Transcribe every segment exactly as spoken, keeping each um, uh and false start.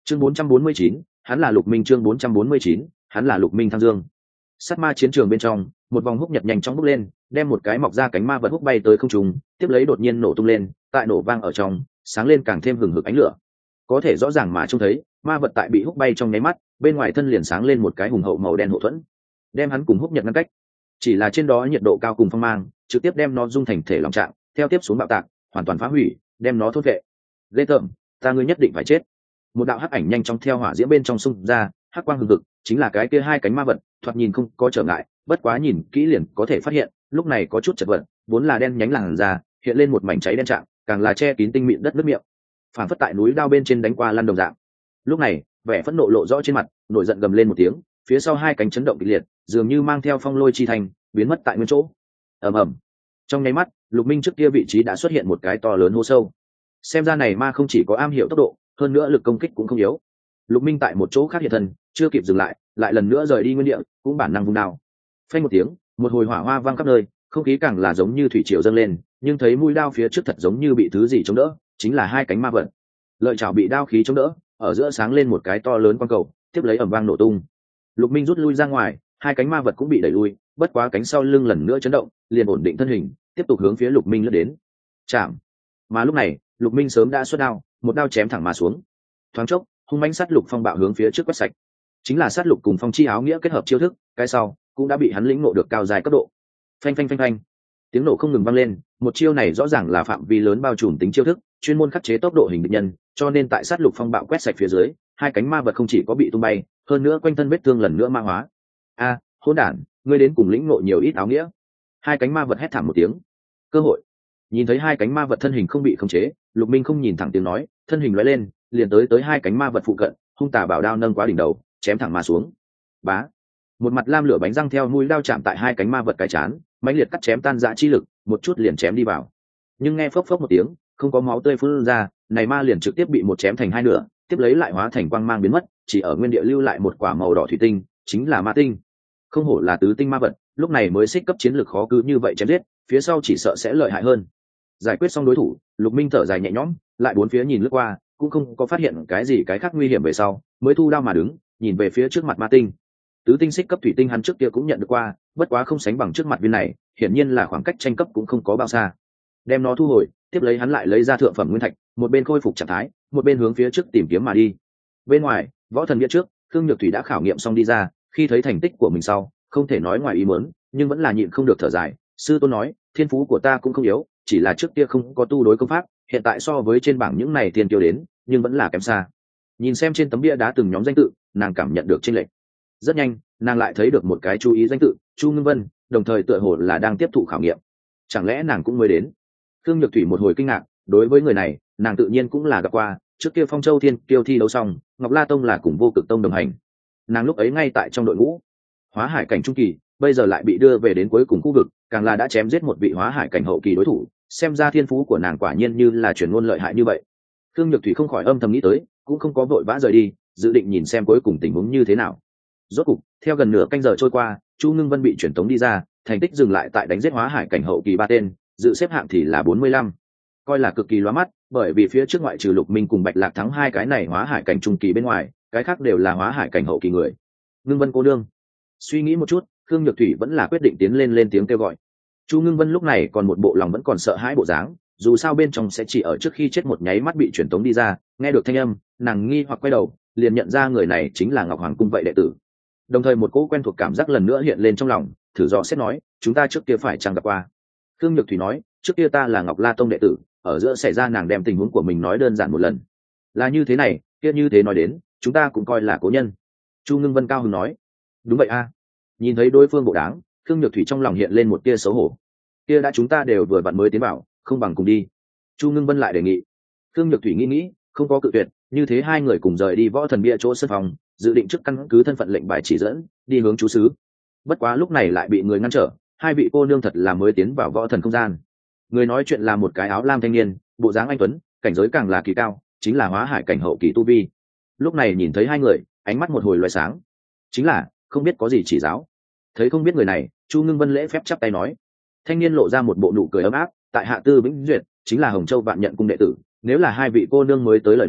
chương bốn trăm bốn mươi chín, hắn là Lục Minh. Chương bốn trăm bốn mươi chín, hắn là Lục Minh. Thăng Dương, sát ma chiến trường bên trong, một vòng húc nhật nhanh chóng bốc lên, đem một cái mọc ra cánh ma vật húc bay tới không trung, tiếp lấy đột nhiên nổ tung lên, tại nổ vang ở trong, sáng lên càng thêm hừng hực ánh lửa. Có thể rõ ràng mà trông thấy, ma vật tại bị húc bay trong nháy mắt, bên ngoài thân liền sáng lên một cái hùng hậu màu đen hộ thuẫn, đem hắn cùng húc nhật ngăn cách. Chỉ là trên đó nhiệt độ cao cùng phong mang, trực tiếp đem nó dung thành thể lòng trạng, theo tiếp xuống bạo tạc, hoàn toàn phá hủy, đem nó thôn vệ. Ghê tởm, ta ngươi nhất định phải chết. Một đạo hắc ảnh nhanh chóng theo hỏa diễm bên trong xung ra, hắc quang hừng hực, chính là cái kia hai cánh ma vật, thoạt nhìn không có trở ngại, bất quá nhìn kỹ liền có thể phát hiện, lúc này có chút chật vật, vốn là đen nhánh làn da, hiện lên một mảnh cháy đen trạng, càng là che kín tinh mịn đất nước miệng. Phản phất tại núi đao bên trên đánh qua lăn đồng dạng. Lúc này, vẻ phẫn nộ lộ rõ trên mặt, nổi giận gầm lên một tiếng, phía sau hai cánh chấn động kịch liệt, dường như mang theo phong lôi chi thành, biến mất tại nguyên chỗ. Ầm ầm. Trong nháy mắt, Lục Minh trước kia vị trí đã xuất hiện một cái to lớn hố sâu. Xem ra này ma không chỉ có am hiểu tốc độ, hơn nữa lực công kích cũng không yếu. Lục Minh tại một chỗ khác hiện thân, chưa kịp dừng lại, lại lần nữa rời đi nguyên địa, cũng bản năng vung đao. Phanh một tiếng, một hồi hỏa hoa vang khắp nơi, không khí càng là giống như thủy triều dâng lên, nhưng thấy mũi đao phía trước thật giống như bị thứ gì chống đỡ, chính là hai cánh ma vật. Lợi chảo bị đao khí chống đỡ, ở giữa sáng lên một cái to lớn quang cầu, tiếp lấy ầm vang nổ tung. Lục Minh rút lui ra ngoài, hai cánh ma vật cũng bị đẩy lui, bất quá cánh sau lưng lần nữa chấn động, liền ổn định thân hình, tiếp tục hướng phía Lục Minh lướt đến. Chạm. Mà lúc này, Lục Minh sớm đã xuất đao, một đao chém thẳng mà xuống. Thoáng chốc, hung mãnh sát lục phong bạo hướng phía trước quét sạch. Chính là sát lục cùng phong chi áo nghĩa kết hợp chiêu thức, cái sau cũng đã bị hắn lĩnh ngộ được cao dài cấp độ. Phanh phanh phanh phanh. Tiếng nổ không ngừng vang lên, một chiêu này rõ ràng là phạm vi lớn bao trùm tính chiêu thức, chuyên môn khắc chế tốc độ hình địch nhân, cho nên tại sát lục phong bạo quét sạch phía dưới, hai cánh ma vật không chỉ có bị tung bay, hơn nữa quanh thân vết thương lần nữa ma hóa. A, hỗn đản, ngươi đến cùng lĩnh ngộ nhiều ít áo nghĩa. Hai cánh ma vật hét thảm một tiếng. Cơ hội. Nhìn thấy hai cánh ma vật thân hình không bị khống chế, Lục Minh không nhìn thẳng tiếng nói, thân hình lóe lên, liền tới tới hai cánh ma vật phụ cận, hung tà bảo đao nâng quá đỉnh đầu, chém thẳng mà xuống. Bá. Một mặt lam lửa bánh răng theo mũi đao chạm tại hai cánh ma vật cái chán, mãnh liệt cắt chém tan dã chi lực, một chút liền chém đi vào. Nhưng nghe phốc phốc một tiếng, không có máu tươi phun ra, này ma liền trực tiếp bị một chém thành hai nửa, tiếp lấy lại hóa thành quang mang biến mất, chỉ ở nguyên địa lưu lại một quả màu đỏ thủy tinh, chính là ma tinh. Không hổ là tứ tinh ma vật, lúc này mới xích cấp chiến lược khó cứ như vậy chém giết, phía sau chỉ sợ sẽ lợi hại hơn. Giải quyết xong đối thủ, Lục Minh thở dài nhẹ nhõm, lại bốn phía nhìn lướt qua, cũng không có phát hiện cái gì cái khác nguy hiểm về sau, mới thu đao mà đứng, nhìn về phía trước mặt ma tinh. Tứ tinh xích cấp thủy tinh hắn trước kia cũng nhận được qua, bất quá không sánh bằng trước mặt viên này, hiển nhiên là khoảng cách tranh cấp cũng không có bao xa. Đem nó thu hồi, tiếp lấy hắn lại lấy ra thượng phẩm nguyên thạch, một bên khôi phục trạng thái, một bên hướng phía trước tìm kiếm mà đi. Bên ngoài, võ thần bia trước, Khương Nhược Thủy đã khảo nghiệm xong đi ra, khi thấy thành tích của mình sau, không thể nói ngoài ý muốn, nhưng vẫn là nhịn không được thở dài. Sư tôn nói, thiên phú của ta cũng không yếu, chỉ là trước kia không có tu đối công pháp, hiện tại so với trên bảng những này tiền tiêu đến, nhưng vẫn là kém xa. Nhìn xem trên tấm bia đá từng nhóm danh tự, nàng cảm nhận được chênh lệch. Rất nhanh, nàng lại thấy được một cái chú ý danh tự, Chu Ngưng Vân, đồng thời tựa hồ là đang tiếp thụ khảo nghiệm. Chẳng lẽ nàng cũng mới đến? Khương Nhược Thủy một hồi kinh ngạc, đối với người này, nàng tự nhiên cũng là gặp qua, trước kia Phong Châu Thiên Kiêu thi đấu xong, Ngọc La Tông là cùng Vô Cực Tông đồng hành. Nàng lúc ấy ngay tại trong đội ngũ, hóa hải cảnh trung kỳ, bây giờ lại bị đưa về đến cuối cùng khu vực, càng là đã chém giết một vị hóa hải cảnh hậu kỳ đối thủ, xem ra thiên phú của nàng quả nhiên như là truyền ngôn lợi hại như vậy. Khương Nhược Thủy không khỏi âm thầm nghĩ tới, cũng không có vội vã rời đi, dự định nhìn xem cuối cùng tình huống như thế nào. Rốt cục, theo gần nửa canh giờ trôi qua, Chu Ngưng Vân bị chuyển tống đi ra, thành tích dừng lại tại đánh giết hóa hải cảnh hậu kỳ ba tên, dự xếp hạng thì là bốn mươi lăm, coi là cực kỳ lóa mắt, bởi vì phía trước ngoại trừ Lục Minh cùng Bạch Lạc thắng hai cái này hóa hải cảnh trung kỳ bên ngoài, cái khác đều là hóa hải cảnh hậu kỳ người. Ngưng Vân cô nương, suy nghĩ một chút, Khương Nhược Thủy vẫn là quyết định tiến lên lên tiếng kêu gọi. Chu Ngưng Vân lúc này còn một bộ lòng vẫn còn sợ hãi bộ dáng, dù sao bên trong sẽ chỉ ở trước khi chết một nháy mắt bị truyền tống đi ra, nghe được thanh âm, nàng nghi hoặc quay đầu, liền nhận ra người này chính là Ngọc Hoàng cung vậy đệ tử. Đồng thời một cỗ quen thuộc cảm giác lần nữa hiện lên trong lòng, thử dò xét nói, chúng ta trước kia phải chăng gặp qua? Khương Nhược Thủy nói, trước kia ta là Ngọc La Tông đệ tử, ở giữa xảy ra nàng đem tình huống của mình nói đơn giản một lần. Là như thế này, kia như thế nói đến, chúng ta cũng coi là cố nhân. Chu Ngưng Vân cao hứng nói, đúng vậy a. Nhìn thấy đối phương bộ đáng, Khương Nhược Thủy trong lòng hiện lên một tia xấu hổ. Kia đã chúng ta đều vừa vặn mới tiến vào, không bằng cùng đi. Chu Ngưng Vân lại đề nghị. Khương Nhược Thủy nghĩ nghĩ, không có cự tuyệt, như thế hai người cùng rời đi võ thần bia chỗ sân phòng, dự định trước căn cứ thân phận lệnh bài chỉ dẫn, đi hướng chú xứ. Bất quá lúc này lại bị người ngăn trở, hai vị cô nương thật là mới tiến vào võ thần không gian. Người nói chuyện là một cái áo lam thanh niên, bộ dáng anh tuấn, cảnh giới càng là kỳ cao, chính là hóa hải cảnh hậu kỳ tu vi. Lúc này nhìn thấy hai người, ánh mắt một hồi loé sáng. Chính là, không biết có gì chỉ giáo. Thấy không biết người này, Chu Ngưng Vân lễ phép chắp tay nói. Thanh niên lộ ra một bộ nụ cười ấm áp, tại hạ Tư Vĩnh Duyệt, chính là Hồng Châu Vạn Nhận cung đệ tử, nếu là hai vị cô nương mới tới lời nói,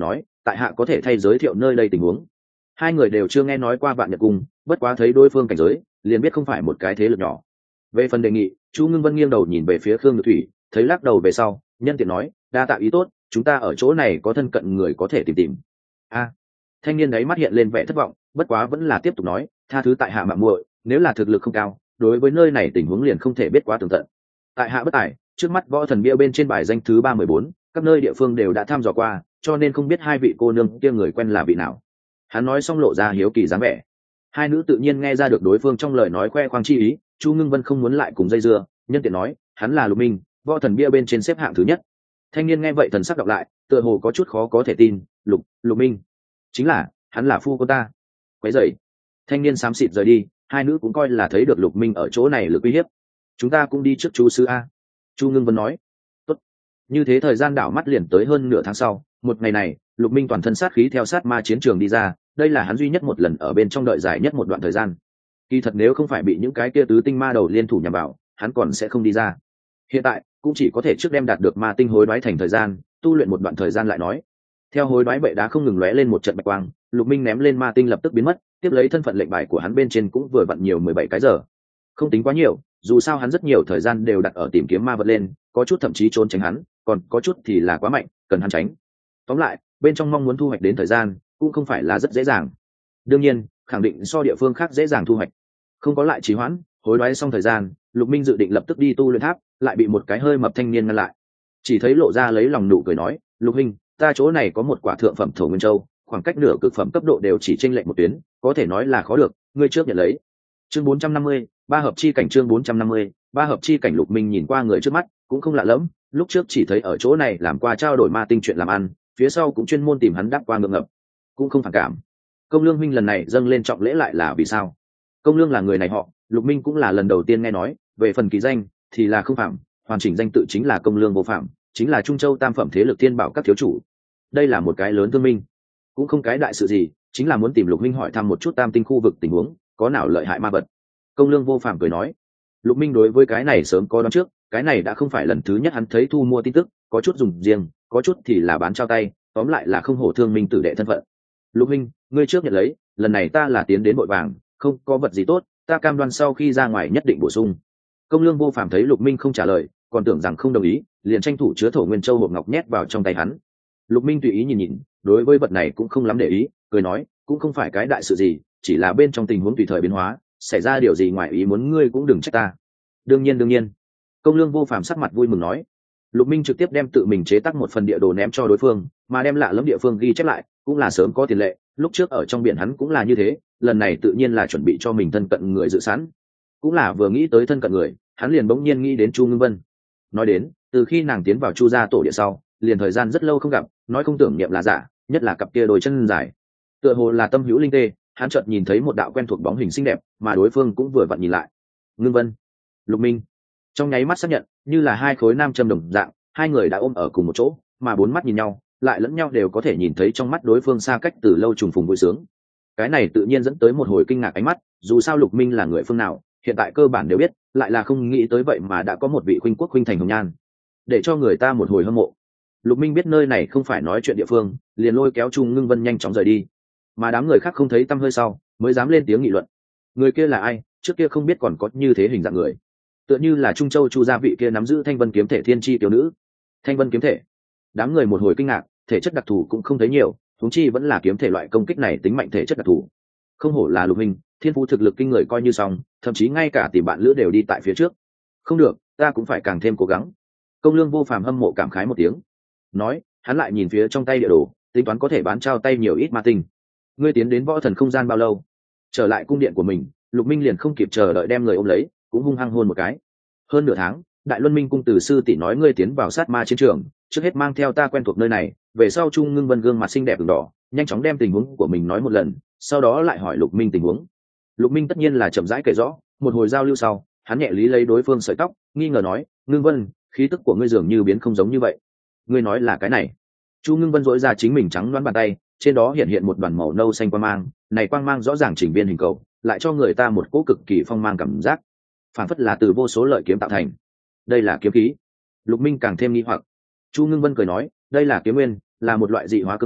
tại hạ có thể thay giới thiệu nơi đây tình huống. Hai người đều chưa nghe nói qua Vạn Nhật Cung, bất quá thấy đối phương cảnh giới liền biết không phải một cái thế lực nhỏ. Về phần đề nghị, Chu Ngưng Vân nghiêng đầu nhìn về phía Khương Nhược Thủy, thấy lắc đầu về sau, nhân tiện nói, đa tạo ý tốt, chúng ta ở chỗ này có thân cận người có thể tìm tìm. A. Thanh niên đấy mắt hiện lên vẻ thất vọng, bất quá vẫn là tiếp tục nói, tha thứ tại hạ mạo muội, nếu là thực lực không cao, đối với nơi này tình huống liền không thể biết quá tường tận. Tại hạ bất tài, trước mắt võ thần bia bên trên bài danh thứ ba mười bốn, các nơi địa phương đều đã tham dò qua, cho nên không biết hai vị cô nương kia người quen là vị nào. Hắn nói xong lộ ra hiếu kỳ dáng vẻ. Hai nữ tự nhiên nghe ra được đối phương trong lời nói khoe khoang chi ý, Chu Ngưng Vân không muốn lại cùng dây dưa, nhân tiện nói, hắn là Lục Minh, võ thần bia bên trên xếp hạng thứ nhất. Thanh niên nghe vậy thần sắc đọc lại, tựa hồ có chút khó có thể tin, Lục, Lục Minh, chính là, hắn là phu cô ta. Quấy rầy. Thanh niên xám xịt rời đi, hai nữ cũng coi là thấy được Lục Minh ở chỗ này lực uy hiếp. Chúng ta cũng đi trước chú sư a. Chu Ngưng Vân nói. Tốt. Như thế thời gian đảo mắt liền tới hơn nửa tháng sau, một ngày này, Lục Minh toàn thân sát khí theo sát ma chiến trường đi ra, đây là hắn duy nhất một lần ở bên trong đợi dài nhất một đoạn thời gian. Kỳ thật nếu không phải bị những cái kia tứ tinh ma đầu liên thủ nhằm vào, hắn còn sẽ không đi ra. Hiện tại, cũng chỉ có thể trước đem đạt được ma tinh hối đoái thành thời gian, tu luyện một đoạn thời gian lại nói. Theo hối đoái bệ đá không ngừng lóe lên một trận bạch quang, Lục Minh ném lên ma tinh lập tức biến mất, tiếp lấy thân phận lệnh bài của hắn bên trên cũng vừa vặn nhiều mười bảy cái giờ. Không tính quá nhiều, dù sao hắn rất nhiều thời gian đều đặt ở tìm kiếm ma vật lên, có chút thậm chí trốn tránh hắn, còn có chút thì là quá mạnh, cần hắn tránh. Tóm lại, bên trong mong muốn thu hoạch đến thời gian, cũng không phải là rất dễ dàng. Đương nhiên, khẳng định so địa phương khác dễ dàng thu hoạch. Không có lại trì hoãn, hối đoái xong thời gian, Lục Minh dự định lập tức đi tu luyện tháp, lại bị một cái hơi mập thanh niên ngăn lại. Chỉ thấy lộ ra lấy lòng nụ cười nói, Lục Minh, ta chỗ này có một quả thượng phẩm thổ nguyên châu, khoảng cách nửa cực phẩm cấp độ đều chỉ chênh lệch một tuyến, có thể nói là khó được, ngươi trước nhận lấy. Chương bốn trăm năm mươi, ba hợp chi cảnh chương bốn trăm năm mươi, ba hợp chi cảnh. Lục Minh nhìn qua người trước mắt, cũng không lạ lẫm, lúc trước chỉ thấy ở chỗ này làm qua trao đổi ma tinh chuyện làm ăn, phía sau cũng chuyên môn tìm hắn đáp qua ngượng ngập, cũng không phản cảm. Công Lương huynh lần này dâng lên trọng lễ lại là vì sao? Công Lương là người này họ, Lục Minh cũng là lần đầu tiên nghe nói, về phần kỳ danh thì là không phạm, hoàn chỉnh danh tự chính là Công Lương vô phạm, chính là Trung Châu tam phẩm thế lực thiên bảo các thiếu chủ. Đây là một cái lớn thương minh, cũng không cái đại sự gì, chính là muốn tìm Lục Minh hỏi thăm một chút tam tinh khu vực tình huống, có nào lợi hại ma vật. Công Lương vô phạm cười nói. Lục Minh đối với cái này sớm có đoán trước, cái này đã không phải lần thứ nhất hắn thấy thu mua tin tức, có chút dùng riêng, có chút thì là bán trao tay, tóm lại là không hổ thương minh tử đệ thân phận. Lục Minh, ngươi trước nhận lấy, lần này ta là tiến đến vội vàng, không có vật gì tốt, ta cam đoan sau khi ra ngoài nhất định bổ sung. Công Lương vô phạm thấy Lục Minh không trả lời, còn tưởng rằng không đồng ý, liền tranh thủ chứa thổ nguyên châu hộp ngọc nhét vào trong tay hắn. Lục Minh tùy ý nhìn nhìn, đối với vật này cũng không lắm để ý, cười nói, cũng không phải cái đại sự gì, chỉ là bên trong tình huống tùy thời biến hóa, xảy ra điều gì ngoài ý muốn ngươi cũng đừng trách ta. Đương nhiên đương nhiên. Công Lương vô phạm sắc mặt vui mừng nói. Lục Minh trực tiếp đem tự mình chế tác một phần địa đồ ném cho đối phương, mà đem lạ lẫm địa phương ghi chép lại, cũng là sớm có tiền lệ, lúc trước ở trong biển hắn cũng là như thế, lần này tự nhiên là chuẩn bị cho mình thân cận người dự sẵn. Cũng là vừa nghĩ tới thân cận người, hắn liền bỗng nhiên nghĩ đến Chu Ngưng Vân. Nói đến, từ khi nàng tiến vào Chu gia tổ địa sau, liền thời gian rất lâu không gặp, nói không tưởng niệm là giả, nhất là cặp kia đôi chân dài. Tựa hồ là tâm hữu linh tê, hắn chợt nhìn thấy một đạo quen thuộc bóng hình xinh đẹp, mà đối phương cũng vừa vặn nhìn lại. Ngưng Vân, Lục Minh, trong nháy mắt xác nhận, như là hai khối nam châm đồng dạng, hai người đã ôm ở cùng một chỗ, mà bốn mắt nhìn nhau, lại lẫn nhau đều có thể nhìn thấy trong mắt đối phương xa cách từ lâu trùng phùng vui sướng. Cái này tự nhiên dẫn tới một hồi kinh ngạc ánh mắt, dù sao Lục Minh là người phương nào, hiện tại cơ bản đều biết, lại là không nghĩ tới vậy mà đã có một vị khuynh quốc khuynh thành hồng nhan, để cho người ta một hồi hâm mộ. Lục Minh biết nơi này không phải nói chuyện địa phương, liền lôi kéo Chu Ngưng Vân nhanh chóng rời đi, mà đám người khác không thấy tăm hơi sau, mới dám lên tiếng nghị luận. Người kia là ai? Trước kia không biết còn có như thế hình dạng người, tựa như là Trung Châu Chu gia vị kia nắm giữ Thanh Vân kiếm thể thiên chi tiểu nữ. Thanh Vân kiếm thể? Đám người một hồi kinh ngạc, thể chất đặc thù cũng không thấy nhiều, huống chi vẫn là kiếm thể loại công kích này tính mạnh thể chất đặc thù. Không hổ là Lục Minh, thiên phú thực lực kinh người coi như xong, thậm chí ngay cả tìm bạn lữ đều đi tại phía trước. Không được, ta cũng phải càng thêm cố gắng. Công Lương vô phàm hâm mộ cảm khái một tiếng, nói, hắn lại nhìn phía trong tay địa đồ, tính toán có thể bán trao tay nhiều ít ma tinh. Ngươi tiến đến võ thần không gian bao lâu? Trở lại cung điện của mình, Lục Minh liền không kịp chờ đợi đem người ôm lấy, cũng hung hăng hôn một cái. Hơn nửa tháng, Đại Luân Minh cung từ sư tỷ nói ngươi tiến vào sát ma chiến trường, trước hết mang theo ta quen thuộc nơi này, về sau Trung Ngưng Vân gương mặt xinh đẹp ửng đỏ, nhanh chóng đem tình huống của mình nói một lần, sau đó lại hỏi Lục Minh tình huống. Lục Minh tất nhiên là chậm rãi kể rõ, một hồi giao lưu sau, hắn nhẹ lý lấy đối phương sợi tóc, nghi ngờ nói, Ngưng Vân, khí tức của ngươi dường như biến không giống như vậy. Ngươi nói là cái này? Chu Ngưng Vân dỗi ra chính mình trắng đoán bàn tay, trên đó hiện hiện một đoàn màu nâu xanh quang mang, này quang mang rõ ràng chỉnh viên hình cầu, lại cho người ta một cỗ cực kỳ phong mang cảm giác, phản phất là từ vô số lợi kiếm tạo thành. Đây là kiếm khí. Lục Minh càng thêm nghi hoặc. Chu Ngưng Vân cười nói, đây là kiếm nguyên, là một loại dị hóa cương nguyên,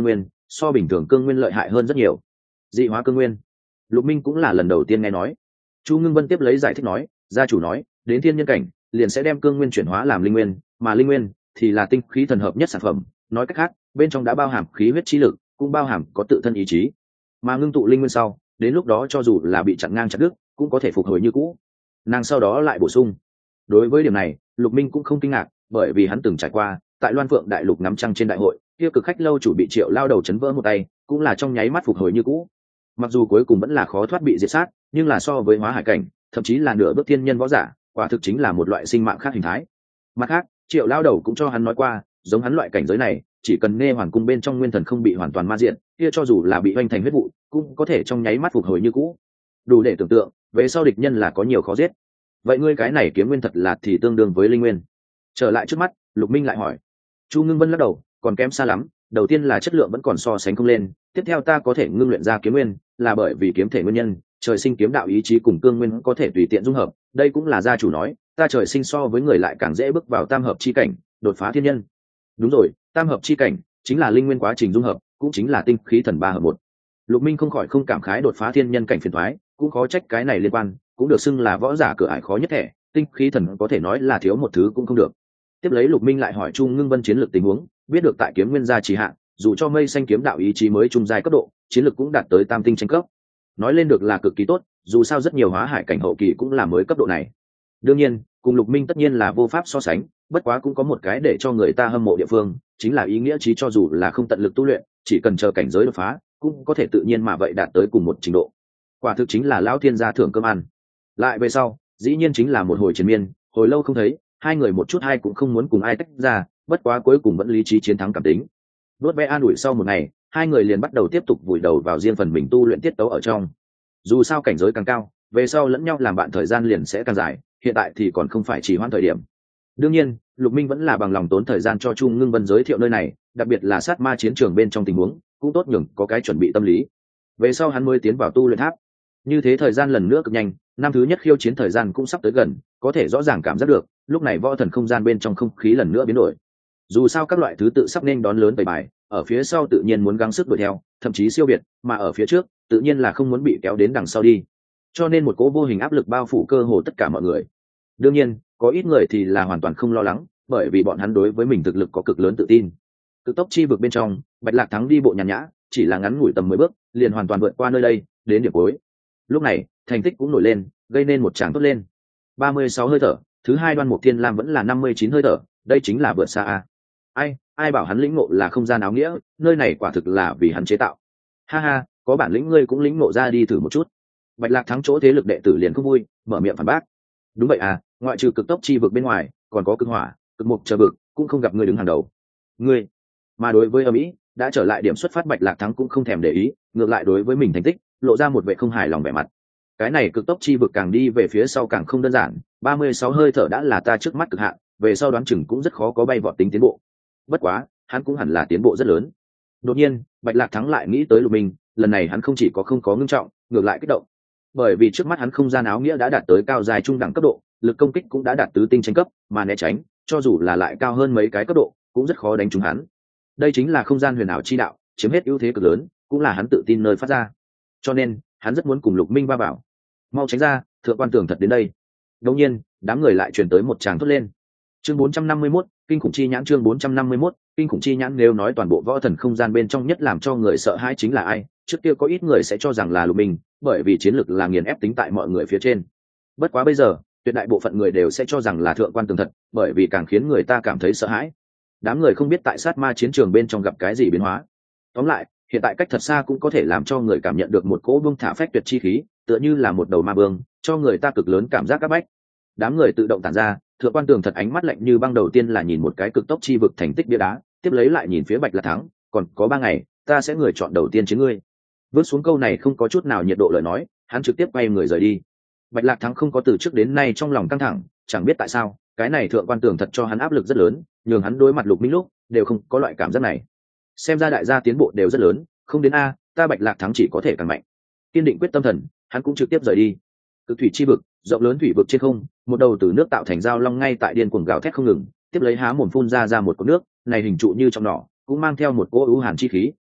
so bình thường cương nguyên lợi hại hơn rất nhiều. Dị hóa cương nguyên, Lục Minh cũng là lần đầu tiên nghe nói. Chu Ngưng Vân tiếp lấy giải thích nói, gia chủ nói đến thiên nhân cảnh liền sẽ đem cương nguyên chuyển hóa làm linh nguyên, mà linh nguyên thì là tinh khí thần hợp nhất sản phẩm, nói cách khác bên trong đã bao hàm khí huyết chi lực, cũng bao hàm có tự thân ý chí, mà ngưng tụ linh nguyên sau, đến lúc đó cho dù là bị chặn ngang chặt đứt cũng có thể phục hồi như cũ. Nàng sau đó lại bổ sung, đối với điểm này Lục Minh cũng không kinh ngạc, bởi vì hắn từng trải qua tại Loan Phượng đại lục ngắm trăng trên đại hội, kia cực khách lâu chủ bị Triệu lao đầu chấn vỡ một tay, cũng là trong nháy mắt phục hồi như cũ. Mặc dù cuối cùng vẫn là khó thoát bị diệt sát, nhưng là so với hóa hải cảnh, thậm chí là nửa bước thiên nhân võ giả, quả thực chính là một loại sinh mạng khác hình thái. Mặt khác, Triệu lao đầu cũng cho hắn nói qua, giống hắn loại cảnh giới này, chỉ cần nghe hoàng cung bên trong nguyên thần không bị hoàn toàn ma diện, kia cho dù là bị hoành thành huyết vụ, cũng có thể trong nháy mắt phục hồi như cũ. Đủ để tưởng tượng, về sau địch nhân là có nhiều khó giết. Vậy ngươi cái này kiếm nguyên thật là thì tương đương với linh nguyên? Trở lại trước mắt, Lục Minh lại hỏi. Chu Ngưng Vân lắc đầu, còn kém xa lắm, đầu tiên là chất lượng vẫn còn so sánh không lên, tiếp theo ta có thể ngưng luyện ra kiếm nguyên, là bởi vì kiếm thể nguyên nhân, trời sinh kiếm đạo ý chí cùng cương nguyên có thể tùy tiện dung hợp, đây cũng là gia chủ nói, ta trời sinh so với người lại càng dễ bước vào tam hợp chi cảnh, đột phá thiên nhân. Đúng rồi, tam hợp chi cảnh chính là linh nguyên quá trình dung hợp, cũng chính là tinh khí thần ba hợp một. Lục Minh không khỏi không cảm khái đột phá thiên nhân cảnh phiền toái, cũng khó trách cái này liên quan, cũng được xưng là võ giả cửa ải khó nhất thẻ, tinh khí thần có thể nói là thiếu một thứ cũng không được. Tiếp lấy Lục Minh lại hỏi Chu Ngưng Vân chiến lược tình huống, biết được tại kiếm nguyên gia trì hạn, dù cho mây xanh kiếm đạo ý chí mới trung giai cấp độ, chiến lược cũng đạt tới tam tinh tranh cấp. Nói lên được là cực kỳ tốt, dù sao rất nhiều hóa hải cảnh hậu kỳ cũng là mới cấp độ này. Đương nhiên, cùng Lục Minh tất nhiên là vô pháp so sánh, bất quá cũng có một cái để cho người ta hâm mộ địa phương, chính là ý nghĩa chí cho dù là không tận lực tu luyện, chỉ cần chờ cảnh giới đột phá, cũng có thể tự nhiên mà vậy đạt tới cùng một trình độ. Quả thực chính là lão thiên gia thưởng cơm ăn. Lại về sau, dĩ nhiên chính là một hồi chiến miên, hồi lâu không thấy, hai người một chút hai cũng không muốn cùng ai tách ra, bất quá cuối cùng vẫn lý trí chiến thắng cảm tính. Đốt bé an ủi sau một ngày, hai người liền bắt đầu tiếp tục vùi đầu vào riêng phần mình tu luyện tiết tấu ở trong. Dù sao cảnh giới càng cao, về sau lẫn nhau làm bạn thời gian liền sẽ càng dài, hiện tại thì còn không phải chỉ hoãn thời điểm. Đương nhiên, Lục Minh vẫn là bằng lòng tốn thời gian cho Chu Ngưng Vân giới thiệu nơi này, đặc biệt là sát ma chiến trường bên trong tình huống, cũng tốt nhường có cái chuẩn bị tâm lý. Về sau hắn mới tiến vào tu luyện tháp. Như thế thời gian lần nữa cực nhanh, năm thứ nhất khiêu chiến thời gian cũng sắp tới gần, có thể rõ ràng cảm giác được, lúc này võ thần không gian bên trong không khí lần nữa biến đổi. Dù sao các loại thứ tự sắp nên đón lớn bày bài, ở phía sau tự nhiên muốn gắng sức đuổi theo, thậm chí siêu việt, mà ở phía trước, tự nhiên là không muốn bị kéo đến đằng sau đi. Cho nên một cỗ vô hình áp lực bao phủ cơ hồ tất cả mọi người. Đương nhiên, có ít người thì là hoàn toàn không lo lắng, bởi vì bọn hắn đối với mình thực lực có cực lớn tự tin. Cực tốc chi vực bên trong, Bạch Lạc Thắng đi bộ nhàn nhã, chỉ là ngắn ngủi tầm mười bước, liền hoàn toàn vượt qua nơi đây, đến điểm cuối. Lúc này, thành tích cũng nổi lên, gây nên một tràng tốt lên. ba mươi sáu hơi thở, thứ hai Đoan Mục Thiên Lam vẫn là năm mươi chín hơi thở, đây chính là vượt xa a. Ai, ai bảo hắn lĩnh ngộ là không gian áo nghĩa, nơi này quả thực là vì hắn chế tạo. Ha ha, có bản lĩnh ngươi cũng lĩnh ngộ ra đi thử một chút. Bạch Lạc Thắng chỗ thế lực đệ tử liền không vui, mở miệng phản bác. Đúng vậy à, ngoại trừ cực tốc chi vực bên ngoài, còn có cực hỏa, cực mục chờ vực, cũng không gặp ngươi đứng hàng đầu. Ngươi, mà đối với âm ý, đã trở lại điểm xuất phát Bạch Lạc Thắng cũng không thèm để ý, ngược lại đối với mình thành tích, lộ ra một vẻ không hài lòng vẻ mặt. Cái này cực tốc chi vực càng đi về phía sau càng không đơn giản, ba mươi sáu hơi thở đã là ta trước mắt cực hạn, về sau đoán chừng cũng rất khó có bay vọt tính tiến bộ. Bất quá, hắn cũng hẳn là tiến bộ rất lớn. Đột nhiên, Bạch Lạc Thắng lại nghĩ tới Lục Minh, lần này hắn không chỉ có không có ngưng trọng, ngược lại kích động. Bởi vì trước mắt hắn không gian áo nghĩa đã đạt tới cao dài trung đẳng cấp độ, lực công kích cũng đã đạt tứ tinh tranh cấp, mà né tránh, cho dù là lại cao hơn mấy cái cấp độ, cũng rất khó đánh trúng hắn. Đây chính là không gian huyền ảo chi đạo, chiếm hết ưu thế cực lớn, cũng là hắn tự tin nơi phát ra. Cho nên, hắn rất muốn cùng Lục Minh va vào. Mau tránh ra, thượng quan tưởng thật đến đây. Đột nhiên, đám người lại truyền tới một tràng thốt lên. Chương bốn trăm năm mươi mốt, kinh khủng chi nhãn chương bốn trăm năm mươi mốt, kinh khủng chi nhãn nếu nói toàn bộ võ thần không gian bên trong nhất làm cho người sợ hãi chính là ai, trước kia có ít người sẽ cho rằng là Lục Minh, bởi vì chiến lược là nghiền ép tính tại mọi người phía trên. Bất quá bây giờ, tuyệt đại bộ phận người đều sẽ cho rằng là thượng quan tường thật, bởi vì càng khiến người ta cảm thấy sợ hãi. Đám người không biết tại sát ma chiến trường bên trong gặp cái gì biến hóa. Tóm lại, hiện tại cách thật xa cũng có thể làm cho người cảm nhận được một cỗ buông thả phách tuyệt chi khí, tựa như là một đầu ma vương, cho người ta cực lớn cảm giác áp bách. Đám người tự động tản ra, thượng quan tường thật ánh mắt lạnh như băng, đầu tiên là nhìn một cái cực tốc chi vực thành tích bia đá, tiếp lấy lại nhìn phía Bạch Lạc Thắng, còn có ba ngày, ta sẽ người chọn đầu tiên chiến ngươi. Vớt xuống câu này không có chút nào nhiệt độ lời nói, hắn trực tiếp quay người rời đi. Bạch Lạc Thắng không có từ trước đến nay trong lòng căng thẳng, chẳng biết tại sao, cái này thượng quan tường thật cho hắn áp lực rất lớn, nhường hắn đối mặt Lục Minh lúc đều không có loại cảm giác này. Xem ra đại gia tiến bộ đều rất lớn, không đến a, ta Bạch Lạc Thắng chỉ có thể càng mạnh. Kiên định quyết tâm thần, hắn cũng trực tiếp rời đi. Cực thủy chi vực, rộng lớn thủy vực trên không, một đầu từ nước tạo thành dao long ngay tại điên cuồng gào thét không ngừng, tiếp lấy há mồm phun ra ra một cột nước, này hình trụ như trong nỏ, cũng mang theo một cỗ u hàn chi khí,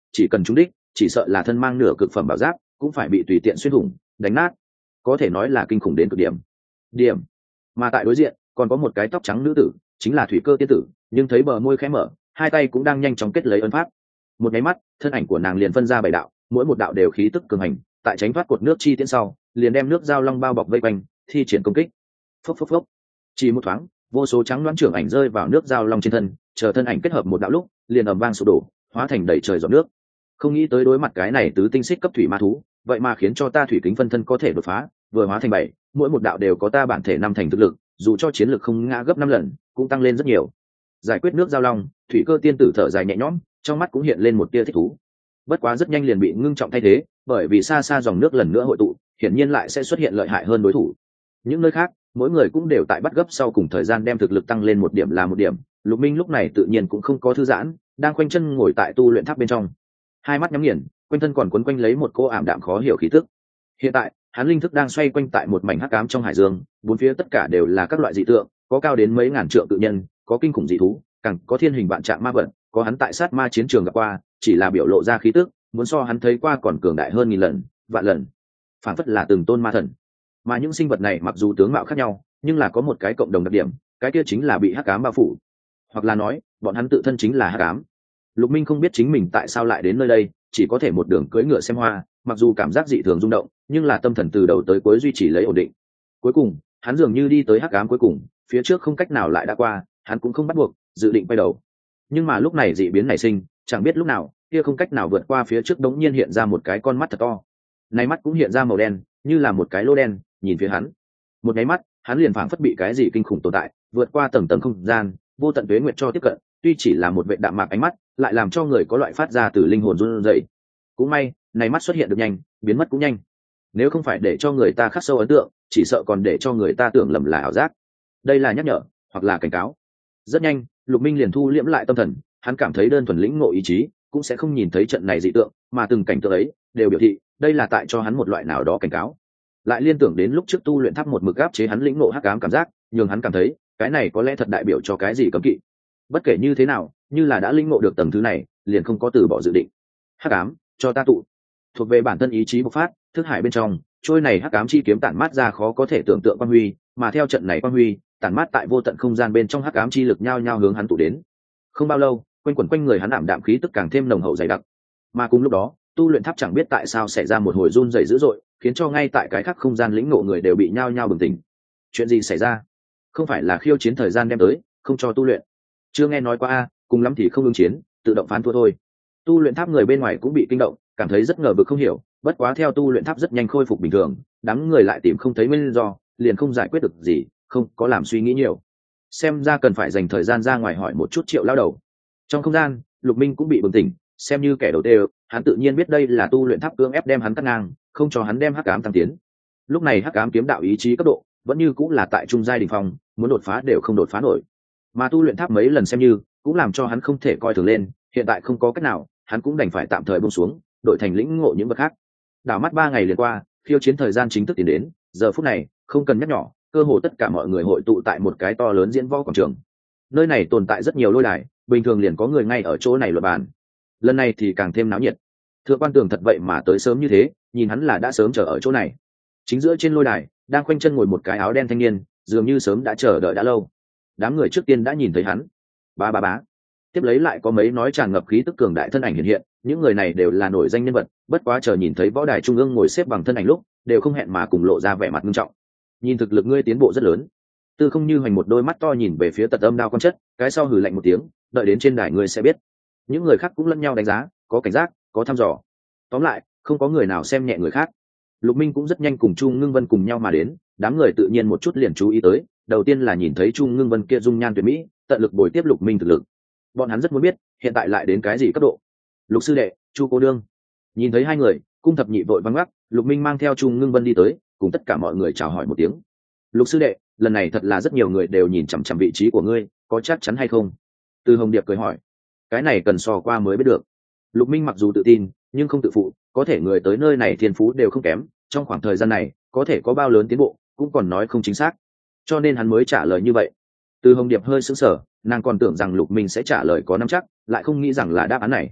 chỉ cần trúng đích chỉ sợ là thân mang nửa cực phẩm bảo giáp cũng phải bị tùy tiện xuyên thủng đánh nát, có thể nói là kinh khủng đến cực điểm điểm mà tại đối diện còn có một cái tóc trắng nữ tử, chính là thủy cơ tiên tử, nhưng thấy bờ môi khẽ mở, hai tay cũng đang nhanh chóng kết lấy ấn pháp. Một cái mắt thân ảnh của nàng liền phân ra bảy đạo, mỗi một đạo đều khí tức cường hành, tại tránh thoát cột nước chi tiễn sau liền đem nước giao long bao bọc vây quanh thi triển công kích. Phốc phốc phốc, chỉ một thoáng vô số trắng đoán trưởng ảnh rơi vào nước giao long trên thân, chờ thân ảnh kết hợp một đạo lúc liền ầm vang sụp đổ, hóa thành đầy trời giọt nước. Không nghĩ tới đối mặt cái này tứ tinh xích cấp thủy ma thú, vậy mà khiến cho ta thủy kính phân thân có thể đột phá, vừa hóa thành bảy, mỗi một đạo đều có ta bản thể năm thành thực lực, dù cho chiến lực không ngã gấp năm lần cũng tăng lên rất nhiều. Giải quyết nước giao long, thủy cơ tiên tử thở dài nhẹ nhõm, trong mắt cũng hiện lên một tia thích thú. Bất quá rất nhanh liền bị ngưng trọng thay thế, bởi vì xa xa dòng nước lần nữa hội tụ, hiển nhiên lại sẽ xuất hiện lợi hại hơn đối thủ. Những nơi khác mỗi người cũng đều tại bắt gấp sau cùng thời gian đem thực lực tăng lên một điểm là một điểm. Lục Minh lúc này tự nhiên cũng không có thư giãn, đang khoanh chân ngồi tại tu luyện tháp bên trong, hai mắt nhắm nghiền, quanh thân còn quấn quanh lấy một cô ảm đạm khó hiểu khí tức. Hiện tại hắn linh thức đang xoay quanh tại một mảnh hắc ám trong hải dương, bốn phía tất cả đều là các loại dị tượng, có cao đến mấy ngàn trượng tự nhân, có kinh khủng dị thú, càng có thiên hình vạn trạng ma vật, có hắn tại sát ma chiến trường gặp qua, chỉ là biểu lộ ra khí tức, muốn so hắn thấy qua còn cường đại hơn nghìn lần, vạn lần, phản phất là từng tôn ma thần. Mà những sinh vật này mặc dù tướng mạo khác nhau, nhưng là có một cái cộng đồng đặc điểm, cái kia chính là bị hắc ám bao phủ, hoặc là nói, bọn hắn tự thân chính là hắc ám. Lục Minh không biết chính mình tại sao lại đến nơi đây, chỉ có thể một đường cưỡi ngựa xem hoa, mặc dù cảm giác dị thường rung động, nhưng là tâm thần từ đầu tới cuối duy trì lấy ổn định. Cuối cùng, hắn dường như đi tới hắc ám cuối cùng, phía trước không cách nào lại đã qua, hắn cũng không bắt buộc, dự định quay đầu. Nhưng mà lúc này dị biến nảy sinh, chẳng biết lúc nào, kia không cách nào vượt qua phía trước đống nhiên hiện ra một cái con mắt thật to. Này mắt cũng hiện ra màu đen, như là một cái lỗ đen, nhìn phía hắn. Một cái mắt, hắn liền phảng phất bị cái gì kinh khủng tồn tại, vượt qua tầng tầng không gian, vô tận tuế nguyệt cho tiếp cận, tuy chỉ là một vệ đạm mạc ánh mắt, lại làm cho người có loại phát ra từ linh hồn run rẩy. Cũng may, này mắt xuất hiện được nhanh, biến mất cũng nhanh. Nếu không phải để cho người ta khắc sâu ấn tượng, chỉ sợ còn để cho người ta tưởng lầm là ảo giác. Đây là nhắc nhở, hoặc là cảnh cáo. Rất nhanh, Lục Minh liền thu liễm lại tâm thần, hắn cảm thấy đơn thuần lĩnh ngộ ý chí, cũng sẽ không nhìn thấy trận này dị tượng, mà từng cảnh tượng ấy đều biểu thị, đây là tại cho hắn một loại nào đó cảnh cáo. Lại liên tưởng đến lúc trước tu luyện tháp một mực áp chế hắn lĩnh ngộ hắc ám cảm giác, nhường hắn cảm thấy, cái này có lẽ thật đại biểu cho cái gì cấm kỵ. Bất kể như thế nào, như là đã lĩnh ngộ được tầng thứ này, liền không có từ bỏ dự định. Hắc ám, cho ta tụ. Thuộc về bản thân ý chí bộc phát, thức hải bên trong, trôi này hắc ám chi kiếm tản mát ra khó có thể tưởng tượng quang huy, mà theo trận này quang huy, tản mát tại vô tận không gian bên trong hắc ám chi lực nhao nhao hướng hắn tụ đến. Không bao lâu, quanh quẩn quanh người hắn ảm đạm khí tức càng thêm nồng hậu dày đặc. Mà cùng lúc đó, tu luyện tháp chẳng biết tại sao xảy ra một hồi run rẩy dữ dội, khiến cho ngay tại cái khắc không gian lĩnh ngộ người đều bị nhao nhao bừng tỉnh. Chuyện gì xảy ra? Không phải là khiêu chiến thời gian đem tới, không cho tu luyện? Chưa nghe nói qua a, cùng lắm thì không ứng chiến, tự động phán thua thôi. Tu luyện tháp người bên ngoài cũng bị kinh động, cảm thấy rất ngờ vực không hiểu, bất quá theo tu luyện tháp rất nhanh khôi phục bình thường, đám người lại tìm không thấy nguyên do, liền không giải quyết được gì, không có làm suy nghĩ nhiều. Xem ra cần phải dành thời gian ra ngoài hỏi một chút Triệu lão đầu. Trong không gian, Lục Minh cũng bị bừng tỉnh, xem như kẻ đầu tiên, hắn tự nhiên biết đây là tu luyện tháp cưỡng ép đem hắn cắt ngang, không cho hắn đem hắc ám tăng tiến. Lúc này hắc ám kiếm đạo ý chí cấp độ vẫn như cũng là tại trung giai đỉnh phong, muốn đột phá đều không đột phá nổi. Mà tu luyện tháp mấy lần xem như cũng làm cho hắn không thể coi thường lên, hiện tại không có cách nào, hắn cũng đành phải tạm thời buông xuống, đổi thành lĩnh ngộ những vật khác. Đảo mắt ba ngày liền qua, khiêu chiến thời gian chính thức tiến đến, giờ phút này không cần nhắc nhỏ, cơ hồ tất cả mọi người hội tụ tại một cái to lớn diễn võ quảng trường. Nơi này tồn tại rất nhiều lôi đài, bình thường liền có người ngay ở chỗ này luận bàn. Lần này thì càng thêm náo nhiệt. Thượng quan Tường thật vậy mà tới sớm như thế, nhìn hắn là đã sớm chờ ở chỗ này. Chính giữa trên lôi đài đang khoanh chân ngồi một cái áo đen thanh niên, dường như sớm đã chờ đợi đã lâu. Đám người trước tiên đã nhìn thấy hắn. Ba ba bá. Tiếp lấy lại có mấy nói tràn ngập khí tức cường đại thân ảnh hiện hiện, những người này đều là nổi danh nhân vật, bất quá chờ nhìn thấy võ đài trung ương ngồi xếp bằng thân ảnh lúc, đều không hẹn mà cùng lộ ra vẻ mặt nghiêm trọng. Nhìn thực lực ngươi tiến bộ rất lớn. Tư Không Như hoành một đôi mắt to nhìn về phía Tật Âm Đao Quan Chất, cái sau hừ lạnh một tiếng, đợi đến trên đài ngươi sẽ biết. Những người khác cũng lẫn nhau đánh giá, có cảnh giác, có thăm dò. Tóm lại, không có người nào xem nhẹ người khác. Lục Minh cũng rất nhanh cùng Chu Ngưng Vân cùng nhau mà đến, đám người tự nhiên một chút liền chú ý tới, đầu tiên là nhìn thấy Chu Ngưng Vân kia dung nhan tuyệt mỹ, tận lực bồi tiếp Lục Minh thực lực. Bọn hắn rất muốn biết, hiện tại lại đến cái gì cấp độ. Lục sư đệ, Chu cô đương. Nhìn thấy hai người, Cung Thập Nhị vội vắng gắt, Lục Minh mang theo Chu Ngưng Vân đi tới, cùng tất cả mọi người chào hỏi một tiếng. Lục sư đệ, lần này thật là rất nhiều người đều nhìn chằm chằm vị trí của ngươi, có chắc chắn hay không? Từ Hồng Điệp cười hỏi. Cái này cần so qua mới biết được. Lục Minh mặc dù tự tin, nhưng không tự phụ, có thể người tới nơi này thiên phú đều không kém, trong khoảng thời gian này có thể có bao lớn tiến bộ cũng còn nói không chính xác, cho nên hắn mới trả lời như vậy. Từ Hồng Điệp hơi sững sờ, nàng còn tưởng rằng Lục Minh sẽ trả lời có nắm chắc, lại không nghĩ rằng là đáp án này.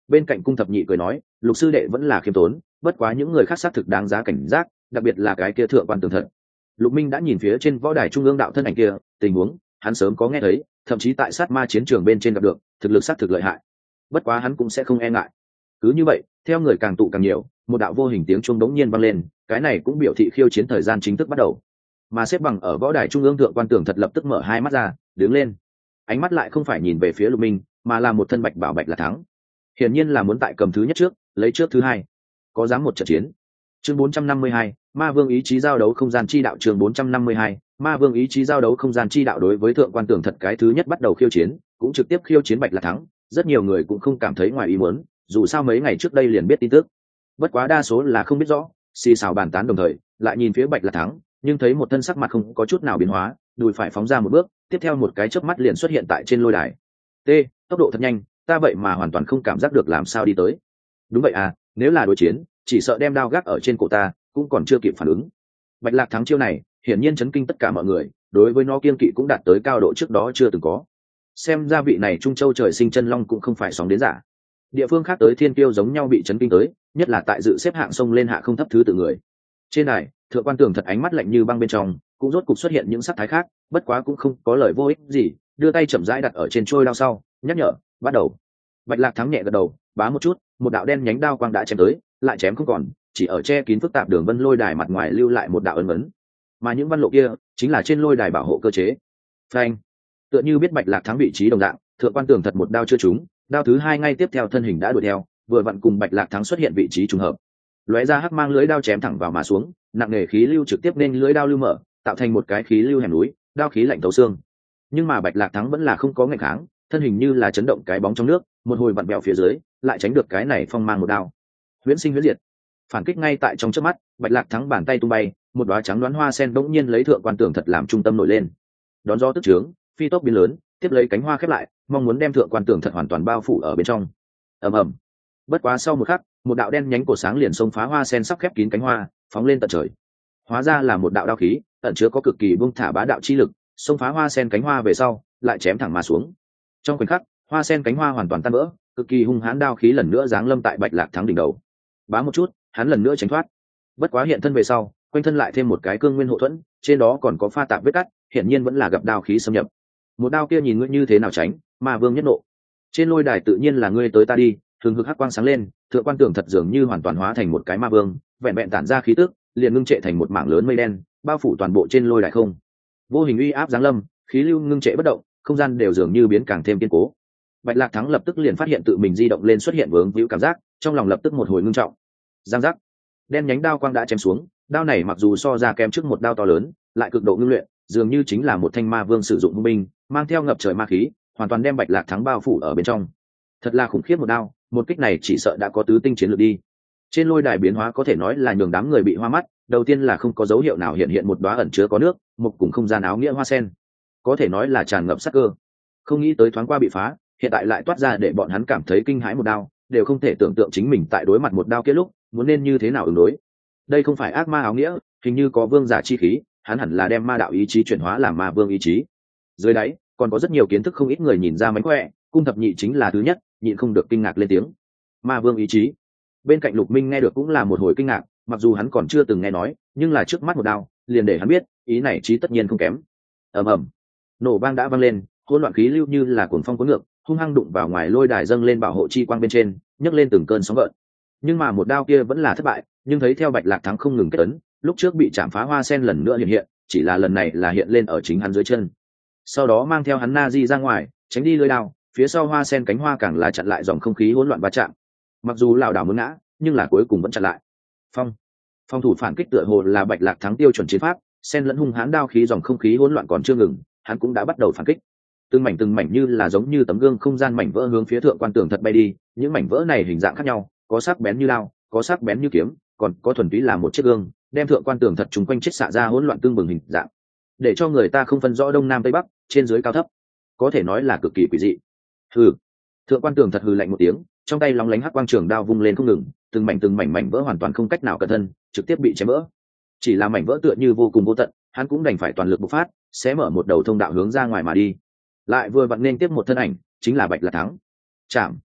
Bên cạnh cung thập nhị cười nói, lục sư đệ vẫn là khiêm tốn, bất quá những người khác xác thực đáng giá cảnh giác, đặc biệt là cái kia thượng quan tường thật. Lục Minh đã nhìn phía trên võ đài trung ương đạo thân ảnh kia, tình huống hắn sớm có nghe thấy, thậm chí tại sát ma chiến trường bên trên gặp được, thực lực xác thực lợi hại. Bất quá hắn cũng sẽ không e ngại. Cứ như vậy, theo người càng tụ càng nhiều, một đạo vô hình tiếng chuông đống nhiên vang lên, cái này cũng biểu thị khiêu chiến thời gian chính thức bắt đầu. Mà xếp bằng ở võ đài trung ương thượng quan tường thật lập tức mở hai mắt ra, đứng lên. Ánh mắt lại không phải nhìn về phía Lục Minh, mà là một thân bạch bảo bạch là thắng. Hiển nhiên là muốn tại cầm thứ nhất trước, lấy trước thứ hai. Có dám một trận chiến. Chương bốn trăm năm mươi hai, Ma Vương ý chí giao đấu không gian chi đạo. Chương bốn trăm năm mươi hai, Ma Vương ý chí giao đấu không gian chi đạo. Đối với thượng quan tường thật cái thứ nhất bắt đầu khiêu chiến, cũng trực tiếp khiêu chiến bạch là thắng, rất nhiều người cũng không cảm thấy ngoài ý muốn, dù sao mấy ngày trước đây liền biết tin tức. Bất quá đa số là không biết rõ, xì xào bàn tán đồng thời, lại nhìn phía bạch là thắng, nhưng thấy một thân sắc mặt không có chút nào biến hóa, đùi phải phóng ra một bước, tiếp theo một cái chớp mắt liền xuất hiện tại trên lôi đài. T, tốc độ thật nhanh, ta vậy mà hoàn toàn không cảm giác được làm sao đi tới. Đúng vậy à, nếu là đối chiến, chỉ sợ đem đao gác ở trên cổ ta, cũng còn chưa kịp phản ứng. Bạch lạc thắng chiêu này, hiển nhiên chấn kinh tất cả mọi người, đối với nó kiên kỵ cũng đạt tới cao độ trước đó chưa từng có. Xem ra vị này trung châu trời sinh chân long cũng không phải sóng đến giả. Địa phương khác tới thiên kiêu giống nhau bị chấn kinh tới, nhất là tại dự xếp hạng sông lên hạ không thấp thứ tự người. Trên này, thượng quan tường thật ánh mắt lạnh như băng bên trong, cũng rốt cục xuất hiện những sắc thái khác, bất quá cũng không có lời vô ích gì, đưa tay chậm rãi đặt ở trên trôi đao sau, nhắc nhở, bắt đầu. Bạch lạc thắng nhẹ gật đầu, bá một chút, một đạo đen nhánh đao quang đã chém tới, lại chém không còn, chỉ ở che kín phức tạp đường vân lôi đài mặt ngoài lưu lại một đạo ấn ấn. Mà những văn lộ kia, chính là trên lôi đài bảo hộ cơ chế. Phanh. Tựa như biết bạch lạc thắng vị trí đồng dạng, thượng quan tường thật một đao chưa trúng, đao thứ hai ngay tiếp theo thân hình đã đuổi theo, vừa vặn cùng bạch lạc thắng xuất hiện vị trí trùng hợp. Lóe ra hắc mang lưới đao chém thẳng vào mà xuống, nặng nề khí lưu trực tiếp nên lưới đao lưu mở, tạo thành một cái khí lưu hẻm núi, đao khí lạnh thấu xương. Nhưng mà bạch lạc thắng vẫn là không có nghịch kháng, thân hình như là chấn động cái bóng trong nước, một hồi vặn bẹo phía dưới, lại tránh được cái này phong mang một đao. Huyễn sinh huyễn diệt, phản kích ngay tại trong chớp mắt, bạch lạc thắng bàn tay tung bay, một đóa trắng đoán hoa sen bỗng nhiên lấy thượng quan tường thật làm trung tâm nổi lên, đón gió tức trướng, phi tốc biến lớn, tiếp lấy cánh hoa khép lại, mong muốn đem thượng quan tường thật hoàn toàn bao phủ ở bên trong. Ầm ầm. Bất quá sau một khắc, một đạo đen nhánh cổ sáng liền xông phá hoa sen sắp khép kín cánh hoa, phóng lên tận trời. Hóa ra là một đạo đao khí, ẩn chứa có cực kỳ buông thả bá đạo chi lực, xông phá hoa sen cánh hoa về sau, lại chém thẳng mà xuống. Trong khoảnh khắc, hoa sen cánh hoa hoàn toàn tan vỡ, cực kỳ hung hãn đao khí lần nữa giáng lâm tại bạch lạc thắng đỉnh đầu. Bá một chút, hắn lần nữa tránh thoát. Bất quá hiện thân về sau, quanh thân lại thêm một cái cương nguyên hộ thuẫn, trên đó còn có pha tạp vết cắt, hiển nhiên vẫn là gặp đao khí xâm nhập. Một đao kia nhìn ngươi như thế nào tránh, mà vương nhất nộ. Trên lôi đài tự nhiên là ngươi tới ta đi, thường hực hắc quang sáng lên, thượng quan tường thật dường như hoàn toàn hóa thành một cái ma vương, vẹn vẹn tản ra khí tức, liền ngưng trệ thành một mảng lớn mây đen, bao phủ toàn bộ trên lôi đài không. Vô hình uy áp giáng lâm, khí lưu ngưng trệ bất động, không gian đều dường như biến càng thêm kiên cố. Bạch lạc thắng lập tức liền phát hiện tự mình di động lên xuất hiện vướng víu cảm giác, trong lòng lập tức một hồi ngưng trọng. Giang giác, đen nhánh đao quang đã chém xuống, đao này mặc dù so ra kém trước một đao to lớn, lại cực độ ngưng luyện, dường như chính là một thanh ma vương sử dụng hung binh, mang theo ngập trời ma khí, hoàn toàn đem bạch lạc thắng bao phủ ở bên trong. Thật là khủng khiếp một đao, một kích này chỉ sợ đã có tứ tinh chiến lược đi. Trên lôi đài biến hóa có thể nói là nhường đám người bị hoa mắt, đầu tiên là không có dấu hiệu nào hiện hiện một đóa ẩn chứa có nước, một cùng không gian áo nghĩa hoa sen, có thể nói là tràn ngập sát cơ. Không nghĩ tới thoáng qua bị phá, hiện tại lại toát ra để bọn hắn cảm thấy kinh hãi một đao, đều không thể tưởng tượng chính mình tại đối mặt một đao kia lúc muốn nên như thế nào ứng đối. Đây không phải ác ma áo nghĩa, hình như có vương giả chi khí, hắn hẳn là đem ma đạo ý chí chuyển hóa làm ma vương ý chí. Dưới đáy còn có rất nhiều kiến thức không ít người nhìn ra mánh khỏe, cung thập nhị chính là thứ nhất, nhịn không được kinh ngạc lên tiếng. Ma vương ý chí. Bên cạnh Lục Minh nghe được cũng là một hồi kinh ngạc, mặc dù hắn còn chưa từng nghe nói, nhưng là trước mắt một đao liền để hắn biết ý này chí tất nhiên không kém. Ầm ầm, nổ vang đã vang lên, hỗn loạn khí lưu như là cuồng phong cuốn ngược, hung hăng đụng vào ngoài lôi đài dâng lên bảo hộ chi quang bên trên, nhấc lên từng cơn sóng gợn. Nhưng mà một đao kia vẫn là thất bại, nhưng thấy theo bạch lạc thắng không ngừng kết ấn, lúc trước bị chạm phá hoa sen lần nữa hiện hiện, chỉ là lần này là hiện lên ở chính hắn dưới chân. Sau đó mang theo hắn na di ra ngoài, tránh đi lưỡi đao, phía sau hoa sen cánh hoa càng là chặn lại dòng không khí hỗn loạn va chạm. Mặc dù lảo đảo muốn ngã, nhưng là cuối cùng vẫn chặn lại. Phong, phong thủ phản kích tựa hồ là bạch lạc thắng tiêu chuẩn chiến pháp, sen lẫn hung hãn đao khí dòng không khí hỗn loạn còn chưa ngừng, hắn cũng đã bắt đầu phản kích. Từng mảnh từng mảnh như là giống như tấm gương không gian mảnh vỡ hướng phía thượng quan tường thật bay đi, những mảnh vỡ này hình dạng khác nhau, có sắc bén như lao, có sắc bén như kiếm, còn có thuần túy là một chiếc gương, đem thượng quan tường thật trùng quanh chết xạ ra hỗn loạn tương bừng hình dạng, để cho người ta không phân rõ đông nam tây bắc, trên dưới cao thấp, có thể nói là cực kỳ quỷ dị. Hừ, thượng quan tường thật hừ lạnh một tiếng, trong tay lóng lánh hắc quang trường đao vung lên không ngừng, từng mảnh từng mảnh mảnh vỡ hoàn toàn không cách nào cẩn thân, trực tiếp bị chém vỡ. Chỉ là mảnh vỡ tựa như vô cùng vô tận, hắn cũng đành phải toàn lực bộc phát, sẽ mở một đầu thông đạo hướng ra ngoài mà đi. Lại vừa vặn nên tiếp một thân ảnh, chính là bạch lạc thắng. Chạm,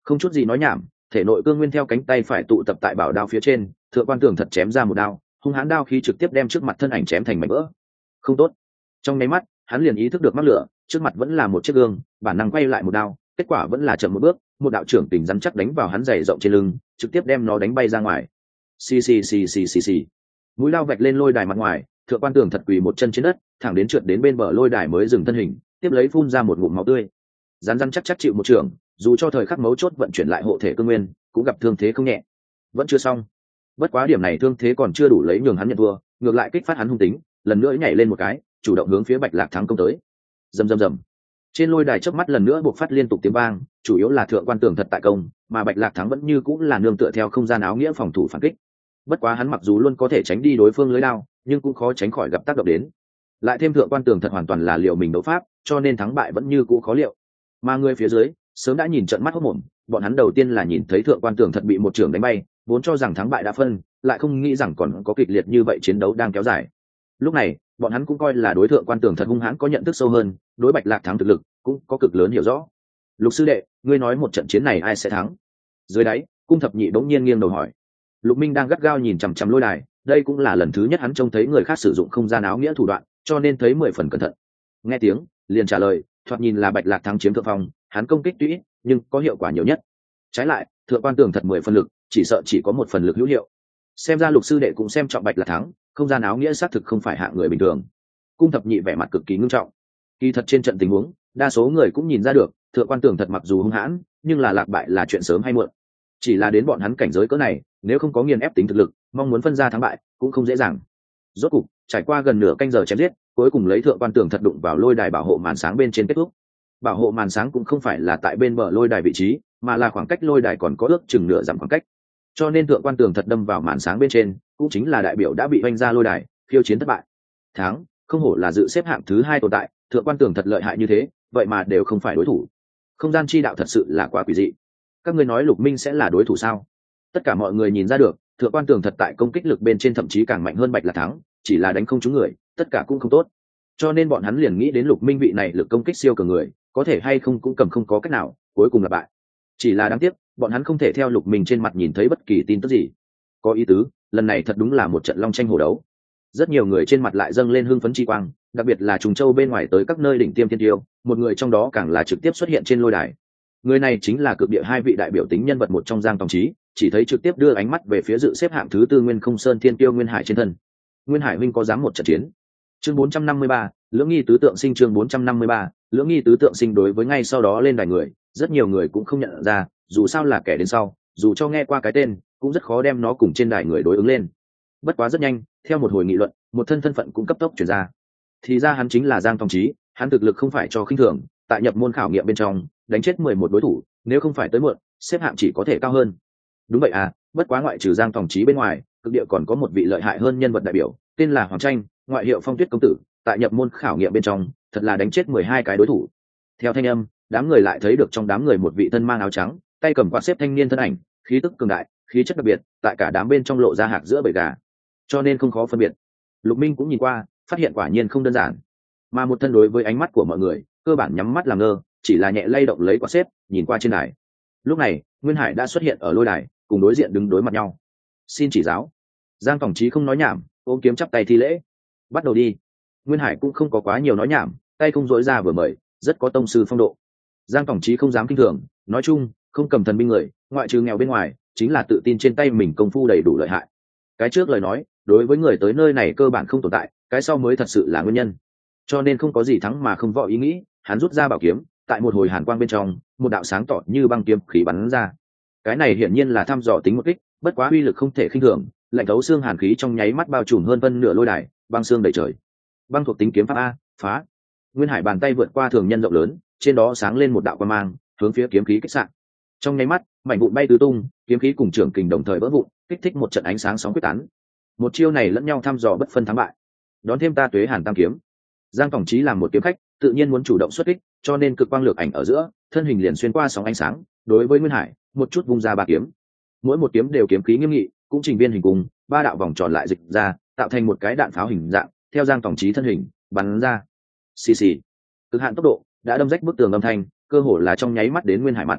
Không chút gì nói nhảm, thể nội cương nguyên theo cánh tay phải tụ tập tại bảo đao phía trên, thượng quan tường thật chém ra một đao, hung hãn đao khí trực tiếp đem trước mặt thân ảnh chém thành mảnh vỡ. Không tốt. Trong nháy mắt hắn liền ý thức được mắc lửa, trước mặt vẫn là một chiếc gương, bản năng quay lại một đao, kết quả vẫn là chậm một bước, một đạo trưởng tình rắn chắc đánh vào hắn dày rộng trên lưng, trực tiếp đem nó đánh bay ra ngoài. Xì xì xì xì xì xì. Mũi lao vạch lên lôi đài mặt ngoài, thượng quan tường thật quỳ một chân trên đất, thẳng đến trượt đến bên bờ lôi đài mới dừng thân hình, tiếp lấy phun ra một ngụm máu tươi. Rắn rắn chắc chắc chịu một trường, dù cho thời khắc mấu chốt vận chuyển lại hộ thể cương nguyên, cũng gặp thương thế không nhẹ. Vẫn chưa xong. Bất quá điểm này thương thế còn chưa đủ lấy nhường hắn nhận thua, ngược lại kích phát hắn hung tính, lần nữa nhảy lên một cái, chủ động hướng phía Bạch Lạc Thắng công tới. Rầm rầm rầm. Trên lôi đài chớp mắt lần nữa buộc phát liên tục tiếng vang, chủ yếu là thượng quan tường thật tại công, mà Bạch Lạc Thắng vẫn như cũng là nương tựa theo không gian áo nghĩa phòng thủ phản kích. Bất quá hắn mặc dù luôn có thể tránh đi đối phương lưới đao, nhưng cũng khó tránh khỏi gặp tác động đến. Lại thêm thượng quan tường thật hoàn toàn là liệu mình đấu pháp, cho nên thắng bại vẫn như cũ khó liệu. Mà người phía dưới sớm đã nhìn trận mắt hốt mồm, bọn hắn đầu tiên là nhìn thấy thượng quan tường thật bị một trường đánh bay, vốn cho rằng thắng bại đã phân, lại không nghĩ rằng còn có kịch liệt như vậy chiến đấu đang kéo dài. Lúc này bọn hắn cũng coi là đối thượng quan tường thật hung hãn có nhận thức sâu hơn, đối Bạch Lạc Thắng thực lực cũng có cực lớn hiểu rõ. Lục sư đệ, ngươi nói một trận chiến này ai sẽ thắng? Dưới đáy cung thập nhị bỗng nhiên nghiêng đầu hỏi. Lục Minh đang gắt gao nhìn chằm chằm lôi đài, đây cũng là lần thứ nhất hắn trông thấy người khác sử dụng không gian áo nghĩa thủ đoạn, cho nên thấy mười phần cẩn thận. Nghe tiếng liền trả lời, thoạt nhìn là Bạch Lạc Thắng chiếm thượng phong, hắn công kích tuy nhưng có hiệu quả nhiều nhất. Trái lại thượng quan tường thật mười phần lực, chỉ sợ chỉ có một phần lực hữu hiệu. Xem ra Lục sư đệ cũng xem trọng Bạch Lạc Thắng, không gian áo nghĩa xác thực không phải hạng người bình thường. Cung thập nhị vẻ mặt cực kỳ ngưng trọng. Kỳ thật trên trận tình huống, đa số người cũng nhìn ra được, thượng quan tường thật mặc dù hung hãn, nhưng là lạc bại là chuyện sớm hay muộn. Chỉ là đến bọn hắn cảnh giới cỡ này, nếu không có nghiền ép tính thực lực, mong muốn phân ra thắng bại cũng không dễ dàng. Rốt cục trải qua gần nửa canh giờ chém giết, cuối cùng lấy thượng quan tường thật đụng vào lôi đài bảo hộ màn sáng bên trên kết thúc. Bảo hộ màn sáng cũng không phải là tại bên bờ lôi đài vị trí, mà là khoảng cách lôi đài còn có ước chừng nửa dặm khoảng cách, cho nên thượng quan tường thật đâm vào màn sáng bên trên, cũng chính là đại biểu đã bị oanh ra lôi đài, khiêu chiến thất bại. Thắng, không hổ là dự xếp hạng thứ hai tồn tại, thượng quan tường thật lợi hại như thế, vậy mà đều không phải đối thủ. Không gian chi đạo thật sự là quá quỷ dị. Các ngươi nói Lục Minh sẽ là đối thủ sao? Tất cả mọi người nhìn ra được, thượng quan tường thật tại công kích lực bên trên thậm chí càng mạnh hơn Bạch Lạc Thắng, chỉ là đánh không trúng người, tất cả cũng không tốt. Cho nên bọn hắn liền nghĩ đến Lục Minh vị này lực công kích siêu cường người, có thể hay không cũng cầm không có cách nào, cuối cùng là bại. Chỉ là đáng tiếc, bọn hắn không thể theo Lục Minh trên mặt nhìn thấy bất kỳ tin tức gì. Có ý tứ, lần này thật đúng là một trận long tranh hổ đấu. Rất nhiều người trên mặt lại dâng lên hưng phấn chi quang, đặc biệt là trùng châu bên ngoài tới các nơi đỉnh tiêm thiên tiêu, một người trong đó càng là trực tiếp xuất hiện trên lôi đài. Người này chính là cực địa hai vị đại biểu tính nhân vật một trong Giang Tòng Chí, chỉ thấy trực tiếp đưa ánh mắt về phía dự xếp hạng thứ tư Nguyên Không Sơn thiên tiêu Nguyên Hải trên thân. Nguyên Hải huynh có dám một trận chiến? Chương bốn trăm năm mươi ba, Lưỡng nghi tứ tượng sinh chương bốn trăm năm mươi ba, Lưỡng nghi tứ tượng sinh đối với ngay sau đó lên đài người, rất nhiều người cũng không nhận ra, dù sao là kẻ đến sau, dù cho nghe qua cái tên, cũng rất khó đem nó cùng trên đài người đối ứng lên. Bất quá rất nhanh, theo một hồi nghị luận, một thân thân phận cũng cấp tốc truyền ra. Thì ra hắn chính là Giang Tòng Chí, hắn thực lực không phải cho khinh thường, tại nhập môn khảo nghiệm bên trong, đánh chết mười một đối thủ, nếu không phải tới muộn, xếp hạng chỉ có thể cao hơn. Đúng vậy à, bất quá ngoại trừ Giang Tòng Chí bên ngoài, cực địa còn có một vị lợi hại hơn nhân vật đại biểu, tên là Hoàng Tranh, ngoại hiệu Phong Tuyết công tử, tại nhập môn khảo nghiệm bên trong, thật là đánh chết mười hai cái đối thủ. Theo thanh âm, đám người lại thấy được trong đám người một vị thân mang áo trắng, tay cầm quạt xếp thanh niên thân ảnh, khí tức cường đại, khí chất đặc biệt, tại cả đám bên trong lộ ra hạc giữa bầy gà, cho nên không khó phân biệt. Lục Minh cũng nhìn qua, phát hiện quả nhiên không đơn giản. Mà một thân đối với ánh mắt của mọi người, cơ bản nhắm mắt làm ngơ, chỉ là nhẹ lay động lấy quạt xếp, nhìn qua trên đài. Lúc này, Nguyên Hải đã xuất hiện ở lôi đài, cùng đối diện đứng đối mặt nhau. Xin chỉ giáo. Giang Tòng Chí không nói nhảm, ôm kiếm chắp tay thi lễ. Bắt đầu đi. Nguyên Hải cũng không có quá nhiều nói nhảm, tay không dối ra vừa mời, rất có tông sư phong độ. Giang Tòng Chí không dám kinh thường, nói chung, không cầm thần binh người, ngoại trừ nghèo bên ngoài, chính là tự tin trên tay mình công phu đầy đủ lợi hại. Cái trước lời nói, đối với người tới nơi này cơ bản không tồn tại, cái sau mới thật sự là nguyên nhân. Cho nên không có gì thắng mà không võ ý nghĩ, hắn rút ra bảo kiếm, tại một hồi hàn quang bên trong, một đạo sáng tỏ như băng kiếm khí bắn ra. Cái này hiển nhiên là thăm dò tính một kích, bất quá uy lực không thể khinh thường, lạnh thấu xương hàn khí trong nháy mắt bao trùm hơn phân nửa lôi đài, băng xương đầy trời. Băng thuộc tính kiếm pháp a, phá. Nguyên Hải bàn tay vượt qua thường nhân rộng lớn, trên đó sáng lên một đạo quang mang, hướng phía kiếm khí kích xạ. Trong nháy mắt, mảnh vụn bay tứ tung, kiếm khí cùng trưởng kình đồng thời vỡ vụn, kích thích một trận ánh sáng sóng quyết tán. Một chiêu này lẫn nhau thăm dò bất phân thắng bại. Đón thêm ta Tuế Hàn Tam kiếm. Giang Tòng Chí làm một kiếm khách, tự nhiên muốn chủ động xuất kích, cho nên cực quang lược ảnh ở giữa, thân hình liền xuyên qua sóng ánh sáng, đối với Nguyên Hải, một chút vung ra ba kiếm. Mỗi một kiếm đều kiếm khí nghiêm nghị, cũng trình biên hình cùng, ba đạo vòng tròn lại dịch ra, tạo thành một cái đạn pháo hình dạng, theo Giang Tòng Chí thân hình bắn ra. Xì xì. Cực hạn tốc độ đã đâm rách bức tường âm thanh, cơ hồ là trong nháy mắt đến Nguyên Hải mặt.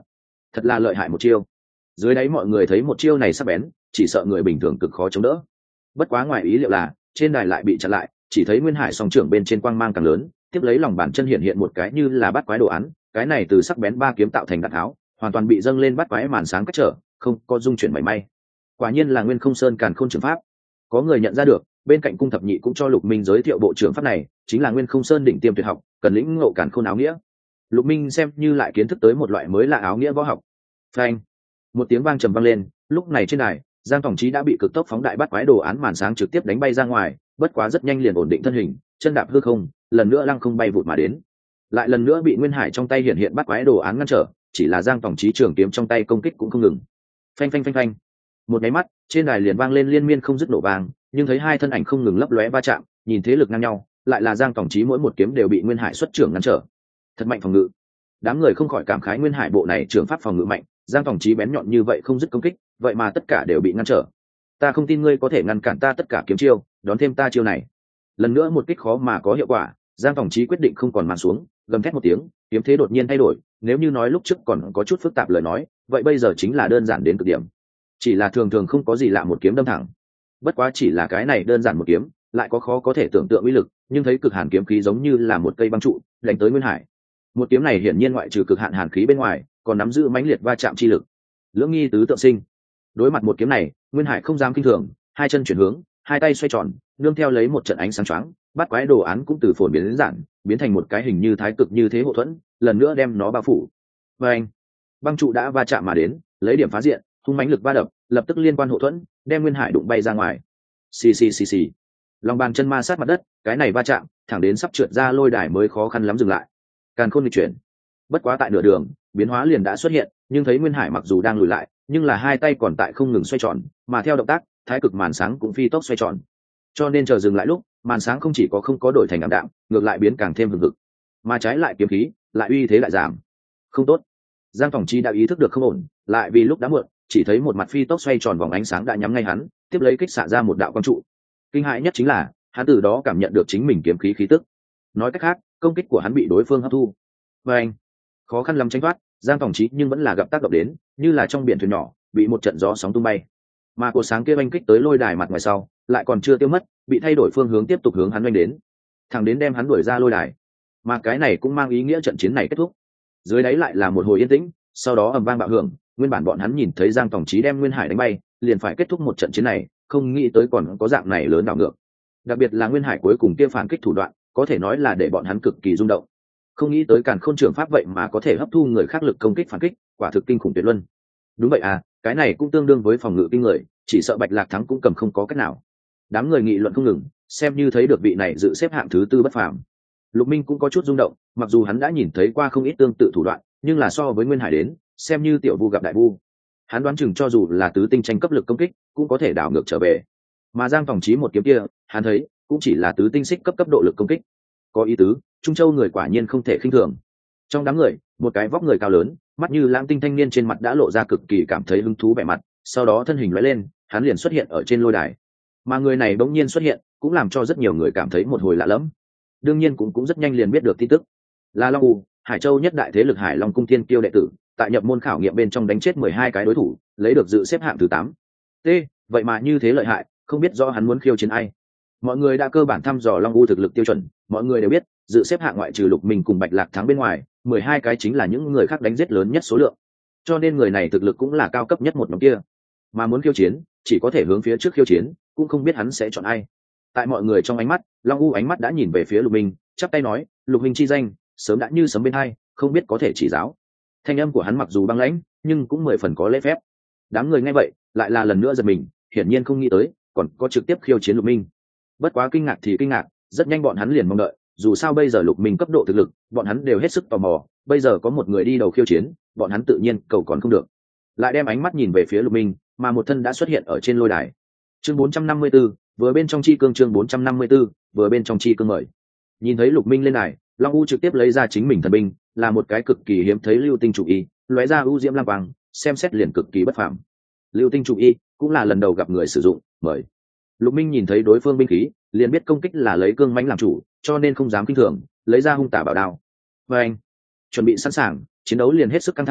thật là lợi hại một chiêu. Dưới đáy mọi người thấy một chiêu này sắc bén, chỉ sợ người bình thường cực khó chống đỡ. Bất quá ngoài ý liệu là trên đài lại bị chặn lại, chỉ thấy Nguyên Hải song trưởng bên trên quang mang càng lớn, tiếp lấy lòng bàn chân hiện hiện một cái như là bắt quái đồ án, cái này từ sắc bén ba kiếm tạo thành đạn tháo, hoàn toàn bị dâng lên bắt quái màn sáng cách trở, không có dung chuyển mảy may. Quả nhiên là Nguyên Không Sơn Càn Khôn trường pháp. Có người nhận ra được, bên cạnh cung thập nhị cũng cho Lục Minh giới thiệu bộ trưởng pháp này, chính là Nguyên Không Sơn đỉnh tiêm tuyệt học, cần lĩnh ngộ Càn Khôn áo nghĩa. Lục Minh xem như lại kiến thức tới một loại mới là áo nghĩa võ học. Phanh! Một tiếng vang trầm vang lên, lúc này trên đài, Giang Tổng Chí đã bị cực tốc phóng đại bắt quái đồ án màn sáng trực tiếp đánh bay ra ngoài, bất quá rất nhanh liền ổn định thân hình, chân đạp hư không, lần nữa lăng không bay vụt mà đến. Lại lần nữa bị Nguyên Hải trong tay hiện hiện bắt quái đồ án ngăn trở, chỉ là Giang Tổng Chí trường kiếm trong tay công kích cũng không ngừng. Phanh phanh phanh phanh. Một cái mắt, trên đài liền vang lên liên miên không dứt nổ vang, nhưng thấy hai thân ảnh không ngừng lấp lóe va chạm, nhìn thế lực ngang nhau, lại là Giang Tổng Chí mỗi một kiếm đều bị Nguyên Hải xuất trưởng ngăn trở. Thật mạnh phòng ngự. Đám người không khỏi cảm khái Nguyên Hải bộ này trường pháp phòng ngự mạnh, Giang Tổng Chí bén nhọn như vậy không dứt công kích, vậy mà tất cả đều bị ngăn trở. Ta không tin ngươi có thể ngăn cản ta tất cả kiếm chiêu, đón thêm ta chiêu này. Lần nữa một kích khó mà có hiệu quả, Giang Tổng Chí quyết định không còn màn xuống, gầm thét một tiếng, kiếm thế đột nhiên thay đổi, nếu như nói lúc trước còn có chút phức tạp lời nói, vậy bây giờ chính là đơn giản đến cực điểm. Chỉ là thường thường không có gì lạ một kiếm đâm thẳng. Bất quá chỉ là cái này đơn giản một kiếm, lại có khó có thể tưởng tượng uy lực, nhưng thấy cực hàn kiếm khí giống như là một cây băng trụ, đánh tới Nguyên Hải. Một kiếm này hiển nhiên ngoại trừ cực hạn hàn khí bên ngoài, còn nắm giữ mãnh liệt va chạm chi lực. Lưỡng nghi tứ tượng sinh. Đối mặt một kiếm này, Nguyên Hải không dám kinh thường, hai chân chuyển hướng, hai tay xoay tròn, nương theo lấy một trận ánh sáng choáng, bắt quái đồ án cũng từ phồn biến đến giản, biến thành một cái hình như thái cực như thế hộ thuẫn, lần nữa đem nó bao phủ. Và anh, băng trụ đã va chạm mà đến, lấy điểm phá diện, hung mãnh lực va đập, lập tức liên quan hộ thuẫn, đem Nguyên Hải đụng bay ra ngoài. Xì xì xì xì. Lòng bàn chân ma sát mặt đất, cái này va chạm, thẳng đến sắp trượt ra lôi đài mới khó khăn lắm dừng lại. Càn khôn nghịch chuyển. Bất quá tại nửa đường, biến hóa liền đã xuất hiện, nhưng thấy Nguyên Hải mặc dù đang lùi lại, nhưng là hai tay còn tại không ngừng xoay tròn, mà theo động tác, thái cực màn sáng cũng phi tốc xoay tròn. Cho nên chờ dừng lại lúc, màn sáng không chỉ có không có đổi thành ảm đạm, ngược lại biến càng thêm hừng hực, mà trái lại kiếm khí, lại uy thế lại giảm. Không tốt. Giang Tổng Chi đã ý thức được không ổn, lại vì lúc đã muộn, chỉ thấy một mặt phi tốc xoay tròn vòng ánh sáng đã nhắm ngay hắn, tiếp lấy kích xạ ra một đạo quang trụ. Kinh hãi nhất chính là, hắn từ đó cảm nhận được chính mình kiếm khí khí tức. Nói cách khác, công kích của hắn bị đối phương hấp thu. Và anh, khó khăn lắm tránh thoát, Giang Tổng Chí nhưng vẫn là gặp tác động đến, như là trong biển thuyền nhỏ, bị một trận gió sóng tung bay. Mà cột sáng kia oanh kích tới lôi đài mặt ngoài sau, lại còn chưa tiêu mất, bị thay đổi phương hướng tiếp tục hướng hắn oanh đến, thẳng đến đem hắn đuổi ra lôi đài. Mà cái này cũng mang ý nghĩa trận chiến này kết thúc. Dưới đáy lại là một hồi yên tĩnh, sau đó ầm vang bạo hưởng, nguyên bản bọn hắn nhìn thấy Giang Tổng Chí đem Nguyên Hải đánh bay, liền phải kết thúc một trận chiến này, không nghĩ tới còn có dạng này lớn đảo ngược. Đặc biệt là Nguyên Hải cuối cùng kia phản kích thủ đoạn, có thể nói là để bọn hắn cực kỳ rung động. Không nghĩ tới Càn Khôn trường pháp vậy mà có thể hấp thu người khác lực công kích phản kích, quả thực kinh khủng tuyệt luân. Đúng vậy à, cái này cũng tương đương với phòng ngự kinh người, chỉ sợ Bạch Lạc thắng cũng cầm không có cách nào. Đám người nghị luận không ngừng, xem như thấy được vị này dự xếp hạng thứ tư bất phàm. Lục Minh cũng có chút rung động, mặc dù hắn đã nhìn thấy qua không ít tương tự thủ đoạn, nhưng là so với Nguyên Hải đến, xem như tiểu vu gặp đại vu. Hắn đoán chừng cho dù là tứ tinh tranh cấp lực công kích, cũng có thể đảo ngược trở về. Mà Giang Tổng Chí một kiếm kia, hắn thấy, cũng chỉ là tứ tinh xích cấp cấp độ lực công kích. Có ý tứ, Trung Châu người quả nhiên không thể khinh thường. Trong đám người, một cái vóc người cao lớn, mắt như lãng tinh thanh niên trên mặt đã lộ ra cực kỳ cảm thấy hứng thú vẻ mặt, sau đó thân hình lóe lên, hắn liền xuất hiện ở trên lôi đài. Mà người này bỗng nhiên xuất hiện, cũng làm cho rất nhiều người cảm thấy một hồi lạ lẫm. Đương nhiên cũng cũng rất nhanh liền biết được tin tức. Là Long U, Hải Châu nhất đại thế lực Hải Long cung Thiên Kiêu đệ tử, tại nhập môn khảo nghiệm bên trong đánh chết mười hai cái đối thủ, lấy được dự xếp hạng thứ tám. T, vậy mà như thế lợi hại, không biết rõ hắn muốn khiêu chiến ai. Mọi người đã cơ bản thăm dò Long U thực lực tiêu chuẩn, mọi người đều biết, dự xếp hạng ngoại trừ Lục Minh cùng Bạch Lạc thắng bên ngoài, mười hai cái chính là những người khác đánh giết lớn nhất số lượng. Cho nên người này thực lực cũng là cao cấp nhất một nhóm kia. Mà muốn khiêu chiến, chỉ có thể hướng phía trước khiêu chiến, cũng không biết hắn sẽ chọn ai. Tại mọi người trong ánh mắt, Long U ánh mắt đã nhìn về phía Lục Minh, chắp tay nói, Lục Minh chi danh, sớm đã như sấm bên hai, không biết có thể chỉ giáo. Thanh âm của hắn mặc dù băng lãnh, nhưng cũng mười phần có lễ phép. Đám người nghe vậy, lại là lần nữa giật mình, hiển nhiên không nghĩ tới, còn có trực tiếp khiêu chiến Lục Minh. Bất quá kinh ngạc thì kinh ngạc, rất nhanh bọn hắn liền mong đợi, dù sao bây giờ Lục Minh cấp độ thực lực, bọn hắn đều hết sức tò mò, bây giờ có một người đi đầu khiêu chiến, bọn hắn tự nhiên cầu còn không được. Lại đem ánh mắt nhìn về phía Lục Minh, mà một thân đã xuất hiện ở trên lôi đài. Chương bốn trăm năm mươi 4, vừa bên trong chi cương chương bốn trăm năm mươi 4, vừa bên trong chi cương mời. Nhìn thấy Lục Minh lên đài, Long U trực tiếp lấy ra chính mình thần binh, là một cái cực kỳ hiếm thấy lưu tinh chủ y, lóe ra u diễm lam quang, xem xét liền cực kỳ bất phàm. Lưu tinh chủ y cũng là lần đầu gặp người sử dụng, mời. Lục Minh nhìn thấy đối phương binh khí, liền biết công kích là lấy cương mãnh làm chủ, cho nên không dám kinh thường, lấy ra hung tả bảo đao. Và anh, chuẩn bị sẵn sàng, chiến đấu liền hết sức căng thẳng,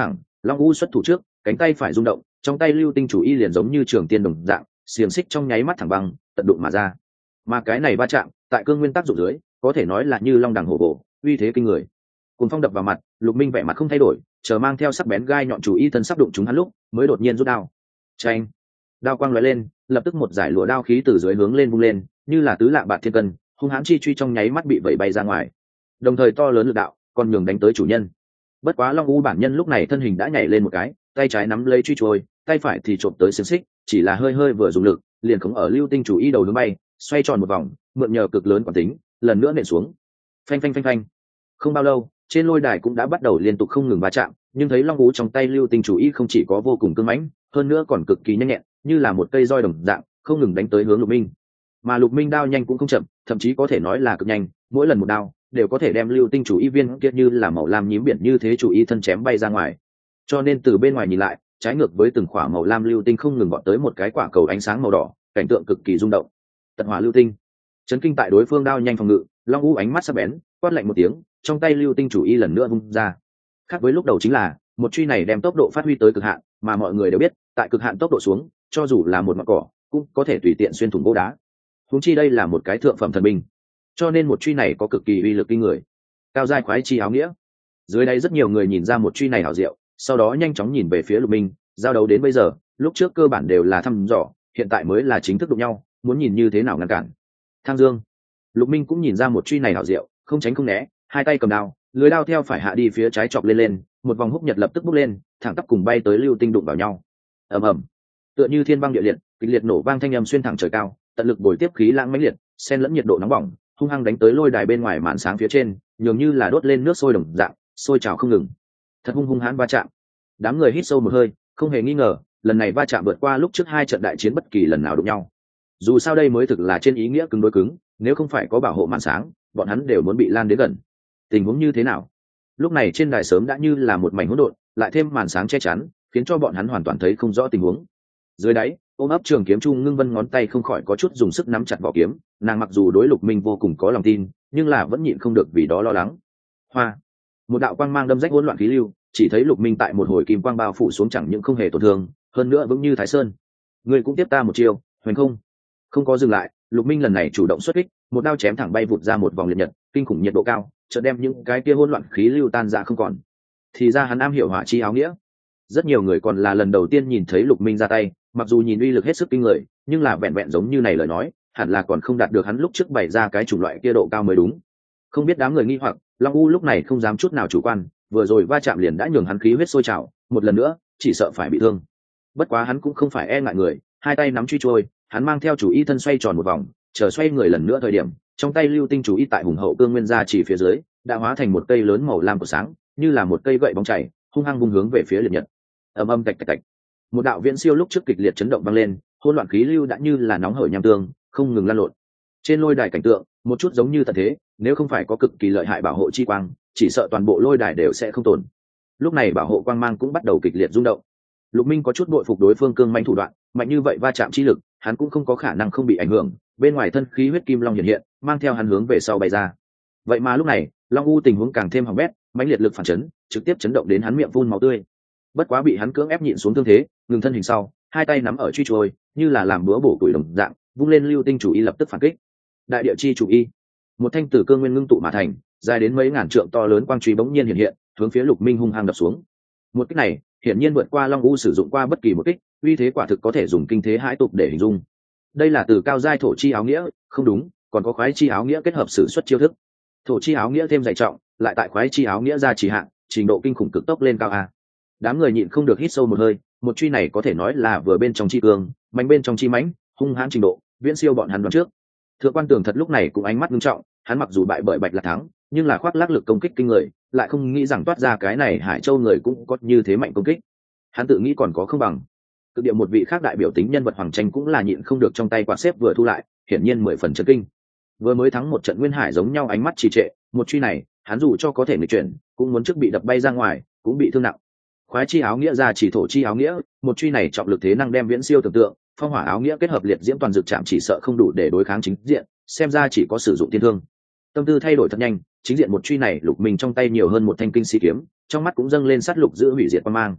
Long u xuất thủ trước, cánh tay phải rung động, trong tay lưu tinh chủ y liền giống như trường tiên đồng dạng, xiềng xích trong nháy mắt thẳng băng tận đụng mà ra. Mà cái này va chạm tại cương nguyên tác dụng dưới có thể nói là như long đằng hổ bộ, uy thế kinh người. Cùng phong đập vào mặt, Lục Minh vẻ mặt không thay đổi, chờ mang theo sắc bén gai nhọn chủ y thân sắp đụng chúng hắn lúc mới đột nhiên rút đao. Chanh, đao quang lóe lên, lập tức một giải lụa đao khí từ dưới hướng lên vung lên, như là tứ lạng bạc thiên cân, hung hãn chi truy trong nháy mắt bị vẩy bay ra ngoài. Đồng thời to lớn lực đạo còn nhường đánh tới chủ nhân. Bất quá Long U bản nhân lúc này thân hình đã nhảy lên một cái, tay trái nắm lấy truy trôi, tay phải thì trộm tới xiềng xích, chỉ là hơi hơi vừa dùng lực, liền khống ở lưu tinh chủ y đầu hướng bay, xoay tròn một vòng, mượn nhờ cực lớn quán tính, lần nữa nện xuống. Phanh phanh phanh phanh. Không bao lâu, trên lôi đài cũng đã bắt đầu liên tục không ngừng va chạm, nhưng thấy Long U trong tay lưu tinh chủ y không chỉ có vô cùng cứng mãnh, hơn nữa còn cực kỳ nhanh nhẹn, như là một cây roi đồng dạng, không ngừng đánh tới hướng Lục Minh. Mà Lục Minh đao nhanh cũng không chậm, thậm chí có thể nói là cực nhanh, mỗi lần một đao đều có thể đem lưu tinh chủ y viên kia như là màu lam nhím biển như thế chủ y thân chém bay ra ngoài. Cho nên từ bên ngoài nhìn lại, trái ngược với từng khỏa màu lam lưu tinh không ngừng gọn tới một cái quả cầu ánh sáng màu đỏ, cảnh tượng cực kỳ rung động. Tận hỏa lưu tinh, chấn kinh tại đối phương đao nhanh phòng ngự, Long U ánh mắt sắc bén, quát lạnh một tiếng, trong tay lưu tinh chủ y lần nữa vung ra. Khác với lúc đầu chính là một truy này đem tốc độ phát huy tới cực hạn, mà mọi người đều biết, tại cực hạn tốc độ xuống, cho dù là một ngọn cỏ cũng có thể tùy tiện xuyên thủng gỗ đá. Huống chi đây là một cái thượng phẩm thần binh, cho nên một truy này có cực kỳ uy lực kinh người. Cao giai khoái chi áo nghĩa. Dưới đây rất nhiều người nhìn ra một truy này hảo diệu, sau đó nhanh chóng nhìn về phía Lục Minh. Giao đấu đến bây giờ, lúc trước cơ bản đều là thăm dò, hiện tại mới là chính thức đụng nhau, muốn nhìn như thế nào ngăn cản. Thang Dương, Lục Minh cũng nhìn ra một truy này hảo diệu, không tránh không né, hai tay cầm đao, lưới đao theo phải hạ đi phía trái chọc lên lên, một vòng húc nhật lập tức bốc lên, thẳng tắp cùng bay tới lưu tinh đụng vào nhau. Ầm ầm, tựa như thiên băng địa liệt, kịch liệt nổ vang thanh âm xuyên thẳng trời cao, tận lực bồi tiếp khí lãng mãnh liệt, xen lẫn nhiệt độ nóng bỏng, hung hăng đánh tới lôi đài bên ngoài màn sáng phía trên, nhường như là đốt lên nước sôi đồng dạng, sôi trào không ngừng. Thật hung hung hãn va chạm. Đám người hít sâu một hơi, không hề nghi ngờ, lần này va chạm vượt qua lúc trước hai trận đại chiến bất kỳ lần nào đụng nhau. Dù sao đây mới thực là trên ý nghĩa cứng đối cứng, nếu không phải có bảo hộ màn sáng, bọn hắn đều muốn bị lan đến gần. Tình huống như thế nào? Lúc này trên đài sớm đã như là một mảnh hỗn độn, lại thêm màn sáng che chắn, khiến cho bọn hắn hoàn toàn thấy không rõ tình huống. Dưới đáy, ôm ấp trường kiếm Trung Ngưng Vân ngón tay không khỏi có chút dùng sức nắm chặt vỏ kiếm, nàng mặc dù đối Lục Minh vô cùng có lòng tin, nhưng là vẫn nhịn không được vì đó lo lắng. Hoa, một đạo quang mang đâm rách hỗn loạn khí lưu, chỉ thấy Lục Minh tại một hồi kim quang bao phủ xuống chẳng những không hề tổn thương, hơn nữa vững như Thái Sơn. Người cũng tiếp ta một chiêu, Huyền Không. Không có dừng lại, Lục Minh lần này chủ động xuất kích, một đao chém thẳng bay vụt ra một vòng liệt nhật, kinh khủng nhiệt độ cao, chợt đem những cái kia hỗn loạn khí lưu tan ra không còn. Thì ra hắn am hiểu hỏa chi áo nghĩa. Rất nhiều người còn là lần đầu tiên nhìn thấy Lục Minh ra tay, mặc dù nhìn uy lực hết sức kinh người, nhưng là vẹn vẹn giống như này lời nói, hẳn là còn không đạt được hắn lúc trước bày ra cái chủng loại kia độ cao mới đúng. Không biết đám người nghi hoặc, Long U lúc này không dám chút nào chủ quan, vừa rồi va chạm liền đã nhường hắn khí huyết sôi trào, một lần nữa, chỉ sợ phải bị thương. Bất quá hắn cũng không phải e ngại người, hai tay nắm truy trôi, hắn mang theo chủ y thân xoay tròn một vòng, chờ xoay người lần nữa thời điểm, trong tay lưu tinh chủ y tại hùng hậu cương nguyên gia chỉ phía dưới, đã hóa thành một cây lớn màu lam của sáng, như là một cây gậy bóng chảy, hung hăng vung hướng về phía liệt nhật. Ầm ầm tạch tạch tạch. Một đạo viễn siêu lúc trước kịch liệt chấn động vang lên, hỗn loạn khí lưu đã như là nóng hởi nham tương, không ngừng lan lộn. Trên lôi đài cảnh tượng, một chút giống như tận thế, nếu không phải có cực kỳ lợi hại bảo hộ chi quang, chỉ sợ toàn bộ lôi đài đều sẽ không tồn. Lúc này bảo hộ quang mang cũng bắt đầu kịch liệt rung động. Lục Minh có chút bội phục đối phương cương mãnh thủ đoạn, mạnh như vậy va chạm chi lực, hắn cũng không có khả năng không bị ảnh hưởng. Bên ngoài thân khí huyết kim long hiện hiện, mang theo hắn hướng về sau bay ra. Vậy mà lúc này, Long U tình huống càng thêm hỏng bét, mãnh liệt lực phản chấn, trực tiếp chấn động đến hắn miệng phun máu tươi. Bất quá bị hắn cưỡng ép nhịn xuống thương thế, ngừng thân hình sau, hai tay nắm ở truy trôi, như là làm búa bổ củi đồng dạng, vung lên lưu tinh chủ y lập tức phản kích. Đại địa chi chủ y, một thanh tử cương nguyên ngưng tụ mà thành, dài đến mấy ngàn trượng to lớn quang truy bỗng nhiên hiện hiện, hướng phía Lục Minh hung hăng đập xuống. Một kích này, hiển nhiên vượt qua Long U sử dụng qua bất kỳ một kích, uy thế quả thực có thể dùng kinh thế hãi tục để hình dung. Đây là từ cao giai thổ chi áo nghĩa, không đúng, còn có khoái chi áo nghĩa kết hợp sử xuất chiêu thức. Thổ chi áo nghĩa thêm dày trọng, lại tại khoái chi áo nghĩa ra chỉ hạng, trình độ kinh khủng cực tốc lên cao a. Đám người nhịn không được hít sâu một hơi, một truy này có thể nói là vừa bên trong chi cương, mạnh bên trong chi mãnh, hung hãn trình độ, viễn siêu bọn hắn đoán trước. Thượng quan Tường thật lúc này cũng ánh mắt nghiêm trọng, hắn mặc dù bại bởi Bạch Lạc thắng, nhưng là khoác lác lực công kích kinh người, lại không nghĩ rằng toát ra cái này Hải Châu người cũng có như thế mạnh công kích. Hắn tự nghĩ còn có không bằng. Cực điểm một vị khác đại biểu tính nhân vật Hoàng Tranh cũng là nhịn không được trong tay quạt xếp vừa thu lại, hiển nhiên mười phần chấn kinh. Vừa mới thắng một trận Nguyên Hải giống nhau ánh mắt trì trệ, một truy này, hắn dù cho có thể nghịch chuyển, cũng muốn trước bị đập bay ra ngoài, cũng bị thương nặng. Khoái chi áo nghĩa ra chỉ thổ chi áo nghĩa, một truy này trọng lực thế năng đem viễn siêu tưởng tượng, phong hỏa áo nghĩa kết hợp liệt diễm toàn dược chạm chỉ sợ không đủ để đối kháng chính diện, xem ra chỉ có sử dụng tiên thương. Tâm tư thay đổi thật nhanh, chính diện một truy này Lục Minh trong tay nhiều hơn một thanh kinh si kiếm, trong mắt cũng dâng lên sát lục giữ hủy diệt quan mang.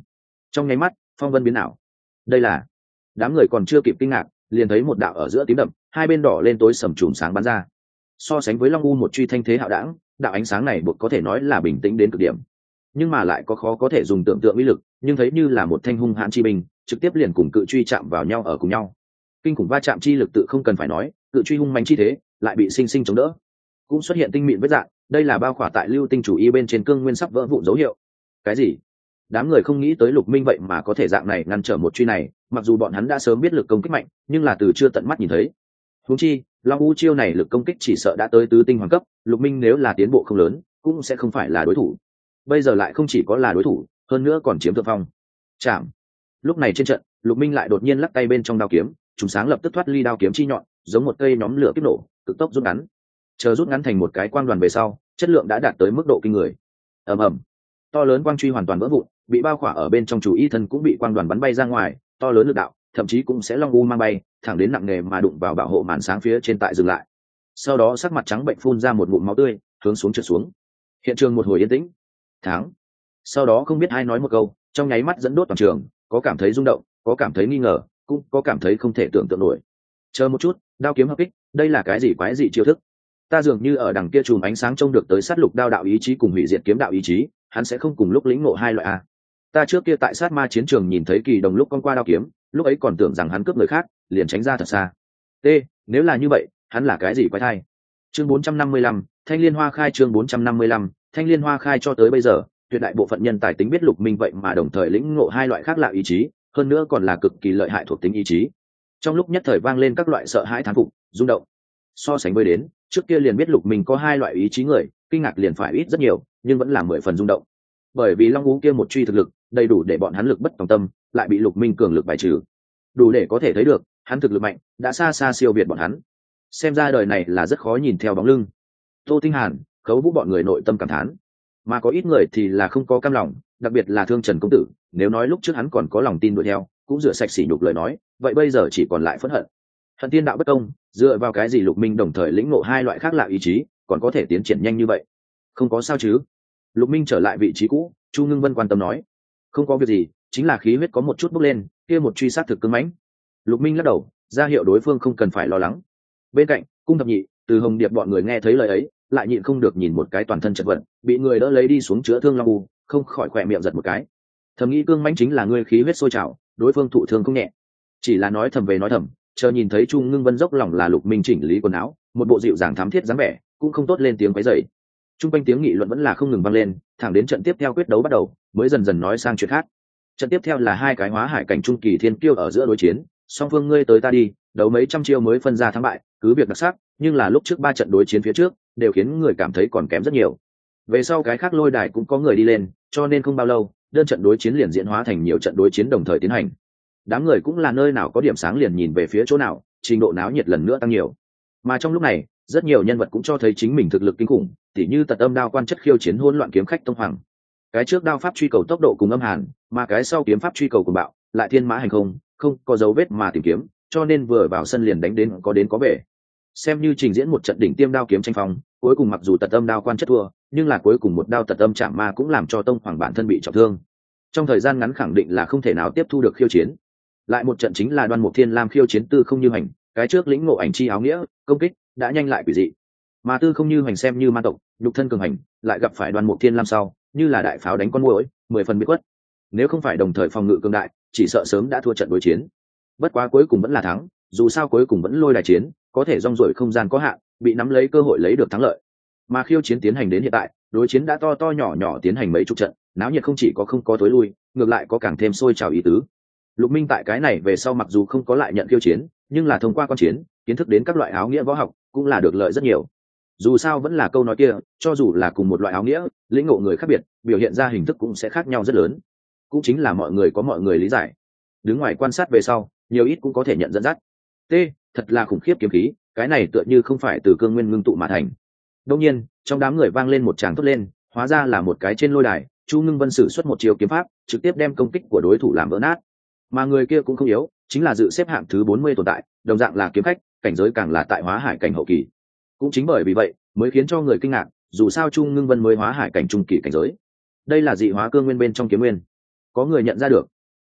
Trong nháy mắt phong vân biến ảo. Đây là, đám người còn chưa kịp kinh ngạc liền thấy một đạo ở giữa tím đậm, hai bên đỏ lên tối sầm chùm sáng bắn ra. So sánh với long u một truy thanh thế hạo đảng, đạo ánh sáng này buộc có thể nói là bình tĩnh đến cực điểm, nhưng mà lại có khó có thể dùng tưởng tượng uy lực, nhưng thấy như là một thanh hung hãn chi binh trực tiếp liền cùng cự truy chạm vào nhau ở cùng nhau. Kinh khủng va chạm chi lực tự không cần phải nói, cự truy hung mạnh chi thế lại bị sinh sinh chống đỡ, cũng xuất hiện tinh mịn vết dạng. Đây là bao khỏa tại lưu tinh chủ y bên trên cương nguyên sắp vỡ vụn dấu hiệu. Cái gì? Đám người không nghĩ tới Lục Minh vậy mà có thể dạng này ngăn trở một truy này, mặc dù bọn hắn đã sớm biết lực công kích mạnh, nhưng là từ chưa tận mắt nhìn thấy. Huống chi long u chiêu này lực công kích chỉ sợ đã tới tứ tinh hoàng cấp, Lục Minh nếu là tiến bộ không lớn cũng sẽ không phải là đối thủ. Bây giờ lại không chỉ có là đối thủ, hơn nữa còn chiếm thượng phong. Chạm. Lúc này trên trận, Lục Minh lại đột nhiên lắc tay bên trong đao kiếm, chúng sáng lập tức thoát ly đao kiếm chi nhọn, giống một cây nhóm lửa kích nổ, cực tốc rút ngắn. Chờ rút ngắn thành một cái quang đoàn về sau, chất lượng đã đạt tới mức độ kinh người. Ầm ầm. To lớn quang truy hoàn toàn vỡ vụn, bị bao khỏa ở bên trong chủ y thân cũng bị quang đoàn bắn bay ra ngoài, to lớn lực đạo, thậm chí cũng sẽ long u mang bay, thẳng đến nặng nề mà đụng vào bảo hộ màn sáng phía trên tại dừng lại. Sau đó sắc mặt trắng bệnh phun ra một ngụm máu tươi, hướng xuống trượt xuống. Hiện trường một hồi yên tĩnh. Thắng. Sau đó không biết ai nói một câu, trong nháy mắt dẫn đốt toàn trường, có cảm thấy rung động, có cảm thấy nghi ngờ, cũng có cảm thấy không thể tưởng tượng nổi. Chờ một chút, đao kiếm hợp kích, đây là cái gì quái dị chiêu thức? Ta dường như ở đằng kia chùm ánh sáng trông được tới sát lục đao đạo ý chí cùng hủy diệt kiếm đạo ý chí, hắn sẽ không cùng lúc lĩnh ngộ hai loại a. Ta trước kia tại sát ma chiến trường nhìn thấy Kỳ Đồng lúc con qua đao kiếm, lúc ấy còn tưởng rằng hắn cướp người khác, liền tránh ra thật xa. T, nếu là như vậy, hắn là cái gì quái thai? Chương bốn trăm năm mươi lăm, Thanh Liên Hoa khai chương bốn trăm năm mươi lăm, Thanh Liên Hoa khai cho tới bây giờ, tuyệt đại bộ phận nhân tài tính biết Lục Minh vậy mà đồng thời lĩnh ngộ hai loại khác lạ ý chí, hơn nữa còn là cực kỳ lợi hại thuộc tính ý chí. Trong lúc nhất thời vang lên các loại sợ hãi thán phục, rung động. So sánh với đến, trước kia liền biết Lục Minh có hai loại ý chí người, kinh ngạc liền phải ít rất nhiều, nhưng vẫn là mười phần rung động. Bởi vì Long Ú kia một truy thực lực, đầy đủ để bọn hắn lực bất tòng tâm, lại bị Lục Minh cường lực bài trừ. Đủ để có thể thấy được, hắn thực lực mạnh, đã xa xa siêu việt bọn hắn. Xem ra đời này là rất khó nhìn theo bóng lưng. Tô Tinh Hàn, Khấu Vũ bọn người nội tâm cảm thán, mà có ít người thì là không có cam lòng, đặc biệt là Thương Trần công tử, nếu nói lúc trước hắn còn có lòng tin đuổi theo, cũng rửa sạch sỉ nhục lời nói, vậy bây giờ chỉ còn lại phẫn hận. Hận tiên đạo bất công, dựa vào cái gì Lục Minh đồng thời lĩnh ngộ hai loại khác lạ ý chí, còn có thể tiến triển nhanh như vậy? Không có sao chứ? Lục Minh trở lại vị trí cũ, Chu Ngưng Vân quan tâm nói, không có việc gì, chính là khí huyết có một chút bốc lên, kia một truy sát thực cứng mãnh. Lục Minh lắc đầu, ra hiệu đối phương không cần phải lo lắng. Bên cạnh, Cung Thập Nhị, Từ Hồng Điệp bọn người nghe thấy lời ấy, lại nhịn không được nhìn một cái toàn thân chật vật, bị người đỡ lấy đi xuống chữa thương long u, không khỏi khỏe miệng giật một cái. Thầm nghĩ cương mãnh chính là ngươi khí huyết sôi trào, đối phương thụ thương không nhẹ. Chỉ là nói thầm về nói thầm, chờ nhìn thấy Chu Ngưng Vân dốc lòng là Lục Minh chỉnh lý quần áo, một bộ dịu dàng thám thiết dáng vẻ, cũng không tốt lên tiếng quấy rầy. Trung quanh tiếng nghị luận vẫn là không ngừng vang lên, thẳng đến trận tiếp theo quyết đấu bắt đầu, mới dần dần nói sang chuyện khác. Trận tiếp theo là hai cái hóa hải cảnh trung kỳ thiên kiêu ở giữa đối chiến, song phương ngươi tới ta đi, đấu mấy trăm chiêu mới phân ra thắng bại, cứ việc đặc sắc, nhưng là lúc trước ba trận đối chiến phía trước, đều khiến người cảm thấy còn kém rất nhiều. Về sau cái khác lôi đài cũng có người đi lên, cho nên không bao lâu, đơn trận đối chiến liền diễn hóa thành nhiều trận đối chiến đồng thời tiến hành. Đám người cũng là nơi nào có điểm sáng liền nhìn về phía chỗ nào, trình độ náo nhiệt lần nữa tăng nhiều. Mà trong lúc này, rất nhiều nhân vật cũng cho thấy chính mình thực lực kinh khủng, tỉ như Tật Âm Đao quan chất khiêu chiến hỗn loạn kiếm khách Tông Hoàng. Cái trước đao pháp truy cầu tốc độ cùng âm hàn, mà cái sau kiếm pháp truy cầu cùng bạo, lại thiên mã hành không, không có dấu vết mà tìm kiếm, cho nên vừa vào sân liền đánh đến có đến có về. Xem như trình diễn một trận đỉnh tiêm đao kiếm tranh phong, cuối cùng mặc dù Tật Âm Đao quan chất thua, nhưng là cuối cùng một đao Tật Âm chạm ma cũng làm cho Tông Hoàng bản thân bị trọng thương. Trong thời gian ngắn khẳng định là không thể nào tiếp thu được khiêu chiến. Lại một trận chính là Đoan Mục Thiên Lam khiêu chiến Tư Không Như Hành, cái trước lĩnh ngộ ảnh chi áo nghĩa, công kích đã nhanh lại quỷ dị, mà Tư Không Như Hành xem như ma tộc, nhục thân cường hành, lại gặp phải Đoan Mục Thiên Lam sau, như là đại pháo đánh con muỗi, mười phần biết quất. Nếu không phải đồng thời phòng ngự cường đại, chỉ sợ sớm đã thua trận đối chiến. Bất quá cuối cùng vẫn là thắng, dù sao cuối cùng vẫn lôi đài chiến, có thể rong ruổi không gian có hạn, bị nắm lấy cơ hội lấy được thắng lợi. Mà khiêu chiến tiến hành đến hiện tại, đối chiến đã to to nhỏ nhỏ tiến hành mấy chục trận, náo nhiệt không chỉ có không có tối lui, ngược lại có càng thêm sôi trào ý tứ. Lục Minh tại cái này về sau mặc dù không có lại nhận khiêu chiến, nhưng là thông qua quan chiến, kiến thức đến các loại áo nghĩa võ học, cũng là được lợi rất nhiều. Dù sao vẫn là câu nói kia, cho dù là cùng một loại áo nghĩa, lĩnh ngộ người khác biệt, biểu hiện ra hình thức cũng sẽ khác nhau rất lớn. Cũng chính là mọi người có mọi người lý giải. Đứng ngoài quan sát về sau, nhiều ít cũng có thể nhận dẫn dắt. T, thật là khủng khiếp kiếm khí, cái này tựa như không phải từ cương nguyên ngưng tụ mà thành. Đương nhiên, trong đám người vang lên một tràng thốt lên, hóa ra là một cái trên lôi đài, Chu Ngưng Vân sử xuất một chiều kiếm pháp, trực tiếp đem công kích của đối thủ làm vỡ nát. Mà người kia cũng không yếu, chính là dự xếp hạng thứ bốn mươi tồn tại, đồng dạng là kiếm khách, cảnh giới càng là tại hóa hải cảnh hậu kỳ. Cũng chính bởi vì vậy, mới khiến cho người kinh ngạc, dù sao Chu Ngưng Vân mới hóa hải cảnh trung kỳ cảnh giới. Đây là dị hóa cương nguyên bên trong kiếm nguyên. Có người nhận ra được,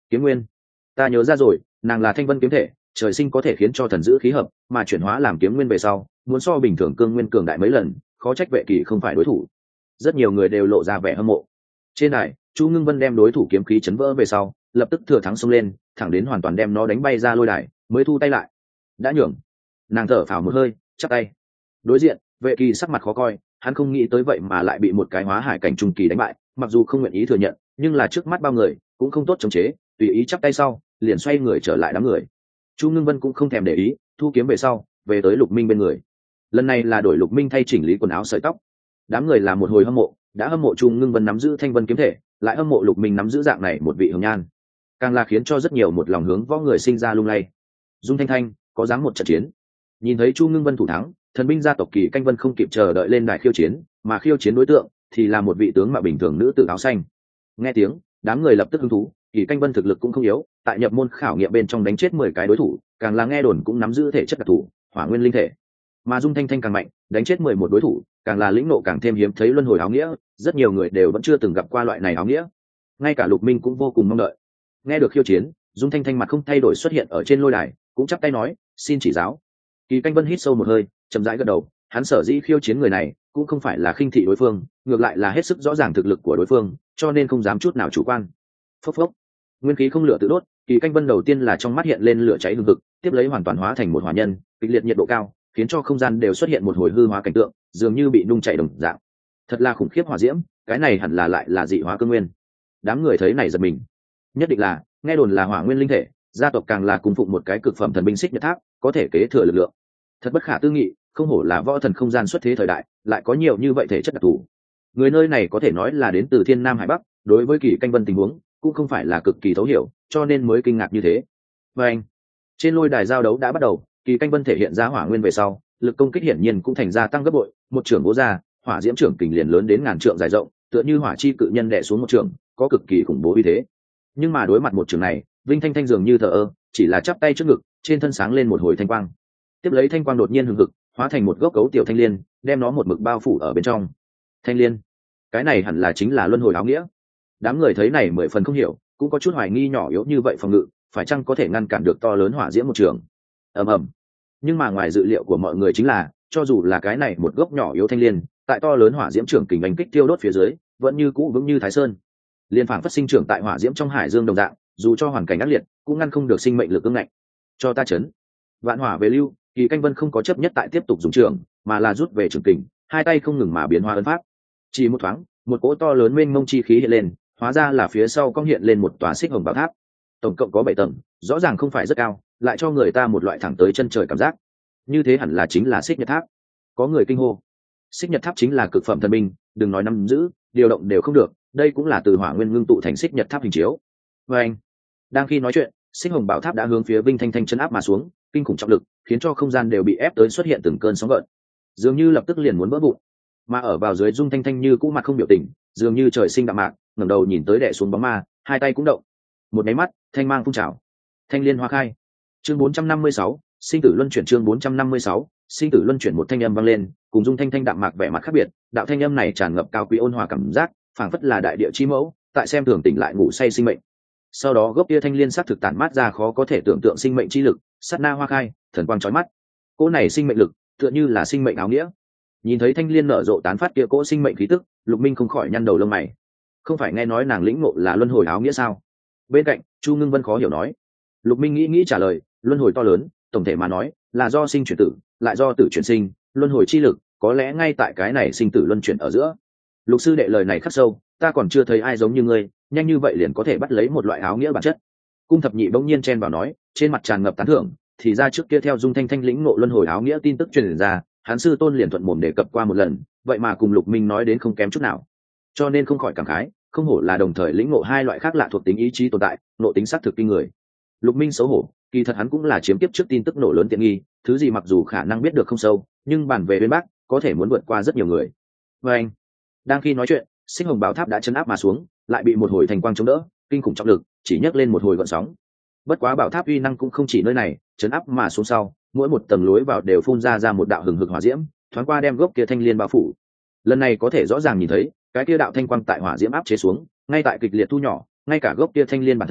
Kiếm nguyên, ta nhớ ra rồi, nàng là thanh vân kiếm thể, trời sinh có thể khiến cho thần giữ khí hợp, mà chuyển hóa làm kiếm nguyên về sau muốn so bình thường cương nguyên cường đại mấy lần, khó trách vệ kỳ không phải đối thủ. Rất nhiều người đều lộ ra vẻ hâm mộ. Trên này Chu Ngưng Vân đem đối thủ kiếm khí chấn vỡ về sau lập tức thừa thắng xông lên, thẳng đến hoàn toàn đem nó đánh bay ra lôi đài mới thu tay lại. Đã nhường, nàng thở phào một hơi, chắp tay. Đối diện vệ kỳ sắc mặt khó coi, hắn không nghĩ tới vậy mà lại bị một cái hóa hải cảnh trung kỳ đánh bại, mặc dù không nguyện ý thừa nhận nhưng là trước mắt bao người cũng không tốt chống chế, tùy ý chắp tay sau liền xoay người trở lại đám người. Chu Ngưng Vân cũng không thèm để ý, thu kiếm về sau về tới Lục Minh bên người. Lần này là đổi Lục Minh thay chỉnh lý quần áo sợi tóc. Đám người là một hồi hâm mộ, đã hâm mộ Chu Ngưng Vân nắm giữ thanh vân kiếm thể, lại hâm mộ Lục Minh nắm giữ dạng này một vị hồng nhan, càng là khiến cho rất nhiều một lòng hướng võ người sinh ra lung lay. Dung Thanh Thanh có dám một trận chiến. Nhìn thấy Chu Ngưng Vân thủ thắng, thần binh gia tộc Kỳ Canh Vân không kịp chờ đợi lên đài khiêu chiến, mà khiêu chiến đối tượng thì là một vị tướng mạo bình thường nữ tử áo xanh. Nghe tiếng, đám người lập tức hứng thú, Kỳ Canh Vân thực lực cũng không yếu, tại nhập môn khảo nghiệm bên trong đánh chết mười cái đối thủ, càng là nghe đồn cũng nắm giữ thể chất đặc thù, hỏa nguyên linh thể. Mà Dung Thanh Thanh càng mạnh, đánh chết mười một đối thủ, càng là lĩnh nộ càng thêm hiếm thấy luân hồi áo nghĩa, rất nhiều người đều vẫn chưa từng gặp qua loại này áo nghĩa. Ngay cả Lục Minh cũng vô cùng mong đợi. Nghe được khiêu chiến, Dung Thanh Thanh mặt không thay đổi xuất hiện ở trên lôi đài, cũng chắp tay nói, xin chỉ giáo. Kỳ Canh Vân hít sâu một hơi, chậm rãi gật đầu, hắn sở dĩ khiêu chiến người này cũng không phải là khinh thị đối phương, ngược lại là hết sức rõ ràng thực lực của đối phương, cho nên không dám chút nào chủ quan. Phốc phốc, nguyên khí không lửa tự đốt, Kỳ Canh Vân đầu tiên là trong mắt hiện lên lửa cháy hừng hực, tiếp lấy hoàn toàn hóa thành một hỏa nhân, kịch liệt nhiệt độ cao, khiến cho không gian đều xuất hiện một hồi hư hóa cảnh tượng, dường như bị nung chảy đồng dạng. Thật là khủng khiếp hỏa diễm, cái này hẳn là lại là dị hóa cương nguyên. Đám người thấy này giật mình. Nhất định là, nghe đồn là hỏa nguyên linh thể, gia tộc càng là cung phụng một cái cực phẩm thần binh xích nhật tháp, có thể kế thừa lực lượng. Thật bất khả tư nghị, không hổ là võ thần không gian xuất thế thời đại, lại có nhiều như vậy thể chất đặc thù. Người nơi này có thể nói là đến từ thiên nam hải bắc, đối với Kỳ Canh Vân tình huống cũng không phải là cực kỳ thấu hiểu, cho nên mới kinh ngạc như thế. Và anh, trên lôi đài giao đấu đã bắt đầu, Kỳ Canh Vân thể hiện ra hỏa nguyên về sau, lực công kích hiển nhiên cũng thành ra tăng gấp bội, một trưởng bố ra, hỏa diễm trưởng kình liền lớn đến ngàn trượng dài rộng, tựa như hỏa chi cự nhân đè xuống một trưởng, có cực kỳ khủng bố uy thế. Nhưng mà đối mặt một trưởng này, Vinh Thanh Thanh dường như thờ ơ, chỉ là chắp tay trước ngực, trên thân sáng lên một hồi thanh quang. Tiếp lấy thanh quang đột nhiên hừng hực, hóa thành một gốc cấu tiểu thanh liên, đem nó một mực bao phủ ở bên trong. Thanh liên, cái này hẳn là chính là luân hồi áo nghĩa. Đám người thấy này mười phần không hiểu, cũng có chút hoài nghi nhỏ yếu như vậy phòng ngự, phải chăng có thể ngăn cản được to lớn hỏa diễm một trường. Ầm ầm. Nhưng mà ngoài dự liệu của mọi người chính là, cho dù là cái này một gốc nhỏ yếu thanh liên, tại to lớn hỏa diễm trưởng kình đánh kích tiêu đốt phía dưới, vẫn như cũ vững như Thái Sơn. Liên phảng phát sinh trưởng tại hỏa diễm trong hải dương đồng dạng, dù cho hoàn cảnh ác liệt, cũng ngăn không được sinh mệnh lực ương ngạnh. Cho ta chấn. Vạn hỏa về lưu, Kỳ Canh Vân không có chấp nhất tại tiếp tục dùng trường, mà là rút về trường kình, hai tay không ngừng mà biến hóa ấn pháp. Chỉ một thoáng, một cỗ to lớn mênh mông chi khí hiện lên, hóa ra là phía sau cong hiện lên một tòa xích hồng bảo tháp. Tổng cộng có bảy tầng, rõ ràng không phải rất cao, lại cho người ta một loại thẳng tới chân trời cảm giác. Như thế hẳn là chính là xích nhật tháp. Có người kinh hô. Xích nhật tháp chính là cực phẩm thần binh, đừng nói nắm giữ, điều động đều không được, đây cũng là từ hỏa nguyên ngưng tụ thành xích nhật tháp hình chiếu. Và anh, đang khi nói chuyện, xích hồng bảo tháp đã hướng phía Vinh Thanh Thanh chân áp mà xuống, kinh khủng trọng lực khiến cho không gian đều bị ép tới xuất hiện từng cơn sóng gợn, dường như lập tức liền muốn vỡ vụn. Mà ở vào dưới Dung Thanh Thanh như cũ mặt không biểu tình, dường như trời sinh đạm mạc, ngẩng đầu nhìn tới đè xuống bóng ma, hai tay cũng động. Một cái mắt, thanh mang phun trào, thanh liên hoa khai. Chương bốn trăm năm mươi sáu, sinh tử luân chuyển. Chương bốn trăm năm mươi sáu, sinh tử luân chuyển. Một thanh âm vang lên, cùng Dung Thanh Thanh đạm mạc vẻ mặt khác biệt, đạo thanh âm này tràn ngập cao quý ôn hòa cảm giác, phảng phất là đại địa chi mẫu, tại xem thường tỉnh lại ngủ say sinh mệnh. Sau đó gốc kia thanh liên sắc thực tản mát ra khó có thể tưởng tượng sinh mệnh chi lực, sát na hoa khai, thần quang chói mắt. Cỗ này sinh mệnh lực, tựa như là sinh mệnh áo nghĩa. Nhìn thấy thanh liên nở rộ tán phát kia cỗ sinh mệnh khí tức, Lục Minh không khỏi nhăn đầu lông mày. Không phải nghe nói nàng lĩnh ngộ là luân hồi áo nghĩa sao? Bên cạnh, Chu Ngưng Vân khó hiểu nói. Lục Minh nghĩ nghĩ trả lời, luân hồi to lớn, tổng thể mà nói, là do sinh chuyển tử, lại do tử chuyển sinh, luân hồi chi lực, có lẽ ngay tại cái này sinh tử luân chuyển ở giữa. Lục sư đệ lời này khắc sâu, ta còn chưa thấy ai giống như ngươi, nhanh như vậy liền có thể bắt lấy một loại áo nghĩa bản chất. Cung thập nhị bỗng nhiên chen vào nói, trên mặt tràn ngập tán thưởng, thì ra trước kia theo Dung Thanh Thanh lĩnh ngộ luân hồi áo nghĩa tin tức truyền ra, hắn sư tôn liền thuận mồm đề cập qua một lần, vậy mà cùng Lục Minh nói đến không kém chút nào. Cho nên không khỏi cảm khái, không hổ là đồng thời lĩnh ngộ hai loại khác lạ thuộc tính ý chí tồn tại, nộ tính xác thực kinh người. Lục Minh xấu hổ, kỳ thật hắn cũng là chiếm tiếp trước tin tức nổ lớn tiện nghi, thứ gì mặc dù khả năng biết được không sâu, nhưng bản về bên Bắc, có thể muốn vượt qua rất nhiều người. Và anh, đang khi nói chuyện, sinh hồng bảo tháp đã chấn áp mà xuống, lại bị một hồi thành quang chống đỡ, kinh khủng trọng lực chỉ nhấc lên một hồi gợn sóng. Bất quá bảo tháp uy năng cũng không chỉ nơi này, chấn áp mà xuống sau, mỗi một tầng lối vào đều phun ra ra một đạo hừng hực hỏa diễm, thoáng qua đem gốc kia thanh liên bao phủ. Lần này có thể rõ ràng nhìn thấy, cái kia đạo thanh quang tại hỏa diễm áp chế xuống, ngay tại kịch liệt thu nhỏ, ngay cả gốc kia thanh liên bản thân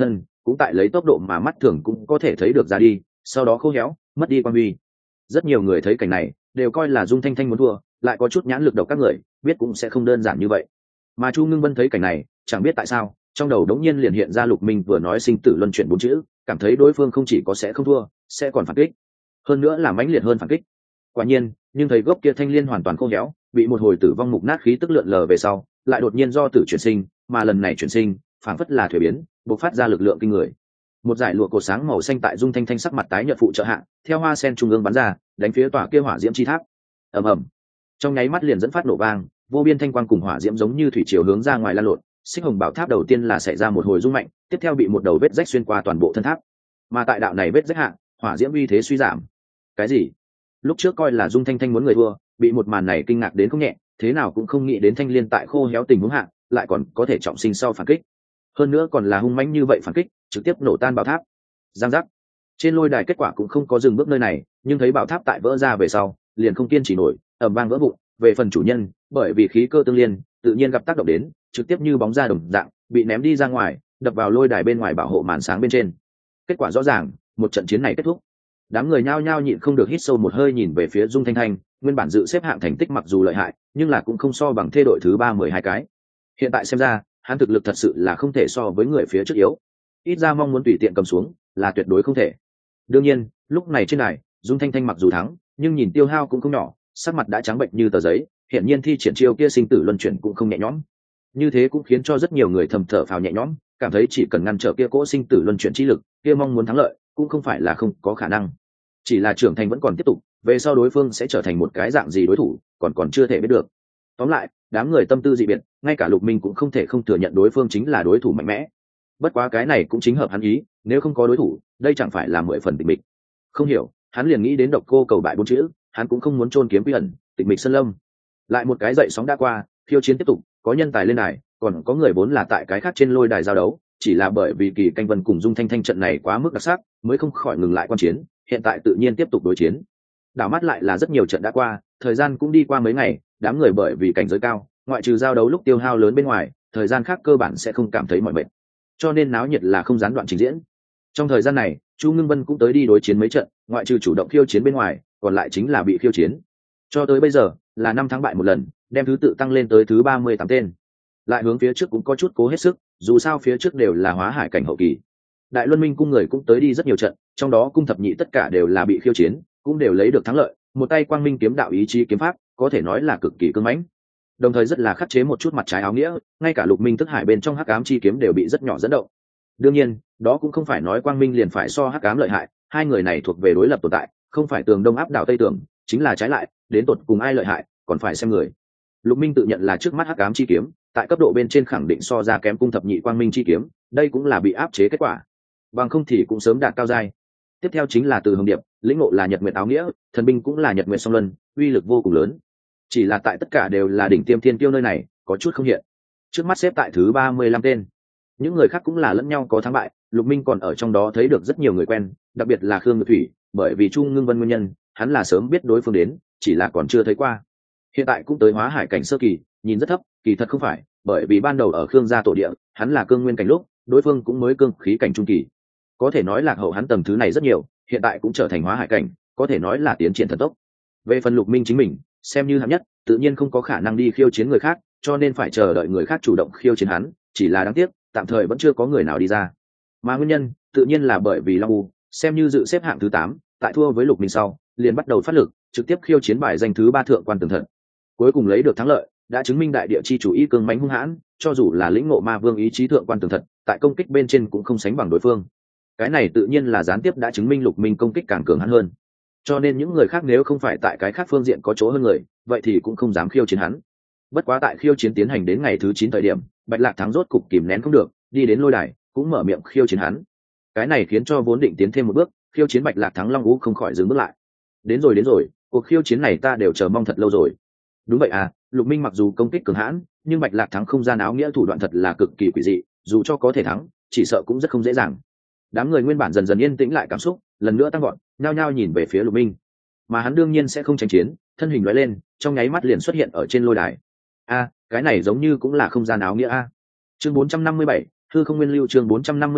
cũng tại lấy tốc độ mà mắt thường cũng có thể thấy được ra đi, sau đó khô héo mất đi quan huy. Rất nhiều người thấy cảnh này đều coi là Dung Thanh Thanh muốn thua, lại có chút nhãn lực độc các người biết cũng sẽ không đơn giản như vậy. Mà Chu Ngưng Vân thấy cảnh này chẳng biết tại sao trong đầu đống nhiên liền hiện ra Lục Minh vừa nói sinh tử luân chuyển bốn chữ, cảm thấy đối phương không chỉ có sẽ không thua, sẽ còn phản kích, hơn nữa là mãnh liệt hơn phản kích. Quả nhiên, nhưng thấy gốc kia thanh liên hoàn toàn khô héo, bị một hồi tử vong mục nát khí tức lượn lờ về sau, lại đột nhiên do tử chuyển sinh, mà lần này chuyển sinh phảng phất là thuế biến, bộc phát ra lực lượng kinh người. Một dải lụa cột sáng màu xanh tại Dung Thanh Thanh sắc mặt tái nhợt phụ trợ hạ, theo hoa sen trung ương bắn ra, đánh phía tòa kia hỏa diễm chi tháp. Ầm ầm, trong nháy mắt liền dẫn phát nổ vang, vô biên thanh quang cùng hỏa diễm giống như thủy triều hướng ra ngoài lan lộn. Xích hồng bảo tháp đầu tiên là xảy ra một hồi rung mạnh, tiếp theo bị một đầu vết rách xuyên qua toàn bộ thân tháp. Mà tại đạo này vết rách hạ, hỏa diễm uy thế suy giảm. Cái gì? Lúc trước coi là Dung Thanh Thanh muốn người thua, bị một màn này kinh ngạc đến không nhẹ, thế nào cũng không nghĩ đến thanh liên tại khô héo tình huống hạ, lại còn có thể trọng sinh sau phản kích. Hơn nữa còn là hung mãnh như vậy phản kích, trực tiếp nổ tan bảo tháp. Giang giác. Trên lôi đài kết quả cũng không có dừng bước nơi này, nhưng thấy bảo tháp tại vỡ ra về sau, liền không kiên trì nổi, ầm vang vỡ vụn. Về phần chủ nhân, bởi vì khí cơ tương liên, tự nhiên gặp tác động đến, trực tiếp như bóng ra đồng dạng, bị ném đi ra ngoài, đập vào lôi đài bên ngoài bảo hộ màn sáng bên trên. Kết quả rõ ràng, một trận chiến này kết thúc. Đám người nhao nhao nhịn không được hít sâu một hơi nhìn về phía Dung Thanh Thanh, nguyên bản dự xếp hạng thành tích mặc dù lợi hại, nhưng là cũng không so bằng thê đội thứ ba mười hai cái. Hiện tại xem ra, hắn thực lực thật sự là không thể so với người phía trước yếu. Ít ra mong muốn tùy tiện cầm xuống, là tuyệt đối không thể. Đương nhiên, lúc này trên này, Dung Thanh Thanh mặc dù thắng, nhưng nhìn tiêu hao cũng không nhỏ, sắc mặt đã trắng bệnh như tờ giấy, hiển nhiên thi triển chiêu kia sinh tử luân chuyển cũng không nhẹ nhõm. Như thế cũng khiến cho rất nhiều người thầm thở phào nhẹ nhõm, cảm thấy chỉ cần ngăn trở kia cỗ sinh tử luân chuyển chi lực, kia mong muốn thắng lợi cũng không phải là không có khả năng. Chỉ là trưởng thành vẫn còn tiếp tục, về sau đối phương sẽ trở thành một cái dạng gì đối thủ, còn còn chưa thể biết được. Tóm lại, đám người tâm tư dị biệt, ngay cả Lục Minh cũng không thể không thừa nhận đối phương chính là đối thủ mạnh mẽ. Bất quá cái này cũng chính hợp hắn ý, nếu không có đối thủ, đây chẳng phải là mười phần tịch mịch. Không hiểu, hắn liền nghĩ đến độc cô cầu bại bốn chữ, hắn cũng không muốn chôn kiếm quy ẩn, tịch mịch sơn lâm. Lại một cái dậy sóng đã qua, khiêu chiến tiếp tục, có nhân tài lên đài, còn có người vốn là tại cái khác trên lôi đài giao đấu, chỉ là bởi vì Kỳ Canh Vân cùng Dung Thanh Thanh trận này quá mức đặc sắc, mới không khỏi ngừng lại quan chiến, hiện tại tự nhiên tiếp tục đối chiến. Đảo mắt lại là rất nhiều trận đã qua, thời gian cũng đi qua mấy ngày, đám người bởi vì cảnh giới cao, ngoại trừ giao đấu lúc tiêu hao lớn bên ngoài, thời gian khác cơ bản sẽ không cảm thấy mỏi mệt, cho nên náo nhiệt là không gián đoạn trình diễn. Trong thời gian này, Chu Ngưng Vân cũng tới đi đối chiến mấy trận, ngoại trừ chủ động khiêu chiến bên ngoài, còn lại chính là bị khiêu chiến. Cho tới bây giờ, là năm thắng bại một lần, đem thứ tự tăng lên tới thứ ba mươi tám tên. Lại hướng phía trước cũng có chút cố hết sức, dù sao phía trước đều là hóa hải cảnh hậu kỳ. Đại Luân Minh cung người cũng tới đi rất nhiều trận, trong đó cung thập nhị tất cả đều là bị khiêu chiến, cũng đều lấy được thắng lợi, một tay quang minh kiếm đạo ý chí kiếm pháp, có thể nói là cực kỳ cứng mãnh. Đồng thời rất là khắc chế một chút mặt trái áo nghĩa, ngay cả Lục Minh thức hải bên trong hắc ám chi kiếm đều bị rất nhỏ dẫn động. Đương nhiên, đó cũng không phải nói quang minh liền phải so hắc ám lợi hại, hai người này thuộc về đối lập tồn tại, không phải tường đông áp đảo tây tường, chính là trái lại, đến tột cùng ai lợi hại, còn phải xem người. Lục Minh tự nhận là trước mắt hắc ám chi kiếm, tại cấp độ bên trên khẳng định so ra kém cung thập nhị quang minh chi kiếm, đây cũng là bị áp chế kết quả. Bằng không thì cũng sớm đạt cao giai. Tiếp theo chính là Từ Hồng Điệp, lĩnh ngộ là Nhật Nguyệt áo nghĩa, thần binh cũng là Nhật Nguyệt song luân, uy lực vô cùng lớn. Chỉ là tại tất cả đều là đỉnh tiêm thiên kiêu nơi này, có chút không hiện. Trước mắt xếp tại thứ ba mươi lăm tên. Những người khác cũng là lẫn nhau có thắng bại, Lục Minh còn ở trong đó thấy được rất nhiều người quen, đặc biệt là Khương Nhược Thủy, bởi vì Chu Ngưng Vân nguyên nhân, hắn là sớm biết đối phương đến, chỉ là còn chưa thấy qua. Hiện tại cũng tới hóa hải cảnh sơ kỳ, nhìn rất thấp, kỳ thật không phải, bởi vì ban đầu ở Khương gia tổ địa, hắn là cương nguyên cảnh lúc, đối phương cũng mới cương khí cảnh trung kỳ. Có thể nói lạc hậu hắn tầng thứ này rất nhiều, hiện tại cũng trở thành hóa hải cảnh, có thể nói là tiến triển thần tốc. Về phần Lục Minh chính mình, xem như hạng nhất, tự nhiên không có khả năng đi khiêu chiến người khác, cho nên phải chờ đợi người khác chủ động khiêu chiến hắn, chỉ là đáng tiếc, tạm thời vẫn chưa có người nào đi ra. Mà nguyên nhân, tự nhiên là bởi vì Long U, xem như dự xếp hạng thứ tám, tại thua với Lục Minh sau, liền bắt đầu phát lực, trực tiếp khiêu chiến bài danh thứ ba thượng quan tường thật. Cuối cùng lấy được thắng lợi, đã chứng minh đại địa chi chủ ý cương mãnh hung hãn, cho dù là lĩnh ngộ ma vương ý chí thượng quan tường thật, tại công kích bên trên cũng không sánh bằng đối phương. Cái này tự nhiên là gián tiếp đã chứng minh Lục Minh công kích càng cường hãn hơn. Cho nên những người khác nếu không phải tại cái khác phương diện có chỗ hơn người, vậy thì cũng không dám khiêu chiến hắn. Bất quá tại khiêu chiến tiến hành đến ngày thứ chín thời điểm, Bạch Lạc Thắng rốt cục kìm nén không được, đi đến lôi đài, cũng mở miệng khiêu chiến hắn. Cái này khiến cho vốn định tiến thêm một bước, khiêu chiến Bạch Lạc Thắng Long Vũ không khỏi dừng bước lại. Đến rồi đến rồi, cuộc khiêu chiến này ta đều chờ mong thật lâu rồi. Đúng vậy à, Lục Minh mặc dù công kích cường hãn, nhưng Bạch Lạc Thắng không gian áo nghĩa thủ đoạn thật là cực kỳ quỷ dị, dù cho có thể thắng, chỉ sợ cũng rất không dễ dàng. Đám người nguyên bản dần dần yên tĩnh lại cảm xúc, lần nữa tăng gọn, nhao nhao nhìn về phía Lục Minh. Mà hắn đương nhiên sẽ không tranh chiến, thân hình lóe lên, trong nháy mắt liền xuất hiện ở trên lôi đài. A, cái này giống như cũng là không gian áo nghĩa a. Chương bốn trăm năm mươi bảy, hư không nguyên lưu chương bốn trăm năm mươi bảy,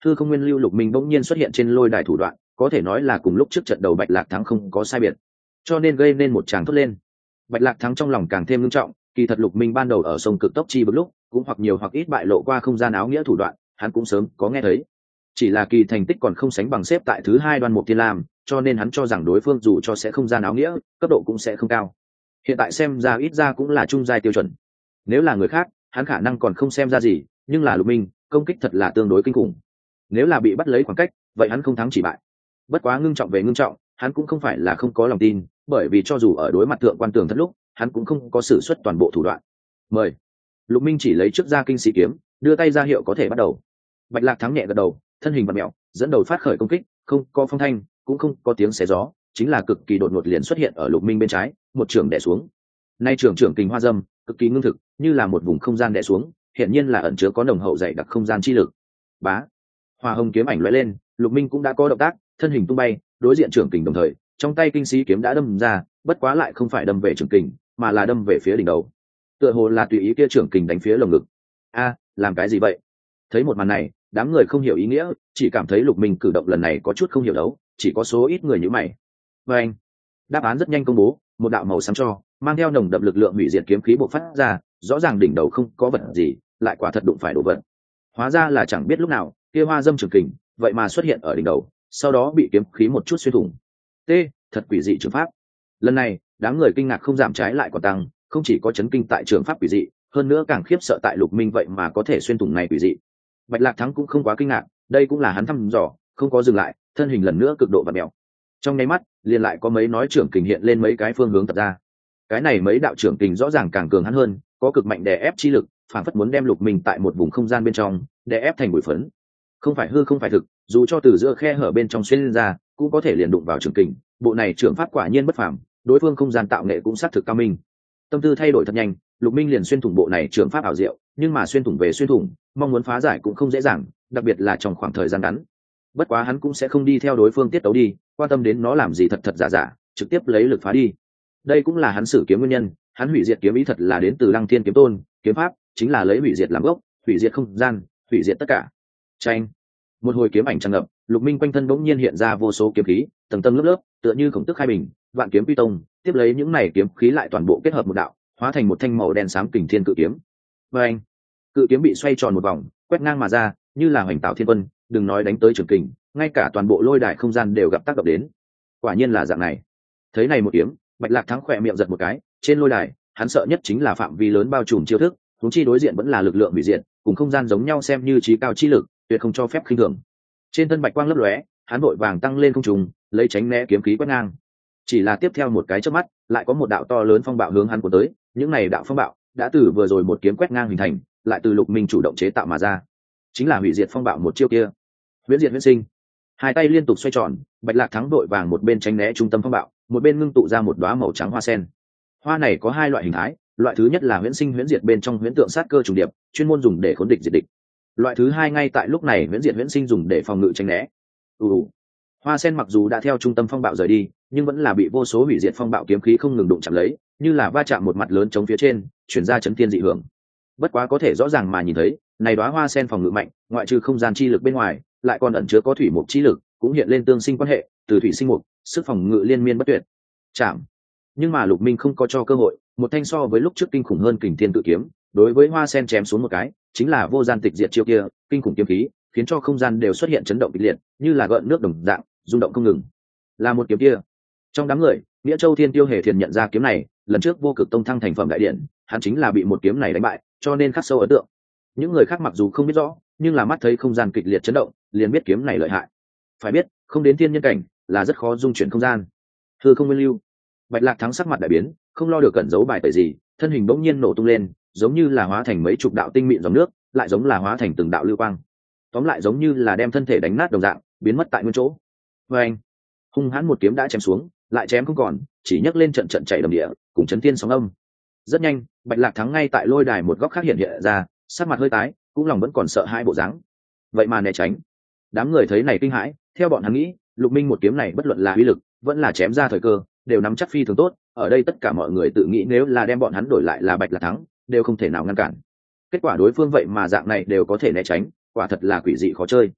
Thư không nguyên lưu Lục Minh bỗng nhiên xuất hiện trên lôi đài thủ đoạn có thể nói là cùng lúc trước trận đầu Bạch Lạc Thắng không có sai biệt, cho nên gây nên một tràng thốt lên. Bạch Lạc Thắng trong lòng càng thêm nghiêm trọng, kỳ thật Lục Minh ban đầu ở sông cực tốc chi bước lúc cũng hoặc nhiều hoặc ít bại lộ qua không gian áo nghĩa thủ đoạn, hắn cũng sớm có nghe thấy. Chỉ là kỳ thành tích còn không sánh bằng xếp tại thứ hai Đoan Mục Thiên Lam, cho nên hắn cho rằng đối phương dù cho sẽ không gian áo nghĩa, cấp độ cũng sẽ không cao. Hiện tại xem ra ít ra cũng là trung giai tiêu chuẩn. Nếu là người khác, hắn khả năng còn không xem ra gì, nhưng là Lục Minh, công kích thật là tương đối kinh khủng. Nếu là bị bắt lấy khoảng cách, vậy hắn không thắng chỉ bại. Bất quá ngưng trọng về ngưng trọng, hắn cũng không phải là không có lòng tin, bởi vì cho dù ở đối mặt thượng quan tường thất lúc, hắn cũng không có sử xuất toàn bộ thủ đoạn. Mời. Lục Minh chỉ lấy trước ra kinh sĩ kiếm, đưa tay ra hiệu có thể bắt đầu. Bạch Lạc Thắng nhẹ gật đầu, thân hình bật mèo, dẫn đầu phát khởi công kích, không có phong thanh, cũng không có tiếng xé gió, chính là cực kỳ đột ngột liền xuất hiện ở Lục Minh bên trái, một trường đè xuống. Nay trường trưởng kình hoa dâm, cực kỳ ngưng thực, như là một vùng không gian đè xuống, hiện nhiên là ẩn chứa có nồng hậu dày đặc không gian chi lực. Bá. Hoa hồng kiếm ảnh lóe lên, Lục Minh cũng đã có động tác, thân hình tung bay, đối diện trưởng kình đồng thời, trong tay kinh sĩ kiếm đã đâm ra, bất quá lại không phải đâm về trưởng kình, mà là đâm về phía đỉnh đầu. Tựa hồ là tùy ý kia trưởng kình đánh phía lồng ngực. A, làm cái gì vậy? Thấy một màn này, đám người không hiểu ý nghĩa, chỉ cảm thấy Lục Minh cử động lần này có chút không hiểu đấu, chỉ có số ít người như mày. Và anh, đáp án rất nhanh công bố, một đạo màu xám cho, mang theo nồng đậm lực lượng hủy diệt kiếm khí bộc phát ra, rõ ràng đỉnh đầu không có vật gì, lại quả thật đụng phải đồ vật. Hóa ra là chẳng biết lúc nào, kia hoa dâm trường kình, vậy mà xuất hiện ở đỉnh đầu, sau đó bị kiếm khí một chút xuyên thủng. T, thật quỷ dị trường pháp. Lần này, đám người kinh ngạc không giảm trái lại còn tăng, không chỉ có chấn kinh tại trường pháp quỷ dị, hơn nữa càng khiếp sợ tại Lục Minh vậy mà có thể xuyên thủng này quỷ dị. Bạch Lạc Thắng cũng không quá kinh ngạc, đây cũng là hắn thăm dò, không có dừng lại, thân hình lần nữa cực độ vặn mèo. Trong nháy mắt, liền lại có mấy nói trưởng kình hiện lên mấy cái phương hướng tập ra. Cái này mấy đạo trưởng kình rõ ràng càng cường hắn hơn, có cực mạnh đè ép chi lực, phản phất muốn đem Lục Minh tại một vùng không gian bên trong, đè ép thành bụi phấn. Không phải hư không phải thực, dù cho từ giữa khe hở bên trong xuyên lên ra, cũng có thể liền đụng vào trưởng kình. Bộ này trưởng pháp quả nhiên bất phàm, đối phương không gian tạo nghệ cũng xác thực cao minh. Tâm tư thay đổi thật nhanh, Lục Minh liền xuyên thủng bộ này trưởng pháp ảo diệu, nhưng mà xuyên thủng về xuyên thủng, mong muốn phá giải cũng không dễ dàng, đặc biệt là trong khoảng thời gian ngắn. Bất quá hắn cũng sẽ không đi theo đối phương tiết tấu đi, quan tâm đến nó làm gì thật thật giả giả, trực tiếp lấy lực phá đi. Đây cũng là hắn sử kiếm nguyên nhân, hắn hủy diệt kiếm ý thật là đến từ Lăng Thiên kiếm tôn, kiếm pháp chính là lấy hủy diệt làm gốc, hủy diệt không gian, hủy diệt tất cả. Chanh. Một hồi kiếm ảnh tràn ngập, Lục Minh quanh thân bỗng nhiên hiện ra vô số kiếm khí, tầng tầng lớp lớp, tựa như khổng tức khai bình, vạn kiếm quy tông, tiếp lấy những này kiếm khí lại toàn bộ kết hợp một đạo, hóa thành một thanh màu đen xám kình thiên cự kiếm. Và anh, cự kiếm bị xoay tròn một vòng, quét ngang mà ra, như là hoành tạo thiên quân, đừng nói đánh tới trường kình, ngay cả toàn bộ lôi đài không gian đều gặp tác động đến. Quả nhiên là dạng này. Thấy này một kiếm, Bạch Lạc Thắng khỏe miệng giật một cái, trên lôi đài, hắn sợ nhất chính là phạm vi lớn bao trùm chiêu thức, huống chi đối diện vẫn là lực lượng hủy diệt, cùng không gian giống nhau xem như trí cao chi lực, tuyệt không cho phép khinh thường. Trên thân bạch quang lấp lóe, hắn vội vàng tăng lên không trung, lấy tránh né kiếm khí quét ngang. Chỉ là tiếp theo một cái chớp mắt, lại có một đạo to lớn phong bạo hướng hắn cuốn tới, những này đạo phong bạo đã từ vừa rồi một kiếm quét ngang hình thành, lại từ Lục Minh chủ động chế tạo mà ra, chính là hủy diệt phong bạo một chiêu kia. Huyễn diệt huyễn sinh, hai tay liên tục xoay tròn, Bạch Lạc Thắng vội vàng một bên tránh né trung tâm phong bạo, một bên ngưng tụ ra một đóa màu trắng hoa sen. Hoa này có hai loại hình thái, loại thứ nhất là huyễn sinh huyễn diệt bên trong huyễn tượng sát cơ trùng điệp, chuyên môn dùng để khốn địch diệt địch. Loại thứ hai ngay tại lúc này huyễn diệt huyễn sinh dùng để phòng ngự tránh né. Ù, hoa sen mặc dù đã theo trung tâm phong bạo rời đi, nhưng vẫn là bị vô số hủy diệt phong bạo kiếm khí không ngừng đụng chạm lấy, như là va chạm một mặt lớn chống phía trên, chuyển ra chấn thiên dị hưởng. Bất quá có thể rõ ràng mà nhìn thấy, này đóa hoa sen phòng ngự mạnh, ngoại trừ không gian chi lực bên ngoài, lại còn ẩn chứa có thủy mục chi lực, cũng hiện lên tương sinh quan hệ, từ thủy sinh mục, sức phòng ngự liên miên bất tuyệt. Chạm. Nhưng mà Lục Minh không có cho cơ hội, một thanh so với lúc trước kinh khủng hơn kình thiên tự kiếm, đối với hoa sen chém xuống một cái, chính là vô gian tịch diệt chiêu kia, kinh khủng kiếm khí, khiến cho không gian đều xuất hiện chấn động kịch liệt, như là gợn nước đồng dạng, rung động không ngừng. Là một kiếm kia. Trong đám người, Nghĩa Châu Thiên Tiêu Hề Thiền nhận ra kiếm này, lần trước Vô Cực Tông thăng thành phẩm đại điện, hắn chính là bị một kiếm này đánh bại, cho nên khắc sâu ấn tượng. Những người khác mặc dù không biết rõ, nhưng là mắt thấy không gian kịch liệt chấn động, liền biết kiếm này lợi hại. Phải biết, không đến thiên nhân cảnh, là rất khó dung chuyển không gian. Hư không nguyên lưu. Bạch Lạc Thắng sắc mặt đại biến, không lo được cẩn giấu bài tẩy gì, thân hình bỗng nhiên nổ tung lên, giống như là hóa thành mấy chục đạo tinh mịn dòng nước, lại giống là hóa thành từng đạo lưu quang. Tóm lại giống như là đem thân thể đánh nát đồng dạng, biến mất tại nguyên chỗ. Và anh, hung hãn một kiếm đã chém xuống, lại chém không còn, chỉ nhấc lên trận trận chảy đầm địa, cùng chấn thiên sóng âm. Rất nhanh, Bạch Lạc Thắng ngay tại lôi đài một góc khác hiện hiện ra, sắc mặt hơi tái, cũng lòng vẫn còn sợ hãi bộ dáng. Vậy mà né tránh. Đám người thấy này kinh hãi, theo bọn hắn nghĩ, Lục Minh một kiếm này bất luận là uy lực, vẫn là chém ra thời cơ, đều nắm chắc phi thường tốt. Ở đây tất cả mọi người tự nghĩ nếu là đem bọn hắn đổi lại là Bạch Lạc Thắng, đều không thể nào ngăn cản. Kết quả đối phương vậy mà dạng này đều có thể né tránh, quả thật là quỷ dị khó chơi.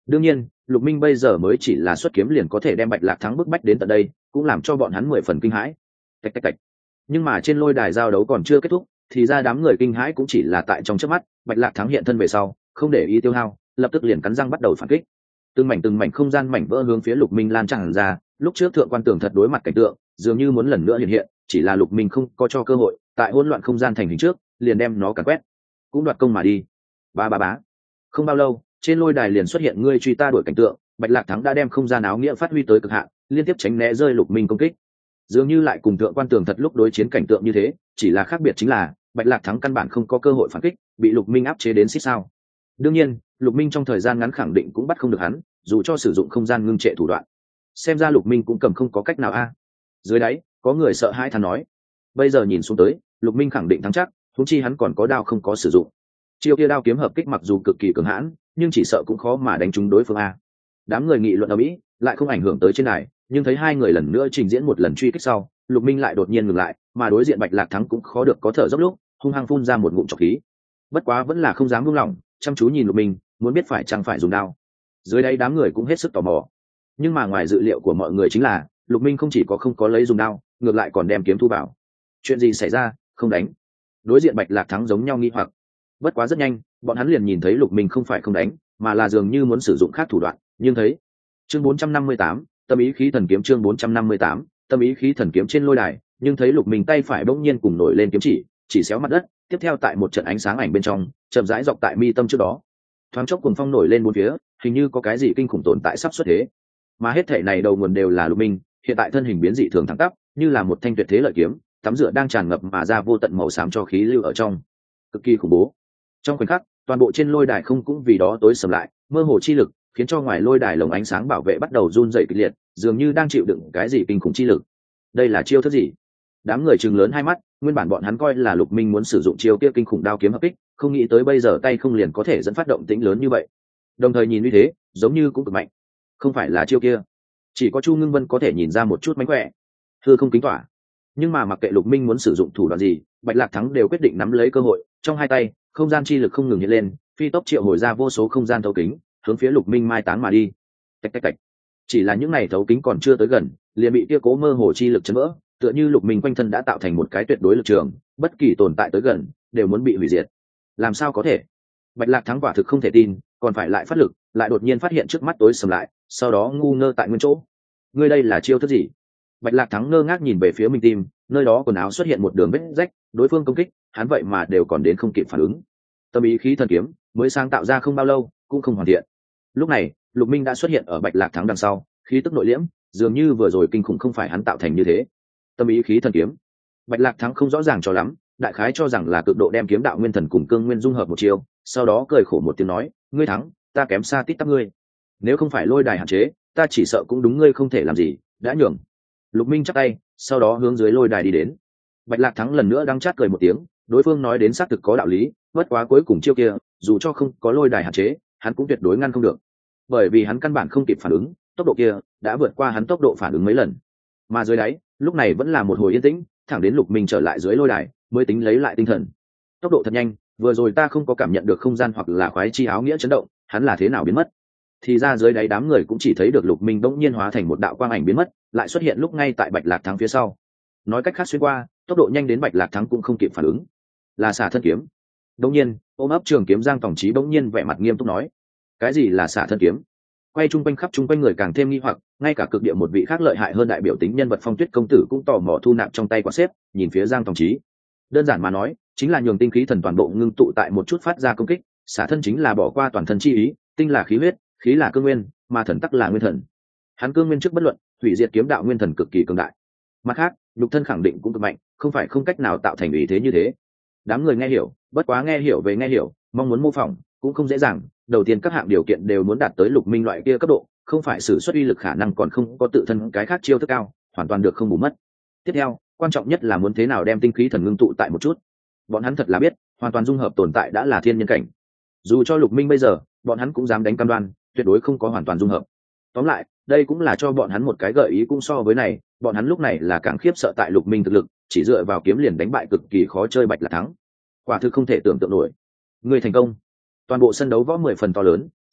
đương nhiên Lục Minh bây giờ mới chỉ là xuất kiếm liền có thể đem Bạch Lạc Thắng bức bách đến tận đây, cũng làm cho bọn hắn mười phần kinh hãi. Tạch tạch tạch. Nhưng mà trên lôi đài giao đấu còn chưa kết thúc, thì ra đám người kinh hãi cũng chỉ là tại trong chớp mắt. Bạch Lạc Thắng hiện thân về sau, không để ý tiêu hao, lập tức liền cắn răng bắt đầu phản kích. Từng mảnh từng mảnh không gian mảnh vỡ hướng phía Lục Minh lan tràn ra. Lúc trước thượng quan tường thật đối mặt cảnh tượng, dường như muốn lần nữa hiện hiện, chỉ là Lục Minh không có cho cơ hội, tại hỗn loạn không gian thành hình trước, liền đem nó càn quét, cũng đoạt công mà đi. Ba ba bá. Không bao lâu, trên lôi đài liền xuất hiện ngươi truy ta đuổi cảnh tượng. Bạch Lạc Thắng đã đem không gian áo nghĩa phát huy tới cực hạn, liên tiếp tránh né rơi Lục Minh công kích, dường như lại cùng thượng quan tường thật lúc đối chiến cảnh tượng như thế, chỉ là khác biệt chính là Bạch Lạc Thắng căn bản không có cơ hội phản kích, bị Lục Minh áp chế đến xích sao. Đương nhiên Lục Minh trong thời gian ngắn khẳng định cũng bắt không được hắn, dù cho sử dụng không gian ngưng trệ thủ đoạn, xem ra Lục Minh cũng cầm không có cách nào a. Dưới đáy có người sợ hãi thán nói, bây giờ nhìn xuống tới Lục Minh khẳng định thắng chắc, huống chi hắn còn có đao không có sử dụng. Chiêu kia đao kiếm hợp kích mặc dù cực kỳ cường hãn, nhưng chỉ sợ cũng khó mà đánh trúng đối phương a. Đám người nghị luận ở mỹ lại không ảnh hưởng tới trên này, nhưng thấy hai người lần nữa trình diễn một lần truy kích sau, Lục Minh lại đột nhiên ngừng lại, mà đối diện Bạch Lạc Thắng cũng khó được có thở dốc lúc, hung hăng phun ra một ngụm trọc khí. Bất quá vẫn là không dám buông lỏng, chăm chú nhìn Lục Minh, muốn biết phải chăng phải dùng đao. Dưới đây đám người cũng hết sức tò mò, nhưng mà ngoài dự liệu của mọi người chính là Lục Minh không chỉ có không có lấy dùng đao, ngược lại còn đem kiếm thu vào. Chuyện gì xảy ra? Không đánh? Đối diện Bạch Lạc Thắng giống nhau nghi hoặc. Bất quá rất nhanh, bọn hắn liền nhìn thấy Lục Minh không phải không đánh, mà là dường như muốn sử dụng khác thủ đoạn, nhưng thấy chương bốn trăm năm mươi tám, tâm ý khí thần kiếm chương bốn trăm năm mươi tám, tâm ý khí thần kiếm trên lôi đài, nhưng thấy Lục Minh tay phải bỗng nhiên cùng nổi lên kiếm chỉ, chỉ xéo mặt đất, tiếp theo tại một trận ánh sáng ảnh bên trong, chậm rãi dọc tại mi tâm trước đó. Thoáng chốc cuồng phong nổi lên bốn phía, hình như có cái gì kinh khủng tồn tại sắp xuất thế. Mà hết thảy này đầu nguồn đều là Lục Minh, hiện tại thân hình biến dị thường thẳng tắp, như là một thanh tuyệt thế lợi kiếm, tắm rửa đang tràn ngập mà ra vô tận màu xám cho khí lưu ở trong, cực kỳ khủng bố. Trong khoảnh khắc, toàn bộ trên lôi đài không cũng vì đó tối sầm lại, mơ hồ chi lực khiến cho ngoài lôi đài lồng ánh sáng bảo vệ bắt đầu run rẩy kịch liệt, dường như đang chịu đựng cái gì kinh khủng chi lực. Đây là chiêu thức gì? Đám người trừng lớn hai mắt, nguyên bản bọn hắn coi là Lục Minh muốn sử dụng chiêu kia kinh khủng đao kiếm hợp kích, không nghĩ tới bây giờ tay không liền có thể dẫn phát động tĩnh lớn như vậy. Đồng thời nhìn như thế, giống như cũng cực mạnh. Không phải là chiêu kia, chỉ có Chu Ngưng Vân có thể nhìn ra một chút mánh khỏe. Hư không kính tỏa. Nhưng mà mặc kệ Lục Minh muốn sử dụng thủ đoạn gì, Bạch Lạc Thắng đều quyết định nắm lấy cơ hội, trong hai tay, không gian chi lực không ngừng hiện lên, phi tốc triệu hồi ra vô số không gian thấu kính, hướng phía Lục Minh mai táng mà đi. Tạch tạch tạch. Chỉ là những này thấu kính còn chưa tới gần, liền bị kia cố mơ hồ chi lực chấn vỡ, tựa như Lục Minh quanh thân đã tạo thành một cái tuyệt đối lực trường, bất kỳ tồn tại tới gần đều muốn bị hủy diệt. Làm sao có thể? Bạch Lạc Thắng quả thực không thể tin, còn phải lại phát lực, lại đột nhiên phát hiện trước mắt tối sầm lại, sau đó ngu ngơ tại nguyên chỗ. Ngươi đây là chiêu thức gì? Bạch Lạc Thắng ngơ ngác nhìn về phía mình tim, nơi đó quần áo xuất hiện một đường vết rách, đối phương công kích, hắn vậy mà đều còn đến không kịp phản ứng. Tâm ý khí thần kiếm mới sáng tạo ra không bao lâu, cũng không hoàn thiện. Lúc này, Lục Minh đã xuất hiện ở Bạch Lạc Thắng đằng sau, khí tức nội liễm, dường như vừa rồi kinh khủng không phải hắn tạo thành như thế. Tâm ý khí thần kiếm. Bạch Lạc Thắng không rõ ràng cho lắm, đại khái cho rằng là cực độ đem kiếm đạo nguyên thần cùng cương nguyên dung hợp một chiêu, sau đó cười khổ một tiếng nói, ngươi thắng, ta kém xa tít tắp ngươi. Nếu không phải lôi đài hạn chế, ta chỉ sợ cũng đúng ngươi không thể làm gì, đã nhường. Lục Minh chắp tay, sau đó hướng dưới lôi đài đi đến. Bạch Lạc Thắng lần nữa đang chát cười một tiếng, đối phương nói đến xác thực có đạo lý, bất quá cuối cùng chiêu kia, dù cho không có lôi đài hạn chế, hắn cũng tuyệt đối ngăn không được, bởi vì hắn căn bản không kịp phản ứng, tốc độ kia đã vượt qua hắn tốc độ phản ứng mấy lần. Mà dưới đáy, lúc này vẫn là một hồi yên tĩnh, thẳng đến Lục Minh trở lại dưới lôi đài, mới tính lấy lại tinh thần. Tốc độ thật nhanh, vừa rồi ta không có cảm nhận được không gian hoặc là khoái chi áo nghĩa chấn động, hắn là thế nào biến mất? Thì ra dưới đáy đám người cũng chỉ thấy được Lục Minh bỗng nhiên hóa thành một đạo quang ảnh biến mất, lại xuất hiện lúc ngay tại Bạch Lạc Thắng phía sau. Nói cách khác xuyên qua, tốc độ nhanh đến Bạch Lạc Thắng cũng không kịp phản ứng. Là xả thân kiếm. Đống nhiên, ôm ấp trường kiếm Giang Tổng Chí bỗng nhiên vẻ mặt nghiêm túc nói, cái gì là xả thân kiếm? Quay chung quanh khắp chung quanh người càng thêm nghi hoặc, ngay cả cực địa một vị khác lợi hại hơn đại biểu tính nhân vật Phong Tuyết công tử cũng tò mò thu nạp trong tay quả xếp, nhìn phía Giang Tổng Chí. Đơn giản mà nói, chính là nhường tinh khí thần toàn bộ ngưng tụ tại một chút phát ra công kích, xả thân chính là bỏ qua toàn thân chi ý, tinh là khí huyết, khí là cương nguyên, mà thần tắc là nguyên thần. Hắn cương nguyên trước bất luận, hủy diệt kiếm đạo nguyên thần cực kỳ cường đại. Mặt khác, nhục thân khẳng định cũng cực mạnh, không phải không cách nào tạo thành ý thế như thế. Đám người nghe hiểu, bất quá nghe hiểu về nghe hiểu, mong muốn mô phỏng cũng không dễ dàng. Đầu tiên các hạng điều kiện đều muốn đạt tới Lục Minh loại kia cấp độ, không phải sử xuất uy lực khả năng còn không có tự thân cái khác chiêu thức cao, hoàn toàn được không bù mất. Tiếp theo, quan trọng nhất là muốn thế nào đem tinh khí thần ngưng tụ tại một chút. Bọn hắn thật là biết, hoàn toàn dung hợp tồn tại đã là thiên nhân cảnh. Dù cho Lục Minh bây giờ, bọn hắn cũng dám đánh cam đoan, tuyệt đối không có hoàn toàn dung hợp. Tóm lại, đây cũng là cho bọn hắn một cái gợi ý, cũng so với này, bọn hắn lúc này là càng khiếp sợ tại Lục Minh thực lực, chỉ dựa vào kiếm liền đánh bại cực kỳ khó chơi Bạch Lạc Thắng. Quả thực không thể tưởng tượng nổi. Người thành công. Toàn bộ sân đấu võ mười phần to lớn,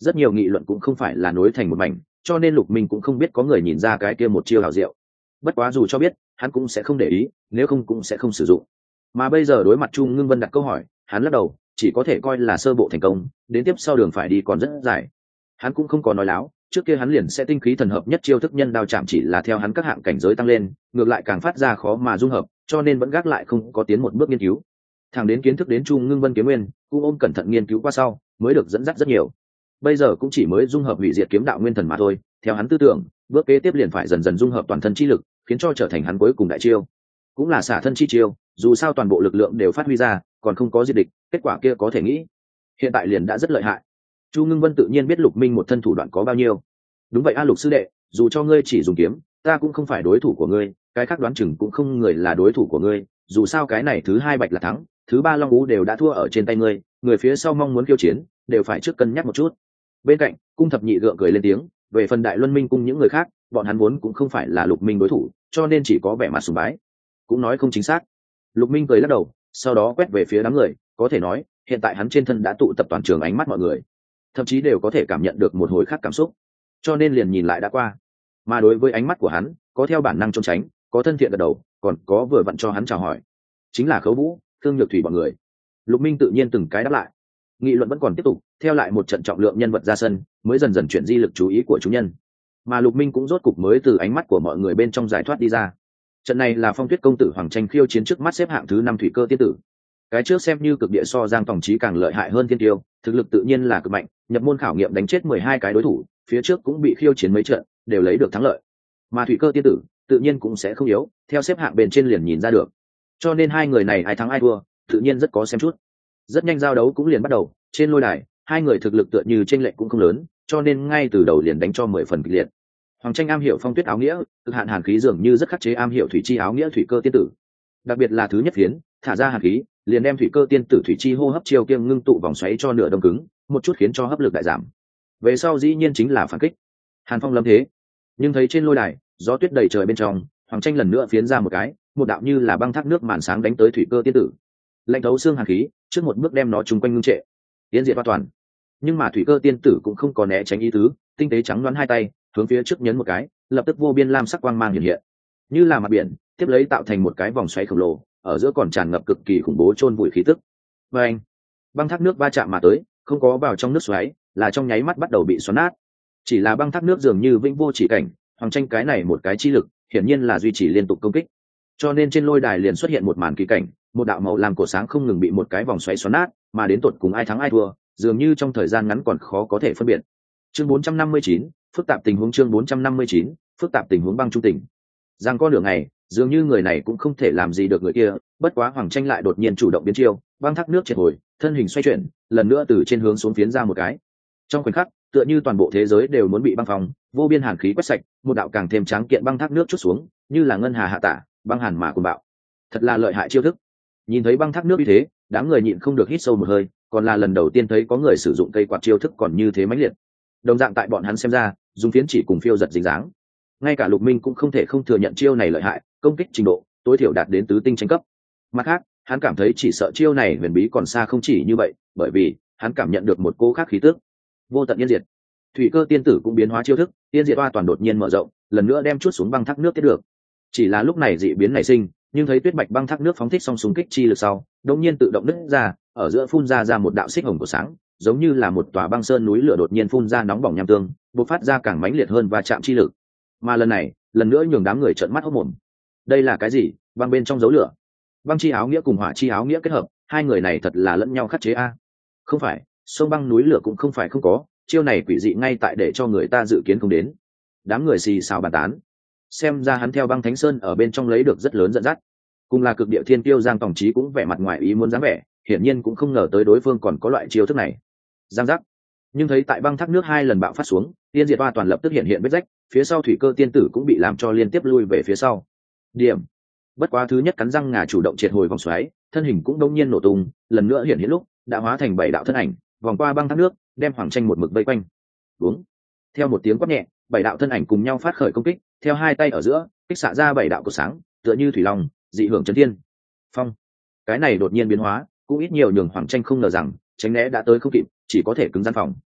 rất nhiều nghị luận cũng không phải là nối thành một mảnh, cho nên Lục Minh cũng không biết có người nhìn ra cái kia một chiêu hào diệu. Bất quá dù cho biết, hắn cũng sẽ không để ý, nếu không cũng sẽ không sử dụng. Mà bây giờ đối mặt Chu Ngưng Vân đặt câu hỏi, hắn lắc đầu, chỉ có thể coi là sơ bộ thành công, đến tiếp sau đường phải đi còn rất dài. Hắn cũng không có nói láo, trước kia hắn liền sẽ tinh khí thần hợp nhất chiêu thức nhân đao chạm chỉ là theo hắn các hạng cảnh giới tăng lên, ngược lại càng phát ra khó mà dung hợp, cho nên vẫn gác lại không có tiến một bước nghiên cứu. Thẳng đến kiến thức đến Chu Ngưng Vân kiếm nguyên, cũng ôm cẩn thận nghiên cứu qua sau, mới được dẫn dắt rất nhiều. Bây giờ cũng chỉ mới dung hợp hủy diệt kiếm đạo nguyên thần mà thôi, theo hắn tư tưởng, bước kế tiếp liền phải dần dần dung hợp toàn thân chi lực, khiến cho trở thành hắn cuối cùng đại chiêu. Cũng là xả thân chi chiêu, dù sao toàn bộ lực lượng đều phát huy ra, còn không có diệt địch, kết quả kia có thể nghĩ. Hiện tại liền đã rất lợi hại. Chu Ngưng Vân tự nhiên biết Lục Minh một thân thủ đoạn có bao nhiêu. Đúng vậy a Lục sư đệ, dù cho ngươi chỉ dùng kiếm, ta cũng không phải đối thủ của ngươi, cái khác đoán chừng cũng không người là đối thủ của ngươi, dù sao cái này thứ hai Bạch là thắng, thứ ba Long Ú đều đã thua ở trên tay ngươi, người phía sau mong muốn khiêu chiến, đều phải trước cân nhắc một chút. Bên cạnh, Cung Thập Nhị gượng cười lên tiếng, về phần Đại Luân Minh cung những người khác, bọn hắn vốn cũng không phải là Lục Minh đối thủ, cho nên chỉ có vẻ mặt sùng bái. Cũng nói không chính xác. Lục Minh cười lắc đầu, sau đó quét về phía đám người, có thể nói, hiện tại hắn trên thân đã tụ tập toàn trường ánh mắt mọi người, thậm chí đều có thể cảm nhận được một hồi khác cảm xúc, cho nên liền nhìn lại đã qua. Mà đối với ánh mắt của hắn, có theo bản năng trốn tránh, có thân thiện gật đầu, còn có vừa vặn cho hắn chào hỏi, chính là Khấu Vũ, Thương Nhược Thủy bọn người. Lục Minh tự nhiên từng cái đáp lại. Nghị luận vẫn còn tiếp tục, theo lại một trận trọng lượng nhân vật ra sân, mới dần dần chuyển di lực chú ý của chúng nhân. Mà Lục Minh cũng rốt cục mới từ ánh mắt của mọi người bên trong giải thoát đi ra. Trận này là Phong Tuyết công tử Hoàng Tranh khiêu chiến trước mắt xếp hạng thứ năm Thủy Cơ tiên tử. Cái trước xem như cực địa so Giang Tòng Chí càng lợi hại hơn thiên tiêu, thực lực tự nhiên là cực mạnh, nhập môn khảo nghiệm đánh chết mười hai cái đối thủ, phía trước cũng bị khiêu chiến mấy trận, đều lấy được thắng lợi. Mà Thủy Cơ tiên tử tự nhiên cũng sẽ không yếu, theo xếp hạng bên trên liền nhìn ra được. Cho nên hai người này ai thắng ai thua, tự nhiên rất có xem chút. Rất nhanh giao đấu cũng liền bắt đầu, trên lôi đài, hai người thực lực tựa như chênh lệch cũng không lớn, cho nên ngay từ đầu liền đánh cho mười phần kịch liệt. Hoàng Tranh am hiểu phong tuyết áo nghĩa, cực hạn hàn khí dường như rất khắc chế am hiểu thủy chi áo nghĩa Thủy Cơ tiên tử. Đặc biệt là thứ nhất phiến, thả ra hàn khí, liền đem Thủy Cơ tiên tử thủy chi hô hấp chiêu kiêng ngưng tụ vòng xoáy cho nửa đông cứng, một chút khiến cho hấp lực đại giảm. Về sau dĩ nhiên chính là phản kích. Hàn phong lâm thế, nhưng thấy trên lôi đài, gió tuyết đầy trời bên trong, Hoàng Tranh lần nữa phiến ra một cái, một đạo như là băng thác nước màn sáng đánh tới Thủy Cơ tiên tử. Lạnh thấu xương hàn khí, trước một bước đem nó trùng quanh ngưng trệ, tiến diệt hoàn toàn. Nhưng mà Thủy Cơ tiên tử cũng không có né tránh ý tứ, tinh tế trắng đoán hai tay, hướng phía trước nhấn một cái, lập tức vô biên lam sắc quang mang hiện hiện, như là mặt biển, tiếp lấy tạo thành một cái vòng xoáy khổng lồ, ở giữa còn tràn ngập cực kỳ khủng bố chôn vùi khí tức. Và anh, băng thác nước va chạm mà tới, không có vào trong nước xoáy, là trong nháy mắt bắt đầu bị xoắn nát. Chỉ là băng thác nước dường như vĩnh vô chỉ cảnh, Hoàng Tranh cái này một cái chi lực, hiển nhiên là duy trì liên tục công kích. Cho nên trên lôi đài liền xuất hiện một màn kỳ cảnh, một đạo màu lam cổ sáng không ngừng bị một cái vòng xoáy xoắn nát, mà đến tột cùng ai thắng ai thua, dường như trong thời gian ngắn còn khó có thể phân biệt. Chương bốn trăm năm mươi chín, phức tạp tình huống chương bốn trăm năm mươi chín, phức tạp tình huống băng trung tình. Giang có nửa ngày, dường như người này cũng không thể làm gì được người kia, bất quá Hoàng Tranh lại đột nhiên chủ động biến chiêu, băng thác nước triệt hồi, thân hình xoay chuyển, lần nữa từ trên hướng xuống phiến ra một cái. Trong khoảnh khắc, tựa như toàn bộ thế giới đều muốn bị băng phòng, vô biên hàn khí quét sạch, một đạo càng thêm tráng kiện băng thác nước chút xuống, như là ngân hà hạ tả, băng hàn mà cuồng bạo. Thật là lợi hại chiêu thức. Nhìn thấy băng thác nước như thế, đám người nhịn không được hít sâu một hơi, còn là lần đầu tiên thấy có người sử dụng cây quạt chiêu thức còn như thế mãnh liệt. Đồng dạng tại bọn hắn xem ra, dùng phiến chỉ cùng phiêu giật dính dáng. Ngay cả Lục Minh cũng không thể không thừa nhận chiêu này lợi hại, công kích trình độ tối thiểu đạt đến tứ tinh tranh cấp. Mặt khác, hắn cảm thấy chỉ sợ chiêu này huyền bí còn xa không chỉ như vậy, bởi vì hắn cảm nhận được một cô khác khí tức. Vô tận yên diệt. Thủy Cơ tiên tử cũng biến hóa chiêu thức, yên diệt oa toàn đột nhiên mở rộng, lần nữa đem chút xuống băng thác nước tiếp được. Chỉ là lúc này dị biến nảy sinh, nhưng thấy tuyết bạch băng thác nước phóng thích xong súng kích chi lực sau, đột nhiên tự động nứt ra, ở giữa phun ra ra một đạo xích hồng của sáng, giống như là một tòa băng sơn núi lửa đột nhiên phun ra nóng bỏng nham tương, bộc phát ra càng mãnh liệt hơn và chạm chi lực. Mà lần này, lần nữa nhường đám người trợn mắt hốt mồm. Đây là cái gì? Băng bên trong dấu lửa. Băng chi áo nghĩa cùng hỏa chi áo nghĩa kết hợp, hai người này thật là lẫn nhau khắc chế a. Không phải, sông băng núi lửa cũng không phải không có, chiêu này quỷ dị ngay tại để cho người ta dự kiến không đến. Đám người xì xào bàn tán. Xem ra hắn theo băng thánh sơn ở bên trong lấy được rất lớn dẫn dắt. Cùng là cực địa thiên tiêu Giang Tòng Chí cũng vẻ mặt ngoài ý muốn dáng vẻ, hiển nhiên cũng không ngờ tới đối phương còn có loại chiêu thức này. Giang giác. Nhưng thấy tại băng thác nước hai lần bạo phát xuống, tiên diệt oa toàn lập tức hiện hiện vết rách, phía sau Thủy Cơ tiên tử cũng bị làm cho liên tiếp lui về phía sau. Điểm. Bất quá thứ nhất cắn răng ngà chủ động triệt hồi vòng xoáy, thân hình cũng đông nhiên nổ tung, lần nữa hiện hiện lúc đã hóa thành bảy đạo thân ảnh, vòng qua băng thác nước, đem Hoàng Tranh một mực vây quanh. Đúng. Theo một tiếng quát nhẹ, bảy đạo thân ảnh cùng nhau phát khởi công kích, theo hai tay ở giữa, kích xạ ra bảy đạo cột sáng, tựa như thủy long, dị hưởng chấn thiên. Phong. Cái này đột nhiên biến hóa, cũng ít nhiều nhường Hoàng Tranh không ngờ rằng, tránh né đã tới không kịp, chỉ có thể cứng rắn phòng.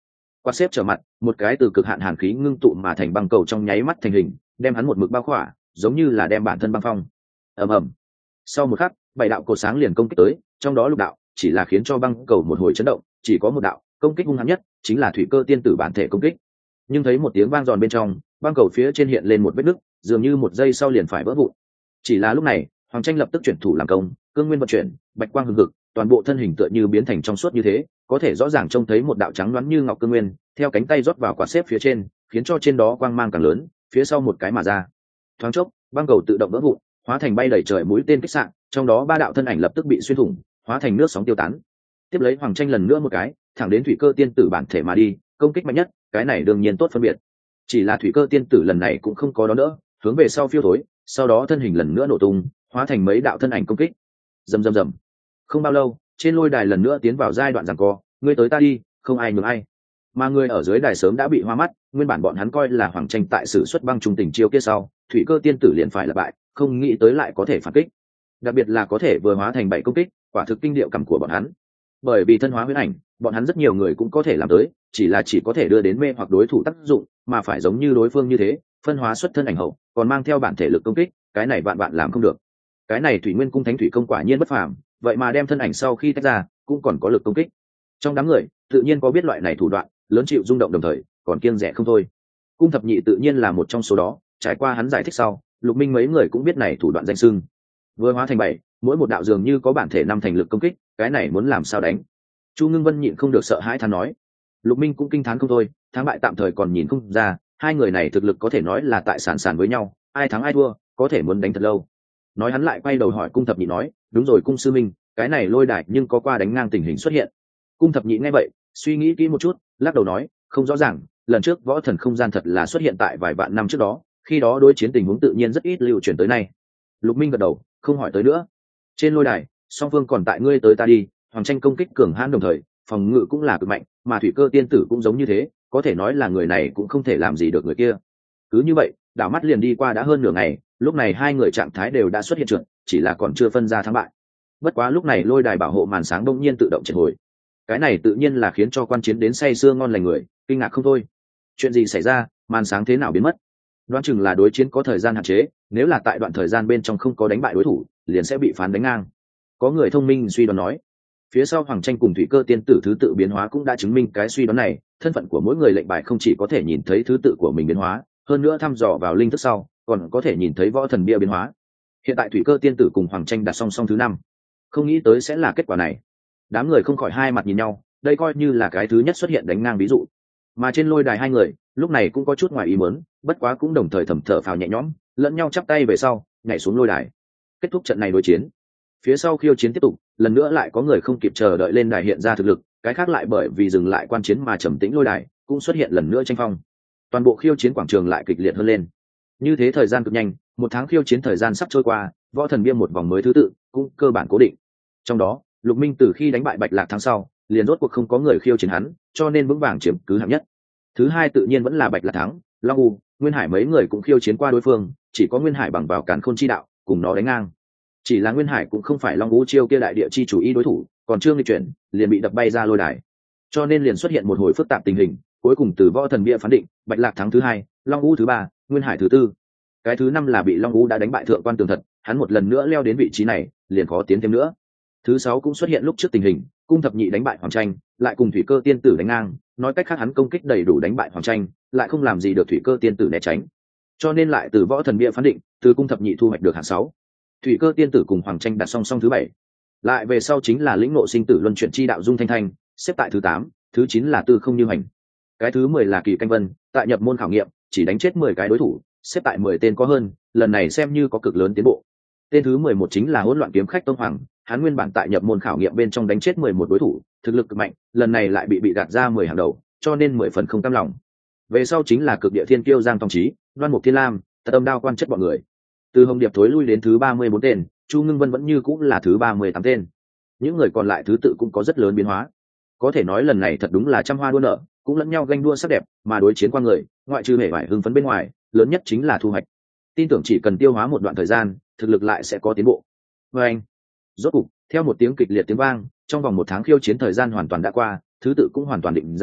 Quạt xếp trở mặt, một cái từ cực hạn hàn khí ngưng tụ mà thành băng cầu trong nháy mắt thành hình, đem hắn một mực bao khỏa, giống như là đem bản thân băng phong. Ầm ầm. Sau một khắc, bảy đạo cột sáng liền công kích tới, trong đó lục đạo chỉ là khiến cho băng cầu một hồi chấn động, chỉ có một đạo công kích hung hãn nhất, chính là thủy cơ tiên tử bản thể công kích. Nhưng thấy một tiếng vang giòn bên trong, băng cầu phía trên hiện lên một vết nứt, dường như một giây sau liền phải vỡ vụn. Chỉ là lúc này, Hoàng Tranh lập tức chuyển thủ làm công, cương nguyên vận chuyển, bạch quang hừng hực, toàn bộ thân hình tựa như biến thành trong suốt như thế, có thể rõ ràng trông thấy một đạo trắng loáng như ngọc cương nguyên, theo cánh tay rót vào quạt xếp phía trên, khiến cho trên đó quang mang càng lớn, phía sau một cái mà ra. Thoáng chốc, băng cầu tự động vỡ vụn, hóa thành bay đầy trời mũi tên kích xạ, trong đó ba đạo thân ảnh lập tức bị xuyên thủng, hóa thành nước sóng tiêu tán. Tiếp lấy Hoàng Tranh lần nữa một cái, thẳng đến thủy cơ tiên tử bản thể mà đi, công kích mạnh nhất, cái này đương nhiên tốt phân biệt. Chỉ là thủy cơ tiên tử lần này cũng không có đó nữa, hướng về sau phiêu thối, sau đó thân hình lần nữa nổ tung, hóa thành mấy đạo thân ảnh công kích. Rầm rầm rầm. Không bao lâu, trên lôi đài lần nữa tiến vào giai đoạn giằng co, ngươi tới ta đi, không ai nhường ai. Mà người ở dưới đài sớm đã bị hoa mắt, nguyên bản bọn hắn coi là Hoàng Tranh tại sử xuất băng trung tình chiêu kia sau, thủy cơ tiên tử liền phải là bại, không nghĩ tới lại có thể phản kích. Đặc biệt là có thể vừa hóa thành bảy công kích, quả thực kinh điệu cảm của bọn hắn. Bởi vì thân hóa huyễn ảnh, bọn hắn rất nhiều người cũng có thể làm tới, chỉ là chỉ có thể đưa đến mê hoặc đối thủ tác dụng, mà phải giống như đối phương như thế, phân hóa xuất thân ảnh hậu, còn mang theo bản thể lực công kích, cái này vạn vạn làm không được. Cái này Thủy Nguyên cung Thánh Thủy công quả nhiên bất phàm, vậy mà đem thân ảnh sau khi tách ra, cũng còn có lực công kích. Trong đám người, tự nhiên có biết loại này thủ đoạn, lớn chịu rung động đồng thời, còn kiêng dè không thôi. Cung thập nhị tự nhiên là một trong số đó, trải qua hắn giải thích sau, Lục Minh mấy người cũng biết này thủ đoạn danh xưng. Vừa hóa thành bảy, mỗi một đạo dường như có bản thể năm thành lực công kích, cái này muốn làm sao đánh? Chu Ngưng Vân nhịn không được sợ hãi than nói. Lục Minh cũng kinh thán không thôi, thắng bại tạm thời còn nhìn không ra, hai người này thực lực có thể nói là tại sàn sàn với nhau, ai thắng ai thua, có thể muốn đánh thật lâu. Nói hắn lại quay đầu hỏi Cung thập nhị nói, đúng rồi Cung sư minh, cái này lôi đài nhưng có qua đánh ngang tình hình xuất hiện. Cung thập nhị nghe vậy, suy nghĩ kỹ một chút, lắc đầu nói, không rõ ràng, lần trước võ thần không gian thật là xuất hiện tại vài vạn năm trước đó, khi đó đối chiến tình huống tự nhiên rất ít lưu truyền tới nay. Lục Minh gật đầu, không hỏi tới nữa. Trên lôi đài, song phương còn tại ngươi tới ta đi, Hoàng Tranh công kích cường hãn đồng thời, phòng ngự cũng là cực mạnh, mà thủy cơ tiên tử cũng giống như thế, có thể nói là người này cũng không thể làm gì được người kia. Cứ như vậy, đảo mắt liền đi qua đã hơn nửa ngày, lúc này hai người trạng thái đều đã xuất hiện trượt, chỉ là còn chưa phân ra thắng bại. Bất quá lúc này lôi đài bảo hộ màn sáng đông nhiên tự động triệt hồi. Cái này tự nhiên là khiến cho quan chiến đến say sưa ngon lành người kinh ngạc không thôi. Chuyện gì xảy ra, màn sáng thế nào biến mất? Đoán chừng là đối chiến có thời gian hạn chế, nếu là tại đoạn thời gian bên trong không có đánh bại đối thủ, liền sẽ bị phán đánh ngang. Có người thông minh suy đoán nói. Phía sau Hoàng Tranh cùng thủy cơ tiên tử thứ tự biến hóa cũng đã chứng minh cái suy đoán này, thân phận của mỗi người lệnh bài không chỉ có thể nhìn thấy thứ tự của mình biến hóa, hơn nữa thăm dò vào linh thức sau, còn có thể nhìn thấy võ thần bia biến hóa. Hiện tại thủy cơ tiên tử cùng Hoàng Tranh đặt song song thứ năm, không nghĩ tới sẽ là kết quả này. Đám người không khỏi hai mặt nhìn nhau, đây coi như là cái thứ nhất xuất hiện đánh ngang ví dụ. Mà trên lôi đài hai người lúc này cũng có chút ngoài ý muốn, bất quá cũng đồng thời thầm thở phào nhẹ nhõm, lẫn nhau chắp tay về sau nhảy xuống lôi đài. Kết thúc trận này đối chiến, phía sau khiêu chiến tiếp tục, lần nữa lại có người không kịp chờ đợi lên đài hiện ra thực lực, cái khác lại bởi vì dừng lại quan chiến mà trầm tĩnh lôi đài cũng xuất hiện lần nữa tranh phong. Toàn bộ khiêu chiến quảng trường lại kịch liệt hơn lên. Như thế thời gian cực nhanh, một tháng khiêu chiến thời gian sắp trôi qua, võ thần bia một vòng mới thứ tự cũng cơ bản cố định. Trong đó, Lục Minh từ khi đánh bại Bạch Lạc tháng sau, liền rốt cuộc không có người khiêu chiến hắn, cho nên vững vàng chiếm cứ hạng nhất. Thứ hai tự nhiên vẫn là Bạch Lạc thắng, Long U, Nguyên Hải mấy người cũng khiêu chiến qua đối phương, chỉ có Nguyên Hải bằng vào Càn Khôn chi đạo, cùng nó đánh ngang. Chỉ là Nguyên Hải cũng không phải Long U chiêu kia đại địa chi chủ ý đối thủ, còn chưa nghịch chuyển, liền bị đập bay ra lôi đài. Cho nên liền xuất hiện một hồi phức tạp tình hình, cuối cùng từ võ thần bia phán định, Bạch Lạc thắng thứ hai, Long U thứ ba, Nguyên Hải thứ tư. Cái thứ năm là bị Long U đã đánh bại thượng quan tường thật, hắn một lần nữa leo đến vị trí này, liền khó tiến thêm nữa. Thứ sáu cũng xuất hiện lúc trước tình hình, Cung thập nhị đánh bại Hoàng Tranh, lại cùng thủy cơ tiên tử đánh ngang, nói cách khác hắn công kích đầy đủ đánh bại Hoàng Tranh, lại không làm gì được thủy cơ tiên tử né tránh. Cho nên lại từ võ thần bia phán định, từ Cung thập nhị thu hoạch được hạng sáu. Thủy cơ tiên tử cùng Hoàng Tranh đặt song song thứ bảy. Lại về sau chính là lĩnh ngộ sinh tử luân chuyển chi đạo Dung Thanh Thanh, xếp tại thứ tám, thứ chín là Tư Không Như Hành. Cái thứ mười là Kỳ Canh Vân, tại nhập môn khảo nghiệm, chỉ đánh chết mười cái đối thủ, xếp tại mười tên có hơn, lần này xem như có cực lớn tiến bộ. Tên thứ mười một chính là Hỗn Loạn Kiếm Khách Tông Hoàng, hắn nguyên bản tại nhập môn khảo nghiệm bên trong đánh chết mười một đối thủ, thực lực cực mạnh, lần này lại bị bị gạt ra mười hàng đầu, cho nên mười phần không cam lòng. Về sau chính là Cực Địa Thiên Kiêu Giang Tông Chí, Đoan Mục Thiên Lam, Tật Âm Đao Quan chất bọn người. Từ Hồng Điệp thối lui đến thứ ba mươi bốn tên, Chu Ngưng Vân vẫn như cũng là thứ ba mươi tám tên. Những người còn lại thứ tự cũng có rất lớn biến hóa. Có thể nói lần này thật đúng là trăm hoa đua nở, cũng lẫn nhau ganh đua sắc đẹp, mà đối chiến qua người, ngoại trừ hề vải hưng phấn bên ngoài, lớn nhất chính là thu hoạch. Tin tưởng chỉ cần tiêu hóa một đoạn thời gian, thực lực lại sẽ có tiến bộ. Và anh, rốt cục, theo một tiếng kịch liệt tiếng vang, trong vòng một tháng khiêu chiến thời gian hoàn toàn đã qua, thứ tự cũng hoàn toàn định ra,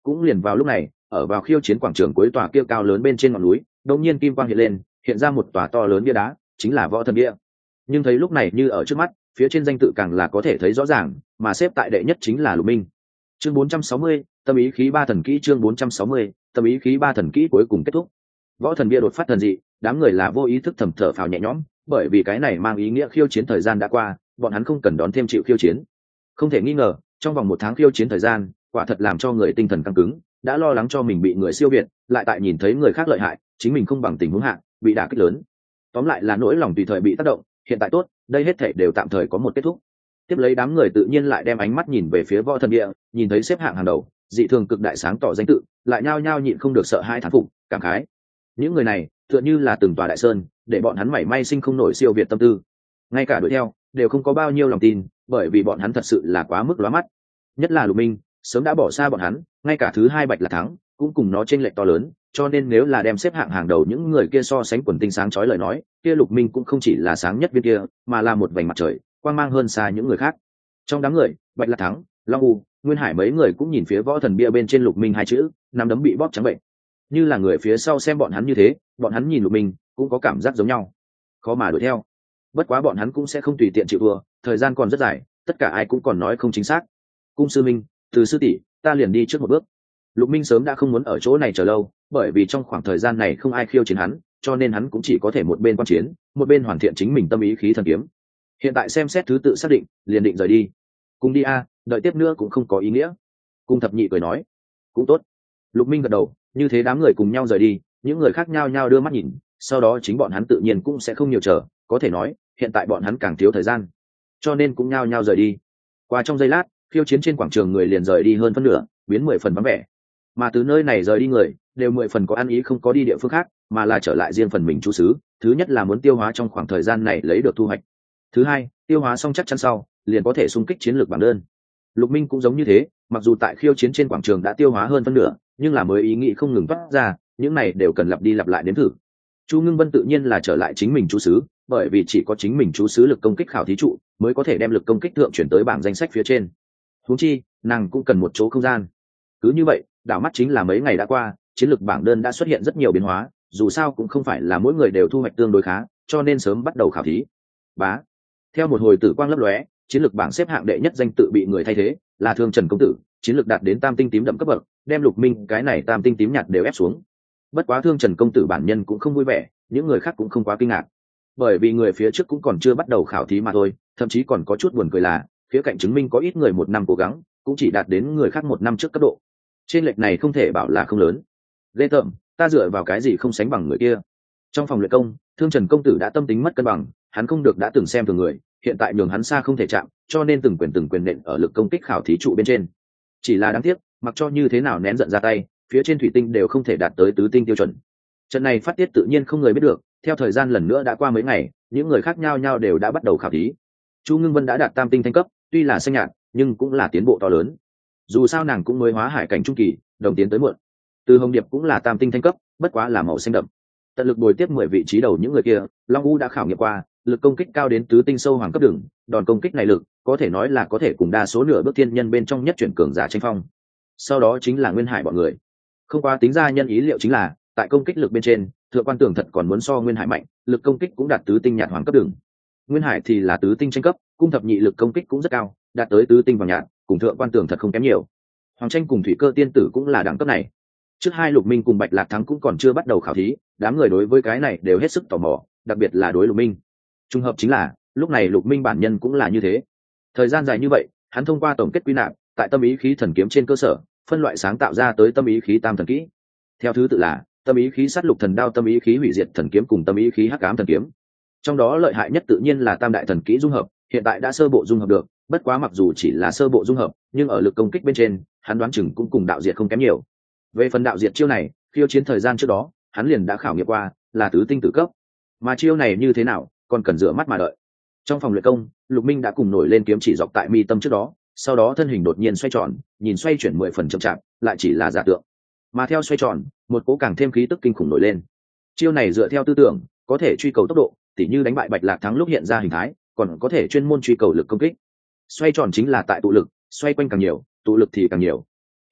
cũng liền vào lúc này, ở vào khiêu chiến quảng trường cuối tòa kia cao lớn bên trên ngọn núi, đột nhiên kim quang hiện lên, hiện ra một tòa to lớn bia đá, chính là Võ Thần Bia. Nhưng thấy lúc này như ở trước mắt, phía trên danh tự càng là có thể thấy rõ ràng, mà xếp tại đệ nhất chính là Lục Minh. Chương bốn trăm sáu mươi, tâm ý khí ba thần kỹ. Chương bốn trăm sáu mươi, tâm ý khí ba thần kỹ cuối cùng kết thúc. Võ Thần Bia đột phát thần dị, đám người là vô ý thức thầm thở phào nhẹ nhõm, bởi vì cái này mang ý nghĩa khiêu chiến thời gian đã qua, bọn hắn không cần đón thêm chịu khiêu chiến. Không thể nghi ngờ, trong vòng một tháng khiêu chiến thời gian, quả thật làm cho người tinh thần căng cứng, đã lo lắng cho mình bị người siêu việt, lại tại nhìn thấy người khác lợi hại, chính mình không bằng tình huống hạ, bị đả kích lớn. Tóm lại là nỗi lòng tùy thời bị tác động, hiện tại tốt, đây hết thảy đều tạm thời có một kết thúc. Tiếp lấy đám người tự nhiên lại đem ánh mắt nhìn về phía Võ Thần Bia, nhìn thấy xếp hạng hàng đầu, dị thường cực đại sáng tỏ danh tự, lại nhao nhao nhịn không được sợ hãi thán phục, cảm khái. Những người này, tựa như là từng tòa đại sơn, để bọn hắn mảy may sinh không nổi siêu việt tâm tư. Ngay cả đuổi theo, đều không có bao nhiêu lòng tin, bởi vì bọn hắn thật sự là quá mức lóa mắt. Nhất là Lục Minh, sớm đã bỏ xa bọn hắn, ngay cả thứ hai Bạch Lạc Thắng, cũng cùng nó chênh lệch to lớn, cho nên nếu là đem xếp hạng hàng đầu những người kia so sánh quần tinh sáng chói lời nói, kia Lục Minh cũng không chỉ là sáng nhất viên kia, mà là một vành mặt trời, quang mang hơn xa những người khác. Trong đám người, Bạch Lạc Thắng, Long U, Nguyên Hải mấy người cũng nhìn phía Võ Thần Bia bên trên Lục Minh hai chữ, nắm đấm bị bóp trắng bệnh. Như là người phía sau xem bọn hắn như thế, bọn hắn nhìn Lục Minh cũng có cảm giác giống nhau, khó mà đuổi theo. Bất quá bọn hắn cũng sẽ không tùy tiện chịu thua, thời gian còn rất dài, tất cả ai cũng còn nói không chính xác. Cung sư minh, từ sư tỷ, ta liền đi trước một bước. Lục Minh sớm đã không muốn ở chỗ này chờ lâu, bởi vì trong khoảng thời gian này không ai khiêu chiến hắn, cho nên hắn cũng chỉ có thể một bên quan chiến, một bên hoàn thiện chính mình tâm ý khí thần kiếm. Hiện tại xem xét thứ tự xác định, liền định rời đi. Cùng đi a, đợi tiếp nữa cũng không có ý nghĩa. Cung thập nhị cười nói, cũng tốt. Lục Minh gật đầu, như thế đám người cùng nhau rời đi, những người khác nhau nhau đưa mắt nhìn, sau đó chính bọn hắn tự nhiên cũng sẽ không nhiều chờ, có thể nói, hiện tại bọn hắn càng thiếu thời gian, cho nên cũng nhau nhau rời đi. Qua trong giây lát, khiêu chiến trên quảng trường người liền rời đi hơn phân nửa, biến mười phần vắng vẻ. Mà từ nơi này rời đi người, đều mười phần có ăn ý không có đi địa phương khác, mà là trở lại riêng phần mình trú xứ. Thứ nhất là muốn tiêu hóa trong khoảng thời gian này lấy được thu hoạch. Thứ hai, tiêu hóa xong chắc chắn sau, liền có thể xung kích chiến lược bảng đơn. Lục Minh cũng giống như thế, mặc dù tại khiêu chiến trên quảng trường đã tiêu hóa hơn phân nửa, nhưng là mới ý nghĩ không ngừng toát ra, những này đều cần lặp đi lặp lại đến thử. Chu Ngưng Vân tự nhiên là trở lại chính mình trú xứ, bởi vì chỉ có chính mình trú xứ lực công kích khảo thí trụ mới có thể đem lực công kích thượng chuyển tới bảng danh sách phía trên. Huống chi, nàng cũng cần một chỗ không gian. Cứ như vậy, đảo mắt chính là mấy ngày đã qua, chiến lược bảng đơn đã xuất hiện rất nhiều biến hóa, dù sao cũng không phải là mỗi người đều thu hoạch tương đối khá, cho nên sớm bắt đầu khảo thí. Bá. Theo một hồi tử quang lấp lóe, chiến lược bảng xếp hạng đệ nhất danh tự bị người thay thế, là Thương Trần công tử, chiến lược đạt đến tam tinh tím đậm cấp bậc, đem Lục Minh cái này tam tinh tím nhạt đều ép xuống. Bất quá Thương Trần công tử bản nhân cũng không vui vẻ, những người khác cũng không quá kinh ngạc, bởi vì người phía trước cũng còn chưa bắt đầu khảo thí mà thôi, thậm chí còn có chút buồn cười là phía cạnh chứng minh có ít người một năm cố gắng cũng chỉ đạt đến người khác một năm trước cấp độ. Trên lệch này không thể bảo là không lớn. Ghê tởm, ta dựa vào cái gì không sánh bằng người kia? Trong phòng luyện công, Thương Trần công tử đã tâm tính mất cân bằng, hắn không được đã từng xem thường người, hiện tại nhường hắn xa không thể chạm, cho nên từng quyền từng quyền nện ở lực công kích khảo thí trụ bên trên. Chỉ là đáng tiếc, mặc cho như thế nào nén giận ra tay, phía trên thủy tinh đều không thể đạt tới tứ tinh tiêu chuẩn. Trận này phát tiết tự nhiên không người biết được, theo thời gian lần nữa đã qua mấy ngày, những người khác nhau nhau đều đã bắt đầu khảo thí. Chu Ngưng Vân đã đạt tam tinh thanh cấp, tuy là xanh nhạt, nhưng cũng là tiến bộ to lớn. Dù sao nàng cũng mới hóa hải cảnh trung kỳ, đồng tiến tới muộn. Từ Hồng Điệp cũng là tam tinh thanh cấp, bất quá là màu xanh đậm. Tận lực bồi tiếp mười vị trí đầu những người kia, Long U đã khảo nghiệm qua, lực công kích cao đến tứ tinh sâu hoàng cấp đường, đòn công kích này lực, có thể nói là có thể cùng đa số nửa bước thiên nhân bên trong nhất chuyển cường giả tranh phong. Sau đó chính là Nguyên Hải bọn người. Không quá tính ra nhân ý liệu chính là, tại công kích lực bên trên, Thượng Quan Tường thật còn muốn so Nguyên Hải mạnh, lực công kích cũng đạt tứ tinh nhạt hoàng cấp đường. Nguyên Hải thì là tứ tinh tranh cấp, cung thập nhị lực công kích cũng rất cao, đạt tới tứ tinh vàng nhạt, cùng Thượng Quan Tường thật không kém nhiều. Hoàng Tranh cùng Thủy Cơ tiên tử cũng là đẳng cấp này. Trước hai Lục Minh cùng Bạch Lạc Thắng cũng còn chưa bắt đầu khảo thí, đám người đối với cái này đều hết sức tò mò, đặc biệt là đối Lục Minh. Trùng hợp chính là, lúc này Lục Minh bản nhân cũng là như thế. Thời gian dài như vậy, hắn thông qua tổng kết quy nạp, tại tâm ý khí thần kiếm trên cơ sở, phân loại sáng tạo ra tới tâm ý khí tam thần kỹ. Theo thứ tự là tâm ý khí sát lục thần đao, tâm ý khí hủy diệt thần kiếm cùng tâm ý khí hắc ám thần kiếm. Trong đó lợi hại nhất tự nhiên là tam đại thần kỹ dung hợp, hiện tại đã sơ bộ dung hợp được, bất quá mặc dù chỉ là sơ bộ dung hợp, nhưng ở lực công kích bên trên, hắn đoán chừng cũng cùng đạo diệt không kém nhiều. Về phần đạo diệt chiêu này, khiêu chiến thời gian trước đó, hắn liền đã khảo nghiệm qua, là tứ tinh tử cấp. Mà chiêu này như thế nào, còn cần rửa mắt mà đợi. Trong phòng luyện công, Lục Minh đã cùng nổi lên kiếm chỉ dọc tại mi tâm trước đó, sau đó thân hình đột nhiên xoay tròn, nhìn xoay chuyển mười phần chậm chạp, lại chỉ là giả tượng. Mà theo xoay tròn, một cỗ càng thêm khí tức kinh khủng nổi lên. Chiêu này dựa theo tư tưởng, có thể truy cầu tốc độ, tỉ như đánh bại Bạch Lạc Thắng lúc hiện ra hình thái, còn có thể chuyên môn truy cầu lực công kích. Xoay tròn chính là tại tụ lực, xoay quanh càng nhiều, tụ lực thì càng nhiều.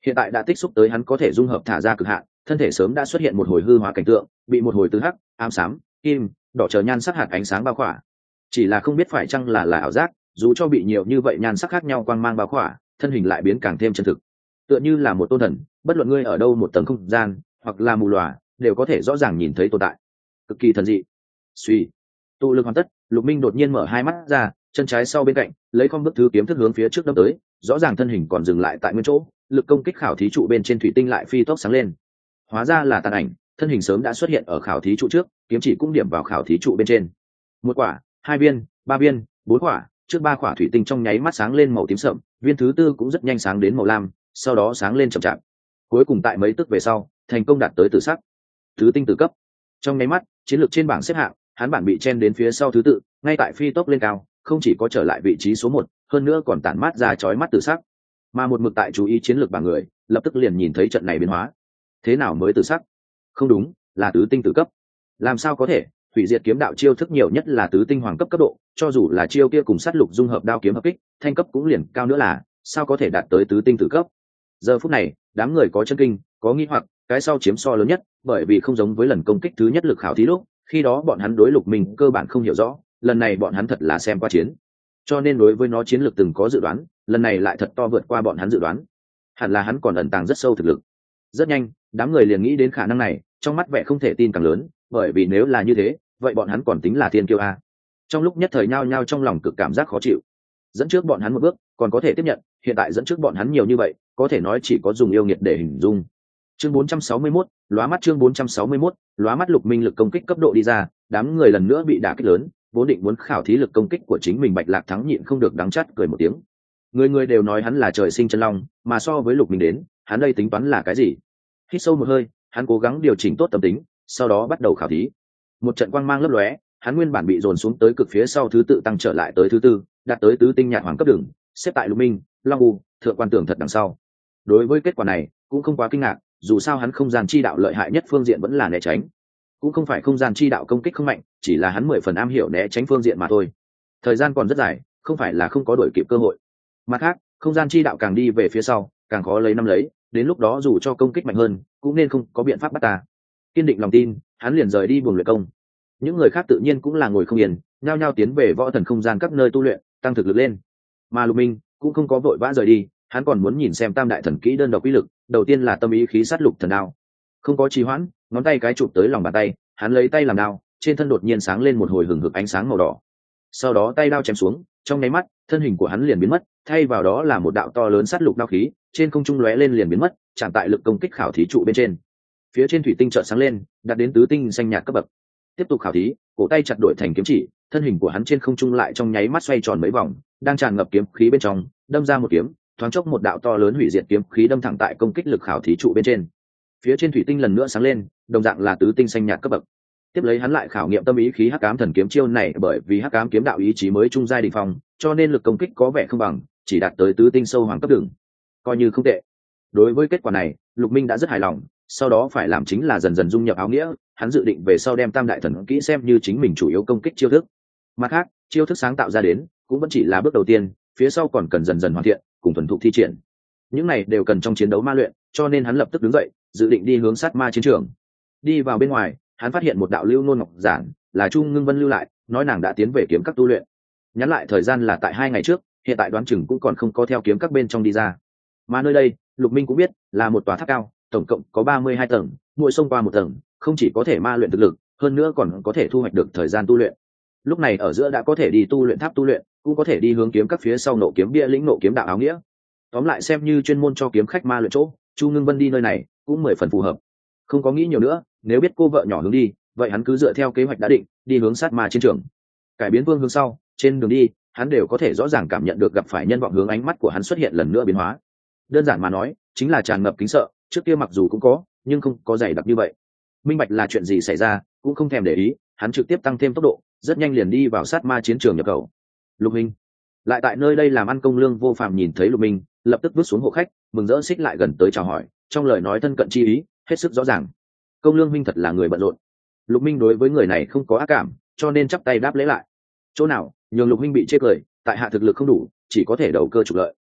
hiện tại đã tích xúc tới hắn có thể dung hợp thả ra cực hạn, thân thể sớm đã xuất hiện một hồi hư hóa cảnh tượng, bị một hồi tứ hắc, ám xám, kim, đỏ chờ nhan sắc hạt ánh sáng bao khỏa. Chỉ là không biết phải chăng là là ảo giác, dù cho bị nhiều như vậy nhan sắc khác nhau quang mang bao khỏa, thân hình lại biến càng thêm chân thực, tựa như là một tôn thần, bất luận ngươi ở đâu một tầng không gian hoặc là mù lòa đều có thể rõ ràng nhìn thấy tồn tại, cực kỳ thần dị. Suy, tụ lực hoàn tất, Lục Minh đột nhiên mở hai mắt ra, chân trái sau bên cạnh, lấy phong bức thứ kiếm thức hướng phía trước đâm tới, rõ ràng thân hình còn dừng lại tại nguyên chỗ, lực công kích khảo thí trụ bên trên thủy tinh lại phi tốc sáng lên. Hóa ra là tàn ảnh, thân hình sớm đã xuất hiện ở khảo thí trụ trước, kiếm chỉ cũng điểm vào khảo thí trụ bên trên. Một quả, hai viên, ba viên, bốn quả, trước ba quả thủy tinh trong nháy mắt sáng lên màu tím sậm, viên thứ tư cũng rất nhanh sáng đến màu lam, sau đó sáng lên chậm chạp. Cuối cùng tại mấy tức về sau, thành công đạt tới tử sắc. Thứ tinh tử cấp. Trong nháy mắt, chiến lược trên bảng xếp hạng, hắn bản bị chen đến phía sau thứ tự, ngay tại phi tốc lên cao, không chỉ có trở lại vị trí số một, hơn nữa còn tản mát ra chói mắt tử sắc. Mà một mực tại chú ý chiến lược bảng người, lập tức liền nhìn thấy trận này biến hóa. Thế nào mới tử sắc? Không đúng, là tứ tinh tử cấp. Làm sao có thể? Hủy diệt kiếm đạo chiêu thức nhiều nhất là tứ tinh hoàng cấp cấp độ, cho dù là chiêu kia cùng sát lục dung hợp đao kiếm hợp kích, thanh cấp cũng liền cao nữa là, sao có thể đạt tới tứ tinh tử cấp? Giờ phút này, đám người có chân kinh, có nghi hoặc, cái sau chiếm so lớn nhất, bởi vì không giống với lần công kích thứ nhất lực khảo thí lúc, khi đó bọn hắn đối Lục Minh cơ bản không hiểu rõ, lần này bọn hắn thật là xem qua chiến, cho nên đối với nó chiến lược từng có dự đoán, lần này lại thật to vượt qua bọn hắn dự đoán. Hẳn là hắn còn ẩn tàng rất sâu thực lực. Rất nhanh, đám người liền nghĩ đến khả năng này, trong mắt vẻ không thể tin càng lớn, bởi vì nếu là như thế, vậy bọn hắn còn tính là thiên kiêu a. Trong lúc nhất thời nhao nhao trong lòng cực cảm giác khó chịu. Dẫn trước bọn hắn một bước, còn có thể tiếp nhận, hiện tại dẫn trước bọn hắn nhiều như vậy, có thể nói chỉ có dùng yêu nghiệt để hình dung. Chương bốn trăm sáu mươi mốt, lóa mắt chương bốn trăm sáu mươi mốt, lóa mắt Lục Minh lực công kích cấp độ đi ra, đám người lần nữa bị đả kích lớn, vốn định muốn khảo thí lực công kích của chính mình Bạch Lạc Thắng nhịn không được đắng chát cười một tiếng. Người người đều nói hắn là trời sinh chân long, mà so với Lục Minh đến, hắn đây tính toán là cái gì? Hít sâu một hơi, hắn cố gắng điều chỉnh tốt tâm tính, sau đó bắt đầu khảo thí. Một trận quang mang lấp lóe, hắn nguyên bản bị dồn xuống tới cực phía sau thứ tự tăng trở lại tới thứ tư, đạt tới tứ tinh nhạt hoàng cấp đường, xếp tại Lục Minh, Long U, thượng quan tưởng thật đằng sau. Đối với kết quả này, cũng không quá kinh ngạc, dù sao hắn không gian chi đạo lợi hại nhất phương diện vẫn là né tránh, cũng không phải không gian chi đạo công kích không mạnh, chỉ là hắn mười phần am hiểu né tránh phương diện mà thôi. Thời gian còn rất dài, không phải là không có đổi kịp cơ hội. Mặt khác, không gian chi đạo càng đi về phía sau, càng khó lấy năm lấy, đến lúc đó dù cho công kích mạnh hơn, cũng nên không có biện pháp bắt ta. Kiên định lòng tin, hắn liền rời đi buồng luyện công. Những người khác tự nhiên cũng là ngồi không yên, nhao nhao tiến về võ thần không gian các nơi tu luyện, tăng thực lực lên. Mà Lục Minh cũng không có vội vã rời đi, hắn còn muốn nhìn xem tam đại thần kỹ đơn độc uy lực. Đầu tiên là tâm ý khí sát lục thần đao, không có trì hoãn, ngón tay cái chụp tới lòng bàn tay, hắn lấy tay làm đao, trên thân đột nhiên sáng lên một hồi hừng hực ánh sáng màu đỏ. Sau đó tay đao chém xuống, trong nháy mắt, thân hình của hắn liền biến mất, thay vào đó là một đạo to lớn sát lục đao khí, trên không trung lóe lên liền biến mất, chạm tại lực công kích khảo thí trụ bên trên. Phía trên thủy tinh chợt sáng lên, đạt đến tứ tinh xanh nhạt cấp bậc. Tiếp tục khảo thí, cổ tay chặt đổi thành kiếm chỉ, thân hình của hắn trên không trung lại trong nháy mắt xoay tròn mấy vòng, đang tràn ngập kiếm khí bên trong, đâm ra một kiếm, thoáng chốc một đạo to lớn hủy diệt kiếm khí đâm thẳng tại công kích lực khảo thí trụ bên trên. Phía trên thủy tinh lần nữa sáng lên, đồng dạng là tứ tinh xanh nhạt cấp bậc. Tiếp lấy hắn lại khảo nghiệm tâm ý khí hắc ám thần kiếm chiêu này, bởi vì hắc ám kiếm đạo ý chí mới trung giai đỉnh phong, cho nên lực công kích có vẻ không bằng, chỉ đạt tới tứ tinh sâu hoàng cấp đường, coi như không tệ. Đối với kết quả này, Lục Minh đã rất hài lòng, sau đó phải làm chính là dần dần dung nhập áo nghĩa, hắn dự định về sau đem tam đại thần kỹ xem như chính mình chủ yếu công kích chiêu thức. Mặt khác, chiêu thức sáng tạo ra đến cũng vẫn chỉ là bước đầu tiên, phía sau còn cần dần dần hoàn thiện, cùng thuần thục thi triển. Những này đều cần trong chiến đấu ma luyện, cho nên hắn lập tức đứng dậy, dự định đi hướng sát ma chiến trường. Đi vào bên ngoài, hắn phát hiện một đạo lưu nôn ngọc giản, là Chu Ngưng Vân lưu lại, nói nàng đã tiến về kiếm các tu luyện. Nhắn lại thời gian là tại hai ngày trước, hiện tại đoán chừng cũng còn không có theo kiếm các bên trong đi ra. Mà nơi đây, Lục Minh cũng biết, là một tòa tháp cao, tổng cộng có ba mươi hai tầng, mỗi xông qua một tầng, không chỉ có thể ma luyện thực lực, hơn nữa còn có thể thu hoạch được thời gian tu luyện. Lúc này ở giữa đã có thể đi tu luyện tháp tu luyện, cũng có thể đi hướng kiếm các phía sau nộ kiếm bia lĩnh nộ kiếm đạo áo nghĩa. Tóm lại xem như chuyên môn cho kiếm khách ma luyện chỗ, Chu Ngưng Vân đi nơi này cũng mười phần phù hợp. Không có nghĩ nhiều nữa, nếu biết cô vợ nhỏ hướng đi, vậy hắn cứ dựa theo kế hoạch đã định, đi hướng sát ma chiến trường. Cải biến phương hướng sau, trên đường đi, hắn đều có thể rõ ràng cảm nhận được gặp phải nhân vọng hướng ánh mắt của hắn xuất hiện lần nữa biến hóa. Đơn giản mà nói, chính là tràn ngập kính sợ, trước kia mặc dù cũng có, nhưng không có dày đặc như vậy. Minh bạch là chuyện gì xảy ra, cũng không thèm để ý, hắn trực tiếp tăng thêm tốc độ, rất nhanh liền đi vào sát ma chiến trường nhập khẩu. Lục Minh lại tại nơi đây làm ăn công lương vô phàm nhìn thấy Lục Minh, lập tức bước xuống hộ khách, mừng rỡ xích lại gần tới chào hỏi, trong lời nói thân cận chi ý hết sức rõ ràng. Công lương minh thật là người bận rộn. Lục Minh đối với người này không có ác cảm, cho nên chắp tay đáp lễ lại. Chỗ nào nhường Lục Minh bị chê cười, tại hạ thực lực không đủ, chỉ có thể đầu cơ trục lợi.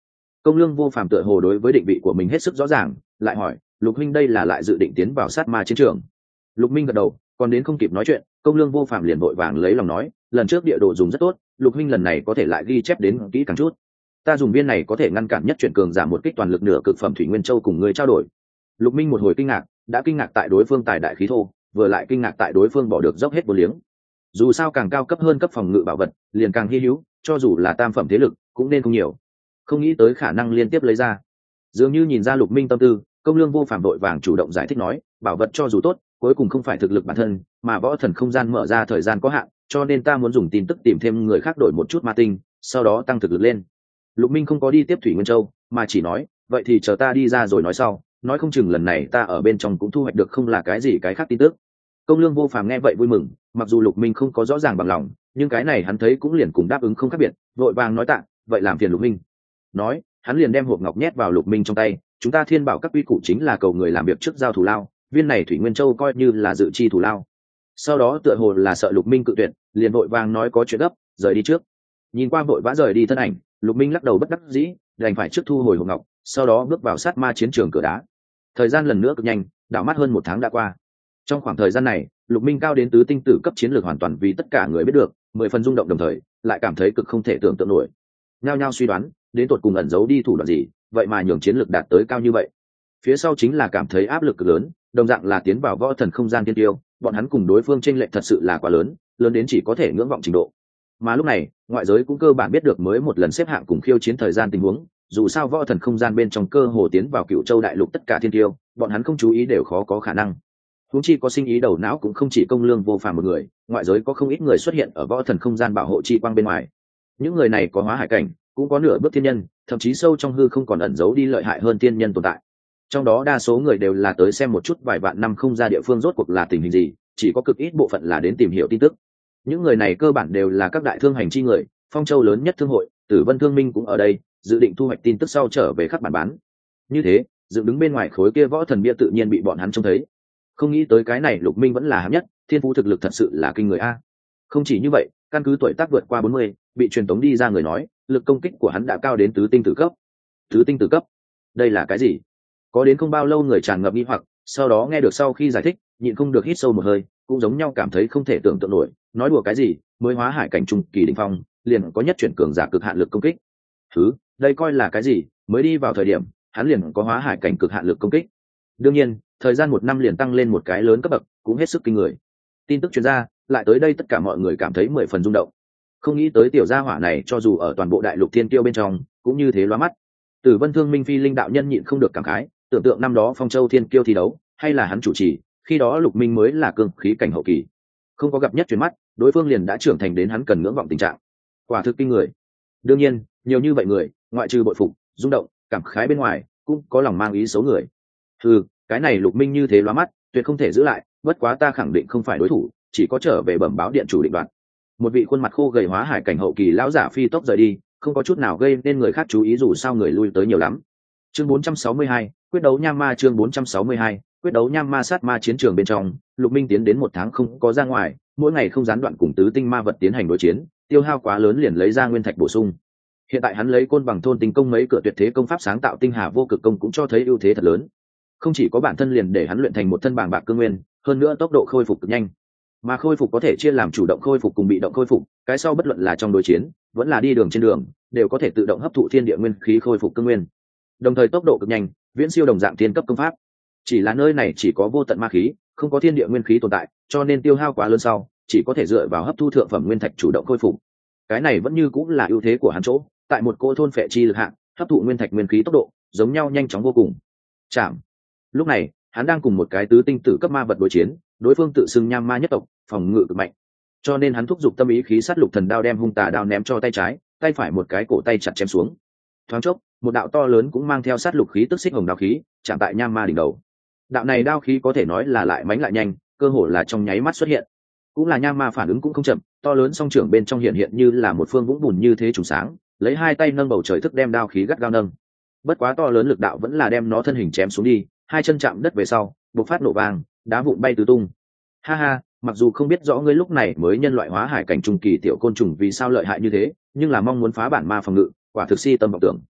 Công Lương vô phàm tựa hồ đối với định vị của mình hết sức rõ ràng, lại hỏi Lục huynh đây là lại dự định tiến vào sát ma chiến trường? Lục Minh gật đầu, còn đến không kịp nói chuyện, Công Lương vô phàm liền vội vàng lấy lòng nói, lần trước địa đồ dùng rất tốt, Lục huynh lần này có thể lại ghi chép đến kỹ càng chút. Ta dùng viên này có thể ngăn cản nhất chuyển cường giảm một kích toàn lực nửa cực phẩm thủy nguyên châu cùng ngươi trao đổi. Lục Minh một hồi kinh ngạc, đã kinh ngạc tại đối phương tài đại khí thô, vừa lại kinh ngạc tại đối phương bỏ được dốc hết vô liếng. Dù sao càng cao cấp hơn cấp phòng ngự bảo vật, liền càng hi hữu, cho dù là tam phẩm thế lực, cũng nên không nhiều. Không nghĩ tới khả năng liên tiếp lấy ra. Dường như nhìn ra Lục Minh tâm tư, Công Lương vô phàm đội vàng chủ động giải thích nói, bảo vật cho dù tốt, cuối cùng không phải thực lực bản thân, mà võ thần không gian mở ra thời gian có hạn, cho nên ta muốn dùng tin tức tìm thêm người khác đổi một chút ma tinh, sau đó tăng thực lực lên. Lục Minh không có đi tiếp Thủy Nguyên Châu, mà chỉ nói, vậy thì chờ ta đi ra rồi nói sau, nói không chừng lần này ta ở bên trong cũng thu hoạch được không là cái gì cái khác tin tức. Công Lương vô phàm nghe vậy vui mừng, mặc dù Lục Minh không có rõ ràng bằng lòng, nhưng cái này hắn thấy cũng liền cùng đáp ứng không khác biệt, vội vàng nói tạ, vậy làm phiền Lục Minh. Nói, hắn liền đem hộp ngọc nhét vào Lục Minh trong tay, chúng ta Thiên Bảo các quy củ chính là cầu người làm việc trước giao thù lao, viên này Thủy Nguyên Châu coi như là dự chi thù lao. Sau đó tựa hồ là sợ Lục Minh cự tuyệt, liền vội vàng nói có chuyện gấp, rời đi trước. Nhìn qua vội vã rời đi thân ảnh, Lục Minh lắc đầu bất đắc dĩ, đành phải trước thu hồi hộp ngọc, sau đó bước vào sát ma chiến trường cửa đá. Thời gian lần nữa cực nhanh, đảo mắt hơn một tháng đã qua. Trong khoảng thời gian này, Lục Minh cao đến tứ tinh tử cấp chiến lược hoàn toàn vì tất cả người biết được, mười phần rung động đồng thời, lại cảm thấy cực không thể tưởng tượng nổi. Nhao nhao suy đoán, đến tột cùng ẩn giấu đi thủ đoạn gì, vậy mà nhường chiến lược đạt tới cao như vậy. Phía sau chính là cảm thấy áp lực cực lớn, đồng dạng là tiến vào võ thần không gian tiên tiêu, bọn hắn cùng đối phương chênh lệch thật sự là quá lớn, lớn đến chỉ có thể ngưỡng vọng trình độ. Mà lúc này, ngoại giới cũng cơ bản biết được mới một lần xếp hạng cùng khiêu chiến thời gian tình huống, dù sao võ thần không gian bên trong cơ hồ tiến vào Cựu Châu đại lục tất cả thiên tiêu, bọn hắn không chú ý đều khó có khả năng. Huống chi có sinh ý đầu não cũng không chỉ Công Lương vô phàm một người, ngoại giới có không ít người xuất hiện ở võ thần không gian bảo hộ chi quang bên ngoài. Những người này có hóa hải cảnh, cũng có nửa bước thiên nhân, thậm chí sâu trong hư không còn ẩn giấu đi lợi hại hơn thiên nhân tồn tại. Trong đó đa số người đều là tới xem một chút vài vạn năm không ra địa phương rốt cuộc là tình hình gì, chỉ có cực ít bộ phận là đến tìm hiểu tin tức. Những người này cơ bản đều là các đại thương hành chi người, Phong Châu lớn nhất thương hội, Tử Vân Thương Minh cũng ở đây, dự định thu hoạch tin tức sau trở về khắc bản bán. Như thế, dựng đứng bên ngoài khối kia võ thần bia tự nhiên bị bọn hắn trông thấy. Không nghĩ tới cái này Lục Minh vẫn là hạng nhất, thiên phú thực lực thật sự là kinh người a. Không chỉ như vậy, căn cứ tuổi tác vượt qua bốn mươi, bị truyền tống đi ra người nói, lực công kích của hắn đã cao đến tứ tinh tử cấp. Tứ tinh tử cấp? Đây là cái gì? Có đến không bao lâu người tràn ngập nghi hoặc, sau đó nghe được sau khi giải thích, nhịn không được hít sâu một hơi, cũng giống nhau cảm thấy không thể tưởng tượng nổi, nói đùa cái gì, mới hóa hải cảnh trung kỳ đỉnh phong, liền có nhất chuyển cường giả cực hạn lực công kích. Thứ, đây coi là cái gì, mới đi vào thời điểm, hắn liền có hóa hải cảnh cực hạn lực công kích. Đương nhiên, thời gian một năm liền tăng lên một cái lớn cấp bậc, cũng hết sức kinh người. Tin tức truyền ra, lại tới đây tất cả mọi người cảm thấy mười phần rung động. Không nghĩ tới tiểu gia hỏa này cho dù ở toàn bộ đại lục thiên tiêu bên trong, cũng như thế lóa mắt. Tử Vân Thương Minh Phi linh đạo nhân nhịn không được cảm khái, tưởng tượng năm đó Phong Châu thiên kiêu thi đấu, hay là hắn chủ trì, khi đó Lục Minh mới là cương khí cảnh hậu kỳ. Không có gặp nhất chuyển mắt, đối phương liền đã trưởng thành đến hắn cần ngưỡng vọng tình trạng. Quả thực kinh người. Đương nhiên, nhiều như vậy người, ngoại trừ bội phục, rung động, cảm khái bên ngoài, cũng có lòng mang ý xấu người. Ừ, cái này Lục Minh như thế lóa mắt, tuyệt không thể giữ lại, bất quá ta khẳng định không phải đối thủ, chỉ có trở về bẩm báo điện chủ định đoạt. Một vị khuôn mặt khô gầy hóa hải cảnh hậu kỳ lão giả phi tốc rời đi, không có chút nào gây nên người khác chú ý dù sao người lui tới nhiều lắm. Chương bốn trăm sáu mươi hai, quyết đấu nham ma chương bốn trăm sáu mươi hai, quyết đấu nham ma sát ma chiến trường bên trong, Lục Minh tiến đến một tháng không có ra ngoài, mỗi ngày không gián đoạn cùng tứ tinh ma vật tiến hành đối chiến, tiêu hao quá lớn liền lấy ra nguyên thạch bổ sung. Hiện tại hắn lấy côn bằng thôn tinh công mấy cửa tuyệt thế công pháp sáng tạo tinh hà vô cực công cũng cho thấy ưu thế thật lớn. Không chỉ có bản thân liền để hắn luyện thành một thân bàng bạc cương nguyên, hơn nữa tốc độ khôi phục cực nhanh. Mà khôi phục có thể chia làm chủ động khôi phục cùng bị động khôi phục, cái sau bất luận là trong đối chiến, vẫn là đi đường trên đường, đều có thể tự động hấp thụ thiên địa nguyên khí khôi phục cương nguyên. Đồng thời tốc độ cực nhanh, viễn siêu đồng dạng thiên cấp công pháp. Chỉ là nơi này chỉ có vô tận ma khí, không có thiên địa nguyên khí tồn tại, cho nên tiêu hao quá lớn sau, chỉ có thể dựa vào hấp thu thượng phẩm nguyên thạch chủ động khôi phục. Cái này vẫn như cũng là ưu thế của hắn chỗ, tại một cô thôn phệ chi lực hạng, hấp thụ nguyên thạch nguyên khí tốc độ giống nhau nhanh chóng vô cùng. Chạm. Lúc này, hắn đang cùng một cái tứ tinh tử cấp ma vật đối chiến, đối phương tự xưng nham ma nhất tộc, phòng ngự cực mạnh, cho nên hắn thúc giục tâm ý khí sát lục thần đao đem hung tà đao ném cho tay trái, tay phải một cái cổ tay chặt chém xuống. Thoáng chốc, một đạo to lớn cũng mang theo sát lục khí tức xích hồng đao khí, chạm tại nham ma đỉnh đầu. Đạo này đao khí có thể nói là lại mãnh lại nhanh, cơ hồ là trong nháy mắt xuất hiện. Cũng là nham ma phản ứng cũng không chậm, to lớn song trưởng bên trong hiện hiện như là một phương vũng bùn như thế trùng sáng, lấy hai tay nâng bầu trời thức đem đao khí gắt gao nâng. Bất quá to lớn lực đạo vẫn là đem nó thân hình chém xuống đi, hai chân chạm đất về sau, bộc phát nổ vang, đá vụn bay tứ tung. Ha ha, mặc dù không biết rõ ngươi lúc này mới nhân loại hóa hải cảnh trung kỳ tiểu côn trùng vì sao lợi hại như thế, nhưng là mong muốn phá bản ma phòng ngự, quả thực si tâm vọng tưởng.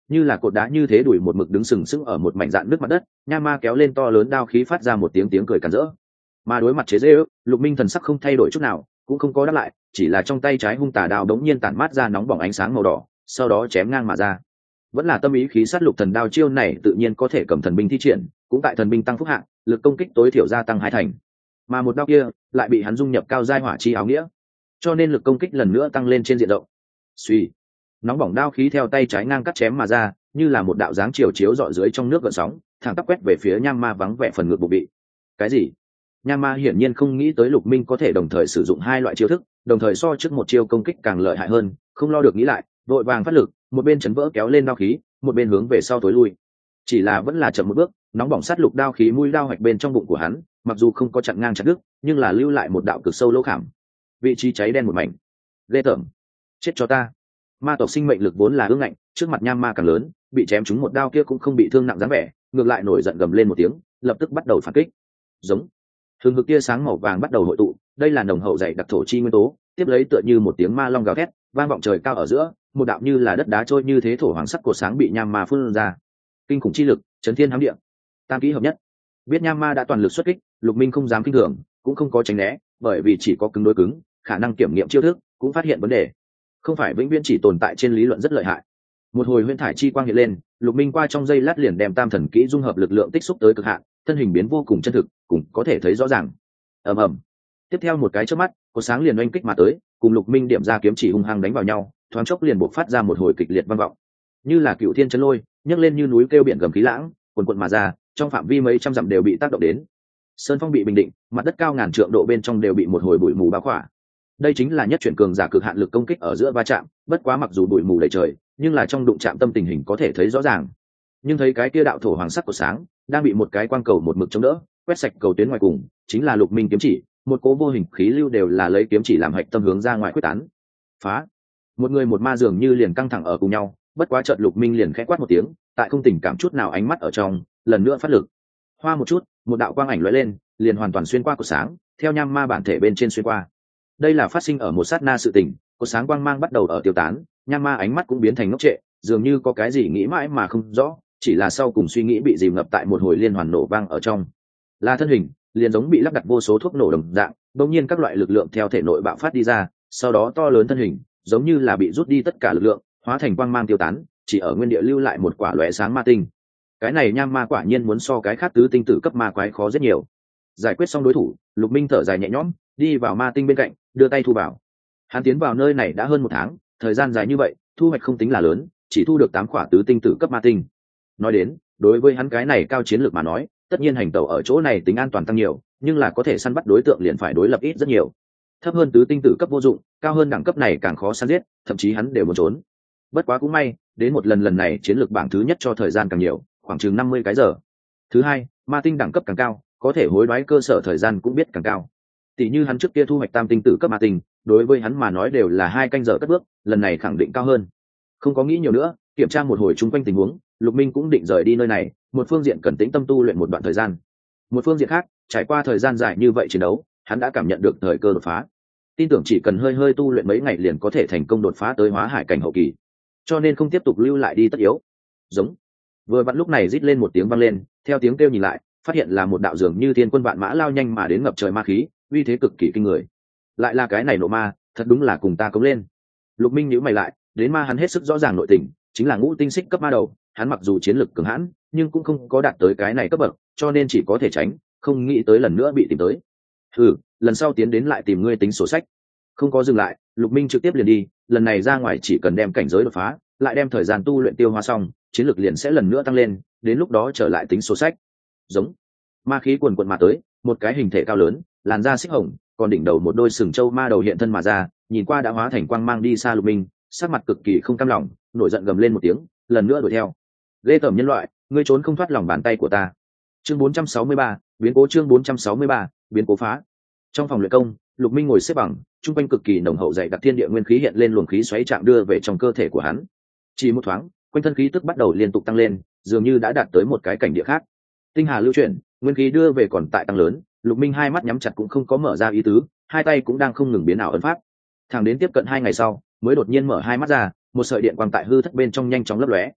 như là cột đá như thế đuổi một mực đứng sừng sững ở một mảnh dạn nước mặt đất. Nha ma kéo lên to lớn đao khí phát ra một tiếng tiếng cười càn rỡ. Mà đối mặt chế dễ ước, Lục Minh thần sắc không thay đổi chút nào, cũng không có đáp lại, chỉ là trong tay trái hung tà đao đống nhiên tản mát ra nóng bỏng ánh sáng màu đỏ, sau đó chém ngang mà ra. Vẫn là tâm ý khí sát lục thần đao, chiêu này tự nhiên có thể cầm thần binh thi triển, cũng tại thần binh tăng phúc hạng, lực công kích tối thiểu gia tăng hai thành. Mà một đao kia lại bị hắn dung nhập cao giai hỏa chi áo nghĩa, cho nên lực công kích lần nữa tăng lên trên diện rộng. Suy, nóng bỏng đao khí theo tay trái ngang cắt chém mà ra, như là một đạo dáng chiều chiếu rọi dưới trong nước gợn sóng, thẳng tắp quét về phía Nham Ma vắng vẻ phần ngực bụng bị. Cái gì? Nham Ma hiển nhiên không nghĩ tới Lục Minh có thể đồng thời sử dụng hai loại chiêu thức, đồng thời so trước một chiêu công kích càng lợi hại hơn, không lo được nghĩ lại, vội vàng phát lực, một bên chấn vỡ kéo lên đao khí, một bên hướng về sau tối lui. Chỉ là vẫn là chậm một bước, nóng bỏng sát lục đao khí mũi đao hoạch bên trong bụng của hắn, mặc dù không có chặn ngang chặt đứt, nhưng là lưu lại một đạo cực sâu lỗ khảm. Vị trí cháy đen một mảnh. Ghê tởm. Chết cho ta. Ma tộc sinh mệnh lực vốn là ương ngạnh, trước mặt Nham Ma càng lớn, bị chém trúng một đao kia cũng không bị thương nặng dáng vẻ, ngược lại nổi giận gầm lên một tiếng, lập tức bắt đầu phản kích. Giống. Hừng hực tia sáng màu vàng bắt đầu hội tụ, đây là nồng hậu dày đặc thổ chi nguyên tố, tiếp lấy tựa như một tiếng ma long gào thét, vang vọng trời cao ở giữa, một đạo như là đất đá trôi như thế thổ hoàng sắc cột sáng bị Nham Ma phun ra. Kinh khủng chi lực, chấn thiên hám địa, tam kỹ hợp nhất. Biết Nham Ma đã toàn lực xuất kích, Lục Minh không dám kinh thường, cũng không có tránh né, bởi vì chỉ có cứng đối cứng, khả năng kiểm nghiệm chiêu thức, cũng phát hiện vấn đề, không phải vĩnh viễn chỉ tồn tại trên lý luận rất lợi hại. Một hồi huyễn thải chi quang hiện lên, Lục Minh qua trong giây lát liền đem tam thần kỹ dung hợp lực lượng tích xúc tới cực hạn, thân hình biến vô cùng chân thực, cũng có thể thấy rõ ràng. Ầm ầm. Tiếp theo một cái chớp mắt, cột sáng liền oanh kích mà tới, cùng Lục Minh điểm ra kiếm chỉ hung hăng đánh vào nhau, thoáng chốc liền bộc phát ra một hồi kịch liệt vang vọng, như là cựu thiên chấn lôi, nhấc lên như núi kêu biển gầm khí lãng, cuồn cuộn mà ra, trong phạm vi mấy trăm dặm đều bị tác động đến. Sơn phong bị bình định, mặt đất cao ngàn trượng độ bên trong đều bị một hồi bụi mù bao khỏa. Đây chính là nhất chuyển cường giả cực hạn lực công kích ở giữa va chạm, bất quá mặc dù bụi mù đầy trời, nhưng là trong đụng chạm tâm tình hình có thể thấy rõ ràng. Nhưng thấy cái kia đạo thổ hoàng sắc của sáng đang bị một cái quang cầu một mực chống đỡ, quét sạch cầu tuyến ngoài cùng, chính là Lục Minh kiếm chỉ, một cố vô hình khí lưu đều là lấy kiếm chỉ làm hạch tâm hướng ra ngoài quyết tán. Phá! Một người một ma dường như liền căng thẳng ở cùng nhau, bất quá chợt Lục Minh liền khẽ quát một tiếng, tại không tình cảm chút nào ánh mắt ở trong, lần nữa phát lực. Hoa một chút, một đạo quang ảnh lóe lên, liền hoàn toàn xuyên qua cột sáng, theo Nham Ma bản thể bên trên xuyên qua. Đây là phát sinh ở một sát na sự tình, cột sáng quang mang bắt đầu ở tiêu tán, Nham Ma ánh mắt cũng biến thành ngốc trệ, dường như có cái gì nghĩ mãi mà không rõ, chỉ là sau cùng suy nghĩ bị dìm ngập tại một hồi liên hoàn nổ vang ở trong. Là thân hình, liền giống bị lắp đặt vô số thuốc nổ đồng dạng, đột nhiên các loại lực lượng theo thể nội bạo phát đi ra, sau đó to lớn thân hình, giống như là bị rút đi tất cả lực lượng, hóa thành quang mang tiêu tán, chỉ ở nguyên địa lưu lại một quả lóe sáng ma tinh. Cái này Nham Ma quả nhiên muốn so cái khác tứ tinh tử cấp ma quái khó rất nhiều. Giải quyết xong đối thủ, Lục Minh thở dài nhẹ nhõm, đi vào ma tinh bên cạnh, đưa tay thu vào. Hắn tiến vào nơi này đã hơn một tháng, thời gian dài như vậy, thu hoạch không tính là lớn, chỉ thu được tám quả tứ tinh tử cấp ma tinh. Nói đến, đối với hắn cái này cao chiến lược mà nói, tất nhiên hành tẩu ở chỗ này tính an toàn tăng nhiều, nhưng là có thể săn bắt đối tượng liền phải đối lập ít rất nhiều. Thấp hơn tứ tinh tử cấp vô dụng, cao hơn đẳng cấp này càng khó săn giết, thậm chí hắn đều muốn trốn. Bất quá cũng may, đến một lần lần này chiến lược bảng thứ nhất cho thời gian càng nhiều, khoảng chừng năm mươi cái giờ. Thứ hai, ma tinh đẳng cấp càng cao, có thể hối đoái cơ sở thời gian cũng biết càng cao. Tỷ như hắn trước kia thu hoạch tam tinh tử cấp ma tinh, đối với hắn mà nói đều là hai canh giờ cất bước, lần này khẳng định cao hơn. Không có nghĩ nhiều nữa, kiểm tra một hồi chung quanh tình huống, Lục Minh cũng định rời đi nơi này, một phương diện cần tĩnh tâm tu luyện một đoạn thời gian. Một phương diện khác, trải qua thời gian dài như vậy chiến đấu, hắn đã cảm nhận được thời cơ đột phá. Tin tưởng chỉ cần hơi hơi tu luyện mấy ngày liền có thể thành công đột phá tới hóa hải cảnh hậu kỳ, cho nên không tiếp tục lưu lại đi tất yếu. Giống. Vừa vặn lúc này rít lên một tiếng vang lên, theo tiếng kêu nhìn lại, phát hiện là một đạo dường như thiên quân vạn mã lao nhanh mà đến ngập trời ma khí, uy thế cực kỳ kinh người. Lại là cái này nộ ma, thật đúng là cùng ta cống lên. Lục Minh nhíu mày lại, đến ma hắn hết sức rõ ràng nội tình, chính là ngũ tinh xích cấp ma đầu, hắn mặc dù chiến lực cường hãn, nhưng cũng không có đạt tới cái này cấp bậc, cho nên chỉ có thể tránh, không nghĩ tới lần nữa bị tìm tới. Ừ, lần sau tiến đến lại tìm ngươi tính sổ sách. Không có dừng lại, Lục Minh trực tiếp liền đi, lần này ra ngoài chỉ cần đem cảnh giới đột phá, lại đem thời gian tu luyện tiêu hóa xong, chiến lực liền sẽ lần nữa tăng lên, đến lúc đó trở lại tính sổ sách. Giống. Ma khí cuồn cuộn mà tới, một cái hình thể cao lớn, làn da xích hồng, còn đỉnh đầu một đôi sừng trâu ma đầu hiện thân mà ra, nhìn qua đã hóa thành quang mang đi xa Lục Minh, sắc mặt cực kỳ không cam lòng, nổi giận gầm lên một tiếng, lần nữa đuổi theo. Ghê tởm nhân loại, ngươi trốn không thoát lòng bàn tay của ta. Chương bốn trăm sáu mươi ba, biến cố chương bốn trăm sáu mươi ba, biến cố phá. Trong phòng luyện công, Lục Minh ngồi xếp bằng, trung quanh cực kỳ nồng hậu dày đặc thiên địa nguyên khí hiện lên luồng khí xoáy chạm đưa về trong cơ thể của hắn. Chỉ một thoáng, quanh thân khí tức bắt đầu liên tục tăng lên, dường như đã đạt tới một cái cảnh địa khác. Tinh hà lưu chuyển, nguyên khí đưa về còn tại tăng lớn, Lục Minh hai mắt nhắm chặt cũng không có mở ra ý tứ, hai tay cũng đang không ngừng biến ảo ấn pháp. Thẳng đến tiếp cận hai ngày sau, mới đột nhiên mở hai mắt ra, một sợi điện quang tại hư thất bên trong nhanh chóng lấp lóe.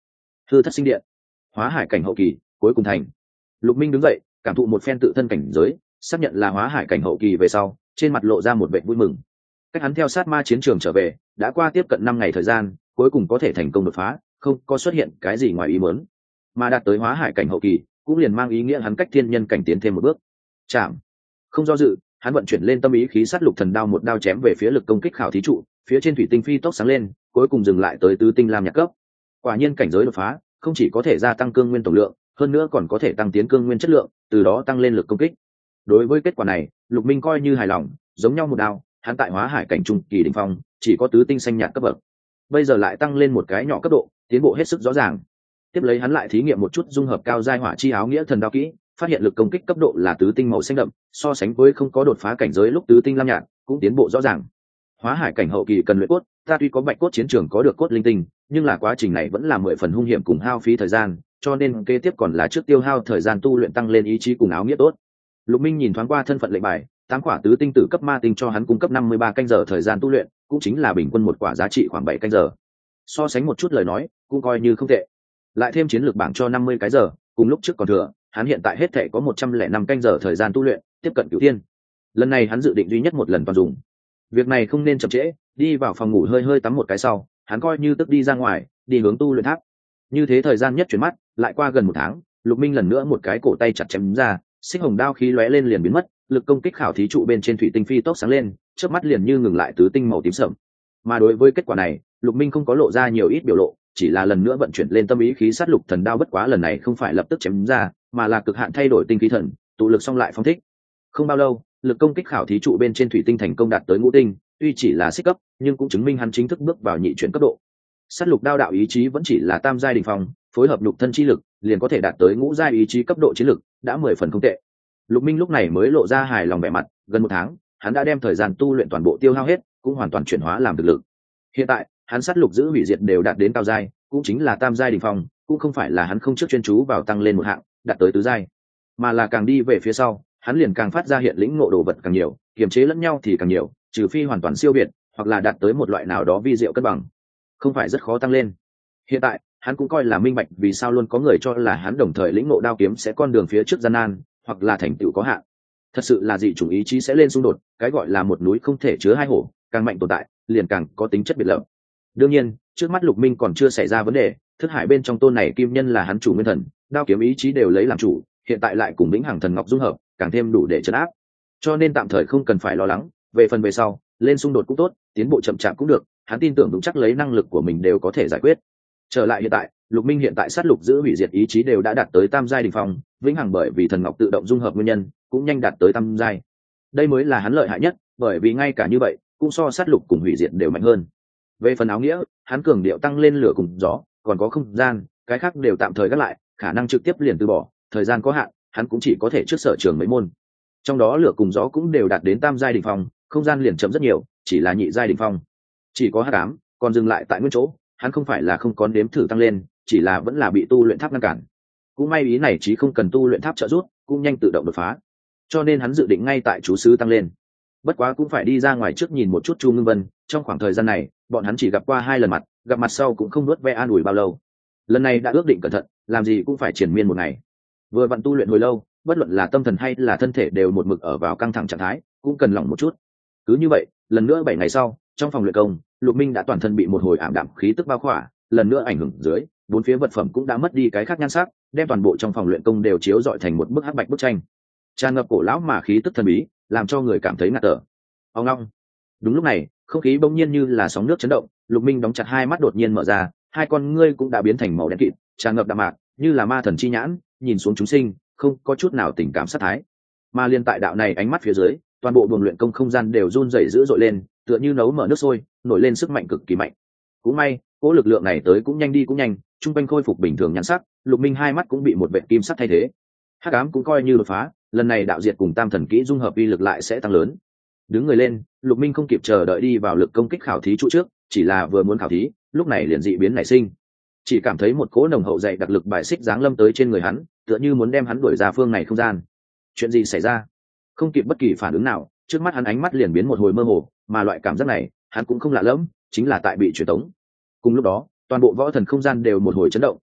hư thất sinh điện, hóa hải cảnh hậu kỳ cuối cùng thành. Lục Minh đứng dậy cảm thụ một phen tự thân cảnh giới, xác nhận là hóa hải cảnh hậu kỳ về sau, trên mặt lộ ra một vẻ vui mừng. Cách hắn theo sát ma chiến trường trở về đã qua tiếp cận năm ngày thời gian, cuối cùng có thể thành công đột phá, không có xuất hiện cái gì ngoài ý muốn, mà đạt tới hóa hải cảnh hậu kỳ cũng liền mang ý nghĩa hắn cách thiên nhân cảnh tiến thêm một bước. Chạm, không do dự, hắn vận chuyển lên tâm ý khí sát lục thần đao, một đao chém về phía lực công kích khảo thí trụ, phía trên thủy tinh phi tốc sáng lên, cuối cùng dừng lại tới tứ tinh lam nhạc cấp. Quả nhiên cảnh giới đột phá không chỉ có thể gia tăng cương nguyên tổng lượng, hơn nữa còn có thể tăng tiến cương nguyên chất lượng, từ đó tăng lên lực công kích. Đối với kết quả này, Lục Minh coi như hài lòng, giống nhau một đao, hắn tại hóa hải cảnh trung kỳ đỉnh phong chỉ có tứ tinh xanh nhạt cấp bậc, bây giờ lại tăng lên một cái nhỏ cấp độ, tiến bộ hết sức rõ ràng. Tiếp lấy hắn lại thí nghiệm một chút dung hợp cao giai hỏa chi áo nghĩa thần đao kỹ, phát hiện lực công kích cấp độ là tứ tinh màu xanh đậm, so sánh với không có đột phá cảnh giới lúc tứ tinh lam nhạt, cũng tiến bộ rõ ràng. Hóa hải cảnh hậu kỳ cần luyện cốt, ta tuy có bạch cốt chiến trường có được cốt linh tinh, nhưng là quá trình này vẫn là mười phần hung hiểm cùng hao phí thời gian, cho nên kế tiếp còn là trước tiêu hao thời gian tu luyện tăng lên ý chí cùng áo nghĩa tốt. Lục Minh nhìn thoáng qua thân phận lệnh bài, tám quả tứ tinh tử cấp ma tinh cho hắn cung cấp năm mươi ba canh giờ thời gian tu luyện, cũng chính là bình quân một quả giá trị khoảng bảy canh giờ. So sánh một chút lời nói, cũng coi như không tệ. Lại thêm chiến lược bảng cho năm mươi cái giờ, cùng lúc trước còn thừa, hắn hiện tại hết thể có một trăm lẻ năm canh giờ thời gian tu luyện, tiếp cận cửu thiên. Lần này hắn dự định duy nhất một lần toàn dùng. Việc này không nên chậm trễ, đi vào phòng ngủ hơi hơi tắm một cái sau, hắn coi như tức đi ra ngoài, đi hướng tu luyện tháp. Như thế thời gian nhất chuyển mắt, lại qua gần một tháng, Lục Minh lần nữa một cái cổ tay chặt chém ra, xích hồng đao khí lóe lên liền biến mất, lực công kích khảo thí trụ bên trên thủy tinh phi tốc sáng lên, chớp mắt liền như ngừng lại tứ tinh màu tím sẫm. Mà đối với kết quả này, Lục Minh không có lộ ra nhiều ít biểu lộ, chỉ là lần nữa vận chuyển lên tâm ý khí sát lục thần đao, bất quá lần này không phải lập tức chém ra, mà là cực hạn thay đổi tinh khí thần, tụ lực xong lại phóng thích. Không bao lâu, lực công kích khảo thí trụ bên trên thủy tinh thành công đạt tới ngũ tinh, tuy chỉ là xích cấp, nhưng cũng chứng minh hắn chính thức bước vào nhị chuyển cấp độ. Sát lục đao đạo ý chí vẫn chỉ là tam giai đỉnh phong, phối hợp lục thân chi lực, liền có thể đạt tới ngũ giai ý chí cấp độ chiến lực, đã mười phần không tệ. Lục Minh lúc này mới lộ ra hài lòng vẻ mặt, gần một tháng, hắn đã đem thời gian tu luyện toàn bộ tiêu hao hết, cũng hoàn toàn chuyển hóa làm thực lực. Hiện tại, hắn sát lục giữ hủy diệt đều đạt đến cao giai, cũng chính là tam giai đỉnh phong, cũng không phải là hắn không trước chuyên chú vào tăng lên một hạng, đạt tới tứ giai, mà là càng đi về phía sau, hắn liền càng phát ra hiện lĩnh ngộ đồ vật càng nhiều, kiềm chế lẫn nhau thì càng nhiều, trừ phi hoàn toàn siêu việt, hoặc là đạt tới một loại nào đó vi diệu cân bằng, không phải rất khó tăng lên. Hiện tại, hắn cũng coi là minh bạch vì sao luôn có người cho là hắn đồng thời lĩnh ngộ đao kiếm sẽ con đường phía trước gian nan, hoặc là thành tựu có hạn. Thật sự là dị chủng ý chí sẽ lên xung đột, cái gọi là một núi không thể chứa hai hổ, càng mạnh tồn tại, liền càng có tính chất biệt lập. Đương nhiên, trước mắt Lục Minh còn chưa xảy ra vấn đề, thức hải bên trong tôn này kim nhân là hắn chủ nguyên thần, đao kiếm ý chí đều lấy làm chủ, hiện tại lại cùng vĩnh hằng thần ngọc dung hợp, càng thêm đủ để trấn áp. Cho nên tạm thời không cần phải lo lắng, về phần về sau, lên xung đột cũng tốt, tiến bộ chậm chạp cũng được, hắn tin tưởng vững chắc lấy năng lực của mình đều có thể giải quyết. Trở lại hiện tại, Lục Minh hiện tại sát lục giữ hủy diệt ý chí đều đã đạt tới tam giai đỉnh phong, vĩnh hằng bởi vì thần ngọc tự động dung hợp nguyên nhân, cũng nhanh đạt tới tam giai. Đây mới là hắn lợi hại nhất, bởi vì ngay cả như vậy, cũng so sát lục cùng hủy diệt đều mạnh hơn. Về phần áo nghĩa, hắn cường điệu tăng lên lửa cùng gió, còn có không gian, cái khác đều tạm thời gác lại, khả năng trực tiếp liền từ bỏ, thời gian có hạn, hắn cũng chỉ có thể trước sở trường mấy môn. Trong đó lửa cùng gió cũng đều đạt đến tam giai đỉnh phong, không gian liền chậm rất nhiều, chỉ là nhị giai đỉnh phong. Chỉ có hắc ám, còn dừng lại tại nguyên chỗ, hắn không phải là không có nếm thử tăng lên, chỉ là vẫn là bị tu luyện tháp ngăn cản. Cũng may ý này chỉ không cần tu luyện tháp trợ giúp, cũng nhanh tự động đột phá. Cho nên hắn dự định ngay tại chú sứ tăng lên. Bất quá cũng phải đi ra ngoài trước nhìn một chút Chu Ngưng Vân, trong khoảng thời gian này, bọn hắn chỉ gặp qua hai lần mặt, gặp mặt sau cũng không nuốt ve an ủi bao lâu. Lần này đã ước định cẩn thận, làm gì cũng phải triển miên một ngày. Vừa vặn tu luyện hồi lâu, bất luận là tâm thần hay là thân thể đều một mực ở vào căng thẳng trạng thái, cũng cần lỏng một chút. Cứ như vậy, lần nữa bảy ngày sau, trong phòng luyện công, Lục Minh đã toàn thân bị một hồi ảm đạm khí tức bao khỏa, lần nữa ảnh hưởng dưới, bốn phía vật phẩm cũng đã mất đi cái khác nhan sắc, đem toàn bộ trong phòng luyện công đều chiếu rọi thành một bức hắc bạch bức tranh, tràn ngập cổ lão mà khí tức thần bí, làm cho người cảm thấy ngạt thở. Ông long. Đúng lúc này, không khí bỗng nhiên như là sóng nước chấn động, Lục Minh đóng chặt hai mắt đột nhiên mở ra, hai con ngươi cũng đã biến thành màu đen kịt, tràn ngập đạm mạc, như là ma thần chi nhãn, nhìn xuống chúng sinh, không có chút nào tình cảm sát thái. Mà liên tại đạo này ánh mắt phía dưới, toàn bộ buồng luyện công không gian đều run rẩy dữ dội lên, tựa như nấu mở nước sôi, nổi lên sức mạnh cực kỳ mạnh. Cũng may, cỗ lực lượng này tới cũng nhanh đi cũng nhanh, trung quanh khôi phục bình thường nhan sắc, Lục Minh hai mắt cũng bị một vệt kim sắc thay thế. Hắc ám cũng coi như đột phá, lần này đạo diệt cùng tam thần kỹ dung hợp uy lực lại sẽ tăng lớn. Đứng người lên, Lục Minh không kịp chờ đợi đi vào lực công kích khảo thí trụ trước, chỉ là vừa muốn khảo thí, lúc này liền dị biến nảy sinh. Chỉ cảm thấy một cỗ nồng hậu dày đặc lực bài xích giáng lâm tới trên người hắn, tựa như muốn đem hắn đuổi ra phương này không gian. Chuyện gì xảy ra? Không kịp bất kỳ phản ứng nào, trước mắt hắn ánh mắt liền biến một hồi mơ hồ, mà loại cảm giác này, hắn cũng không lạ lẫm, chính là tại bị truyền tống. Cùng lúc đó, toàn bộ võ thần không gian đều một hồi chấn động,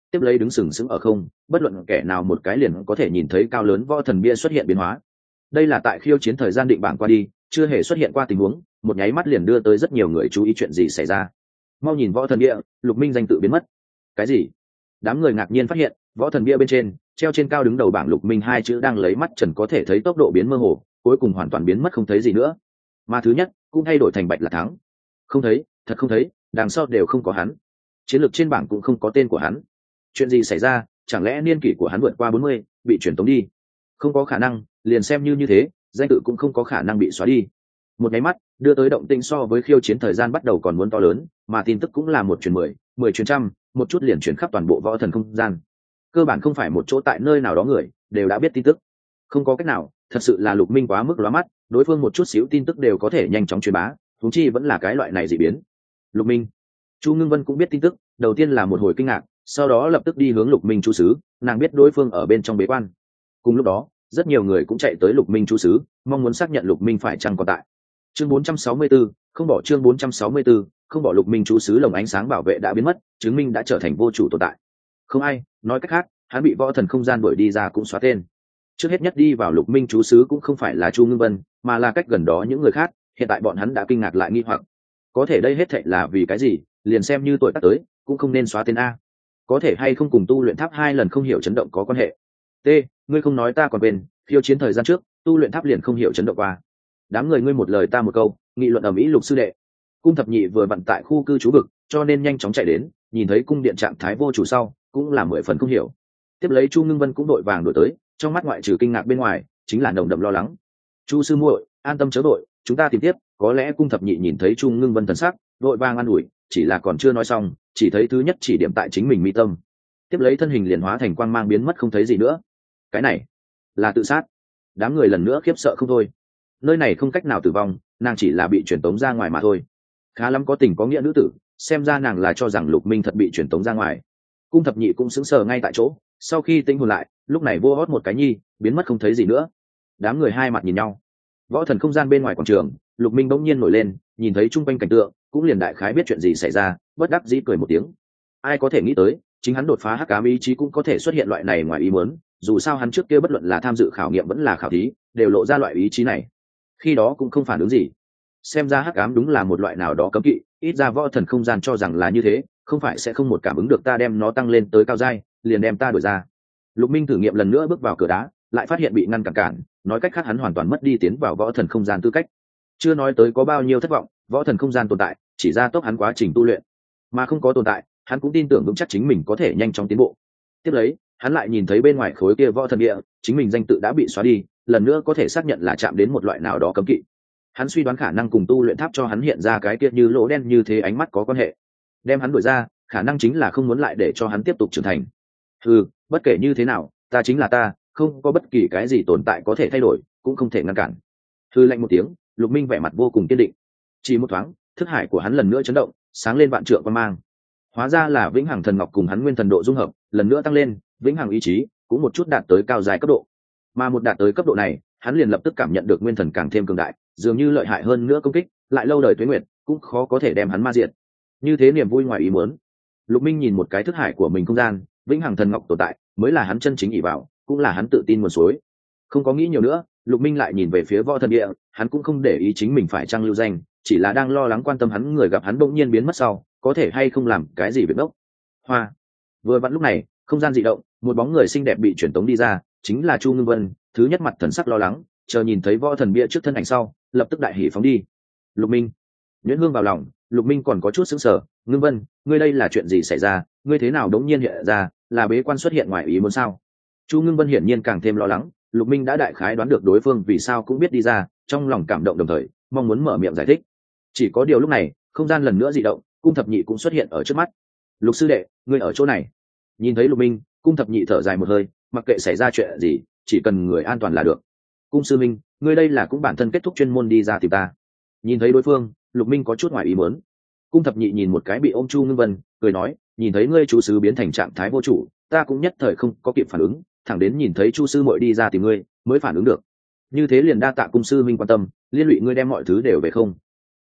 tiếp lấy đứng sừng sững ở không, bất luận kẻ nào một cái liền có thể nhìn thấy cao lớn võ thần bia xuất hiện biến hóa. Đây là tại khiêu chiến thời gian định bảng qua đi chưa hề xuất hiện qua tình huống, một nháy mắt liền đưa tới rất nhiều người chú ý chuyện gì xảy ra. Mau nhìn võ thần bia, Lục Minh danh tự biến mất. Cái gì? Đám người ngạc nhiên phát hiện võ thần bia bên trên treo trên cao đứng đầu bảng Lục Minh hai chữ đang lấy mắt trần có thể thấy tốc độ biến mơ hồ, cuối cùng hoàn toàn biến mất không thấy gì nữa. Mà thứ nhất cũng thay đổi thành Bạch Lạc Thắng. Không thấy, thật không thấy, đằng sau đều không có hắn. Chiến lược trên bảng cũng không có tên của hắn. Chuyện gì xảy ra? Chẳng lẽ niên kỷ của hắn vượt qua bốn mươi, bị truyền tống đi? Không có khả năng, liền xem như như thế, danh tự cũng không có khả năng bị xóa đi. Một cái mắt đưa tới động tĩnh so với khiêu chiến thời gian bắt đầu còn muốn to lớn, mà tin tức cũng là một truyền mười, mười truyền trăm, một chút liền truyền khắp toàn bộ võ thần không gian. Cơ bản không phải một chỗ tại nơi nào đó người đều đã biết tin tức. Không có cách nào, thật sự là Lục Minh quá mức lóa mắt, đối phương một chút xíu tin tức đều có thể nhanh chóng truyền bá, huống chi vẫn là cái loại này dị biến. Lục Minh, Chu Ngưng Vân cũng biết tin tức, đầu tiên là một hồi kinh ngạc, sau đó lập tức đi hướng Lục Minh chú xứ, nàng biết đối phương ở bên trong bế quan. Cùng lúc đó, rất nhiều người cũng chạy tới Lục Minh chú xứ, mong muốn xác nhận Lục Minh phải chăng còn tại. Chương bốn trăm sáu mươi tư, không bỏ chương bốn trăm sáu mươi tư, không bỏ Lục Minh chú xứ lồng ánh sáng bảo vệ đã biến mất, chứng minh đã trở thành vô chủ tồn tại. Không ai, nói cách khác, hắn bị võ thần không gian đuổi đi ra cũng xóa tên. Trước hết nhất đi vào Lục Minh chú xứ cũng không phải là Chu Ngưng Vân, mà là cách gần đó những người khác, hiện tại bọn hắn đã kinh ngạc lại nghi hoặc. Có thể đây hết thảy là vì cái gì, liền xem như tuổi tác tới, cũng không nên xóa tên a. Có thể hay không cùng tu luyện tháp hai lần không hiểu chấn động có quan hệ. T, ngươi không nói ta còn quên, phiêu chiến thời gian trước, tu luyện tháp liền không hiểu chấn động qua. Đám người ngươi một lời ta một câu, nghị luận ầm ĩ. Lục sư đệ, cung thập nhị vừa vặn tại khu cư trú vực, cho nên nhanh chóng chạy đến, nhìn thấy cung điện trạng thái vô chủ sau, cũng là mười phần không hiểu. Tiếp lấy Chu Ngưng Vân cũng đội vàng đuổi tới, trong mắt ngoại trừ kinh ngạc bên ngoài, chính là nồng đậm lo lắng. Chu sư muội, an tâm chớ đội, chúng ta tìm tiếp. Có lẽ cung thập nhị nhìn thấy Chu Ngưng Vân thần sắc, đội vàng an ủi, chỉ là còn chưa nói xong, chỉ thấy thứ nhất chỉ điểm tại chính mình mi tâm. Tiếp lấy thân hình liền hóa thành quang mang biến mất không thấy gì nữa. Cái này là tự sát. Đám người lần nữa khiếp sợ không thôi. Nơi này không cách nào tử vong, nàng chỉ là bị truyền tống ra ngoài mà thôi. Khá lắm có tình có nghĩa nữ tử, xem ra nàng là cho rằng Lục Minh thật bị truyền tống ra ngoài. Cung thập nhị cũng sững sờ ngay tại chỗ, sau khi tinh hồn lại, lúc này vô hót một cái nhi, biến mất không thấy gì nữa. Đám người hai mặt nhìn nhau. Võ thần không gian bên ngoài quảng trường, Lục Minh bỗng nhiên nổi lên, nhìn thấy trung quanh cảnh tượng, cũng liền đại khái biết chuyện gì xảy ra, bất đắc dĩ cười một tiếng. Ai có thể nghĩ tới, chính hắn đột phá hắc ám ý chí cũng có thể xuất hiện loại này ngoài ý muốn, dù sao hắn trước kia bất luận là tham dự khảo nghiệm vẫn là khảo thí, đều lộ ra loại ý chí này. Khi đó cũng không phản ứng gì. Xem ra hắc ám đúng là một loại nào đó cấm kỵ, ít ra võ thần không gian cho rằng là như thế, không phải sẽ không một cảm ứng được ta đem nó tăng lên tới cao giai, liền đem ta đuổi ra. Lục Minh thử nghiệm lần nữa bước vào cửa đá, lại phát hiện bị ngăn cản cản, nói cách khác hắn hoàn toàn mất đi tiến vào võ thần không gian tư cách. Chưa nói tới có bao nhiêu thất vọng, võ thần không gian tồn tại, chỉ ra tốc hắn quá trình tu luyện, mà không có tồn tại, hắn cũng tin tưởng vững chắc chính mình có thể nhanh chóng tiến bộ. Tiếp lấy, hắn lại nhìn thấy bên ngoài khối kia võ thần địa, chính mình danh tự đã bị xóa đi, lần nữa có thể xác nhận là chạm đến một loại nào đó cấm kỵ. Hắn suy đoán khả năng cùng tu luyện tháp cho hắn hiện ra cái kia như lỗ đen như thế ánh mắt có quan hệ. Đem hắn đuổi ra, khả năng chính là không muốn lại để cho hắn tiếp tục trưởng thành. Ừ, bất kể như thế nào, ta chính là ta, không có bất kỳ cái gì tồn tại có thể thay đổi, cũng không thể ngăn cản. Hư lạnh một tiếng, Lục Minh vẻ mặt vô cùng kiên định. Chỉ một thoáng, thức hải của hắn lần nữa chấn động, sáng lên vạn trượng quang mang. Hóa ra là vĩnh hằng thần ngọc cùng hắn nguyên thần độ dung hợp, lần nữa tăng lên, vĩnh hằng ý chí cũng một chút đạt tới cao dài cấp độ. Mà một đạt tới cấp độ này, hắn liền lập tức cảm nhận được nguyên thần càng thêm cường đại, dường như lợi hại hơn nữa công kích, lại lâu đời tuế nguyệt, cũng khó có thể đem hắn ma diệt. Như thế niềm vui ngoài ý muốn. Lục Minh nhìn một cái thức hải của mình không gian, vĩnh hằng thần ngọc tồn tại, mới là hắn chân chính ỷ vào, cũng là hắn tự tin nguồn suối. Không có nghĩ nhiều nữa, Lục Minh lại nhìn về phía võ thần địa, hắn cũng không để ý chính mình phải trang lưu danh, chỉ là đang lo lắng quan tâm hắn người gặp hắn bỗng nhiên biến mất sau, có thể hay không làm cái gì việc đốc. Hoa. Vừa vặn lúc này, không gian dị động, một bóng người xinh đẹp bị chuyển tống đi ra, chính là Chu Ngưng Vân, thứ nhất mặt thần sắc lo lắng, chờ nhìn thấy võ thần bia trước thân ảnh sau, lập tức đại hỉ phóng đi. Lục Minh. Nhuyễn Hương vào lòng, Lục Minh còn có chút sững sờ, Ngưng Vân, ngươi đây là chuyện gì xảy ra, ngươi thế nào đống nhiên hiện ra, là bế quan xuất hiện ngoài ý muốn sao? Chu Ngưng Vân hiển nhiên càng thêm lo lắng, Lục Minh đã đại khái đoán được đối phương vì sao cũng biết đi ra, trong lòng cảm động đồng thời, mong muốn mở miệng giải thích. Chỉ có điều lúc này, không gian lần nữa dị động, cung thập nhị cũng xuất hiện ở trước mắt. Lục sư đệ, ngươi ở chỗ này. Nhìn thấy Lục Minh, cung thập nhị thở dài một hơi, mặc kệ xảy ra chuyện gì, chỉ cần người an toàn là được. Cung sư minh, ngươi đây là cũng bản thân kết thúc chuyên môn đi ra tìm ta. Nhìn thấy đối phương, Lục Minh có chút ngoài ý muốn. Cung thập nhị nhìn một cái bị ôm Chu Ngưng Vân, cười nói, nhìn thấy ngươi chú sứ biến thành trạng thái vô chủ, ta cũng nhất thời không có kịp phản ứng, thẳng đến nhìn thấy Chu sư muội đi ra tìm ngươi, mới phản ứng được. Như thế liền đa tạ cung sư minh quan tâm, liên lụy ngươi đem mọi thứ đều về không.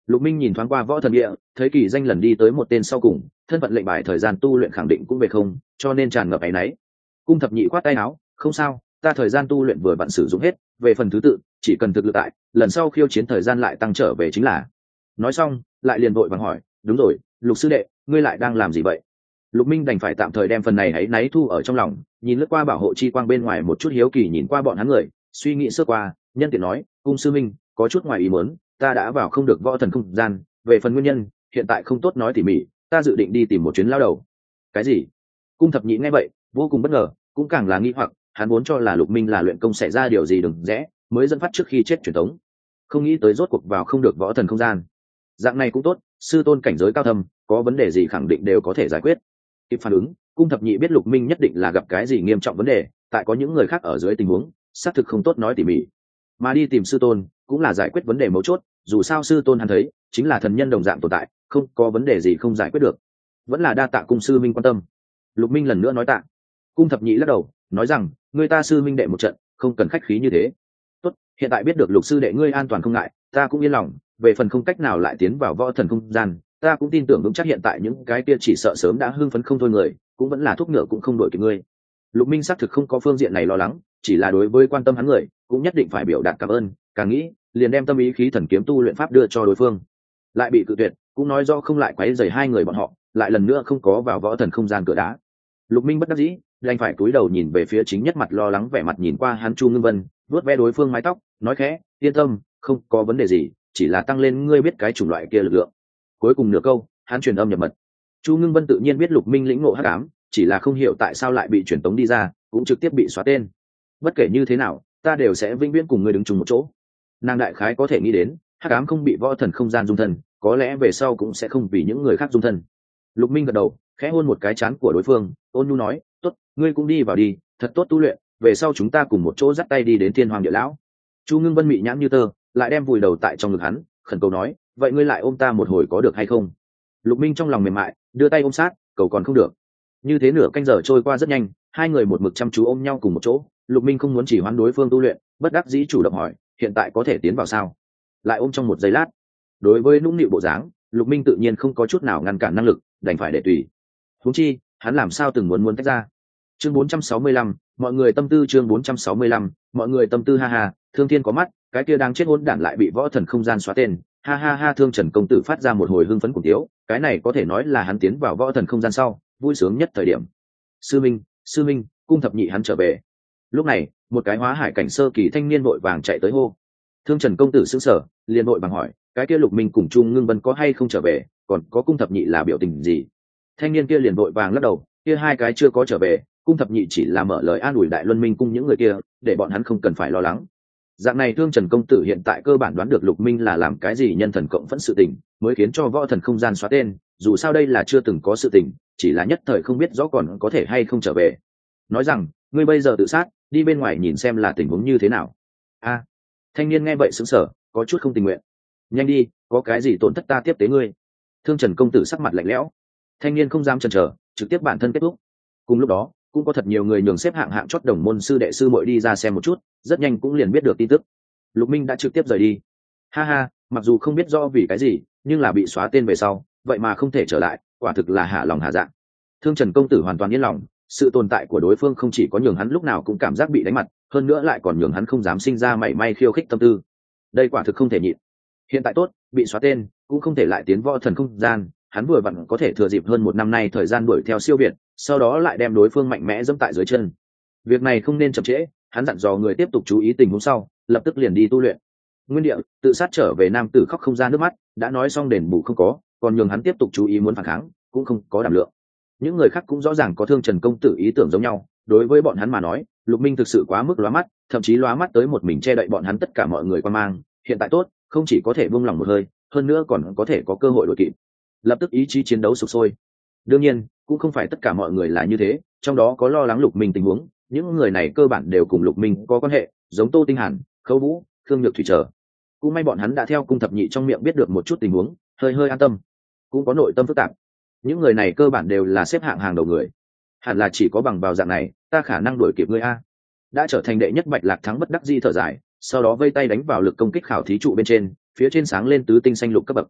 Lục Minh nhìn thoáng qua võ thần địa, thấy kỳ danh lần đi tới một tên sau cùng, thân phận lệnh bài thời gian tu luyện khẳng định cũng về không, cho nên tràn ngập áy náy. Cung thập nhị khoát tay áo, không sao, ta thời gian tu luyện vừa vặn sử dụng hết, về phần thứ tự, chỉ cần thực lực tại, lần sau khiêu chiến thời gian lại tăng trở về chính là. Nói xong, lại liền vội vàng hỏi, đúng rồi, Lục sư đệ, ngươi lại đang làm gì vậy? Lục Minh đành phải tạm thời đem phần này áy náy thu ở trong lòng, nhìn lướt qua bảo hộ chi quang bên ngoài một chút hiếu kỳ nhìn qua bọn hắn người, suy nghĩ sơ qua, nhân tiện nói, cung sư minh, có chút ngoài ý muốn, ta đã vào không được võ thần không gian, về phần nguyên nhân, hiện tại không tốt nói tỉ mỉ, ta dự định đi tìm một chuyến lao đầu. Cái gì? Cung thập nhị nghe vậy, vô cùng bất ngờ, cũng càng là nghi hoặc, hắn vốn cho là Lục Minh là luyện công xảy ra điều gì đừng rẽ, mới dẫn phát trước khi chết truyền tống, không nghĩ tới rốt cuộc vào không được võ thần không gian. Dạng này cũng tốt, sư tôn cảnh giới cao thâm, có vấn đề gì khẳng định đều có thể giải quyết. Kịp phản ứng, cung thập nhị biết Lục Minh nhất định là gặp cái gì nghiêm trọng vấn đề, tại có những người khác ở dưới tình huống xác thực không tốt nói tỉ mỉ, mà đi tìm sư tôn cũng là giải quyết vấn đề mấu chốt, dù sao sư tôn hắn thấy chính là thần nhân đồng dạng tồn tại, không có vấn đề gì không giải quyết được. Vẫn là đa tạ cung sư minh quan tâm. Lục Minh lần nữa nói tạ. Cung thập nhị lắc đầu nói rằng, người ta sư minh đệ một trận, không cần khách khí như thế. Tốt, hiện tại biết được Lục sư đệ ngươi an toàn không ngại, ta cũng yên lòng. Về phần không cách nào lại tiến vào võ thần không gian, ta cũng tin tưởng vững chắc hiện tại những cái kia chỉ sợ sớm đã hưng phấn không thôi người, cũng vẫn là thuốc ngựa cũng không đổi kịp ngươi. Lục Minh xác thực không có phương diện này lo lắng, chỉ là đối với quan tâm hắn người, cũng nhất định phải biểu đạt cảm ơn, càng nghĩ, liền đem tâm ý khí thần kiếm tu luyện pháp đưa cho đối phương. Lại bị cự tuyệt, cũng nói do không lại quấy rầy hai người bọn họ, lại lần nữa không có vào võ thần không gian cửa đá. Lục Minh bất đắc dĩ, đành phải cúi đầu nhìn về phía chính nhất mặt lo lắng vẻ mặt nhìn qua hắn Chu Ngưng Vân, vuốt ve đối phương mái tóc, nói khẽ, yên tâm, không có vấn đề gì, chỉ là tăng lên ngươi biết cái chủng loại kia lực lượng. Cuối cùng nửa câu, hắn truyền âm nhập mật. Chu Ngưng Vân tự nhiên biết Lục Minh lĩnh ngộ hắc ám, chỉ là không hiểu tại sao lại bị truyền tống đi ra, cũng trực tiếp bị xóa tên. Bất kể như thế nào, ta đều sẽ vĩnh viễn cùng ngươi đứng chung một chỗ. Nàng đại khái có thể nghĩ đến, hắc ám không bị võ thần không gian dung thân, có lẽ về sau cũng sẽ không vì những người khác dung thân. Lục Minh gật đầu, khẽ hôn một cái trán của đối phương, ôn nhu nói, tốt, ngươi cũng đi vào đi, thật tốt tu luyện, về sau chúng ta cùng một chỗ dắt tay đi đến Thiên Hoàng Địa Lão. Chu Ngưng Vân mị nhãn như tơ, lại đem vùi đầu tại trong ngực hắn, khẩn cầu nói, vậy ngươi lại ôm ta một hồi có được hay không? Lục Minh trong lòng mềm mại, đưa tay ôm sát, cầu còn không được. Như thế nửa canh giờ trôi qua rất nhanh, hai người một mực chăm chú ôm nhau cùng một chỗ. Lục Minh không muốn chỉ hoãn đối phương tu luyện, bất đắc dĩ chủ động hỏi, hiện tại có thể tiến vào sao? Lại ôm trong một giây lát. Đối với nũng nịu bộ dáng, Lục Minh tự nhiên không có chút nào ngăn cản năng lực, đành phải để tùy. Huống chi, hắn làm sao từng muốn muốn tách ra. Chương bốn trăm sáu mươi lăm, mọi người tâm tư chương bốn trăm sáu mươi lăm, mọi người tâm tư ha ha, Thương Thiên có mắt, cái kia đang chết hỗn đản lại bị võ thần không gian xóa tên, ha ha ha Thương Trần công tử phát ra một hồi hưng phấn cùng tiếu, cái này có thể nói là hắn tiến vào võ thần không gian sau, vui sướng nhất thời điểm. Sư Minh, sư Minh, cung thập nhị hắn trở về. Lúc này, một cái hóa hải cảnh sơ kỳ thanh niên vội vàng chạy tới hô. Thương Trần công tử sững sờ, liền vội vàng hỏi, cái kia Lục Minh cùng Trung Ngưng Vân có hay không trở về, còn có cung thập nhị là biểu tình gì? Thanh niên kia liền vội vàng lắc đầu, kia hai cái chưa có trở về, cung thập nhị chỉ là mở lời an ủi Đại Luân Minh cung những người kia, để bọn hắn không cần phải lo lắng. Dạng này Thương Trần công tử hiện tại cơ bản đoán được Lục Minh là làm cái gì nhân thần cộng phẫn sự tình, mới khiến cho võ thần không gian xóa tên, dù sao đây là chưa từng có sự tình, chỉ là nhất thời không biết rõ còn có thể hay không trở về. Nói rằng, ngươi bây giờ tự sát, đi bên ngoài nhìn xem là tình huống như thế nào. A, thanh niên nghe vậy sững sờ, có chút không tình nguyện. Nhanh đi, có cái gì tổn thất ta tiếp tế ngươi. Thương Trần công tử sắc mặt lạnh lẽo. Thanh niên không dám chần chờ, trực tiếp bản thân kết thúc. Cùng lúc đó, cũng có thật nhiều người nhường xếp hạng hạng chót đồng môn sư đệ sư muội đi ra xem một chút, rất nhanh cũng liền biết được tin tức. Lục Minh đã trực tiếp rời đi. Ha ha, mặc dù không biết rõ vì cái gì, nhưng là bị xóa tên về sau, vậy mà không thể trở lại, quả thực là hạ lòng hạ dạ. Thương Trần công tử hoàn toàn yên lòng, sự tồn tại của đối phương không chỉ có nhường hắn lúc nào cũng cảm giác bị đánh mặt, hơn nữa lại còn nhường hắn không dám sinh ra mảy may khiêu khích tâm tư. Đây quả thực không thể nhịn. Hiện tại tốt, bị xóa tên, cũng không thể lại tiến võ thần không gian, hắn vừa vặn có thể thừa dịp hơn một năm nay thời gian đuổi theo siêu việt, sau đó lại đem đối phương mạnh mẽ dẫm tại dưới chân. Việc này không nên chậm trễ, hắn dặn dò người tiếp tục chú ý tình huống sau, lập tức liền đi tu luyện. Nguyên địa, tự sát trở về nam tử khóc không ra nước mắt, đã nói xong đền bù không có, còn nhường hắn tiếp tục chú ý muốn phản kháng, cũng không có đảm lượng. Những người khác cũng rõ ràng có Thương Trần công tử ý tưởng giống nhau, đối với bọn hắn mà nói, Lục Minh thực sự quá mức lóa mắt, thậm chí lóa mắt tới một mình che đậy bọn hắn tất cả mọi người quan mang. Hiện tại tốt, không chỉ có thể buông lòng một hơi, hơn nữa còn có thể có cơ hội đuổi kịp. Lập tức ý chí chiến đấu sục sôi. Đương nhiên, cũng không phải tất cả mọi người là như thế, trong đó có lo lắng Lục Minh tình huống, những người này cơ bản đều cùng Lục Minh có quan hệ, giống Tô Tinh Hàn, Khâu Vũ, Khương Nhược Thủy trở. Cũng may bọn hắn đã theo cung thập nhị trong miệng biết được một chút tình huống, hơi hơi an tâm. Cũng có nội tâm phức tạp. Những người này cơ bản đều là xếp hạng hàng đầu người. Hẳn là chỉ có bằng vào dạng này, ta khả năng đuổi kịp ngươi a. Đã trở thành đệ nhất Bạch Lạc thắng bất đắc di thở dài, sau đó vây tay đánh vào lực công kích khảo thí trụ bên trên, phía trên sáng lên tứ tinh xanh lục cấp bậc,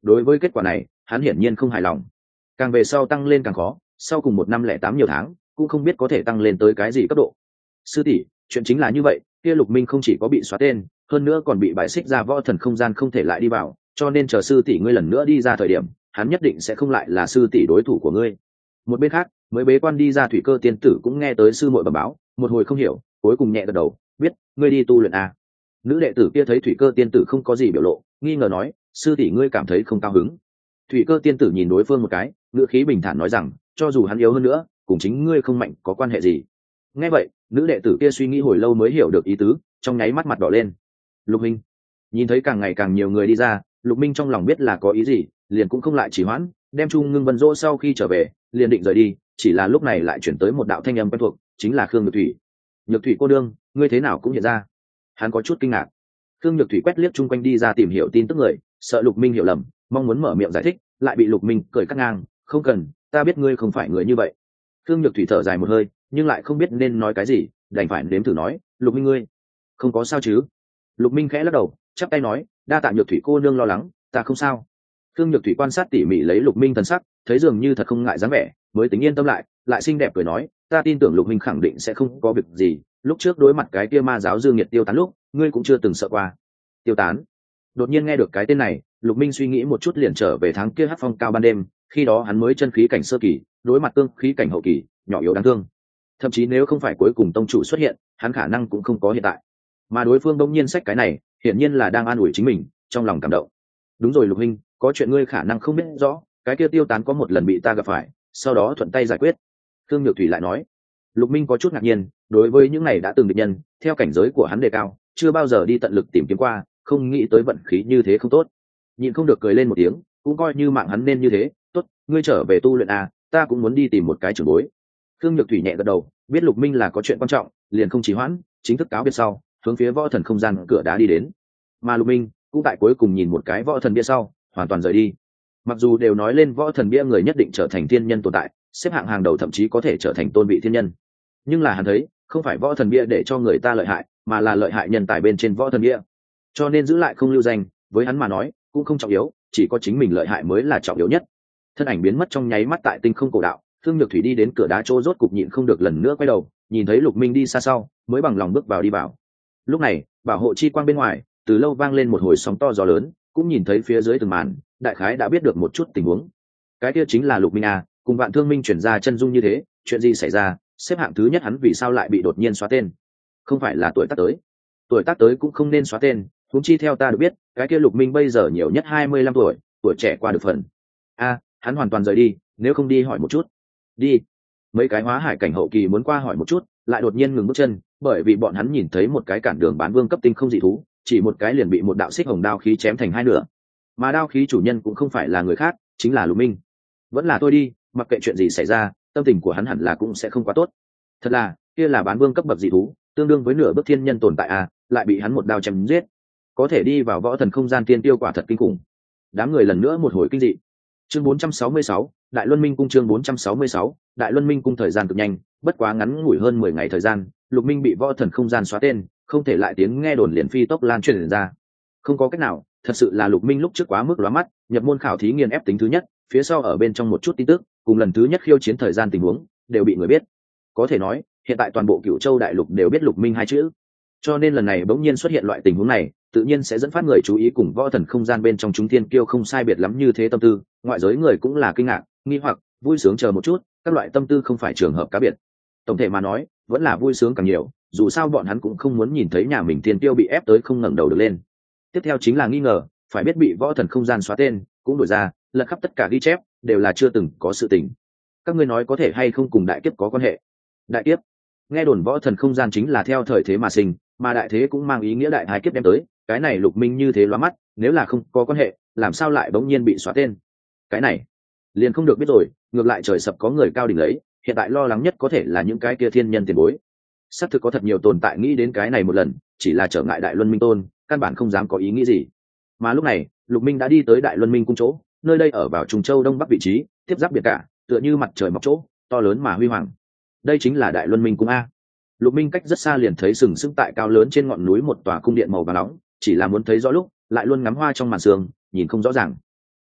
đối với kết quả này hắn hiển nhiên không hài lòng. Càng về sau tăng lên càng khó, sau cùng một năm lẻ tám nhiều tháng cũng không biết có thể tăng lên tới cái gì cấp độ. Sư tỷ, chuyện chính là như vậy, kia Lục Minh không chỉ có bị xóa tên, hơn nữa còn bị bài xích ra võ thần không gian không thể lại đi vào, cho nên chờ sư tỷ ngươi lần nữa đi ra thời điểm, hắn nhất định sẽ không lại là sư tỷ đối thủ của ngươi. Một bên khác, mới bế quan đi ra Thủy Cơ tiên tử cũng nghe tới sư muội bẩm báo, một hồi không hiểu, cuối cùng nhẹ gật đầu, biết, ngươi đi tu luyện à. Nữ đệ tử kia thấy Thủy Cơ tiên tử không có gì biểu lộ, nghi ngờ nói, sư tỷ ngươi cảm thấy không cao hứng. Thủy Cơ tiên tử nhìn đối phương một cái, ngữ khí bình thản nói rằng, cho dù hắn yếu hơn nữa, cùng chính ngươi không mạnh có quan hệ gì. Nghe vậy, nữ đệ tử kia suy nghĩ hồi lâu mới hiểu được ý tứ, trong nháy mắt mặt đỏ lên. Lục Minh, nhìn thấy càng ngày càng nhiều người đi ra, Lục Minh trong lòng biết là có ý gì, liền cũng không lại trì hoãn, đem Chu Ngưng Vân dỗ sau khi trở về, liền định rời đi, chỉ là lúc này lại chuyển tới một đạo thanh âm quen thuộc, chính là Khương Nhược Thủy. Nhược Thủy cô đương, ngươi thế nào cũng hiện ra. Hắn có chút kinh ngạc. Khương Nhược Thủy quét liếc chung quanh đi ra tìm hiểu tin tức người, sợ Lục Minh hiểu lầm, mong muốn mở miệng giải thích, lại bị Lục Minh cười cắt ngang, không cần, ta biết ngươi không phải người như vậy. Khương Nhược Thủy thở dài một hơi, nhưng lại không biết nên nói cái gì, đành phải nếm thử nói, Lục Minh ngươi không có sao chứ? Lục Minh khẽ lắc đầu, chắp tay nói, đa tạ Nhược Thủy cô nương lo lắng, ta không sao. Khương Nhược Thủy quan sát tỉ mỉ lấy Lục Minh thần sắc, thấy dường như thật không ngại dáng vẻ, mới tính yên tâm lại, lại xinh đẹp cười nói, ta tin tưởng Lục Minh khẳng định sẽ không có việc gì, lúc trước đối mặt cái kia ma giáo Dương Nhiệt Tiêu Tán lúc, ngươi cũng chưa từng sợ qua. Tiêu Tán? Đột nhiên nghe được cái tên này, Lục Minh suy nghĩ một chút liền trở về tháng kia hắc phong cao ban đêm, khi đó hắn mới chân khí cảnh sơ kỳ, đối mặt tương khí cảnh hậu kỳ, nhỏ yếu đáng thương. Thậm chí nếu không phải cuối cùng tông chủ xuất hiện, hắn khả năng cũng không có hiện tại. Mà đối phương đông nhiên sách cái này, hiển nhiên là đang an ủi chính mình, trong lòng cảm động. Đúng rồi Lục Minh, có chuyện ngươi khả năng không biết rõ, cái kia Tiêu Tán có một lần bị ta gặp phải, sau đó thuận tay giải quyết. Khương Nhược Thủy lại nói. Lục Minh có chút ngạc nhiên, đối với những này đã từng địch nhân, theo cảnh giới của hắn đề cao, chưa bao giờ đi tận lực tìm kiếm qua, không nghĩ tới vận khí như thế không tốt. Nhịn không được cười lên một tiếng, cũng coi như mạng hắn nên như thế, tốt, ngươi trở về tu luyện à, ta cũng muốn đi tìm một cái trưởng bối. Khương Nhược Thủy nhẹ gật đầu, biết Lục Minh là có chuyện quan trọng, liền không trì hoãn, chính thức cáo biệt sau, hướng phía võ thần không gian cửa đá đi đến. Mà Lục Minh cũng tại cuối cùng nhìn một cái võ thần bia sau, hoàn toàn rời đi. Mặc dù đều nói lên võ thần bia người nhất định trở thành thiên nhân tồn tại, xếp hạng hàng đầu thậm chí có thể trở thành tôn vị thiên nhân, nhưng là hắn thấy không phải võ thần bia để cho người ta lợi hại, mà là lợi hại nhân tài bên trên võ thần bia, cho nên giữ lại không lưu danh với hắn mà nói cũng không trọng yếu, chỉ có chính mình lợi hại mới là trọng yếu nhất. Thân ảnh biến mất trong nháy mắt tại tinh không cổ đạo, Thương Nhược Thủy đi đến cửa đá chỗ rốt cục nhịn không được lần nữa quay đầu, nhìn thấy Lục Minh đi xa sau, mới bằng lòng bước vào đi vào. Lúc này, bảo hộ chi quang bên ngoài, từ lâu vang lên một hồi sóng to gió lớn, cũng nhìn thấy phía dưới từng màn, đại khái đã biết được một chút tình huống. Cái kia chính là Lục Minh à, cùng Vạn Thương Minh chuyển ra chân dung như thế, chuyện gì xảy ra, xếp hạng thứ nhất hắn vì sao lại bị đột nhiên xóa tên? Không phải là tuổi tác tới? Tuổi tác tới cũng không nên xóa tên, huống chi theo ta được biết, cái kia Lục Minh bây giờ nhiều nhất hai mươi lăm tuổi, tuổi trẻ qua được phần. A, hắn hoàn toàn rời đi, nếu không đi hỏi một chút. Đi. Mấy cái hóa hải cảnh hậu kỳ muốn qua hỏi một chút, lại đột nhiên ngừng bước chân, bởi vì bọn hắn nhìn thấy một cái cản đường bán vương cấp tinh không dị thú, chỉ một cái liền bị một đạo xích hồng đao khí chém thành hai nửa. Mà đao khí chủ nhân cũng không phải là người khác, chính là Lục Minh. Vẫn là tôi đi, mặc kệ chuyện gì xảy ra, tâm tình của hắn hẳn là cũng sẽ không quá tốt. Thật là, kia là bán vương cấp bậc dị thú, tương đương với nửa bước thiên nhân tồn tại à, lại bị hắn một đao chém giết. Có thể đi vào võ thần không gian tiên tiêu quả thật kinh khủng. Đám người lần nữa một hồi kinh dị. Chương bốn trăm sáu mươi sáu, Đại Luân Minh cung chương bốn trăm sáu mươi sáu, Đại Luân Minh cung thời gian cực nhanh, bất quá ngắn ngủi hơn mười ngày thời gian, Lục Minh bị võ thần không gian xóa tên, không thể lại tiếng nghe đồn liền phi tốc lan truyền ra. Không có cách nào, thật sự là Lục Minh lúc trước quá mức lóa mắt, nhập môn khảo thí nghiền ép tính thứ nhất, phía sau ở bên trong một chút tin tức, cùng lần thứ nhất khiêu chiến thời gian tình huống, đều bị người biết. Có thể nói, hiện tại toàn bộ Cửu Châu đại lục đều biết Lục Minh hai chữ. Cho nên lần này bỗng nhiên xuất hiện loại tình huống này, tự nhiên sẽ dẫn phát người chú ý, cùng võ thần không gian bên trong chúng thiên kiêu không sai biệt lắm như thế tâm tư, ngoại giới người cũng là kinh ngạc, nghi hoặc, vui sướng chờ một chút, các loại tâm tư không phải trường hợp cá biệt. Tổng thể mà nói, vẫn là vui sướng càng nhiều, dù sao bọn hắn cũng không muốn nhìn thấy nhà mình thiên kiêu bị ép tới không ngẩng đầu được lên. Tiếp theo chính là nghi ngờ, phải biết bị võ thần không gian xóa tên, cũng đổi ra, lật khắp tất cả ghi chép, đều là chưa từng có sự tình. Các ngươi nói có thể hay không cùng đại kiếp có quan hệ? Đại kiếp? Nghe đồn võ thần không gian chính là theo thời thế mà sinh, mà đại thế cũng mang ý nghĩa đại thái kiếp đem tới, cái này Lục Minh như thế lóa mắt, nếu là không có quan hệ, làm sao lại bỗng nhiên bị xóa tên? Cái này liền không được biết rồi, ngược lại trời sập có người cao đỉnh lấy, hiện tại lo lắng nhất có thể là những cái kia thiên nhân tiền bối. Sắp thực có thật nhiều tồn tại nghĩ đến cái này một lần, chỉ là trở ngại Đại Luân Minh tôn, căn bản không dám có ý nghĩ gì. Mà lúc này, Lục Minh đã đi tới Đại Luân Minh cung chỗ, nơi đây ở vào Trùng Châu đông bắc vị trí, tiếp giáp biển cả, tựa như mặt trời mọc chỗ, to lớn mà huy hoàng. Đây chính là Đại Luân Minh cung a. Lục Minh cách rất xa liền thấy sừng sững tại cao lớn trên ngọn núi một tòa cung điện màu vàng nóng, chỉ là muốn thấy rõ lúc, lại luôn ngắm hoa trong màn sương, nhìn không rõ ràng.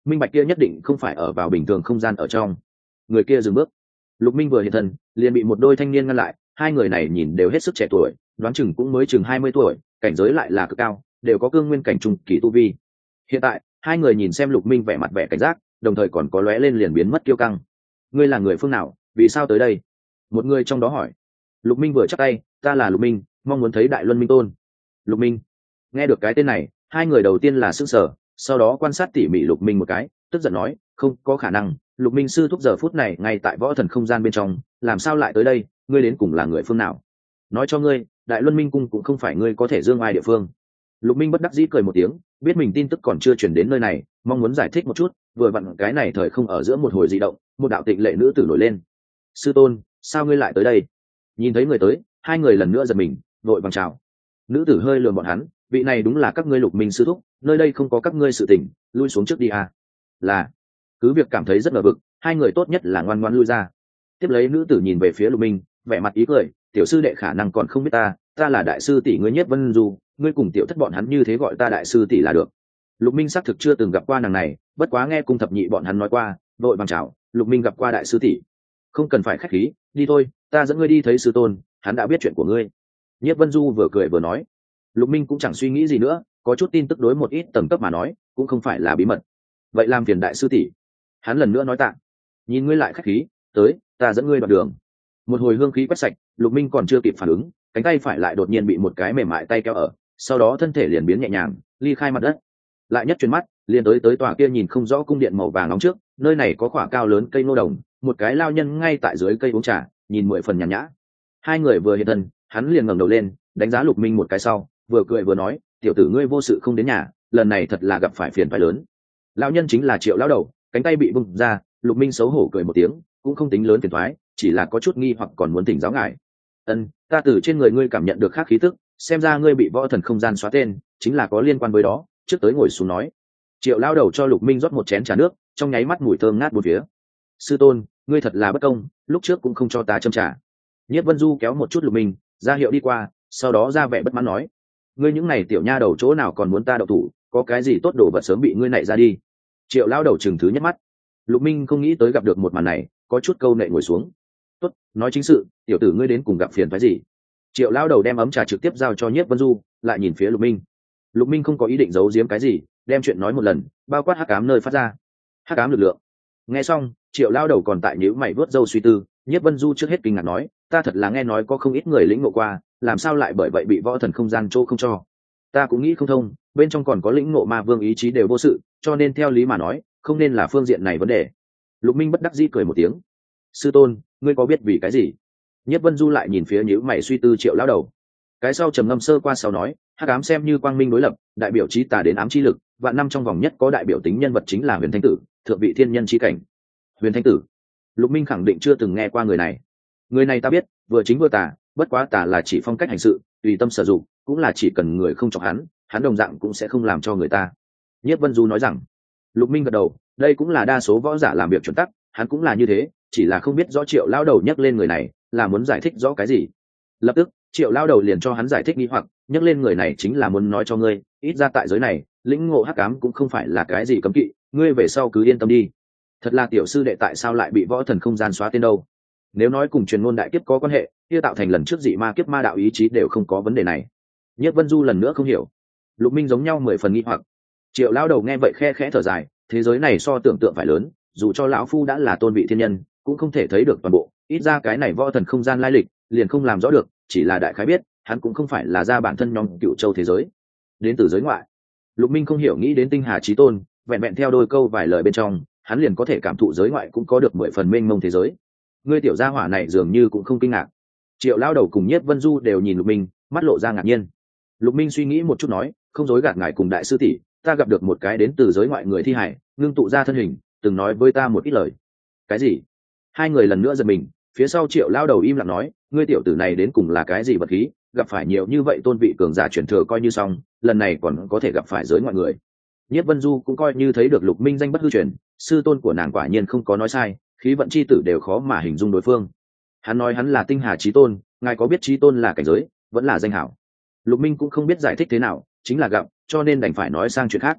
minh bạch kia nhất định không phải ở vào bình thường không gian ở trong. Người kia dừng bước. Lục Minh vừa hiện thân liền bị một đôi thanh niên ngăn lại. Hai người này nhìn đều hết sức trẻ tuổi, đoán chừng cũng mới chừng hai mươi tuổi, cảnh giới lại là cực cao, đều có cương nguyên cảnh trung kỳ tu vi. Hiện tại hai người nhìn xem Lục Minh vẻ mặt vẻ cảnh giác, đồng thời còn có lóe lên liền biến mất kiêu căng. Ngươi là người phương nào, vì sao tới đây? Một người trong đó hỏi. Lục Minh vừa chắp tay, ta là Lục Minh, mong muốn thấy Đại Luân Minh Tôn. Lục Minh. Nghe được cái tên này, hai người đầu tiên là sững sờ, sau đó quan sát tỉ mỉ Lục Minh một cái, tức giận nói, không có khả năng, Lục Minh sư thúc giờ phút này ngay tại võ thần không gian bên trong, làm sao lại tới đây? Ngươi đến cùng là người phương nào? Nói cho ngươi, Đại Luân Minh cung cũng không phải ngươi có thể dương ai địa phương. Lục Minh bất đắc dĩ cười một tiếng, biết mình tin tức còn chưa truyền đến nơi này, mong muốn giải thích một chút, vừa vặn cái này thời không ở giữa một hồi dị động, một đạo tịnh lệ nữ tử nổi lên. Sư tôn, sao ngươi lại tới đây? Nhìn thấy người tới, hai người lần nữa giật mình, vội vàng chào. Nữ tử hơi lườm bọn hắn, vị này đúng là các ngươi Lục Minh sư thúc, nơi đây không có các ngươi sự tình, lui xuống trước đi à. Là. Cứ việc cảm thấy rất ngờ vực, hai người tốt nhất là ngoan ngoãn lui ra. Tiếp lấy nữ tử nhìn về phía Lục Minh, vẻ mặt ý cười, tiểu sư đệ khả năng còn không biết ta, ta là đại sư tỷ ngươi Nhiếp Vân Du, ngươi cùng tiểu thất bọn hắn như thế gọi ta đại sư tỷ là được. Lục Minh xác thực chưa từng gặp qua nàng này, bất quá nghe cung thập nhị bọn hắn nói qua, vội vàng chào, Lục Minh gặp qua đại sư tỷ. Không cần phải khách khí, đi thôi, ta dẫn ngươi đi thấy sư tôn, hắn đã biết chuyện của ngươi. Nhiếp Vân Du vừa cười vừa nói. Lục Minh cũng chẳng suy nghĩ gì nữa, có chút tin tức đối một ít tầng cấp mà nói, cũng không phải là bí mật. Vậy làm phiền đại sư tỷ. Hắn lần nữa nói tạ. Nhìn ngươi lại khách khí, tới, ta dẫn ngươi đoạn đường. Một hồi hương khí quét sạch, Lục Minh còn chưa kịp phản ứng, cánh tay phải lại đột nhiên bị một cái mềm mại tay kéo ở, sau đó thân thể liền biến nhẹ nhàng, ly khai mặt đất. Lại nhất chuyển mắt, liền tới tới tòa kia nhìn không rõ cung điện màu vàng nóng trước, nơi này có khỏa cao lớn cây ngô đồng, một cái lao nhân ngay tại dưới cây uống trà, nhìn mười phần nhàn nhã. Hai người vừa hiện thân, hắn liền ngẩng đầu lên, đánh giá Lục Minh một cái sau, vừa cười vừa nói, tiểu tử ngươi vô sự không đến nhà, lần này thật là gặp phải phiền phải lớn. Lão nhân chính là Triệu lão đầu, cánh tay bị bung ra, Lục Minh xấu hổ cười một tiếng, cũng không tính lớn phiền toái, chỉ là có chút nghi hoặc còn muốn thỉnh giáo ngài. Ân, ta từ trên người ngươi cảm nhận được khác khí tức, xem ra ngươi bị võ thần không gian xóa tên, chính là có liên quan với đó, trước tới ngồi xuống nói. Triệu lão đầu cho Lục Minh rót một chén trà nước, trong nháy mắt mùi thơm ngát bốn phía. Sư tôn, ngươi thật là bất công, lúc trước cũng không cho ta châm trà. Nhiếp Vân Du kéo một chút Lục Minh, ra hiệu đi qua, sau đó ra vẻ bất mãn nói, ngươi những này tiểu nha đầu chỗ nào còn muốn ta đậu thủ, có cái gì tốt đồ vật sớm bị ngươi nảy ra đi. Triệu lão đầu chừng thứ nhất mắt. Lục Minh không nghĩ tới gặp được một màn này, có chút câu nệ ngồi xuống. Tốt, nói chính sự, tiểu tử ngươi đến cùng gặp phiền phái gì? Triệu lão đầu đem ấm trà trực tiếp giao cho Nhiếp Vân Du, lại nhìn phía Lục Minh. Lục Minh không có ý định giấu giếm cái gì, đem chuyện nói một lần, bao quát hắc ám nơi phát ra. Hắc ám lực lượng. Nghe xong, Triệu lão đầu còn tại nhíu mày vuốt râu suy tư, Nhiếp Vân Du trước hết kinh ngạc nói, ta thật là nghe nói có không ít người lĩnh ngộ qua, làm sao lại bởi vậy bị võ thần không gian chỗ không cho? Ta cũng nghĩ không thông, bên trong còn có lĩnh ngộ ma vương ý chí đều vô sự, cho nên theo lý mà nói, không nên là phương diện này vấn đề. Lục Minh bất đắc dĩ cười một tiếng. Sư tôn, ngươi có biết vì cái gì? Nhất Vân Du lại nhìn phía nhíu mày suy tư Triệu lão đầu. Cái sau trầm ngâm sơ qua sau nói, hắc ám xem như quang minh đối lập, đại biểu chí tà đến ám chi lực, vạn năm trong vòng nhất có đại biểu tính nhân vật chính là Huyền Thanh Tử, thượng vị thiên nhân chi cảnh. Huyền Thanh Tử. Lục Minh khẳng định chưa từng nghe qua người này. Người này ta biết, vừa chính vừa tà, bất quá tà là chỉ phong cách hành sự, tùy tâm sử dụng, cũng là chỉ cần người không chọc hắn, hắn đồng dạng cũng sẽ không làm cho người ta. Nhất Vân Du nói rằng. Lục Minh gật đầu, đây cũng là đa số võ giả làm việc chuẩn tắc, hắn cũng là như thế, chỉ là không biết rõ Triệu lão đầu nhắc lên người này là muốn giải thích rõ cái gì. Lập tức Triệu lão đầu liền cho hắn giải thích nghi hoặc, nhắc lên người này chính là muốn nói cho ngươi, ít ra tại giới này lĩnh ngộ hắc ám cũng không phải là cái gì cấm kỵ, ngươi về sau cứ yên tâm đi. Thật là tiểu sư đệ tại sao lại bị võ thần không gian xóa tên đâu? Nếu nói cùng truyền ngôn đại kiếp có quan hệ, kia tạo thành lần trước dị ma kiếp ma đạo ý chí đều không có vấn đề này. Nhất Vân Du lần nữa không hiểu. Lục Minh giống nhau mười phần nghi hoặc. Triệu lão đầu nghe vậy khe khẽ thở dài, thế giới này so tưởng tượng phải lớn, dù cho lão phu đã là tôn vị thiên nhân, cũng không thể thấy được toàn bộ, ít ra cái này võ thần không gian lai lịch, liền không làm rõ được, chỉ là đại khái biết, hắn cũng không phải là ra bản thân nhóm cựu châu thế giới, đến từ giới ngoại. Lục Minh không hiểu nghĩ đến tinh hà chí tôn, vẹn vẹn theo đôi câu vài lời bên trong, hắn liền có thể cảm thụ giới ngoại cũng có được mười phần mênh mông thế giới. Ngươi tiểu gia hỏa này dường như cũng không kinh ngạc. Triệu lão đầu cùng Nhiếp Vân Du đều nhìn Lục Minh, mắt lộ ra ngạc nhiên. Lục Minh suy nghĩ một chút nói, không dối gạt ngài cùng đại sư tỷ, ta gặp được một cái đến từ giới ngoại người thi hải, ngưng tụ ra thân hình, từng nói với ta một ít lời. Cái gì? Hai người lần nữa giật mình, phía sau Triệu lão đầu im lặng nói, ngươi tiểu tử này đến cùng là cái gì vật khí, gặp phải nhiều như vậy tôn vị cường giả chuyển thừa coi như xong, lần này còn có thể gặp phải giới ngoại người. Nhiếp Vân Du cũng coi như thấy được Lục Minh danh bất hư truyền, sư tôn của nàng quả nhiên không có nói sai, khí vận chi tử đều khó mà hình dung đối phương. Hắn nói hắn là tinh hà chí tôn, ngài có biết chí tôn là cảnh giới, vẫn là danh hảo. Lục Minh cũng không biết giải thích thế nào, chính là gặp, cho nên đành phải nói sang chuyện khác.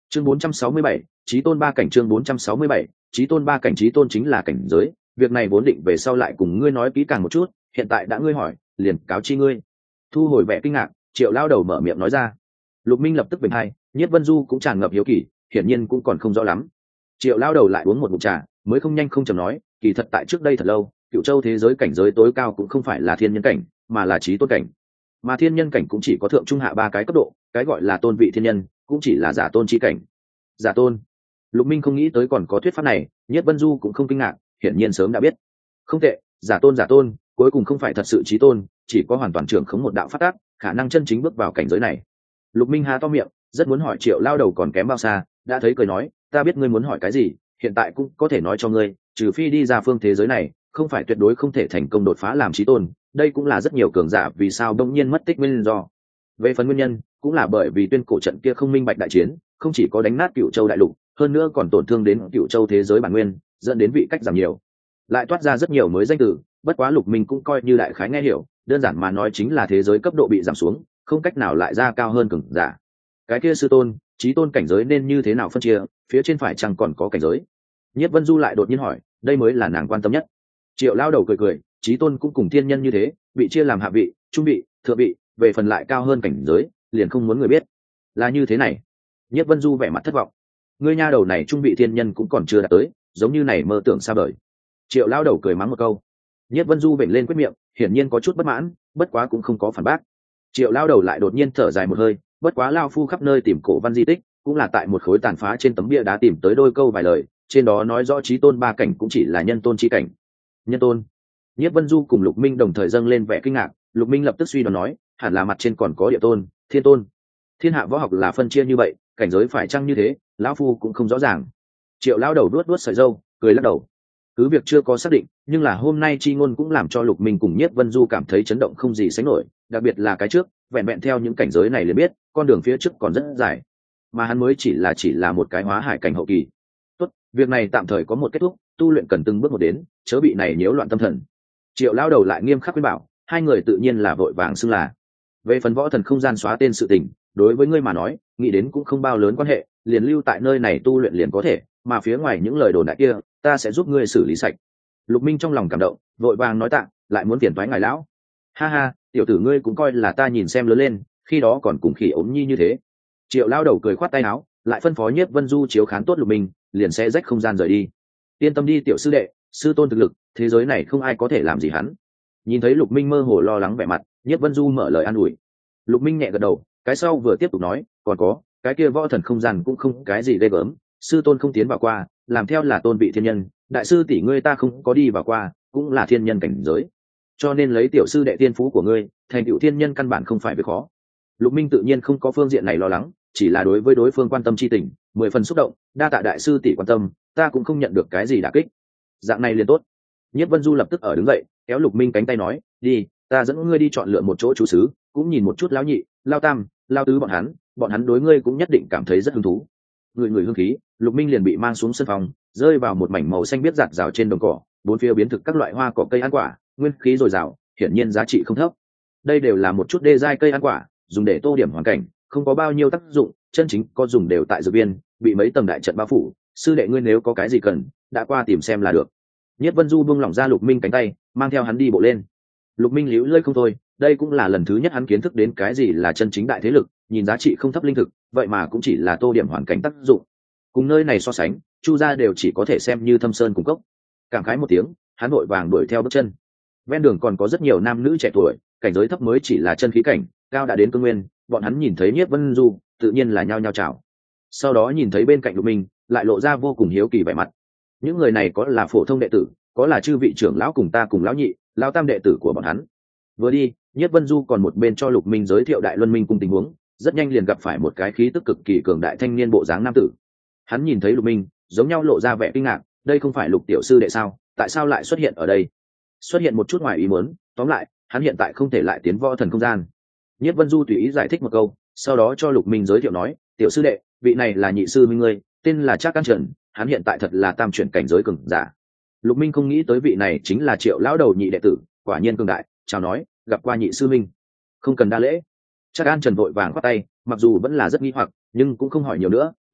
chương bốn trăm sáu mươi bảy, chí tôn ba cảnh. Chương bốn trăm sáu mươi bảy, chí tôn ba cảnh. Chí tôn chính là cảnh giới, việc này vốn định về sau lại cùng ngươi nói kỹ càng một chút, hiện tại đã ngươi hỏi, liền cáo chi ngươi. Thu hồi vẻ kinh ngạc, Triệu lao đầu mở miệng nói ra. Lục Minh lập tức bình hai, Nhiếp Vân Du cũng tràn ngập hiếu kỳ, hiển nhiên cũng còn không rõ lắm. Triệu lao đầu lại uống một ngụm trà, mới không nhanh không chậm nói, kỳ thật tại trước đây thật lâu, Cựu Châu thế giới cảnh giới tối cao cũng không phải là thiên nhân cảnh, mà là chí tôn cảnh. Mà thiên nhân cảnh cũng chỉ có thượng trung hạ ba cái cấp độ, cái gọi là tôn vị thiên nhân, cũng chỉ là giả tôn chi cảnh. Giả tôn. Lục Minh không nghĩ tới còn có thuyết pháp này, Nhiếp Vân Du cũng không kinh ngạc, hiển nhiên sớm đã biết. Không tệ, giả tôn giả tôn, cuối cùng không phải thật sự chí tôn, chỉ có hoàn toàn trưởng khống một đạo phát tác, khả năng chân chính bước vào cảnh giới này. Lục Minh há to miệng, rất muốn hỏi Triệu lao đầu còn kém bao xa, đã thấy cười nói, ta biết ngươi muốn hỏi cái gì, hiện tại cũng có thể nói cho ngươi, trừ phi đi ra phương thế giới này, không phải tuyệt đối không thể thành công đột phá làm chí tôn, đây cũng là rất nhiều cường giả vì sao đông nhiên mất tích nguyên do. Về phần nguyên nhân, cũng là bởi vì tuyên cổ trận kia không minh bạch đại chiến, không chỉ có đánh nát Cựu Châu đại lục, hơn nữa còn tổn thương đến Cựu Châu thế giới bản nguyên, dẫn đến vị cách giảm nhiều. Lại toát ra rất nhiều mới danh từ, bất quá Lục Minh cũng coi như đại khái nghe hiểu, đơn giản mà nói chính là thế giới cấp độ bị giảm xuống, không cách nào lại ra cao hơn cường giả. Cái kia sư tôn, chí tôn cảnh giới nên như thế nào phân chia, phía trên phải chăng còn có cảnh giới? Nhiếp Vân Du lại đột nhiên hỏi, đây mới là nàng quan tâm nhất. Triệu lao đầu cười cười, chí tôn cũng cùng thiên nhân như thế, bị chia làm hạ vị, trung vị, thượng vị, về phần lại cao hơn cảnh giới, liền không muốn người biết. Là như thế này. Nhiếp Vân Du vẻ mặt thất vọng. Ngươi nha đầu này trung vị thiên nhân cũng còn chưa đạt tới, giống như này mơ tưởng xa vời. Triệu lao đầu cười mắng một câu. Nhiếp Vân Du vểnh lên quyết miệng, hiển nhiên có chút bất mãn, bất quá cũng không có phản bác. Triệu lao đầu lại đột nhiên thở dài một hơi, bất quá lao phu khắp nơi tìm cổ văn di tích, cũng là tại một khối tàn phá trên tấm bia đá tìm tới đôi câu vài lời, trên đó nói rõ chí tôn ba cảnh cũng chỉ là nhân tôn chi cảnh. Nhân tôn. Nhiếp Vân Du cùng Lục Minh đồng thời dâng lên vẻ kinh ngạc, Lục Minh lập tức suy đoán nói, hẳn là mặt trên còn có địa tôn, thiên tôn. Thiên hạ võ học là phân chia như vậy, cảnh giới phải chăng như thế, lão phu cũng không rõ ràng. Triệu lão đầu vuốt vuốt sợi râu, cười lắc đầu. Cứ việc chưa có xác định, nhưng là hôm nay chi ngôn cũng làm cho Lục Minh cùng Nhiếp Vân Du cảm thấy chấn động không gì sánh nổi, đặc biệt là cái trước, vẹn vẹn theo những cảnh giới này liền biết, con đường phía trước còn rất dài, mà hắn mới chỉ là chỉ là một cái hóa hải cảnh hậu kỳ. Tốt, việc này tạm thời có một kết thúc, tu luyện cần từng bước một đến, chớ bị này nhiễu loạn tâm thần. Triệu lão đầu lại nghiêm khắc khuyên bảo, hai người tự nhiên là vội vàng xưng là. Về phần võ thần không gian xóa tên sự tình, đối với ngươi mà nói, nghĩ đến cũng không bao lớn quan hệ, liền lưu tại nơi này tu luyện liền có thể, mà phía ngoài những lời đồn đại kia, ta sẽ giúp ngươi xử lý sạch. Lục Minh trong lòng cảm động, vội vàng nói tạ, lại muốn tiền toái ngài lão. Ha ha, tiểu tử ngươi cũng coi là ta nhìn xem lớn lên, khi đó còn cùng khỉ ốm nhi như thế. Triệu lão đầu cười khoát tay áo, lại phân phó Nhiếp Vân Du chiếu khán tốt Lục Minh, liền sẽ rách không gian rời đi. Yên tâm đi tiểu sư đệ, sư tôn thực lực, thế giới này không ai có thể làm gì hắn. Nhìn thấy Lục Minh mơ hồ lo lắng vẻ mặt, Nhiếp Vân Du mở lời an ủi. Lục Minh nhẹ gật đầu, cái sau vừa tiếp tục nói, còn có, cái kia võ thần không gian cũng không cái gì ghê gớm, sư tôn không tiến vào qua, làm theo là tôn vị thiên nhân, đại sư tỷ ngươi ta không có đi vào qua, cũng là thiên nhân cảnh giới. Cho nên lấy tiểu sư đệ tiên phú của ngươi, thành tựu thiên nhân căn bản không phải việc khó. Lục Minh tự nhiên không có phương diện này lo lắng, chỉ là đối với đối phương quan tâm chi tình, mười phần xúc động, đa tạ đại sư tỷ quan tâm, ta cũng không nhận được cái gì đả kích. Dạng này liền tốt. Nhiếp Vân Du lập tức ở đứng dậy, kéo Lục Minh cánh tay nói, đi, ta dẫn ngươi đi chọn lựa một chỗ trú xứ, cũng nhìn một chút lão nhị, lao tam, lao tứ bọn hắn, bọn hắn đối ngươi cũng nhất định cảm thấy rất hứng thú. Người người hương khí, Lục Minh liền bị mang xuống sân phòng, rơi vào một mảnh màu xanh biếc rạt rào trên đồng cỏ, bốn phía biến thực các loại hoa cỏ cây ăn quả, nguyên khí dồi dào, hiển nhiên giá trị không thấp. Đây đều là một chút đê giai cây ăn quả, dùng để tô điểm hoàn cảnh, không có bao nhiêu tác dụng, chân chính có dùng đều tại dược viên, bị mấy tầng đại trận bao phủ. Sư đệ ngươi nếu có cái gì cần, đã qua tìm xem là được. Nhiếp Vân Du buông lỏng ra Lục Minh cánh tay, mang theo hắn đi bộ lên. Lục Minh liễu lơi không thôi, đây cũng là lần thứ nhất hắn kiến thức đến cái gì là chân chính đại thế lực, nhìn giá trị không thấp linh thực, vậy mà cũng chỉ là tô điểm hoàn cảnh tác dụng. Cùng nơi này so sánh, Chu gia đều chỉ có thể xem như thâm sơn cùng cốc. Cảm khái một tiếng, hắn vội vàng đuổi theo bước chân. Ven đường còn có rất nhiều nam nữ trẻ tuổi, cảnh giới thấp mới chỉ là chân khí cảnh, cao đã đến cương nguyên, bọn hắn nhìn thấy Nhiếp Vân Du, tự nhiên là nhao nhao chào. Sau đó nhìn thấy bên cạnh Lục Minh, lại lộ ra vô cùng hiếu kỳ vẻ mặt. Những người này có là phổ thông đệ tử, có là chư vị trưởng lão cùng ta cùng lão nhị, lão tam đệ tử của bọn hắn. Vừa đi, Nhiếp Vân Du còn một bên cho Lục Minh giới thiệu Đại Luân Minh cung tình huống, rất nhanh liền gặp phải một cái khí tức cực kỳ cường đại thanh niên bộ dáng nam tử. Hắn nhìn thấy Lục Minh, giống nhau lộ ra vẻ kinh ngạc, đây không phải Lục tiểu sư đệ sao, tại sao lại xuất hiện ở đây? Xuất hiện một chút ngoài ý muốn, tóm lại, hắn hiện tại không thể lại tiến võ thần không gian. Nhiếp Vân Du tùy ý giải thích một câu, sau đó cho Lục Minh giới thiệu nói, tiểu sư đệ, vị này là nhị sư minh ngươi, tên là Trác Can Trần, hắn hiện tại thật là tam chuyển cảnh giới cường giả. Lục Minh không nghĩ tới vị này chính là Triệu lão đầu nhị đệ tử, quả nhiên cường đại, chào nói, gặp qua nhị sư minh. Không cần đa lễ. Trác An Trần vội vàng khoát tay, mặc dù vẫn là rất nghi hoặc, nhưng cũng không hỏi nhiều nữa,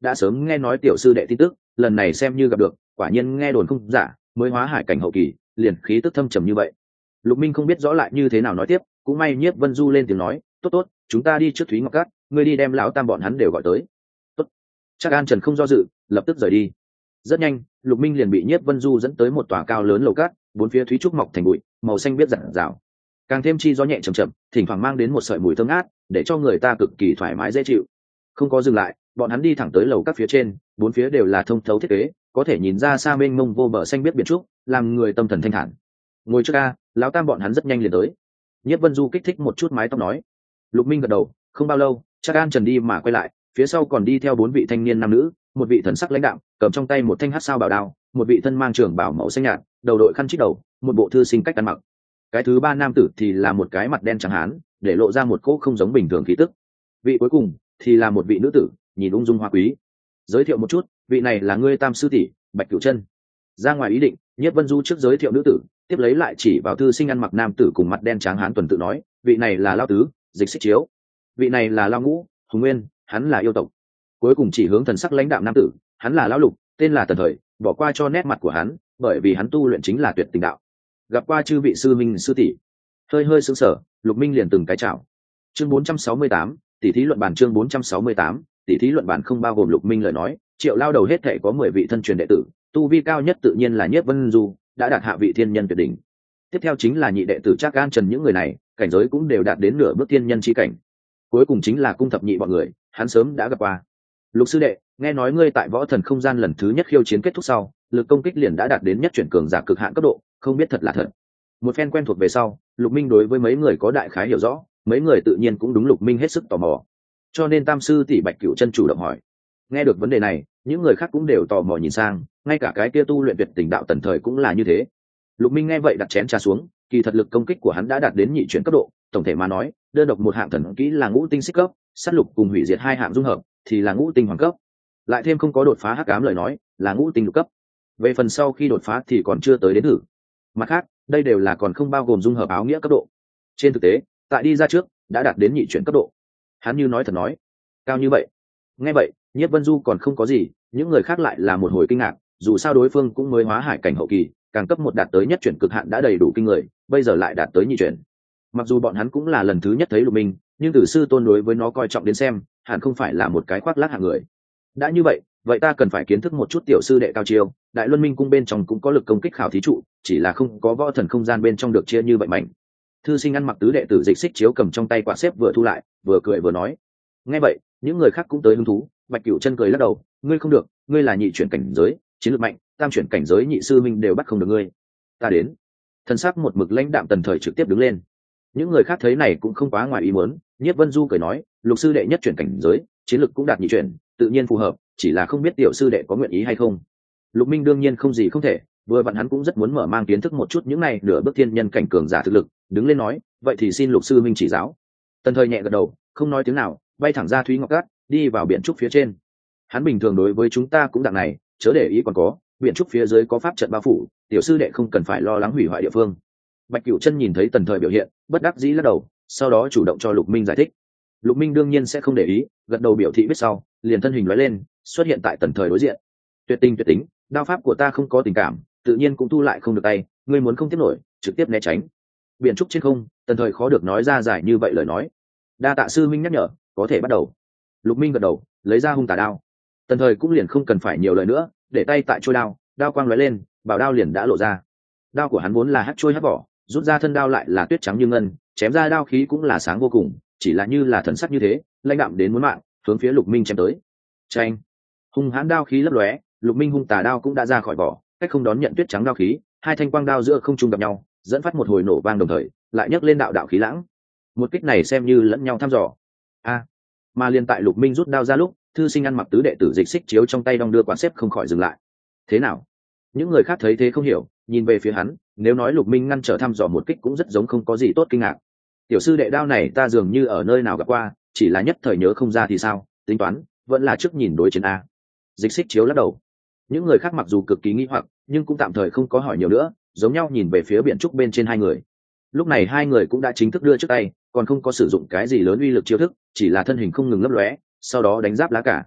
đã sớm nghe nói tiểu sư đệ tin tức, lần này xem như gặp được, quả nhiên nghe đồn không giả, mới hóa hải cảnh hậu kỳ, liền khí tức thâm trầm như vậy. Lục Minh không biết rõ lại như thế nào nói tiếp, cũng may Nhiếp Vân Du lên tiếng nói, tốt tốt, chúng ta đi trước Thúy Ngọc Cát, ngươi đi đem lão tam bọn hắn đều gọi tới. Tốt. Chắc An Trần không do dự, lập tức rời đi. Rất nhanh, Lục Minh liền bị Nhiếp Vân Du dẫn tới một tòa cao lớn lầu cát, bốn phía thúy trúc mọc thành bụi, màu xanh biếc rạng rào. Càng thêm chi gió nhẹ chậm chậm, thỉnh thoảng mang đến một sợi mùi thơm ngát, để cho người ta cực kỳ thoải mái dễ chịu. Không có dừng lại, bọn hắn đi thẳng tới lầu các phía trên, bốn phía đều là thông thấu thiết kế, có thể nhìn ra xa mênh mông vô bờ xanh biếc biển trúc, làm người tâm thần thanh thản. Ngồi trước a, lão tam bọn hắn rất nhanh liền tới. Nhiếp Vân Du kích thích một chút mái tóc nói. Lục Minh gật đầu, không bao lâu, Trác An Trần đi mà quay lại, phía sau còn đi theo bốn vị thanh niên nam nữ, một vị thần sắc lãnh đạm, cầm trong tay một thanh hắc sao bảo đao, một vị thân mang trường bảo màu xanh nhạt, đầu đội khăn chít đầu, một bộ thư sinh cách ăn mặc. Cái thứ ba nam tử thì là một cái mặt đen trắng hán, để lộ ra một cỗ không giống bình thường khí tức. Vị cuối cùng thì là một vị nữ tử, nhìn ung dung hoa quý. Giới thiệu một chút, vị này là ngươi tam sư tỷ, Bạch Cửu Chân. Ra ngoài ý định, Nhiếp Vân Du trước giới thiệu nữ tử, tiếp lấy lại chỉ vào thư sinh ăn mặc nam tử cùng mặt đen trắng hán tuần tự nói, vị này là Lao Tứ, Dịch Xích Chiếu. Vị này là Lao Ngũ, Hùng Nguyên, hắn là yêu tộc. Cuối cùng chỉ hướng thần sắc lãnh đạm nam tử, hắn là Lão Lục, tên là Tần Thời, bỏ qua cho nét mặt của hắn, bởi vì hắn tu luyện chính là tuyệt tình đạo. Gặp qua chư vị sư minh sư tỷ. Hơi hơi sững sờ, Lục Minh liền từng cái chào. Chương bốn trăm sáu mươi tám, tỷ thí luận bàn chương bốn trăm sáu mươi tám, tỷ thí luận bàn không bao gồm Lục Minh lời nói, Triệu Lao đầu hết thảy có mười vị thân truyền đệ tử, tu vi cao nhất tự nhiên là Nhiếp Vân Du, đã đạt hạ vị thiên nhân tuyệt đỉnh. Tiếp theo chính là nhị đệ tử Trác An Trần, những người này, cảnh giới cũng đều đạt đến nửa bước thiên nhân chi cảnh. Cuối cùng chính là Cung Thập Nhị bọn người, hắn sớm đã gặp qua. Lục sư đệ, nghe nói ngươi tại võ thần không gian lần thứ nhất khiêu chiến kết thúc sau, lực công kích liền đã đạt đến nhất chuyển cường giả cực hạn cấp độ, không biết thật là thật. Một phen quen thuộc về sau, Lục Minh đối với mấy người có đại khái hiểu rõ, mấy người tự nhiên cũng đúng Lục Minh hết sức tò mò. Cho nên tam sư tỷ Bạch Cửu Chân chủ động hỏi. Nghe được vấn đề này, những người khác cũng đều tò mò nhìn sang, ngay cả cái kia tu luyện tuyệt tình đạo Tần Thời cũng là như thế. Lục Minh nghe vậy đặt chén trà xuống, kỳ thật lực công kích của hắn đã đạt đến nhị chuyển cấp độ, tổng thể mà nói, đơn độc một hạng thần kỹ là ngũ tinh xích cấp, sát lục cùng hủy diệt hai hạng dung hợp thì là ngũ tinh hoàng cấp. Lại thêm không có đột phá hắc ám lời nói, là ngũ tinh lục cấp. Về phần sau khi đột phá thì còn chưa tới đến thử. Mặt khác, đây đều là còn không bao gồm dung hợp áo nghĩa cấp độ. Trên thực tế, tại đi ra trước, đã đạt đến nhị chuyển cấp độ. Hắn như nói thật nói, cao như vậy. Nghe vậy, Nhiếp Vân Du còn không có gì, những người khác lại là một hồi kinh ngạc, dù sao đối phương cũng mới hóa hải cảnh hậu kỳ, càng cấp một đạt tới nhất chuyển cực hạn đã đầy đủ kinh người, bây giờ lại đạt tới nhị chuyển. Mặc dù bọn hắn cũng là lần thứ nhất thấy Lục Minh, nhưng từ sư tôn đối với nó coi trọng đến xem, hẳn không phải là một cái khoác lác hạng người. Đã như vậy, vậy ta cần phải kiến thức một chút tiểu sư đệ cao chiêu, Đại Luân Minh cung bên trong cũng có lực công kích khảo thí trụ, chỉ là không có võ thần không gian bên trong được chia như vậy mạnh. Thư sinh ăn mặc tứ đệ tử Dịch Xích Chiếu cầm trong tay quạt xếp vừa thu lại, vừa cười vừa nói. Nghe vậy, những người khác cũng tới hứng thú, Bạch Cửu Chân cười lắc đầu, ngươi không được, ngươi là nhị chuyển cảnh giới, chiến lược mạnh, tam chuyển cảnh giới nhị sư minh đều bắt không được ngươi. Ta đến. Thần sắc một mực lãnh đạm Tần Thời trực tiếp đứng lên. Những người khác thấy này cũng không quá ngoài ý muốn, Nhiếp Vân Du cười nói, Lục sư đệ nhất chuyển cảnh giới, chiến lược cũng đạt nhị chuyển, tự nhiên phù hợp, chỉ là không biết tiểu sư đệ có nguyện ý hay không. Lục Minh đương nhiên không gì không thể, vừa vặn hắn cũng rất muốn mở mang kiến thức một chút những này nửa bước thiên nhân cảnh cường giả thực lực, đứng lên nói, vậy thì xin Lục sư minh chỉ giáo. Tần Thời nhẹ gật đầu, không nói tiếng nào, bay thẳng ra Thúy Ngọc Cát, đi vào biển trúc phía trên. Hắn bình thường đối với chúng ta cũng dạng này, chớ để ý còn có, biển trúc phía dưới có pháp trận bao phủ, tiểu sư đệ không cần phải lo lắng hủy hoại địa phương. Bạch Cửu Chân nhìn thấy Tần Thời biểu hiện, bất đắc dĩ lắc đầu, sau đó chủ động cho Lục Minh giải thích. Lục Minh đương nhiên sẽ không để ý, gật đầu biểu thị biết sau, liền thân hình lóe lên, xuất hiện tại Tần Thời đối diện. Tuyệt tình tuyệt tính, đao pháp của ta không có tình cảm, tự nhiên cũng thu lại không được tay, ngươi muốn không tiếp nổi, trực tiếp né tránh. Biển trúc trên không, Tần Thời khó được nói ra giải như vậy lời nói. Đa tạ sư minh nhắc nhở, có thể bắt đầu. Lục Minh gật đầu, lấy ra hung tà đao. Tần Thời cũng liền không cần phải nhiều lời nữa, để tay tại trôi đao, đao quang lóe lên, bảo đao liền đã lộ ra. Đao của hắn vốn là hắc trôi hắc vỏ, rút ra thân đao lại là tuyết trắng như ngân, chém ra đao khí cũng là sáng vô cùng, chỉ là như là thần sắc như thế, lãnh đạm đến muốn mạng, hướng phía Lục Minh chém tới. Chanh! Hung hãn đao khí lấp lóe, Lục Minh hung tà đao cũng đã ra khỏi vỏ, cách không đón nhận tuyết trắng đao khí, hai thanh quang đao giữa không trung gặp nhau, dẫn phát một hồi nổ vang đồng thời, lại nhấc lên đạo đạo khí lãng. Một kích này xem như lẫn nhau thăm dò. A! À, mà liền tại Lục Minh rút đao ra lúc, thư sinh ăn mặc tứ đệ tử Dịch Xích Chiếu trong tay đong đưa quạt xếp không khỏi dừng lại. Thế nào? Những người khác thấy thế không hiểu, nhìn về phía hắn, nếu nói Lục Minh ngăn trở thăm dò một kích cũng rất giống không có gì tốt kinh ngạc. Tiểu sư đệ đao này ta dường như ở nơi nào gặp qua, chỉ là nhất thời nhớ không ra thì sao, tính toán, vẫn là trước nhìn đối chiến a. Dịch Xích Chiếu lắc đầu. Những người khác mặc dù cực kỳ nghi hoặc, nhưng cũng tạm thời không có hỏi nhiều nữa, giống nhau nhìn về phía biển trúc bên trên hai người. Lúc này hai người cũng đã chính thức đưa trước tay, còn không có sử dụng cái gì lớn uy lực chiêu thức, chỉ là thân hình không ngừng lấp lóe, sau đó đánh giáp lá cả.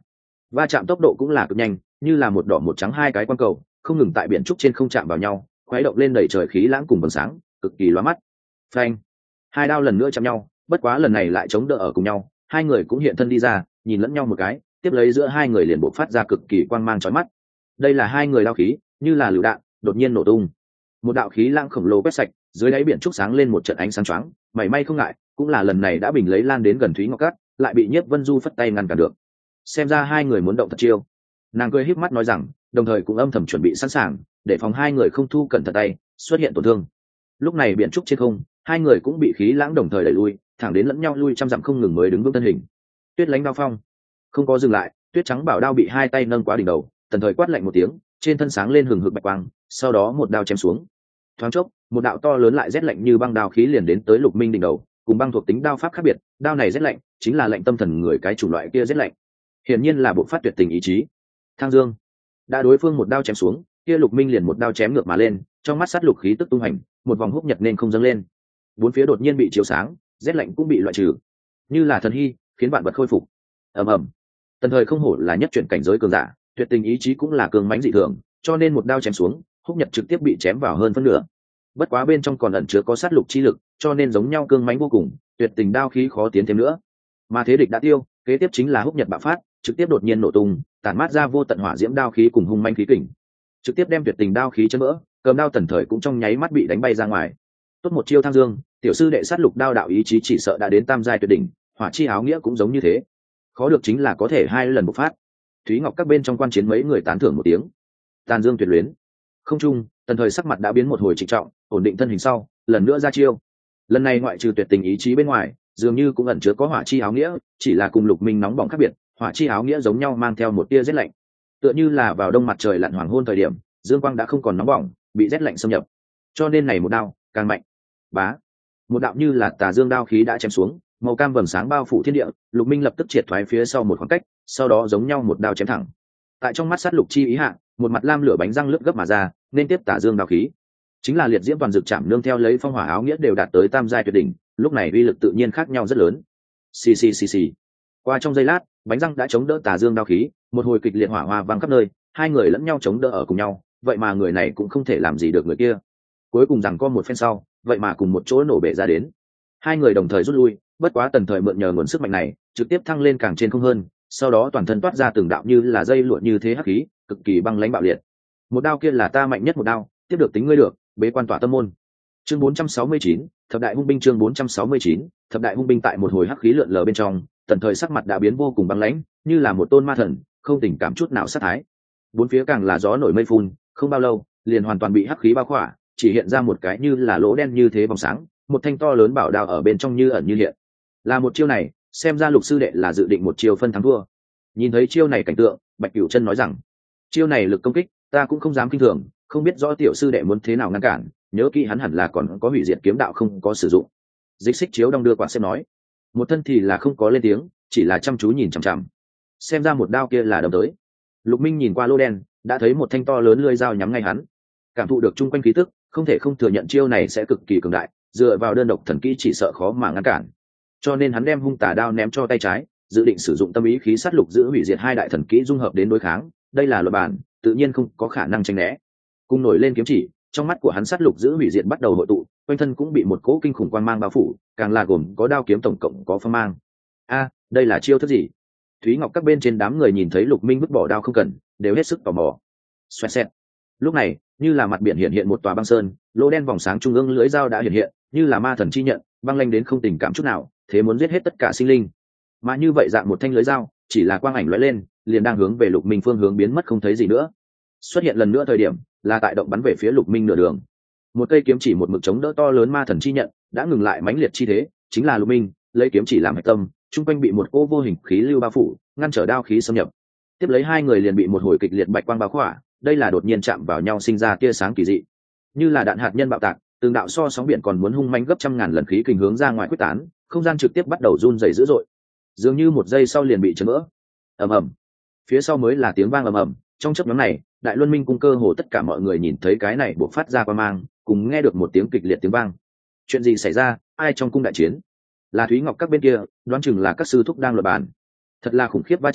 Va chạm tốc độ cũng là cực nhanh, như là một đỏ một trắng hai cái quang cầu không ngừng tại biển trúc trên không chạm vào nhau, khuấy động lên đẩy trời khí lãng cùng vầng sáng, cực kỳ lóa mắt. Phanh! Hai đao lần nữa chạm nhau, bất quá lần này lại chống đỡ ở cùng nhau, hai người cũng hiện thân đi ra, nhìn lẫn nhau một cái, tiếp lấy giữa hai người liền bộc phát ra cực kỳ quang mang chói mắt. Đây là hai người đao khí, như là lựu đạn, đột nhiên nổ tung. Một đạo khí lãng khổng lồ quét sạch, dưới đáy biển trúc sáng lên một trận ánh sáng choáng, mảy may không ngại, cũng là lần này đã bình lấy lan đến gần Thúy Ngọc Cát, lại bị Nhiếp Vân Du phất tay ngăn cản được. Xem ra hai người muốn động thật chiêu. Nàng cười híp mắt nói rằng, đồng thời cũng âm thầm chuẩn bị sẵn sàng, để phòng hai người không thu cẩn thận tay, xuất hiện tổn thương. Lúc này biển trúc trên không, hai người cũng bị khí lãng đồng thời đẩy lui, thẳng đến lẫn nhau lui trăm dặm không ngừng mới đứng vững thân hình. Tuyết Lánh đao phong, không có dừng lại, tuyết trắng bảo đao bị hai tay nâng quá đỉnh đầu, tần thời quát lạnh một tiếng, trên thân sáng lên hừng hực bạch quang, sau đó một đao chém xuống. Thoáng chốc, một đạo to lớn lại rét lạnh như băng đao khí liền đến tới Lục Minh đỉnh đầu, cùng băng thuộc tính đao pháp khác biệt, đao này rét lạnh, chính là lạnh tâm thần người cái chủng loại kia rét lạnh. Hiển nhiên là bộ phát tuyệt tình ý chí. Thang Dương, đã đối phương một đao chém xuống, kia Lục Minh liền một đao chém ngược mà lên, trong mắt sát lục khí tức tung hành, một vòng húc nhật nên không dâng lên. Bốn phía đột nhiên bị chiếu sáng, rét lạnh cũng bị loại trừ, như là thần hy, khiến bạn vật khôi phục. Ầm ầm. Tần thời không hổ là nhất chuyển cảnh giới cường giả, tuyệt tình ý chí cũng là cường mãnh dị thường, cho nên một đao chém xuống, húc nhật trực tiếp bị chém vào hơn phân nửa. Bất quá bên trong còn ẩn chứa có sát lục chi lực, cho nên giống nhau cương mãnh vô cùng, tuyệt tình đao khí khó tiến thêm nữa. Mà thế địch đã tiêu, kế tiếp chính là húc nhật bạo phát, trực tiếp đột nhiên nổ tung, tản mát ra vô tận hỏa diễm đao khí cùng hung manh khí kình, trực tiếp đem tuyệt tình đao khí chấn vỡ, cầm đao tần thời cũng trong nháy mắt bị đánh bay ra ngoài. Tốt một chiêu Thang Dương, tiểu sư đệ sát lục đao đạo ý chí chỉ sợ đã đến tam giai tuyệt đỉnh, hỏa chi áo nghĩa cũng giống như thế. Khó được chính là có thể hai lần bộc phát. Thúy Ngọc các bên trong quan chiến mấy người tán thưởng một tiếng. Tàn Dương tuyệt luyến. Không trung, tần thời sắc mặt đã biến một hồi trịnh trọng, ổn định thân hình sau, lần nữa ra chiêu. Lần này ngoại trừ tuyệt tình ý chí bên ngoài, dường như cũng ẩn chứa có hỏa chi áo nghĩa, chỉ là cùng Lục Minh nóng bỏng khác biệt, hỏa chi áo nghĩa giống nhau mang theo một tia rét lạnh. Tựa như là vào đông mặt trời lặn hoàng hôn thời điểm, dương quang đã không còn nóng bỏng, bị rét lạnh xâm nhập. Cho nên này một đao càng mạnh. Bá, một đạo như là tà dương đao khí đã chém xuống, màu cam vầng sáng bao phủ thiên địa. Lục Minh lập tức triệt thoái phía sau một khoảng cách, sau đó giống nhau một đao chém thẳng. Tại trong mắt sát lục chi ý hạ, một mặt lam lửa bánh răng lướt gấp mà ra, nên tiếp tà dương đao khí, chính là liệt diễm toàn dược chạm nương theo lấy phong hỏa áo nghĩa đều đạt tới tam giai tuyệt đỉnh, lúc này uy lực tự nhiên khác nhau rất lớn. Xì xì xì xì. Qua trong giây lát, bánh răng đã chống đỡ tà dương đao khí, một hồi kịch liệt hỏa hoa vang khắp nơi, hai người lẫn nhau chống đỡ ở cùng nhau, vậy mà người này cũng không thể làm gì được người kia. Cuối cùng rằng có một phen sau, vậy mà cùng một chỗ nổ bể ra đến. Hai người đồng thời rút lui, bất quá tần thời mượn nhờ nguồn sức mạnh này, trực tiếp thăng lên càng trên không hơn, sau đó toàn thân toát ra từng đạo như là dây lụa như thế hắc khí, cực kỳ băng lãnh bạo liệt. Một đao kia là ta mạnh nhất một đao, tiếp được tính ngươi được, bế quan tỏa tâm môn. Chương bốn trăm sáu mươi chín, thập đại hung binh. Chương bốn trăm sáu mươi chín, thập đại hung binh. Tại một hồi hắc khí lượn lờ bên trong, tần thời sắc mặt đã biến vô cùng băng lãnh, như là một tôn ma thần, không tình cảm chút nào sát thái. Bốn phía càng là gió nổi mây phun, không bao lâu, liền hoàn toàn bị hắc khí bao khỏa, chỉ hiện ra một cái như là lỗ đen như thế vòng sáng, một thanh to lớn bảo đao ở bên trong như ẩn như hiện. Là một chiêu này, xem ra Lục sư đệ là dự định một chiêu phân thắng thua. Nhìn thấy chiêu này cảnh tượng, Bạch Cửu Chân nói rằng, chiêu này lực công kích, ta cũng không dám kinh thường, không biết rõ tiểu sư đệ muốn thế nào ngăn cản, nhớ kỹ hắn hẳn là còn có hủy diệt kiếm đạo không có sử dụng. Dịch Xích Chiếu đong đưa quạt xem nói, một thân thì là không có lên tiếng, chỉ là chăm chú nhìn chằm chằm. Xem ra một đao kia là đâm tới. Lục Minh nhìn qua lô đen, đã thấy một thanh to lớn lưỡi dao nhắm ngay hắn. Cảm thụ được chung quanh khí tức, không thể không thừa nhận chiêu này sẽ cực kỳ cường đại, dựa vào đơn độc thần kỹ chỉ sợ khó mà ngăn cản. Cho nên hắn đem hung tà đao ném cho tay trái, dự định sử dụng tâm ý khí sát lục giữ hủy diệt hai đại thần kỹ dung hợp đến đối kháng, đây là luật bản, tự nhiên không có khả năng tránh né. Cùng nổi lên kiếm chỉ, trong mắt của hắn sát lục giữ hủy diệt bắt đầu hội tụ, quanh thân cũng bị một cỗ kinh khủng quang mang bao phủ, càng là gồm có đao kiếm tổng cộng có phong mang. A, đây là chiêu thức gì? Thúy Ngọc các bên trên đám người nhìn thấy Lục Minh vứt bỏ đao không cần, đều hết sức tò mò. Xoẹt xẹt. Lúc này, như là mặt biển hiện hiện một tòa băng sơn, lỗ đen vòng sáng trung ương lưỡi dao đã hiện hiện, như là ma thần chi nhận, băng lanh đến không tình cảm chút nào, thế muốn giết hết tất cả sinh linh. Mà như vậy dạng một thanh lưỡi dao, chỉ là quang ảnh lóe lên, liền đang hướng về Lục Minh phương hướng biến mất không thấy gì nữa. Xuất hiện lần nữa thời điểm, là tại động bắn về phía Lục Minh nửa đường. Một cây kiếm chỉ một mực chống đỡ to lớn ma thần chi nhận, đã ngừng lại mãnh liệt chi thế, chính là Lục Minh, lấy kiếm chỉ làm hạch tâm, trung quanh bị một cô vô hình khí lưu bao phủ, ngăn trở đao khí xâm nhập. Tiếp lấy hai người liền bị một hồi kịch liệt bạch quang bao khỏa, đây là đột nhiên chạm vào nhau sinh ra tia sáng kỳ dị, như là đạn hạt nhân bạo tạc, từng đạo so sóng biển còn muốn hung manh gấp trăm ngàn lần khí kình hướng ra ngoài quyết tán, không gian trực tiếp bắt đầu run rẩy dữ dội, dường như một giây sau liền bị chấn vỡ. Ầm ầm, phía sau mới là tiếng vang ầm ầm. Trong chớp nhoáng này, Đại Luân Minh cung cơ hồ tất cả mọi người nhìn thấy cái này bộc phát ra quang mang, cùng nghe được một tiếng kịch liệt tiếng vang. Chuyện gì xảy ra? Ai trong cung đại chiến? Là Thúy Ngọc các bên kia, đoán chừng là các sư thúc đang luận bàn. Thật là khủng khiếp va chạm,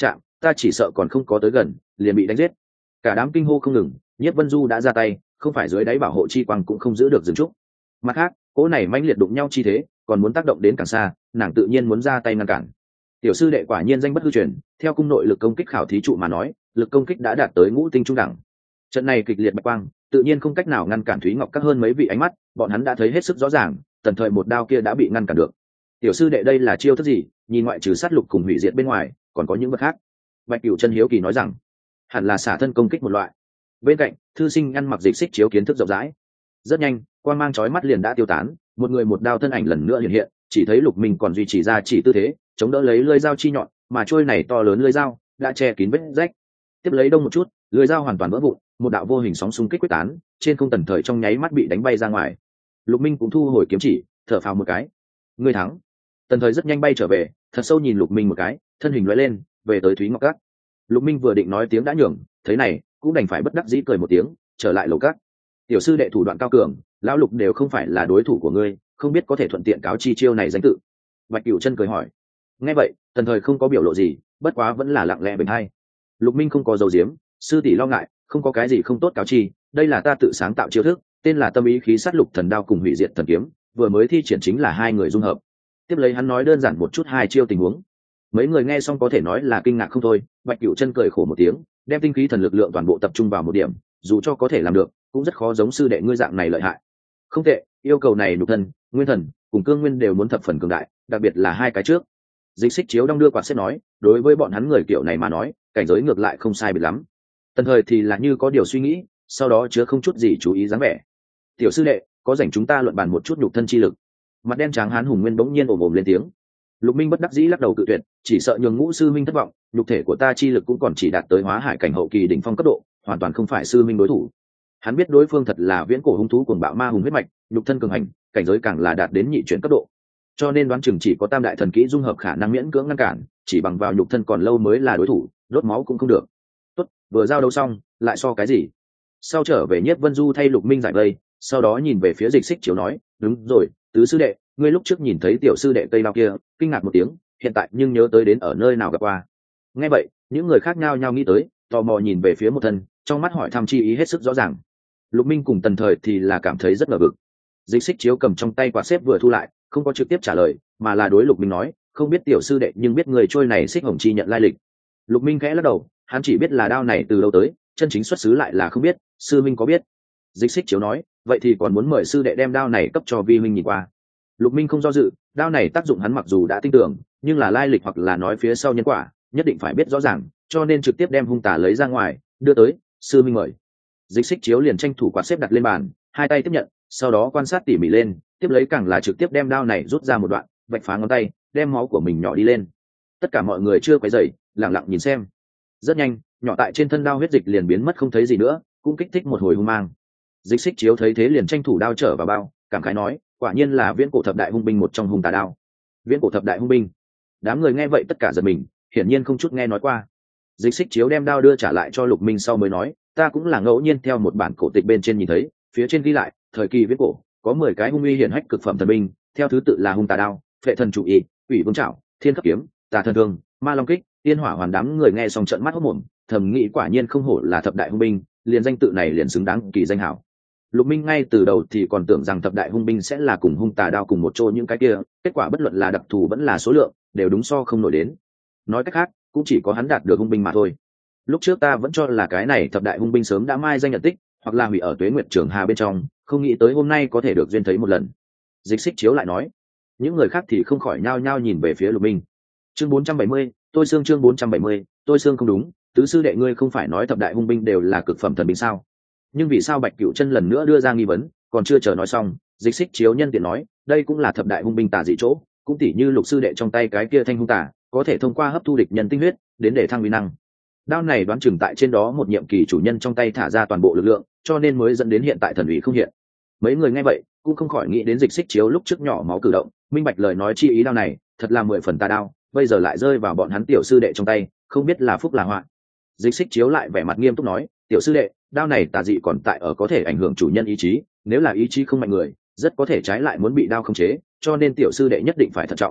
ta chỉ sợ còn không có tới gần liền bị đánh giết. Cả đám kinh hô không ngừng. Nhiếp Vân Du đã ra tay, không phải dưới đáy bảo hộ chi quang cũng không giữ được dừng trúc. Mặt khác, cỗ này mãnh liệt đụng nhau chi thế, còn muốn tác động đến càng xa, nàng tự nhiên muốn ra tay ngăn cản. Tiểu sư đệ quả nhiên danh bất hư truyền, theo cung nội lực công kích khảo thí trụ mà nói, lực công kích đã đạt tới ngũ tinh trung đẳng. Trận này kịch liệt bạch quang, tự nhiên không cách nào ngăn cản Thúy Ngọc các hơn mấy vị ánh mắt, bọn hắn đã thấy hết sức rõ ràng, tần thời một đao kia đã bị ngăn cản được. Tiểu sư đệ đây là chiêu thức gì? Nhìn ngoại trừ sát lục cùng hủy diệt bên ngoài, còn có những vật khác. Bạch Cửu Chân hiếu kỳ nói rằng, hẳn là xả thân công kích một loại. Bên cạnh, thư sinh ăn mặc dịch xích chiếu kiến thức rộng rãi. Rất nhanh, quang mang chói mắt liền đã tiêu tán, một người một đao thân ảnh lần nữa hiện hiện, chỉ thấy Lục Minh còn duy trì ra chỉ tư thế, chống đỡ lấy lưỡi dao chi nhọn, mà trôi này to lớn lưỡi dao đã che kín vết rách. Tiếp lấy đông một chút, lưỡi dao hoàn toàn vỡ vụn, một đạo vô hình sóng xung kích quyết tán, trên không tần thời trong nháy mắt bị đánh bay ra ngoài. Lục Minh cũng thu hồi kiếm chỉ, thở phào một cái. Ngươi thắng. Tần thời rất nhanh bay trở về, thật sâu nhìn Lục Minh một cái, thân hình lóe lên, về tới Thúy Ngọc Các. Lục Minh vừa định nói tiếng đã nhường, thấy này, cũng đành phải bất đắc dĩ cười một tiếng, trở lại lầu các. Tiểu sư đệ thủ đoạn cao cường, lão Lục đều không phải là đối thủ của ngươi, không biết có thể thuận tiện cáo chi chiêu này danh tự. Bạch Cửu Chân cười hỏi. Nghe vậy, tần thời không có biểu lộ gì, bất quá vẫn là lặng lẽ bên hai. Lục Minh không có dầu diếm, sư tỷ lo ngại, không có cái gì không tốt cáo chi, đây là ta tự sáng tạo chiêu thức, tên là Tâm Ý Khí Sát Lục Thần Đao cùng Hủy Diệt Thần Kiếm, vừa mới thi triển chính là hai người dung hợp. Tiếp lấy hắn nói đơn giản một chút hai chiêu tình huống. Mấy người nghe xong có thể nói là kinh ngạc không thôi. Bạch Cửu Chân cười khổ một tiếng, đem tinh khí thần lực lượng toàn bộ tập trung vào một điểm, dù cho có thể làm được, cũng rất khó giống sư đệ ngươi dạng này lợi hại. Không tệ, yêu cầu này nhục thân, nguyên thần cùng cương nguyên đều muốn thập phần cường đại, đặc biệt là hai cái trước. Dịch xích chiếu đong đưa quạt xếp nói, đối với bọn hắn người kiểu này mà nói, cảnh giới ngược lại không sai biệt lắm. Tần thời thì là như có điều suy nghĩ, sau đó chứa không chút gì chú ý dáng vẻ. Tiểu sư đệ, có rảnh chúng ta luận bàn một chút nhục thân chi lực. Mặt đen trắng hán hùng nguyên bỗng nhiên ồm ồm lên tiếng. Lục Minh bất đắc dĩ lắc đầu cự tuyệt, chỉ sợ nhường Ngũ sư minh thất vọng, nhục thể của ta chi lực cũng còn chỉ đạt tới hóa hải cảnh hậu kỳ đỉnh phong cấp độ, hoàn toàn không phải sư minh đối thủ. Hắn biết đối phương thật là viễn cổ hung thú cuồng bạo ma hùng huyết mạch, nhục thân cường hành, cảnh giới càng là đạt đến nhị chuyển cấp độ. Cho nên đoán chừng chỉ có tam đại thần kỹ dung hợp khả năng miễn cưỡng ngăn cản, chỉ bằng vào nhục thân còn lâu mới là đối thủ, đốt máu cũng không được. Tốt, vừa giao đấu xong, lại so cái gì? Sau trở về Nhiếp Vân Du thay Lục Minh giải vây, sau đó nhìn về phía Dịch Xích Chiếu nói, đúng rồi, tứ sư đệ, ngươi lúc trước nhìn thấy tiểu sư đệ cây lao kia, kinh ngạc một tiếng, hiện tại nhưng nhớ tới đến ở nơi nào gặp qua. Nghe vậy, những người khác nhao nhao nghĩ tới, tò mò nhìn về phía một thân, trong mắt hỏi thăm chi ý hết sức rõ ràng. Lục Minh cùng Tần Thời thì là cảm thấy rất ngờ vực. Dịch Xích Chiếu cầm trong tay quạt xếp vừa thu lại, không có trực tiếp trả lời, mà là đối Lục Minh nói, không biết tiểu sư đệ nhưng biết người trôi này xích hồng chi nhận lai lịch. Lục Minh khẽ lắc đầu, hắn chỉ biết là đao này từ đâu tới, chân chính xuất xứ lại là không biết, sư minh có biết? Dịch Xích Chiếu nói, vậy thì còn muốn mời sư đệ đem đao này cấp cho vi huynh nhìn qua. Lục Minh không do dự, đao này tác dụng hắn mặc dù đã tin tưởng, nhưng là lai lịch hoặc là nói phía sau nhân quả, nhất định phải biết rõ ràng, cho nên trực tiếp đem hung tà lấy ra ngoài, đưa tới, sư minh mời. Dịch Xích Chiếu liền tranh thủ quạt xếp đặt lên bàn, hai tay tiếp nhận, sau đó quan sát tỉ mỉ lên, tiếp lấy càng là trực tiếp đem đao này rút ra một đoạn, vạch phá ngón tay, đem máu của mình nhỏ đi lên. Tất cả mọi người chưa quay dậy, lặng lặng nhìn xem. Rất nhanh, nhỏ tại trên thân đao huyết dịch liền biến mất không thấy gì nữa, cũng kích thích một hồi hung mang. Dịch Xích Chiếu thấy thế liền tranh thủ đao trở vào bao, cảm khái nói, quả nhiên là viễn cổ thập đại hung binh một trong hung tà đao. Viễn cổ thập đại hung binh. Đám người nghe vậy tất cả giật mình, hiển nhiên không chút nghe nói qua. Dịch Xích Chiếu đem đao đưa trả lại cho Lục Minh sau mới nói, ta cũng là ngẫu nhiên theo một bản cổ tịch bên trên nhìn thấy, phía trên ghi lại, thời kỳ viễn cổ, có mười cái hung uy hiển hách cực phẩm thần binh, theo thứ tự là hung tà đao, phệ thần chủ y, quỷ vương trảo, thiên cấp kiếm, tà thần thương, ma long kích, tiên hỏa hoàn. Đám người nghe xong trận mắt hốt mồm, thầm nghĩ quả nhiên không hổ là thập đại hung binh, liền danh tự này liền xứng đáng kỳ danh hảo. Lục Minh ngay từ đầu thì còn tưởng rằng thập đại hung binh sẽ là cùng hung tà đao cùng một chỗ những cái kia, kết quả bất luận là đặc thù vẫn là số lượng, đều đúng so không nổi đến. Nói cách khác, cũng chỉ có hắn đạt được hung binh mà thôi. Lúc trước ta vẫn cho là cái này thập đại hung binh sớm đã mai danh nhận tích, hoặc là hủy ở Tuế Nguyệt Trường Hà bên trong, không nghĩ tới hôm nay có thể được duyên thấy một lần. Dịch Xích Chiếu lại nói, những người khác thì không khỏi nhao nhao nhìn về phía Lục Minh. Chương bốn trăm bảy mươi, tôi xương chương bốn trăm bảy mươi, tôi xương không đúng, tứ sư đệ ngươi không phải nói thập đại hung binh đều là cực phẩm thần binh sao? Nhưng vì sao Bạch Cửu Chân lần nữa đưa ra nghi vấn, còn chưa chờ nói xong, Dịch Xích Chiếu nhân tiện nói, đây cũng là thập đại hung binh tà dị chỗ, cũng tỉ như Lục sư đệ trong tay cái kia thanh hung tà, có thể thông qua hấp thu địch nhân tinh huyết, đến để thăng uy năng. Đao này đoán chừng tại trên đó một nhiệm kỳ chủ nhân trong tay thả ra toàn bộ lực lượng, cho nên mới dẫn đến hiện tại thần uy không hiện. Mấy người nghe vậy, cũng không khỏi nghĩ đến Dịch Xích Chiếu lúc trước nhỏ máu cử động, minh bạch lời nói chi ý đao này, thật là mười phần tà đao, bây giờ lại rơi vào bọn hắn tiểu sư đệ trong tay, không biết là phúc là họa. Dịch Xích Chiếu lại vẻ mặt nghiêm túc nói, tiểu sư đệ, đao này tà dị còn tại ở có thể ảnh hưởng chủ nhân ý chí, nếu là ý chí không mạnh người, rất có thể trái lại muốn bị đao khống chế, cho nên tiểu sư đệ nhất định phải thận trọng.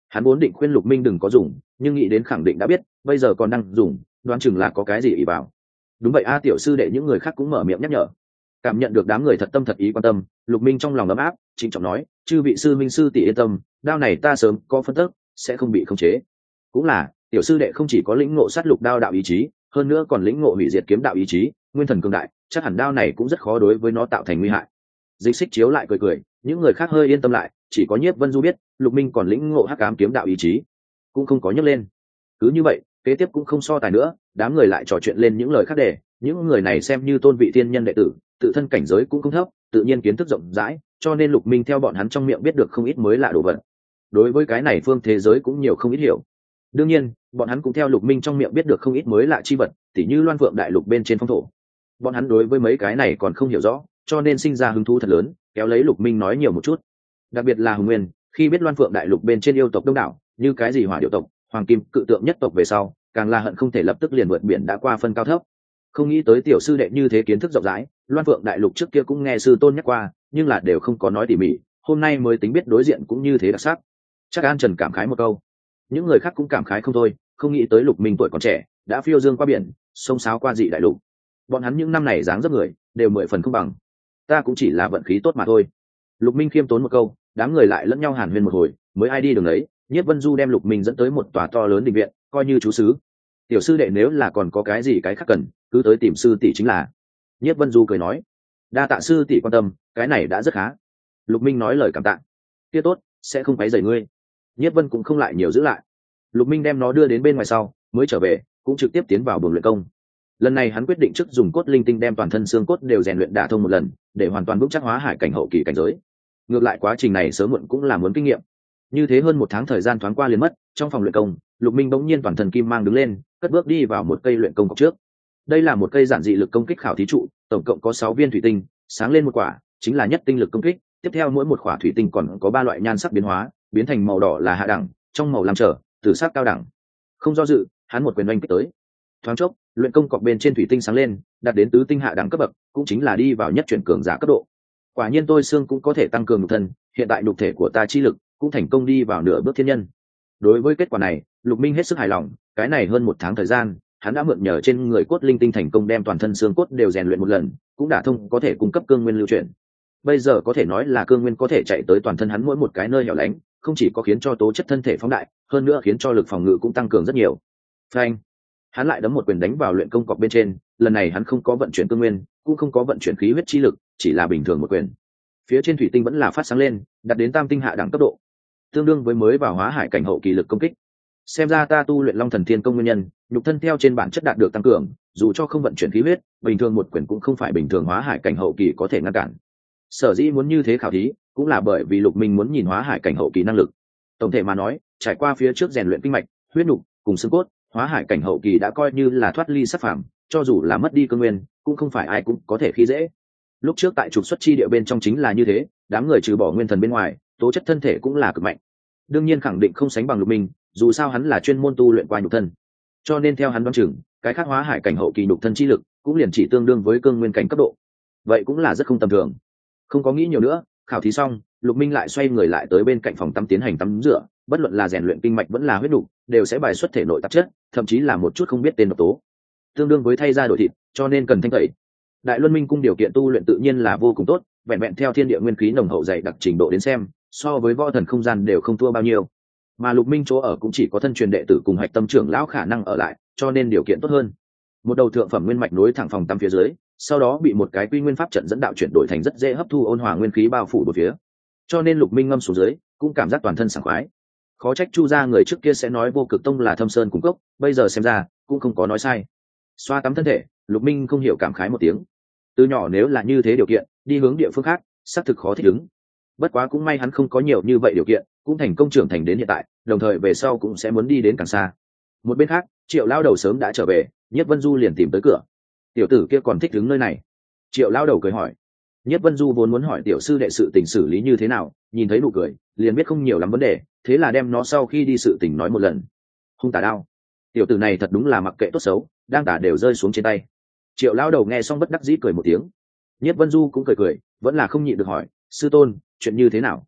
Hắn vốn định khuyên Lục Minh đừng có dùng, nhưng nghĩ đến khẳng định đã biết, bây giờ còn đang dùng, đoán chừng là có cái gì ỷ vào. Đúng vậy a, tiểu sư đệ những người khác cũng mở miệng nhắc nhở. Cảm nhận được đám người thật tâm thật ý quan tâm, Lục Minh trong lòng ấm áp, trịnh trọng nói, chư vị sư minh sư tỷ yên tâm, đao này ta sớm có phân tức, sẽ không bị khống chế. Cũng là, tiểu sư đệ không chỉ có lĩnh ngộ sát lục đao đạo ý chí, hơn nữa còn lĩnh ngộ hủy diệt kiếm đạo ý chí, nguyên thần cường đại, chắc hẳn đao này cũng rất khó đối với nó tạo thành nguy hại. Dịch Xích chiếu lại cười cười, những người khác hơi yên tâm lại, chỉ có Nhiếp Vân Du biết, Lục Minh còn lĩnh ngộ hắc ám kiếm đạo ý chí, cũng không có nhấc lên. Cứ như vậy, kế tiếp cũng không so tài nữa, đám người lại trò chuyện lên những lời khác để, những người này xem như tôn vị tiên nhân đệ tử, tự thân cảnh giới cũng không thấp, tự nhiên kiến thức rộng rãi, cho nên Lục Minh theo bọn hắn trong miệng biết được không ít mới lạ đồ vật. Đối với cái này phương thế giới cũng nhiều không ít hiểu. Đương nhiên, bọn hắn cũng theo Lục Minh trong miệng biết được không ít mới lạ chi vật, tỉ như Loan Phượng đại lục bên trên phong thổ. Bọn hắn đối với mấy cái này còn không hiểu rõ, cho nên sinh ra hứng thú thật lớn, kéo lấy Lục Minh nói nhiều một chút. Đặc biệt là Hùng Nguyên, khi biết Loan Phượng đại lục bên trên yêu tộc đông đảo, như cái gì Hỏa Điểu tộc, Hoàng Kim cự tượng nhất tộc về sau, càng là hận không thể lập tức liền vượt biển đã qua phân cao thấp. Không nghĩ tới tiểu sư đệ như thế kiến thức rộng rãi, Loan Phượng đại lục trước kia cũng nghe sư tôn nhắc qua, nhưng là đều không có nói tỉ mỉ, hôm nay mới tính biết đối diện cũng như thế đặc sắc. Chắc An Trần cảm khái một câu, những người khác cũng cảm khái không thôi, không nghĩ tới Lục Minh tuổi còn trẻ, đã phiêu dương qua biển, sông sáo qua dị đại lục. Bọn hắn những năm này dáng dấp người, đều mười phần không bằng. Ta cũng chỉ là vận khí tốt mà thôi. Lục Minh khiêm tốn một câu, đám người lại lẫn nhau hàn huyên một hồi, mới ai đi đường đấy. Nhiếp Vân Du đem Lục Minh dẫn tới một tòa to lớn đình viện, coi như chú xứ. Tiểu sư đệ nếu là còn có cái gì cái khác cần, cứ tới tìm sư tỷ chính là. Nhiếp Vân Du cười nói, đa tạ sư tỷ quan tâm, cái này đã rất khá. Lục Minh nói lời cảm tạ. Kia tốt, sẽ không quấy rầy ngươi. Nhiếp Vân cũng không lại nhiều giữ lại. Lục Minh đem nó đưa đến bên ngoài sau, mới trở về, cũng trực tiếp tiến vào buồng luyện công. Lần này hắn quyết định trước dùng cốt linh tinh đem toàn thân xương cốt đều rèn luyện đả thông một lần, để hoàn toàn vững chắc hóa hải cảnh hậu kỳ cảnh giới. Ngược lại quá trình này sớm muộn cũng là muốn kinh nghiệm. Như thế hơn một tháng thời gian thoáng qua liền mất, trong phòng luyện công, Lục Minh bỗng nhiên toàn thân kim mang đứng lên, cất bước đi vào một cây luyện công cọc trước. Đây là một cây giản dị lực công kích khảo thí trụ, tổng cộng có sáu viên thủy tinh, sáng lên một quả, chính là nhất tinh lực công kích, tiếp theo mỗi một quả thủy tinh còn có ba loại nhan sắc biến hóa, biến thành màu đỏ là hạ đẳng, trong màu lam trở, tử sắc cao đẳng. Không do dự, hắn một quyền oanh kích tới. Thoáng chốc, luyện công cọc bên trên thủy tinh sáng lên, đạt đến tứ tinh hạ đẳng cấp bậc, cũng chính là đi vào nhất chuyển cường giả cấp độ. Quả nhiên tôi xương cũng có thể tăng cường nhục thân, hiện tại nhục thể của ta chi lực cũng thành công đi vào nửa bước thiên nhân. Đối với kết quả này, Lục Minh hết sức hài lòng, cái này hơn một tháng thời gian, hắn đã mượn nhờ trên người cốt linh tinh thành công đem toàn thân xương cốt đều rèn luyện một lần, cũng đã thông có thể cung cấp cương nguyên lưu chuyển. Bây giờ có thể nói là cương nguyên có thể chạy tới toàn thân hắn mỗi một cái nơi hẻo lánh, không chỉ có khiến cho tố chất thân thể phóng đại, hơn nữa khiến cho lực phòng ngự cũng tăng cường rất nhiều. Phanh! Hắn lại đấm một quyền đánh vào luyện công cọc bên trên, lần này hắn không có vận chuyển cương nguyên, cũng không có vận chuyển khí huyết chi lực, chỉ là bình thường một quyền. Phía trên thủy tinh vẫn là phát sáng lên, đạt đến tam tinh hạ đẳng cấp độ, tương đương với mới vào hóa hải cảnh hậu kỳ lực công kích. Xem ra ta tu luyện Long Thần Thiên Công nguyên nhân, nhục thân theo trên bản chất đạt được tăng cường, dù cho không vận chuyển khí huyết, bình thường một quyền cũng không phải bình thường hóa hải cảnh hậu kỳ có thể ngăn cản. Sở dĩ muốn như thế khảo thí, cũng là bởi vì Lục Minh muốn nhìn hóa hải cảnh hậu kỳ năng lực. Tổng thể mà nói, trải qua phía trước rèn luyện kinh mạch, huyết nục cùng xương cốt, hóa hải cảnh hậu kỳ đã coi như là thoát ly sát phàm, cho dù là mất đi cương nguyên, cũng không phải ai cũng có thể khi dễ. Lúc trước tại trục xuất chi địa bên trong chính là như thế, đám người trừ bỏ nguyên thần bên ngoài, tố chất thân thể cũng là cực mạnh. Đương nhiên khẳng định không sánh bằng Lục Minh, dù sao hắn là chuyên môn tu luyện qua nhục thân. Cho nên theo hắn đoán chừng, cái khác hóa hải cảnh hậu kỳ nhục thân chi lực cũng liền chỉ tương đương với cương nguyên cảnh cấp độ. Vậy cũng là rất không tầm thường. Không có nghĩ nhiều nữa, khảo thí xong, Lục Minh lại xoay người lại tới bên cạnh phòng tắm tiến hành tắm rửa, bất luận là rèn luyện kinh mạch vẫn là huyết nục, đều sẽ bài xuất thể nội tạp chất, thậm chí là một chút không biết tên độc tố. Tương đương với thay da đổi thịt, cho nên cần thanh tẩy. Đại Luân Minh cung điều kiện tu luyện tự nhiên là vô cùng tốt, vẹn vẹn theo thiên địa nguyên khí nồng hậu dày đặc trình độ đến xem, so với võ thần không gian đều không thua bao nhiêu. Mà Lục Minh chỗ ở cũng chỉ có thân truyền đệ tử cùng hạch tâm trưởng lão khả năng ở lại, cho nên điều kiện tốt hơn. Một đầu thượng phẩm nguyên mạch nối thẳng phòng tắm phía dưới, sau đó bị một cái quy nguyên pháp trận dẫn đạo chuyển đổi thành rất dễ hấp thu ôn hòa nguyên khí bao phủ bốn phía. Cho nên Lục Minh ngâm xuống dưới, cũng cảm giác toàn thân sảng khoái. Khó trách Chu gia người trước kia sẽ nói Vô Cực Tông là thâm sơn cung cốc, bây giờ xem ra cũng không có nói sai. Xoa tắm thân thể, Lục Minh không hiểu cảm khái một tiếng. Từ nhỏ nếu là như thế điều kiện, đi hướng địa phương khác, xác thực khó thích ứng. Bất quá cũng may hắn không có nhiều như vậy điều kiện, cũng thành công trưởng thành đến hiện tại, đồng thời về sau cũng sẽ muốn đi đến càng xa. Một bên khác, Triệu lao đầu sớm đã trở về, Nhiếp Vân Du liền tìm tới cửa. Tiểu tử kia còn thích đứng nơi này. Triệu lao đầu cười hỏi. Nhiếp Vân Du vốn muốn hỏi tiểu sư đệ sự tình xử lý như thế nào, nhìn thấy nụ cười, liền biết không nhiều lắm vấn đề, thế là đem nó sau khi đi sự tình nói một lần. Hung tà đao. Tiểu tử này thật đúng là mặc kệ tốt xấu, đang tả đều rơi xuống trên tay. Triệu lao đầu nghe xong bất đắc dĩ cười một tiếng. Nhiếp Vân Du cũng cười cười, vẫn là không nhịn được hỏi, sư tôn, chuyện như thế nào?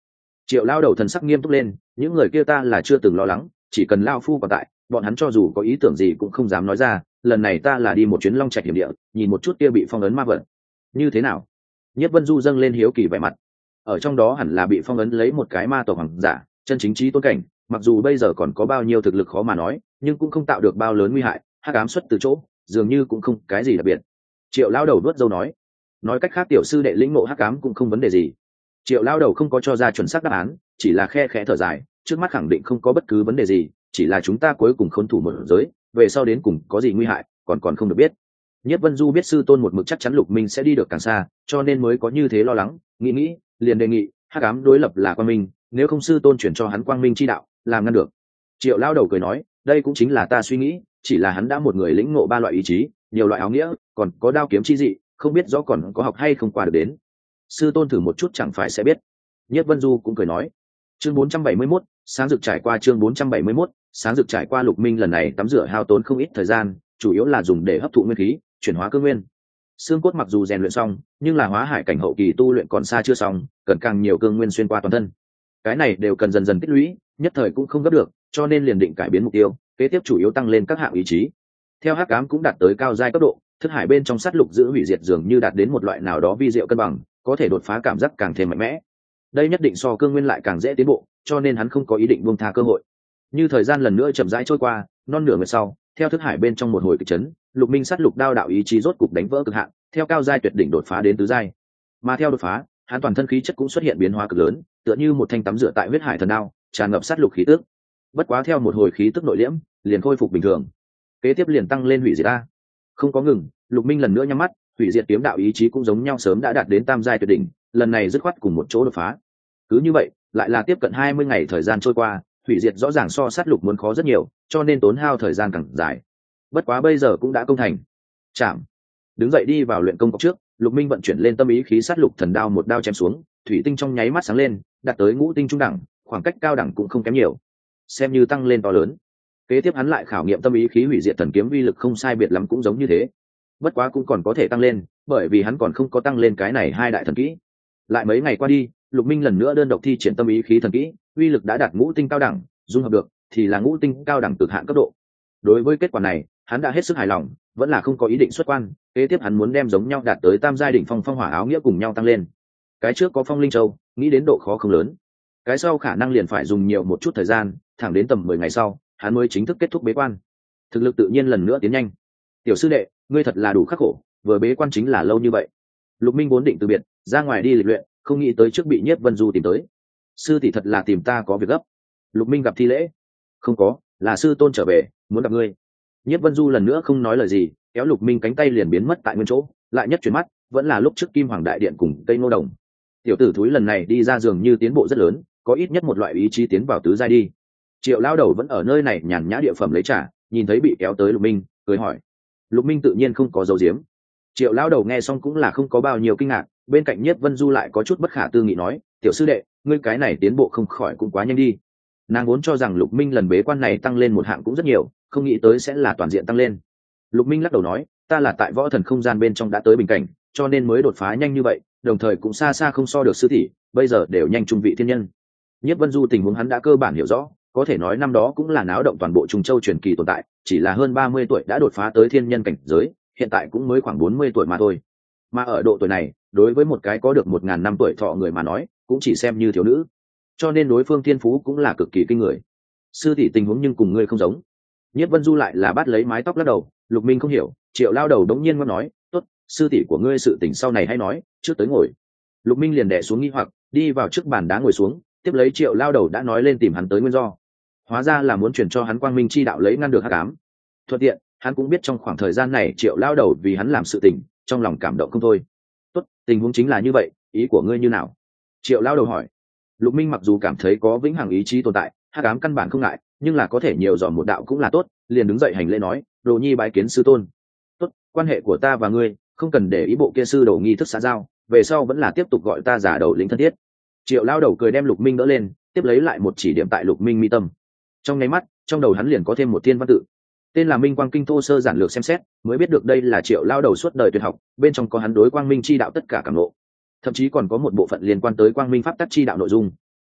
Triệu lao đầu thần sắc nghiêm túc lên, những người kia ta là chưa từng lo lắng, chỉ cần lao phu còn tại, bọn hắn cho dù có ý tưởng gì cũng không dám nói ra. Lần này ta là đi một chuyến long trạch hiểm địa, nhìn một chút kia bị phong ấn ma vật như thế nào. Nhất Vân Du dâng lên hiếu kỳ vẻ mặt. Ở trong đó hẳn là bị phong ấn lấy một cái ma tộc hoàng giả, chân chính trí tôn cảnh, mặc dù bây giờ còn có bao nhiêu thực lực khó mà nói, nhưng cũng không tạo được bao lớn nguy hại. Hắc ám xuất từ chỗ, dường như cũng không cái gì đặc biệt. Triệu lao đầu đuốt dâu nói, nói cách khác tiểu sư đệ lĩnh ngộ hắc ám cũng không vấn đề gì. Triệu lao đầu không có cho ra chuẩn xác đáp án, chỉ là khe khẽ thở dài, trước mắt khẳng định không có bất cứ vấn đề gì, chỉ là chúng ta cuối cùng khốn thủ một giới, về sau đến cùng có gì nguy hại còn còn không được biết. Nhất Vân Du biết sư tôn một mực chắc chắn Lục Minh sẽ đi được càng xa, cho nên mới có như thế lo lắng, nghĩ nghĩ liền đề nghị hắc ám đối lập là quang minh, nếu không sư tôn chuyển cho hắn quang minh chi đạo làm ngăn được. Triệu lao đầu cười nói, đây cũng chính là ta suy nghĩ, chỉ là hắn đã một người lĩnh ngộ ba loại ý chí, nhiều loại áo nghĩa, còn có đao kiếm chi dị, không biết rõ còn có học hay không qua được đến. Sư tôn thử một chút chẳng phải sẽ biết. Nhất Vân Du cũng cười nói. Chương bốn trăm bảy mươi mốt, sáng rực trải qua chương bốn trăm bảy mươi mốt, sáng rực trải qua. Lục Minh lần này tắm rửa hao tốn không ít thời gian, chủ yếu là dùng để hấp thụ nguyên khí, chuyển hóa cơ nguyên. Xương cốt mặc dù rèn luyện xong, nhưng là hóa hải cảnh hậu kỳ tu luyện còn xa chưa xong, cần càng nhiều cương nguyên xuyên qua toàn thân. Cái này đều cần dần dần tích lũy, nhất thời cũng không gấp được, cho nên liền định cải biến mục tiêu, kế tiếp chủ yếu tăng lên các hạng ý chí. Theo hắc ám cũng đạt tới cao giai cấp độ, thức hải bên trong sát lục giữ hủy diệt dường như đạt đến một loại nào đó vi diệu cân bằng, có thể đột phá cảm giác càng thêm mạnh mẽ. Đây nhất định so cương nguyên lại càng dễ tiến bộ, cho nên hắn không có ý định buông tha cơ hội. Như thời gian lần nữa chậm rãi trôi qua, non nửa ngày sau, theo thức hải bên trong một hồi kịch chấn, Lục Minh sát lục đao đạo ý chí rốt cục đánh vỡ cực hạn, theo cao giai tuyệt đỉnh đột phá đến tứ giai. Mà theo đột phá, hắn toàn thân khí chất cũng xuất hiện biến hóa cực lớn, tựa như một thanh tắm rửa tại huyết hải thần đao, tràn ngập sát lục khí tức. Bất quá theo một hồi khí tức nội liễm, liền khôi phục bình thường. Kế tiếp liền tăng lên hủy diệt a. Không có ngừng, Lục Minh lần nữa nhắm mắt, hủy diệt kiếm đạo ý chí cũng giống nhau sớm đã đạt đến tam giai tuyệt đỉnh, lần này dứt khoát cùng một chỗ đột phá. Cứ như vậy, lại là tiếp cận hai mươi ngày thời gian trôi qua, hủy diệt rõ ràng so sát lục muốn khó rất nhiều, cho nên tốn hao thời gian càng dài. Bất quá bây giờ cũng đã công thành. Chạm. Đứng dậy đi vào luyện công cốc trước, Lục Minh vận chuyển lên tâm ý khí sát lục thần đao một đao chém xuống, thủy tinh trong nháy mắt sáng lên, đạt tới ngũ tinh trung đẳng, khoảng cách cao đẳng cũng không kém nhiều, xem như tăng lên to lớn. Kế tiếp hắn lại khảo nghiệm tâm ý khí hủy diệt thần kiếm uy lực không sai biệt lắm cũng giống như thế. Bất quá cũng còn có thể tăng lên, bởi vì hắn còn không có tăng lên cái này hai đại thần kỹ. Lại mấy ngày qua đi, Lục Minh lần nữa đơn độc thi triển tâm ý khí thần kỹ, uy lực đã đạt ngũ tinh cao đẳng, dung hợp được thì là ngũ tinh cao đẳng cực hạn cấp độ. Đối với kết quả này, hắn đã hết sức hài lòng, vẫn là không có ý định xuất quan. Kế tiếp hắn muốn đem giống nhau đạt tới tam giai đỉnh phong phong hỏa áo nghĩa cùng nhau tăng lên. Cái trước có phong linh châu, nghĩ đến độ khó không lớn. Cái sau khả năng liền phải dùng nhiều một chút thời gian, thẳng đến tầm mười ngày sau, hắn mới chính thức kết thúc bế quan. Thực lực tự nhiên lần nữa tiến nhanh. Tiểu sư đệ, ngươi thật là đủ khắc khổ, vừa bế quan chính là lâu như vậy. Lục Minh vốn định từ biệt, ra ngoài đi lịch luyện, không nghĩ tới trước bị Nhiếp Vân Du tìm tới. Sư tỷ thật là tìm ta có việc gấp. Lục Minh gặp thi lễ. Không có, là sư tôn trở về, muốn gặp ngươi. Nhiếp Vân Du lần nữa không nói lời gì, kéo Lục Minh cánh tay liền biến mất tại nguyên chỗ, lại nhất chuyển mắt, vẫn là lúc trước Kim Hoàng đại điện cùng cây ngô đồng. Tiểu tử thúi lần này đi ra dường như tiến bộ rất lớn, có ít nhất một loại ý chí tiến vào tứ giai đi. Triệu lao đầu vẫn ở nơi này nhàn nhã địa phẩm lấy trà, nhìn thấy bị kéo tới Lục Minh, cười hỏi. Lục Minh tự nhiên không có dấu diếm. Triệu lao đầu nghe xong cũng là không có bao nhiêu kinh ngạc, bên cạnh Nhiếp Vân Du lại có chút bất khả tư nghị nói, tiểu sư đệ, ngươi cái này tiến bộ không khỏi cũng quá nhanh đi. Nàng vốn cho rằng Lục Minh lần bế quan này tăng lên một hạng cũng rất nhiều, không nghĩ tới sẽ là toàn diện tăng lên. Lục Minh lắc đầu nói, ta là tại võ thần không gian bên trong đã tới bình cảnh, cho nên mới đột phá nhanh như vậy, đồng thời cũng xa xa không so được sư tỷ, bây giờ đều nhanh trung vị thiên nhân. Nhiếp Vân Du tình huống hắn đã cơ bản hiểu rõ, có thể nói năm đó cũng là náo động toàn bộ Trung Châu truyền kỳ tồn tại, chỉ là hơn ba mươi tuổi đã đột phá tới thiên nhân cảnh giới, hiện tại cũng mới khoảng bốn mươi tuổi mà thôi. Mà ở độ tuổi này, đối với một cái có được một ngàn năm tuổi thọ người mà nói, cũng chỉ xem như thiếu nữ. Cho nên đối phương thiên phú cũng là cực kỳ kinh người. Sư tỷ tình huống nhưng cùng ngươi không giống. Nhiếp Vân Du lại là bắt lấy mái tóc lắc đầu, Lục Minh không hiểu, Triệu lao đầu đống nhiên ngoan nói, tốt, sư tỷ của ngươi sự tình sau này hãy nói, trước tới ngồi. Lục Minh liền đè xuống nghi hoặc, đi vào trước bàn đá ngồi xuống, tiếp lấy Triệu lao đầu đã nói lên tìm hắn tới nguyên do. Hóa ra là muốn truyền cho hắn quang minh chi đạo lấy ngăn được hắc ám. Thuận tiện, hắn cũng biết trong khoảng thời gian này Triệu lao đầu vì hắn làm sự tình, trong lòng cảm động không thôi. Tốt, tình huống chính là như vậy, ý của ngươi như nào? Triệu lao đầu hỏi. Lục Minh mặc dù cảm thấy có vĩnh hằng ý chí tồn tại, hắc ám căn bản không ngại, nhưng là có thể nhiều dòm một đạo cũng là tốt, liền đứng dậy hành lễ nói, đồ nhi bái kiến sư tôn. Tốt, quan hệ của ta và ngươi, không cần để ý bộ kia sư đồ nghi thức xã giao, về sau vẫn là tiếp tục gọi ta giả đầu lĩnh thân thiết. Triệu lao đầu cười đem Lục Minh đỡ lên, tiếp lấy lại một chỉ điểm tại Lục Minh mi tâm. Trong nháy mắt, trong đầu hắn liền có thêm một thiên văn tự, tên là Minh Quang Kinh thô sơ giản lược xem xét, mới biết được đây là Triệu lao đầu suốt đời tuyệt học, bên trong có hắn đối quang minh chi đạo tất cả cảm ngộ, thậm chí còn có một bộ phận liên quan tới quang minh pháp tắc chi đạo nội dung.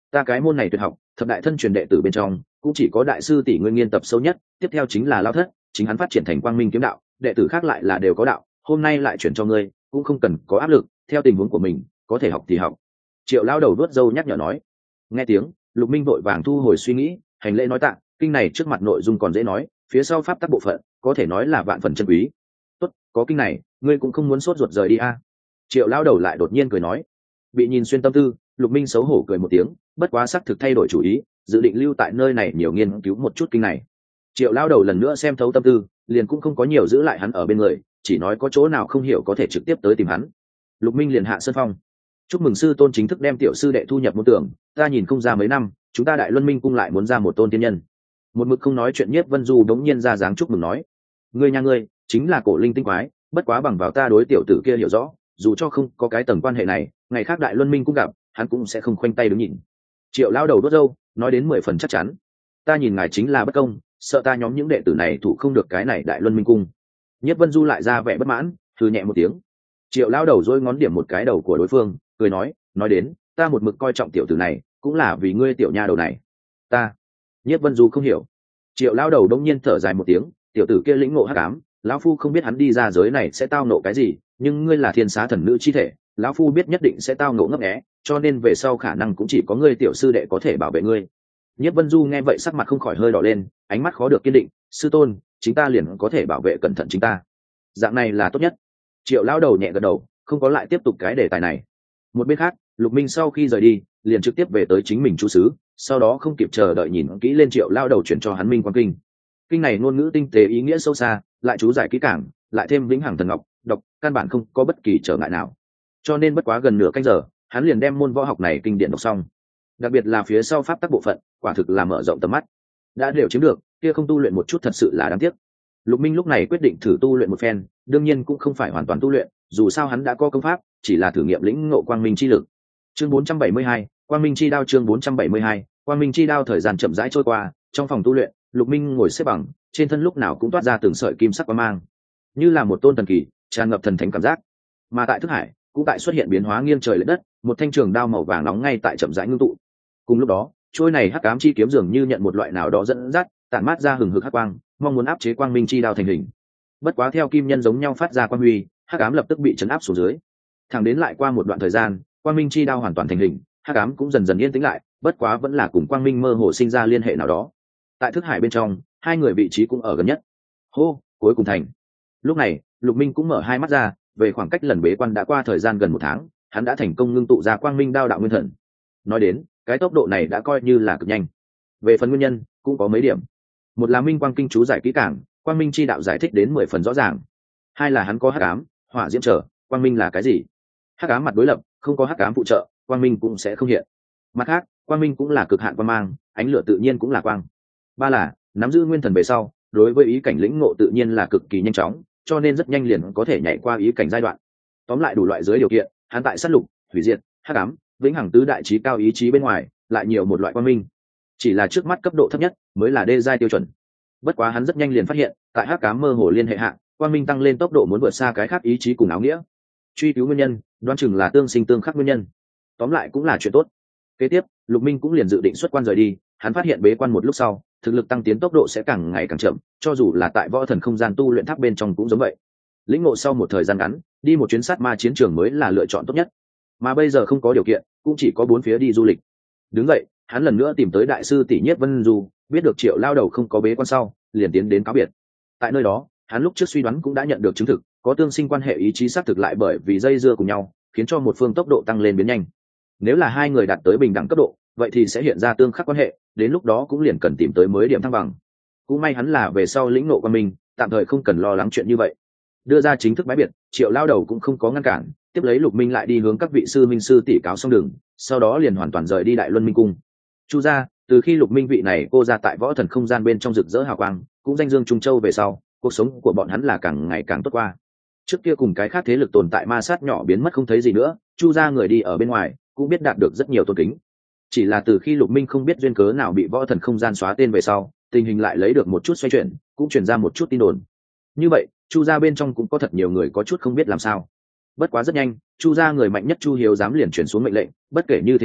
ta cái môn này tuyệt học thập đại thân truyền đệ tử bên trong cũng chỉ có đại sư tỷ ngươi nghiên tập sâu nhất, tiếp theo chính là Lao Thất, chính hắn phát triển thành Quang Minh kiếm đạo, đệ tử khác lại là đều có đạo, hôm nay lại chuyển cho ngươi, cũng không cần có áp lực, theo tình huống của mình có thể học thì học. Triệu lao đầu đuốt râu nhắc nhở nói. Nghe tiếng, Lục Minh vội vàng thu hồi suy nghĩ, hành lễ nói tạ, kinh này trước mặt nội dung còn dễ nói, phía sau pháp tắc bộ phận có thể nói là vạn phần chân quý. Tốt, có kinh này ngươi cũng không muốn sốt ruột rời đi a? Triệu lao đầu lại đột nhiên cười nói. Bị nhìn xuyên tâm tư, Lục Minh xấu hổ cười một tiếng, bất quá sắc thực thay đổi chủ ý, dự định lưu tại nơi này nhiều nghiên cứu một chút kinh này. Triệu lao đầu lần nữa xem thấu tâm tư, liền cũng không có nhiều giữ lại hắn ở bên người, chỉ nói có chỗ nào không hiểu có thể trực tiếp tới tìm hắn. Lục Minh liền hạ sơn phong. Chúc mừng sư tôn chính thức đem tiểu sư đệ thu nhập môn tưởng, ta nhìn không ra mấy năm chúng ta Đại Luân Minh cung lại muốn ra một tôn tiên nhân. Một mực không nói chuyện Nhiếp Vân Du đống nhiên ra dáng chúc mừng nói, ngươi nha ngươi chính là cổ linh tinh quái, bất quá bằng vào ta đối tiểu tử kia hiểu rõ, dù cho không có cái tầng quan hệ này, ngày khác Đại Luân Minh cũng gặp hắn cũng sẽ không khoanh tay đứng nhìn. Triệu lao đầu đốt râu nói đến mười phần chắc chắn, ta nhìn ngài chính là bất công, sợ ta nhóm những đệ tử này thủ không được cái này Đại Luân Minh cung. Nhiếp Vân Du lại ra vẻ bất mãn, thư nhẹ một tiếng. Triệu lao đầu dôi ngón điểm một cái đầu của đối phương, cười nói, nói đến ta một mực coi trọng tiểu tử này cũng là vì ngươi tiểu nha đầu này. Ta Nhiếp Vân Du không hiểu. Triệu lao đầu đông nhiên thở dài một tiếng, tiểu tử kia lĩnh ngộ hắc ám, lão phu không biết hắn đi ra giới này sẽ tao nộ cái gì, nhưng ngươi là thiên xá thần nữ chi thể, lão phu biết nhất định sẽ tao nộ ngấp nghé, cho nên về sau khả năng cũng chỉ có ngươi tiểu sư đệ có thể bảo vệ ngươi. Nhiếp Vân Du nghe vậy sắc mặt không khỏi hơi đỏ lên, ánh mắt khó được kiên định, sư tôn chính ta liền có thể bảo vệ cẩn thận chính ta, dạng này là tốt nhất. Triệu lao đầu nhẹ gật đầu, không có lại tiếp tục cái đề tài này. Một bên khác, Lục Minh sau khi rời đi liền trực tiếp về tới chính mình chú xứ, sau đó không kịp chờ đợi nhìn kỹ lên Triệu lao đầu chuyển cho hắn Minh Quang Kinh. Kinh này ngôn ngữ tinh tế ý nghĩa sâu xa, lại chú giải kỹ càng, lại thêm vĩnh hằng thần ngọc, đọc căn bản không có bất kỳ trở ngại nào, cho nên bất quá gần nửa canh giờ hắn liền đem môn võ học này kinh điển đọc xong. Đặc biệt là phía sau pháp tắc bộ phận, quả thực là mở rộng tầm mắt. Đã đều chiếm được, kia không tu luyện một chút thật sự là đáng tiếc. Lục Minh lúc này quyết định thử tu luyện một phen, đương nhiên cũng không phải hoàn toàn tu luyện, dù sao hắn đã có công pháp, chỉ là thử nghiệm lĩnh ngộ quang minh chi lực. Chương bốn trăm bảy mươi hai, Quang Minh chi đao. Chương bốn trăm bảy mươi hai, Quang Minh chi đao. Thời gian chậm rãi trôi qua, trong phòng tu luyện, Lục Minh ngồi xếp bằng, trên thân lúc nào cũng toát ra từng sợi kim sắc quang mang, như là một tôn thần kỳ, tràn ngập thần thánh cảm giác. Mà tại thức hải, cũng tại xuất hiện biến hóa nghiêng trời lệch đất, một thanh trường đao màu vàng nóng ngay tại chậm rãi ngưng tụ. Cùng lúc đó, trôi này hắc ám chi kiếm dường như nhận một loại nào đó dẫn dắt, tản mát ra hừng hực hắc quang, mong muốn áp chế quang minh chi đao thành hình. Bất quá theo kim nhân giống nhau phát ra quang huy, hắc ám lập tức bị chấn áp xuống dưới. Thẳng đến lại qua một đoạn thời gian, quang minh chi đao hoàn toàn thành hình, hắc ám cũng dần dần yên tĩnh lại, bất quá vẫn là cùng quang minh mơ hồ sinh ra liên hệ nào đó. Tại thức hải bên trong, hai người vị trí cũng ở gần nhất. Hô, cuối cùng thành. Lúc này, Lục Minh cũng mở hai mắt ra, về khoảng cách lần bế quan đã qua thời gian gần một tháng, hắn đã thành công ngưng tụ ra quang minh đao đạo nguyên thần. Nói đến, cái tốc độ này đã coi như là cực nhanh. Về phần nguyên nhân, cũng có mấy điểm. Một là minh quang kinh chú giải kỹ càng, quang minh chi đạo giải thích đến mười phần rõ ràng. Hai là hắn có hắc ám, hỏa diễm trở, quang minh là cái gì? Hắc ám mặt đối lập, không có hắc ám phụ trợ, quang minh cũng sẽ không hiện. Mặt khác, quang minh cũng là cực hạn quang mang, ánh lửa tự nhiên cũng là quang. Ba là nắm giữ nguyên thần về sau, đối với ý cảnh lĩnh ngộ tự nhiên là cực kỳ nhanh chóng, cho nên rất nhanh liền có thể nhảy qua ý cảnh giai đoạn. Tóm lại đủ loại dưới điều kiện, hắn tại sát lục, hủy diệt, hắc ám, vĩnh hằng tứ đại trí cao ý chí bên ngoài, lại nhiều một loại quang minh. Chỉ là trước mắt cấp độ thấp nhất mới là đê giai tiêu chuẩn. Bất quá hắn rất nhanh liền phát hiện, tại hắc ám mơ hồ liên hệ hạ, quang minh tăng lên tốc độ muốn vượt xa cái khác ý chí cùng áo nghĩa. Truy cứu nguyên nhân, đoán chừng là tương sinh tương khắc nguyên nhân. Tóm lại cũng là chuyện tốt. Kế tiếp, Lục Minh cũng liền dự định xuất quan rời đi, hắn phát hiện bế quan một lúc sau, thực lực tăng tiến tốc độ sẽ càng ngày càng chậm, cho dù là tại võ thần không gian tu luyện tháp bên trong cũng giống vậy. Lĩnh ngộ sau một thời gian ngắn, đi một chuyến sát ma chiến trường mới là lựa chọn tốt nhất. Mà bây giờ không có điều kiện, cũng chỉ có bốn phía đi du lịch. Đứng vậy, hắn lần nữa tìm tới đại sư tỷ Nhiếp Vân Du, biết được Triệu lao đầu không có bế quan sau, liền tiến đến cáo biệt. Tại nơi đó, hắn lúc trước suy đoán cũng đã nhận được chứng thực, có tương sinh quan hệ ý chí xác thực lại bởi vì dây dưa cùng nhau, khiến cho một phương tốc độ tăng lên biến nhanh. Nếu là hai người đạt tới bình đẳng cấp độ, vậy thì sẽ hiện ra tương khắc quan hệ, đến lúc đó cũng liền cần tìm tới mới điểm thăng bằng. Cũng may hắn là về sau lĩnh ngộ qua mình, tạm thời không cần lo lắng chuyện như vậy. Đưa ra chính thức bái biệt, Triệu lao đầu cũng không có ngăn cản, tiếp lấy Lục Minh lại đi hướng các vị sư minh sư tỷ cáo xong đường, sau đó liền hoàn toàn rời đi Đại Luân Minh cung. Chu gia, từ khi Lục Minh vị này cô ra tại võ thần không gian bên trong rực rỡ hào quang, cũng danh dương Trung Châu về sau, cuộc sống của bọn hắn là càng ngày càng tốt qua. Trước kia cùng cái khác thế lực tồn tại ma sát nhỏ biến mất không thấy gì nữa, Chu gia người đi ở bên ngoài cũng biết đạt được rất nhiều tôn kính. Chỉ là từ khi Lục Minh không biết duyên cớ nào bị võ thần không gian xóa tên về sau, tình hình lại lấy được một chút xoay chuyển, cũng truyền ra một chút tin đồn. Như vậy, Chu gia bên trong cũng có thật nhiều người có chút không biết làm sao. Bất quá rất nhanh, Chu gia người mạnh nhất Chu Hiếu dám liền chuyển xuống mệnh lệnh, bất kể như thế nào,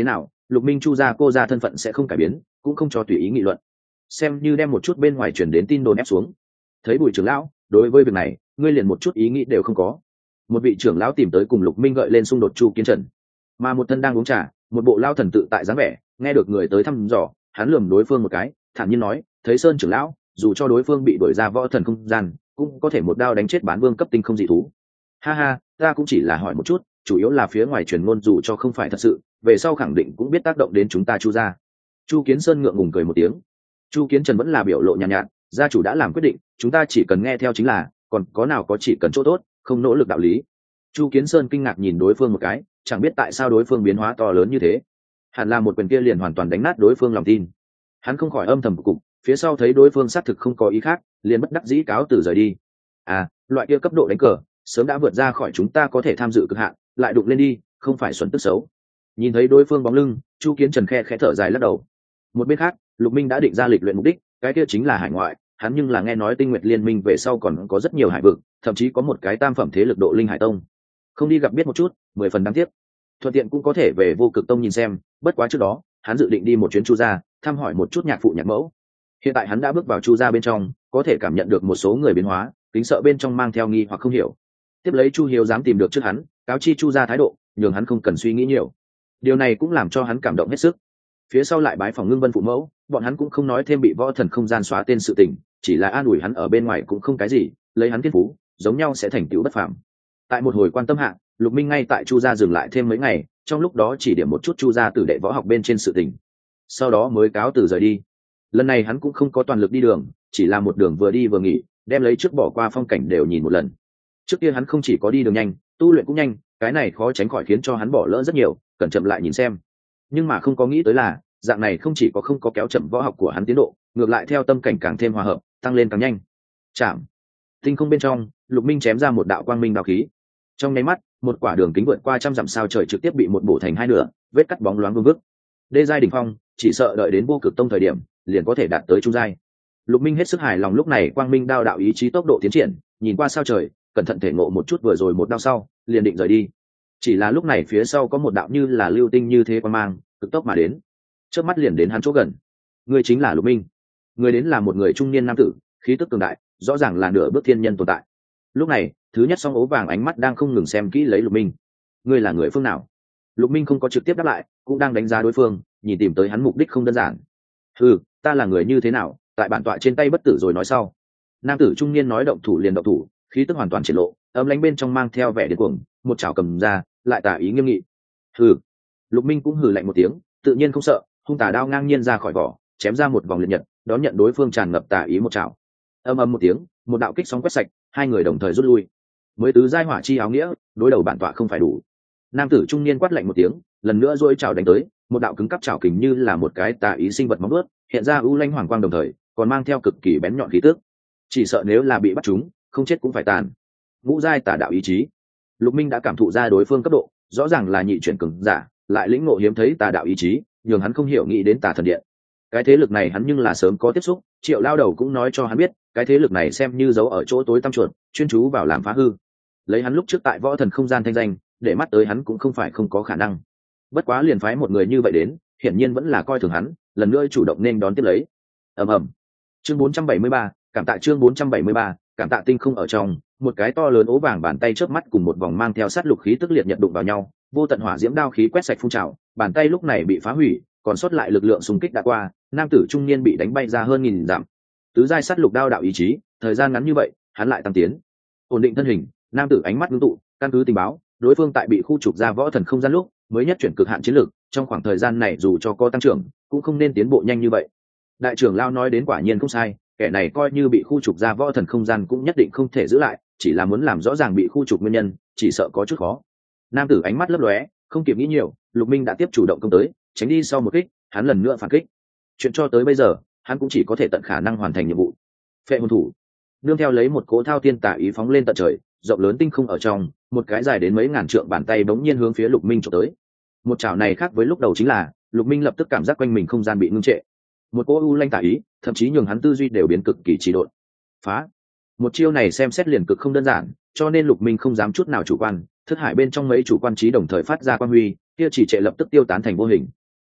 Lục Minh chu gia cô gia thân phận sẽ không cải biến, cũng không cho tùy ý nghị luận, xem như đem một chút bên ngoài truyền đến tin đồn ép xuống. Thấy Bùi trưởng lão, đối với việc này ngươi liền một chút ý nghĩ đều không có. Một vị trưởng lão tìm tới cùng Lục Minh gợi lên xung đột Chu Kiến Trần, mà một thân đang uống trà, một bộ lao thần tự tại dáng vẻ, nghe được người tới thăm dò, hắn lườm đối phương một cái, thản nhiên nói, thấy Sơn trưởng lão, dù cho đối phương bị đuổi ra võ thần không gian, cũng có thể một đao đánh chết bán vương cấp tinh không dị thú. Ha ha, ta cũng chỉ là hỏi một chút, chủ yếu là phía ngoài truyền ngôn dù cho không phải thật sự, về sau khẳng định cũng biết tác động đến chúng ta Chu gia. Chu Kiến Sơn ngượng ngùng cười một tiếng. Chu Kiến Trần vẫn là biểu lộ nhàn nhạt, nhạt, gia chủ đã làm quyết định, chúng ta chỉ cần nghe theo chính là, còn có nào có chỉ cần chỗ tốt, không nỗ lực đạo lý. Chu Kiến Sơn kinh ngạc nhìn đối phương một cái, chẳng biết tại sao đối phương biến hóa to lớn như thế, hẳn là một quyền kia liền hoàn toàn đánh nát đối phương lòng tin. Hắn không khỏi âm thầm cục, phía sau thấy đối phương xác thực không có ý khác, liền bất đắc dĩ cáo từ rời đi. À, loại kia cấp độ đánh cờ, sớm đã vượt ra khỏi chúng ta có thể tham dự cực hạn, lại đụng lên đi, không phải xuẩn tức xấu. Nhìn thấy đối phương bóng lưng, Chu Kiến Trần khe khẽ thở dài lắc đầu. Một bên khác, Lục Minh đã định ra lịch luyện mục đích, cái kia chính là hải ngoại. Hắn nhưng là nghe nói Tinh Nguyệt Liên Minh về sau còn có rất nhiều hải vực, thậm chí có một cái tam phẩm thế lực độ linh hải tông. Không đi gặp biết một chút, mười phần đáng tiếc. Thuận tiện cũng có thể về Vô Cực Tông nhìn xem, bất quá trước đó, hắn dự định đi một chuyến Chu gia, thăm hỏi một chút nhạc phụ nhạc mẫu. Hiện tại hắn đã bước vào Chu gia bên trong, có thể cảm nhận được một số người biến hóa, tính sợ bên trong mang theo nghi hoặc không hiểu. Tiếp lấy Chu Hiếu dám tìm được trước hắn, cáo chi Chu gia thái độ, nhường hắn không cần suy nghĩ nhiều. Điều này cũng làm cho hắn cảm động hết sức. Phía sau lại bái phòng Ngưng Vân phụ mẫu, bọn hắn cũng không nói thêm bị võ thần không gian xóa tên sự tình, chỉ là an ủi hắn ở bên ngoài cũng không cái gì, lấy hắn thiên phú, giống nhau sẽ thành tựu bất phàm. Tại một hồi quan tâm hạ, Lục Minh ngay tại Chu gia dừng lại thêm mấy ngày, trong lúc đó chỉ điểm một chút Chu gia tử đệ võ học bên trên sự tình, sau đó mới cáo từ rời đi. Lần này hắn cũng không có toàn lực đi đường, chỉ là một đường vừa đi vừa nghỉ, đem lấy trước bỏ qua phong cảnh đều nhìn một lần. Trước kia hắn không chỉ có đi đường nhanh, tu luyện cũng nhanh, cái này khó tránh khỏi khiến cho hắn bỏ lỡ rất nhiều, cần chậm lại nhìn xem. Nhưng mà không có nghĩ tới là, dạng này không chỉ có không có kéo chậm võ học của hắn tiến độ, ngược lại theo tâm cảnh càng thêm hòa hợp, tăng lên càng nhanh. Chạm. Tinh không bên trong, Lục Minh chém ra một đạo quang minh đạo khí. Trong nháy mắt, một quả đường kính vượt qua trăm dặm sao trời trực tiếp bị một bổ thành hai nửa, vết cắt bóng loáng vương vức. Đê giai đỉnh phong, chỉ sợ đợi đến Vô Cực Tông thời điểm, liền có thể đạt tới trung giai. Lục Minh hết sức hài lòng lúc này quang minh đao đạo ý chí tốc độ tiến triển, nhìn qua sao trời, cẩn thận thể ngộ một chút vừa rồi một đao sau, liền định rời đi. Chỉ là lúc này phía sau có một đạo như là lưu tinh như thế quang mang, cực tốc mà đến. Chớp mắt liền đến hắn chỗ gần. Người chính là Lục Minh. Người đến là một người trung niên nam tử, khí tức cường đại, rõ ràng là nửa bước thiên nhân tồn tại. Lúc này, thứ nhất song ố vàng ánh mắt đang không ngừng xem kỹ lấy Lục Minh. Ngươi là người phương nào? Lục Minh không có trực tiếp đáp lại, cũng đang đánh giá đối phương, nhìn tìm tới hắn mục đích không đơn giản. Ừ, ta là người như thế nào, tại bản tọa trên tay bất tử rồi nói sau. Nam tử trung niên nói động thủ liền động thủ, khí tức hoàn toàn triển lộ, ấm lánh bên trong mang theo vẻ điên cuồng, một chảo cầm ra, lại tả ý nghiêm nghị. Hừ. Lục Minh cũng hừ lạnh một tiếng, tự nhiên không sợ, hung tà đao ngang nhiên ra khỏi vỏ, chém ra một vòng liệt nhật, đón nhận đối phương tràn ngập tà ý một chảo. Âm ầm một tiếng, một đạo kích sóng quét sạch, hai người đồng thời rút lui. Mới tứ giai hỏa chi áo nghĩa, đối đầu bản tọa không phải đủ. Nam tử trung niên quát lạnh một tiếng, lần nữa duỗi chảo đánh tới, một đạo cứng cắp chảo kình như là một cái tà ý sinh vật móng vuốt, hiện ra ưu lanh hoàng quang đồng thời, còn mang theo cực kỳ bén nhọn khí tức. Chỉ sợ nếu là bị bắt chúng, không chết cũng phải tàn. Ngũ giai tà đạo ý chí. Lục Minh đã cảm thụ ra đối phương cấp độ, rõ ràng là nhị chuyển cường giả, lại lĩnh ngộ hiếm thấy tà đạo ý chí, nhường hắn không hiểu nghĩ đến tà thần điện. Cái thế lực này hắn nhưng là sớm có tiếp xúc, Triệu lao đầu cũng nói cho hắn biết, cái thế lực này xem như giấu ở chỗ tối tăm chuột, chuyên chú vào làm phá hư. Lấy hắn lúc trước tại võ thần không gian thanh danh, để mắt tới hắn cũng không phải không có khả năng. Bất quá liền phái một người như vậy đến, hiển nhiên vẫn là coi thường hắn, lần nữa chủ động nên đón tiếp lấy. Ầm ầm. Chương bốn trăm bảy mươi ba, cảm tạ chương bốn trăm bảy mươi ba, cảm tạ tinh không ở trong, một cái to lớn ố vàng bàn tay chớp mắt cùng một vòng mang theo sát lục khí tức liệt nhật đụng vào nhau, vô tận hỏa diễm đao khí quét sạch phun trào, bàn tay lúc này bị phá hủy, còn sót lại lực lượng xung kích đã qua, nam tử trung niên bị đánh bay ra hơn nghìn dặm. Tứ giai sát lục đao đạo ý chí, thời gian ngắn như vậy, hắn lại tăng tiến. Ổn định thân hình, nam tử ánh mắt ngưng tụ, căn cứ tình báo, đối phương tại bị khu trục ra võ thần không gian lúc, mới nhất chuyển cực hạn chiến lược, trong khoảng thời gian này dù cho có tăng trưởng, cũng không nên tiến bộ nhanh như vậy. Đại trưởng lao nói đến quả nhiên không sai, kẻ này coi như bị khu trục ra võ thần không gian cũng nhất định không thể giữ lại, chỉ là muốn làm rõ ràng bị khu trục nguyên nhân, chỉ sợ có chút khó. Nam tử ánh mắt lấp lóe, không kịp nghĩ nhiều, Lục Minh đã tiếp chủ động công tới, tránh đi sau một kích, hắn lần nữa phản kích. Chuyện cho tới bây giờ, hắn cũng chỉ có thể tận khả năng hoàn thành nhiệm vụ. Phệ hồn thủ, nương theo lấy một cỗ thao tiên tả ý phóng lên tận trời, rộng lớn tinh không ở trong, một cái dài đến mấy ngàn trượng bàn tay bỗng nhiên hướng phía Lục Minh chụp tới. Một chảo này khác với lúc đầu chính là, Lục Minh lập tức cảm giác quanh mình không gian bị ngưng trệ. Một cỗ u lanh tả ý, thậm chí nhường hắn tư duy đều biến cực kỳ trì độn. Phá. Một chiêu này xem xét liền cực không đơn giản, cho nên Lục Minh không dám chút nào chủ quan, thức hải bên trong mấy chủ quan trí đồng thời phát ra quan huy, kia chỉ trệ lập tức tiêu tán thành vô hình.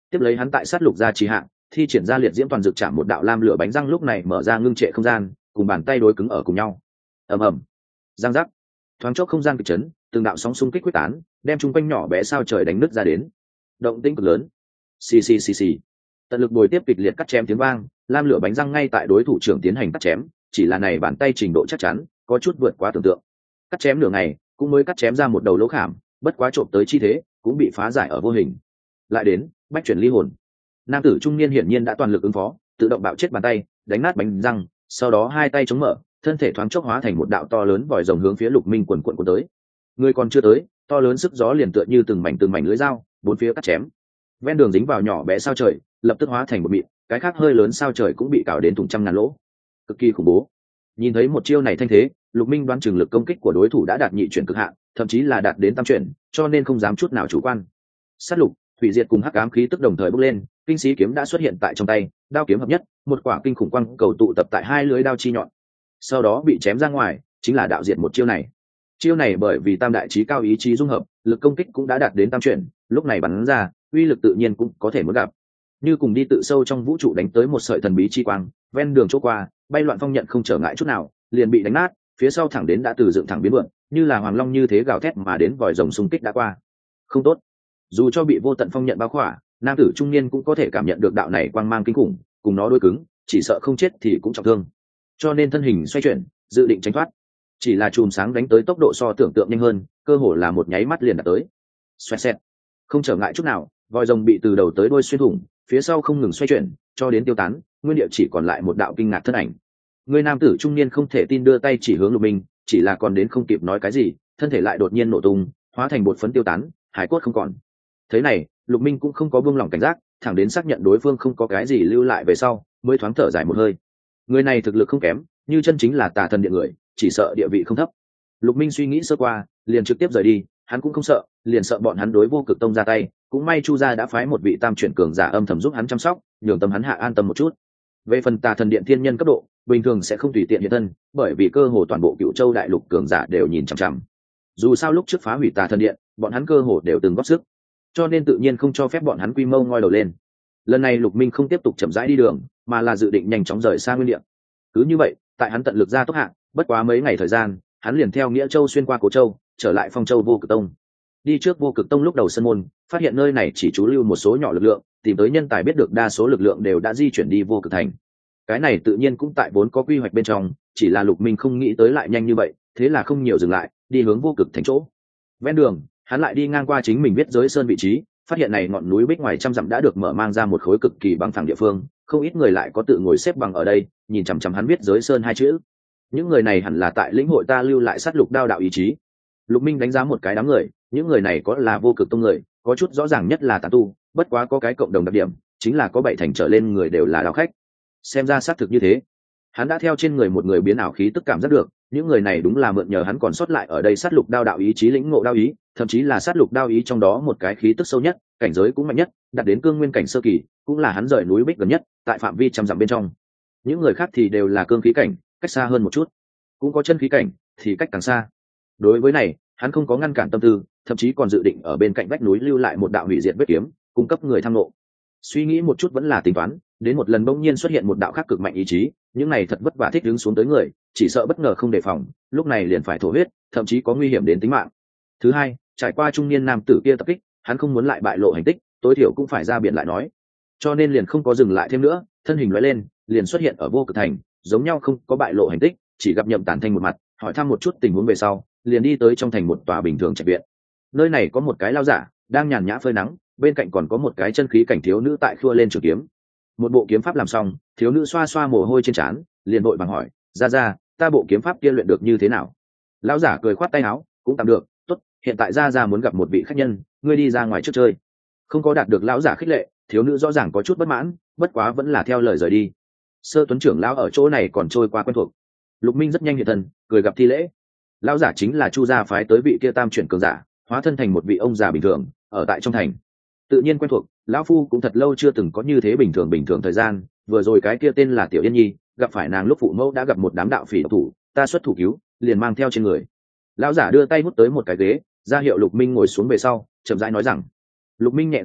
tiếp lấy hắn tại sát lục ra trì hạng thi triển ra liệt diễm toàn dược chạm một đạo lam lửa bánh răng, lúc này mở ra ngưng trệ không gian, cùng bàn tay đối cứng ở cùng nhau. ầm ầm, giang giác, thoáng chốc không gian kịch chấn, từng đạo sóng xung kích quyết tán, đem chung quanh nhỏ bé sao trời đánh nứt ra đến. Động tĩnh cực lớn. Xì xì xì xì. Tận lực bồi tiếp kịch liệt cắt chém tiếng vang, lam lửa bánh răng ngay tại đối thủ trưởng tiến hành cắt chém, chỉ là này bàn tay trình độ chắc chắn, có chút vượt quá tưởng tượng. Cắt chém nửa ngày, cũng mới cắt chém ra một đầu lỗ khảm, bất quá trộm tới chi thế, cũng bị phá giải ở vô hình. Lại đến, bách chuyển ly hồn. Nam tử trung niên hiển nhiên đã toàn lực ứng phó, tự động bạo chết bàn tay, đánh nát bánh răng, sau đó hai tay chống mở, thân thể thoáng chốc hóa thành một đạo to lớn vòi rồng hướng phía Lục Minh quần quần cuốn tới. Người còn chưa tới, to lớn sức gió liền tựa như từng mảnh từng mảnh lưới dao, bốn phía cắt chém. Ven đường dính vào nhỏ bé sao trời, lập tức hóa thành một mịn, cái khác hơi lớn sao trời cũng bị cào đến thủng trăm ngàn lỗ. Cực kỳ khủng bố. Nhìn thấy một chiêu này thanh thế, Lục Minh đoán chừng lực công kích của đối thủ đã đạt nhị chuyển cực hạn, thậm chí là đạt đến tam chuyển, cho nên không dám chút nào chủ quan. Sát lục, hủy diệt cùng hắc ám khí tức đồng thời bốc lên, kinh sĩ kiếm đã xuất hiện tại trong tay, đao kiếm hợp nhất, một quả kinh khủng quang cầu tụ tập tại hai lưỡi đao chi nhọn. Sau đó bị chém ra ngoài, chính là đạo diệt một chiêu này. Chiêu này bởi vì tam đại chí cao ý chí dung hợp, lực công kích cũng đã đạt đến tam chuyển, lúc này bắn ra, uy lực tự nhiên cũng có thể muốn gặp. Như cùng đi tự sâu trong vũ trụ đánh tới một sợi thần bí chi quang, ven đường chỗ qua, bay loạn phong nhận không trở ngại chút nào, liền bị đánh nát, phía sau thẳng đến đã từ dựng thẳng biến mượn, như là hoàng long như thế gào thét mà đến vòi rồng xung kích đã qua. Không tốt. Dù cho bị vô tận phong nhận bao khỏa, nam tử trung niên cũng có thể cảm nhận được đạo này quang mang kinh khủng, cùng nó đối cứng, chỉ sợ không chết thì cũng trọng thương. Cho nên thân hình xoay chuyển, dự định tránh thoát. Chỉ là chùm sáng đánh tới tốc độ so tưởng tượng nhanh hơn, cơ hồ là một nháy mắt liền đạt tới. Xoẹt xẹt. Không trở ngại chút nào, vòi rồng bị từ đầu tới đuôi xuyên thủng, phía sau không ngừng xoay chuyển, cho đến tiêu tán, nguyên địa chỉ còn lại một đạo kinh ngạc thân ảnh. Người nam tử trung niên không thể tin đưa tay chỉ hướng Lục Minh, chỉ là còn đến không kịp nói cái gì, thân thể lại đột nhiên nổ tung, hóa thành bột phấn tiêu tán, hải cốt không còn. Thế này, Lục Minh cũng không có buông lỏng cảnh giác, thẳng đến xác nhận đối phương không có cái gì lưu lại về sau, mới thoáng thở dài một hơi. Người này thực lực không kém, như chân chính là tà thần địa người, chỉ sợ địa vị không thấp. Lục Minh suy nghĩ sơ qua, liền trực tiếp rời đi, hắn cũng không sợ, liền sợ bọn hắn đối Vô Cực Tông ra tay, cũng may Chu gia đã phái một vị tam chuyển cường giả âm thầm giúp hắn chăm sóc, nhường tâm hắn hạ an tâm một chút. Về phần tà thần điện thiên nhân cấp độ, bình thường sẽ không tùy tiện hiện thân, bởi vì cơ hồ toàn bộ Cựu Châu đại lục cường giả đều nhìn chằm chằm. Dù sao lúc trước phá hủy tà thần điện, bọn hắn cơ hồ đều từng góp sức, cho nên tự nhiên không cho phép bọn hắn quy mô ngoi đầu lên. Lần này Lục Minh không tiếp tục chậm rãi đi đường, mà là dự định nhanh chóng rời xa nguyên địa. Cứ như vậy, tại hắn tận lực ra tốc hạng, bất quá mấy ngày thời gian, hắn liền theo Nghĩa Châu xuyên qua Cố Châu, trở lại Phong Châu Vô Cực Tông. Đi trước Vô Cực Tông lúc đầu sân môn, phát hiện nơi này chỉ trú lưu một số nhỏ lực lượng, tìm tới nhân tài biết được đa số lực lượng đều đã di chuyển đi Vô Cực Thành. Cái này tự nhiên cũng tại vốn có quy hoạch bên trong, chỉ là Lục Minh không nghĩ tới lại nhanh như vậy, thế là không nhiều dừng lại, đi hướng Vô Cực Thành chỗ. Ven đường, hắn lại đi ngang qua chính mình biết giới sơn vị trí, phát hiện này ngọn núi bích ngoài trăm dặm đã được mở mang ra một khối cực kỳ bằng phẳng địa phương, không ít người lại có tự ngồi xếp bằng ở đây, nhìn chằm chằm hắn viết giới sơn hai chữ. Những người này hẳn là tại lĩnh hội ta lưu lại sát lục đao đạo ý chí. Lục Minh đánh giá một cái đám người, những người này có là Vô Cực Tông người, có chút rõ ràng nhất là tán tu, bất quá có cái cộng đồng đặc điểm, chính là có bảy thành trở lên người đều là đạo khách. Xem ra xác thực như thế. Hắn đã theo trên người một người biến ảo khí tức cảm giác được, những người này đúng là mượn nhờ hắn còn sót lại ở đây sát lục đao đạo ý chí lĩnh ngộ đao ý, thậm chí là sát lục đao ý trong đó một cái khí tức sâu nhất, cảnh giới cũng mạnh nhất, đạt đến cương nguyên cảnh sơ kỳ, cũng là hắn rời núi bích gần nhất, tại phạm vi trăm dặm bên trong. Những người khác thì đều là cương khí cảnh, cách xa hơn một chút, cũng có chân khí cảnh, thì cách càng xa. Đối với này, hắn không có ngăn cản tâm tư, thậm chí còn dự định ở bên cạnh vách núi lưu lại một đạo hủy diệt vết kiếm, cung cấp người tham ngộ. Suy nghĩ một chút vẫn là tính toán, đến một lần bỗng nhiên xuất hiện một đạo khác cực mạnh ý chí, những này thật vất vả thích đứng xuống tới người, chỉ sợ bất ngờ không đề phòng, lúc này liền phải thổ huyết, thậm chí có nguy hiểm đến tính mạng. Thứ hai, trải qua trung niên nam tử kia tập kích, hắn không muốn lại bại lộ hành tích, tối thiểu cũng phải ra biển lại nói, cho nên liền không có dừng lại thêm nữa, thân hình lóe lên, liền xuất hiện ở Vô Cực Thành, giống nhau không có bại lộ hành tích, chỉ gặp Nhậm Tản Thanh một mặt, hỏi thăm một chút tình huống về sau, liền đi tới trong thành một tòa bình thường trạch viện. Nơi này có một cái lao giả đang nhàn nhã phơi nắng, bên cạnh còn có một cái chân khí cảnh thiếu nữ tại khua lên trường kiếm. Một bộ kiếm pháp làm xong, thiếu nữ xoa xoa mồ hôi trên trán, liền vội vàng hỏi: "Ra ra, ta bộ kiếm pháp kia luyện được như thế nào?" Lão giả cười khoát tay áo: "Cũng tạm được, tốt, hiện tại ra ra muốn gặp một vị khách nhân, ngươi đi ra ngoài trước chơi." Không có đạt được lão giả khích lệ, thiếu nữ rõ ràng có chút bất mãn, bất quá vẫn là theo lời rời đi. Sơ Tuấn trưởng lão ở chỗ này còn trôi qua quen thuộc. Lục Minh rất nhanh hiện thân, cười gặp thi lễ. Lão giả chính là Chu gia phái tới vị kia tam chuyển cường giả, hóa thân thành một vị ông già bình thường, ở tại trong thành. Tự nhiên quen thuộc, lão phu cũng thật lâu chưa từng có như thế bình thường bình thường thời gian, vừa rồi cái kia tên là Tiểu Yên Nhi, gặp phải nàng lúc phụ mẫu đã gặp một đám đạo phỉ độc thủ, ta xuất thủ cứu, liền mang theo trên người. Lão giả đưa tay hút tới một cái ghế, ra hiệu Lục Minh ngồi xuống về sau, chậm rãi nói rằng. Lục Minh nhẹ gật đầu,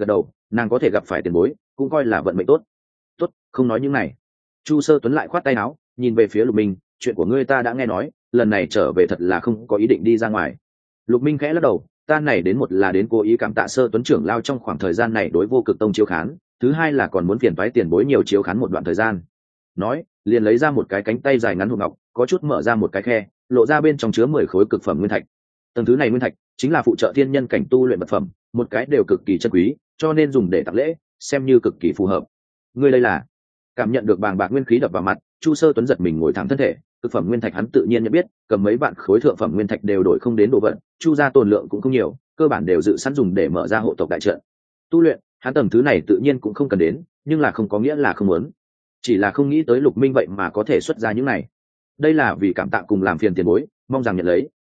nàng có thể gặp phải tiền bối cũng coi là vận mệnh tốt. Tốt, không nói những này. Chu Sơ Tuấn lại khoát tay áo, nhìn về phía Lục Minh, chuyện của ngươi ta đã nghe nói, lần này trở về thật là không có ý định đi ra ngoài. Lục Minh khẽ lắc đầu, ta này đến một là đến cố ý cảm tạ Sơ Tuấn trưởng lao trong khoảng thời gian này đối Vô Cực Tông chiếu khán, thứ hai là còn muốn phiền toái tiền bối nhiều chiếu khán một đoạn thời gian. Nói, liền lấy ra một cái cánh tay dài ngắn hộp ngọc, có chút mở ra một cái khe, lộ ra bên trong chứa mười khối cực phẩm nguyên thạch. Tầng thứ này nguyên thạch chính là phụ trợ thiên nhân cảnh tu luyện vật phẩm, một cái đều cực kỳ chân quý, cho nên dùng để tặng lễ, xem như cực kỳ phù hợp. Ngươi đây là? Cảm nhận được bàng bạc nguyên khí đập vào mặt, Chu Sơ Tuấn giật mình ngồi thẳng thân thể, cực phẩm nguyên thạch hắn tự nhiên nhận biết, cầm mấy vạn khối thượng phẩm nguyên thạch đều đổi không đến đồ vật, Chu gia tồn lượng cũng không nhiều, cơ bản đều dự sẵn dùng để mở ra hộ tộc đại trận. Tu luyện, hắn tầng thứ này tự nhiên cũng không cần đến, nhưng là không có nghĩa là không muốn. Chỉ là không nghĩ tới Lục Minh vậy mà có thể xuất ra những này. Đây là vì cảm tạ cùng làm phiền tiền bối, mong rằng nhận lấy.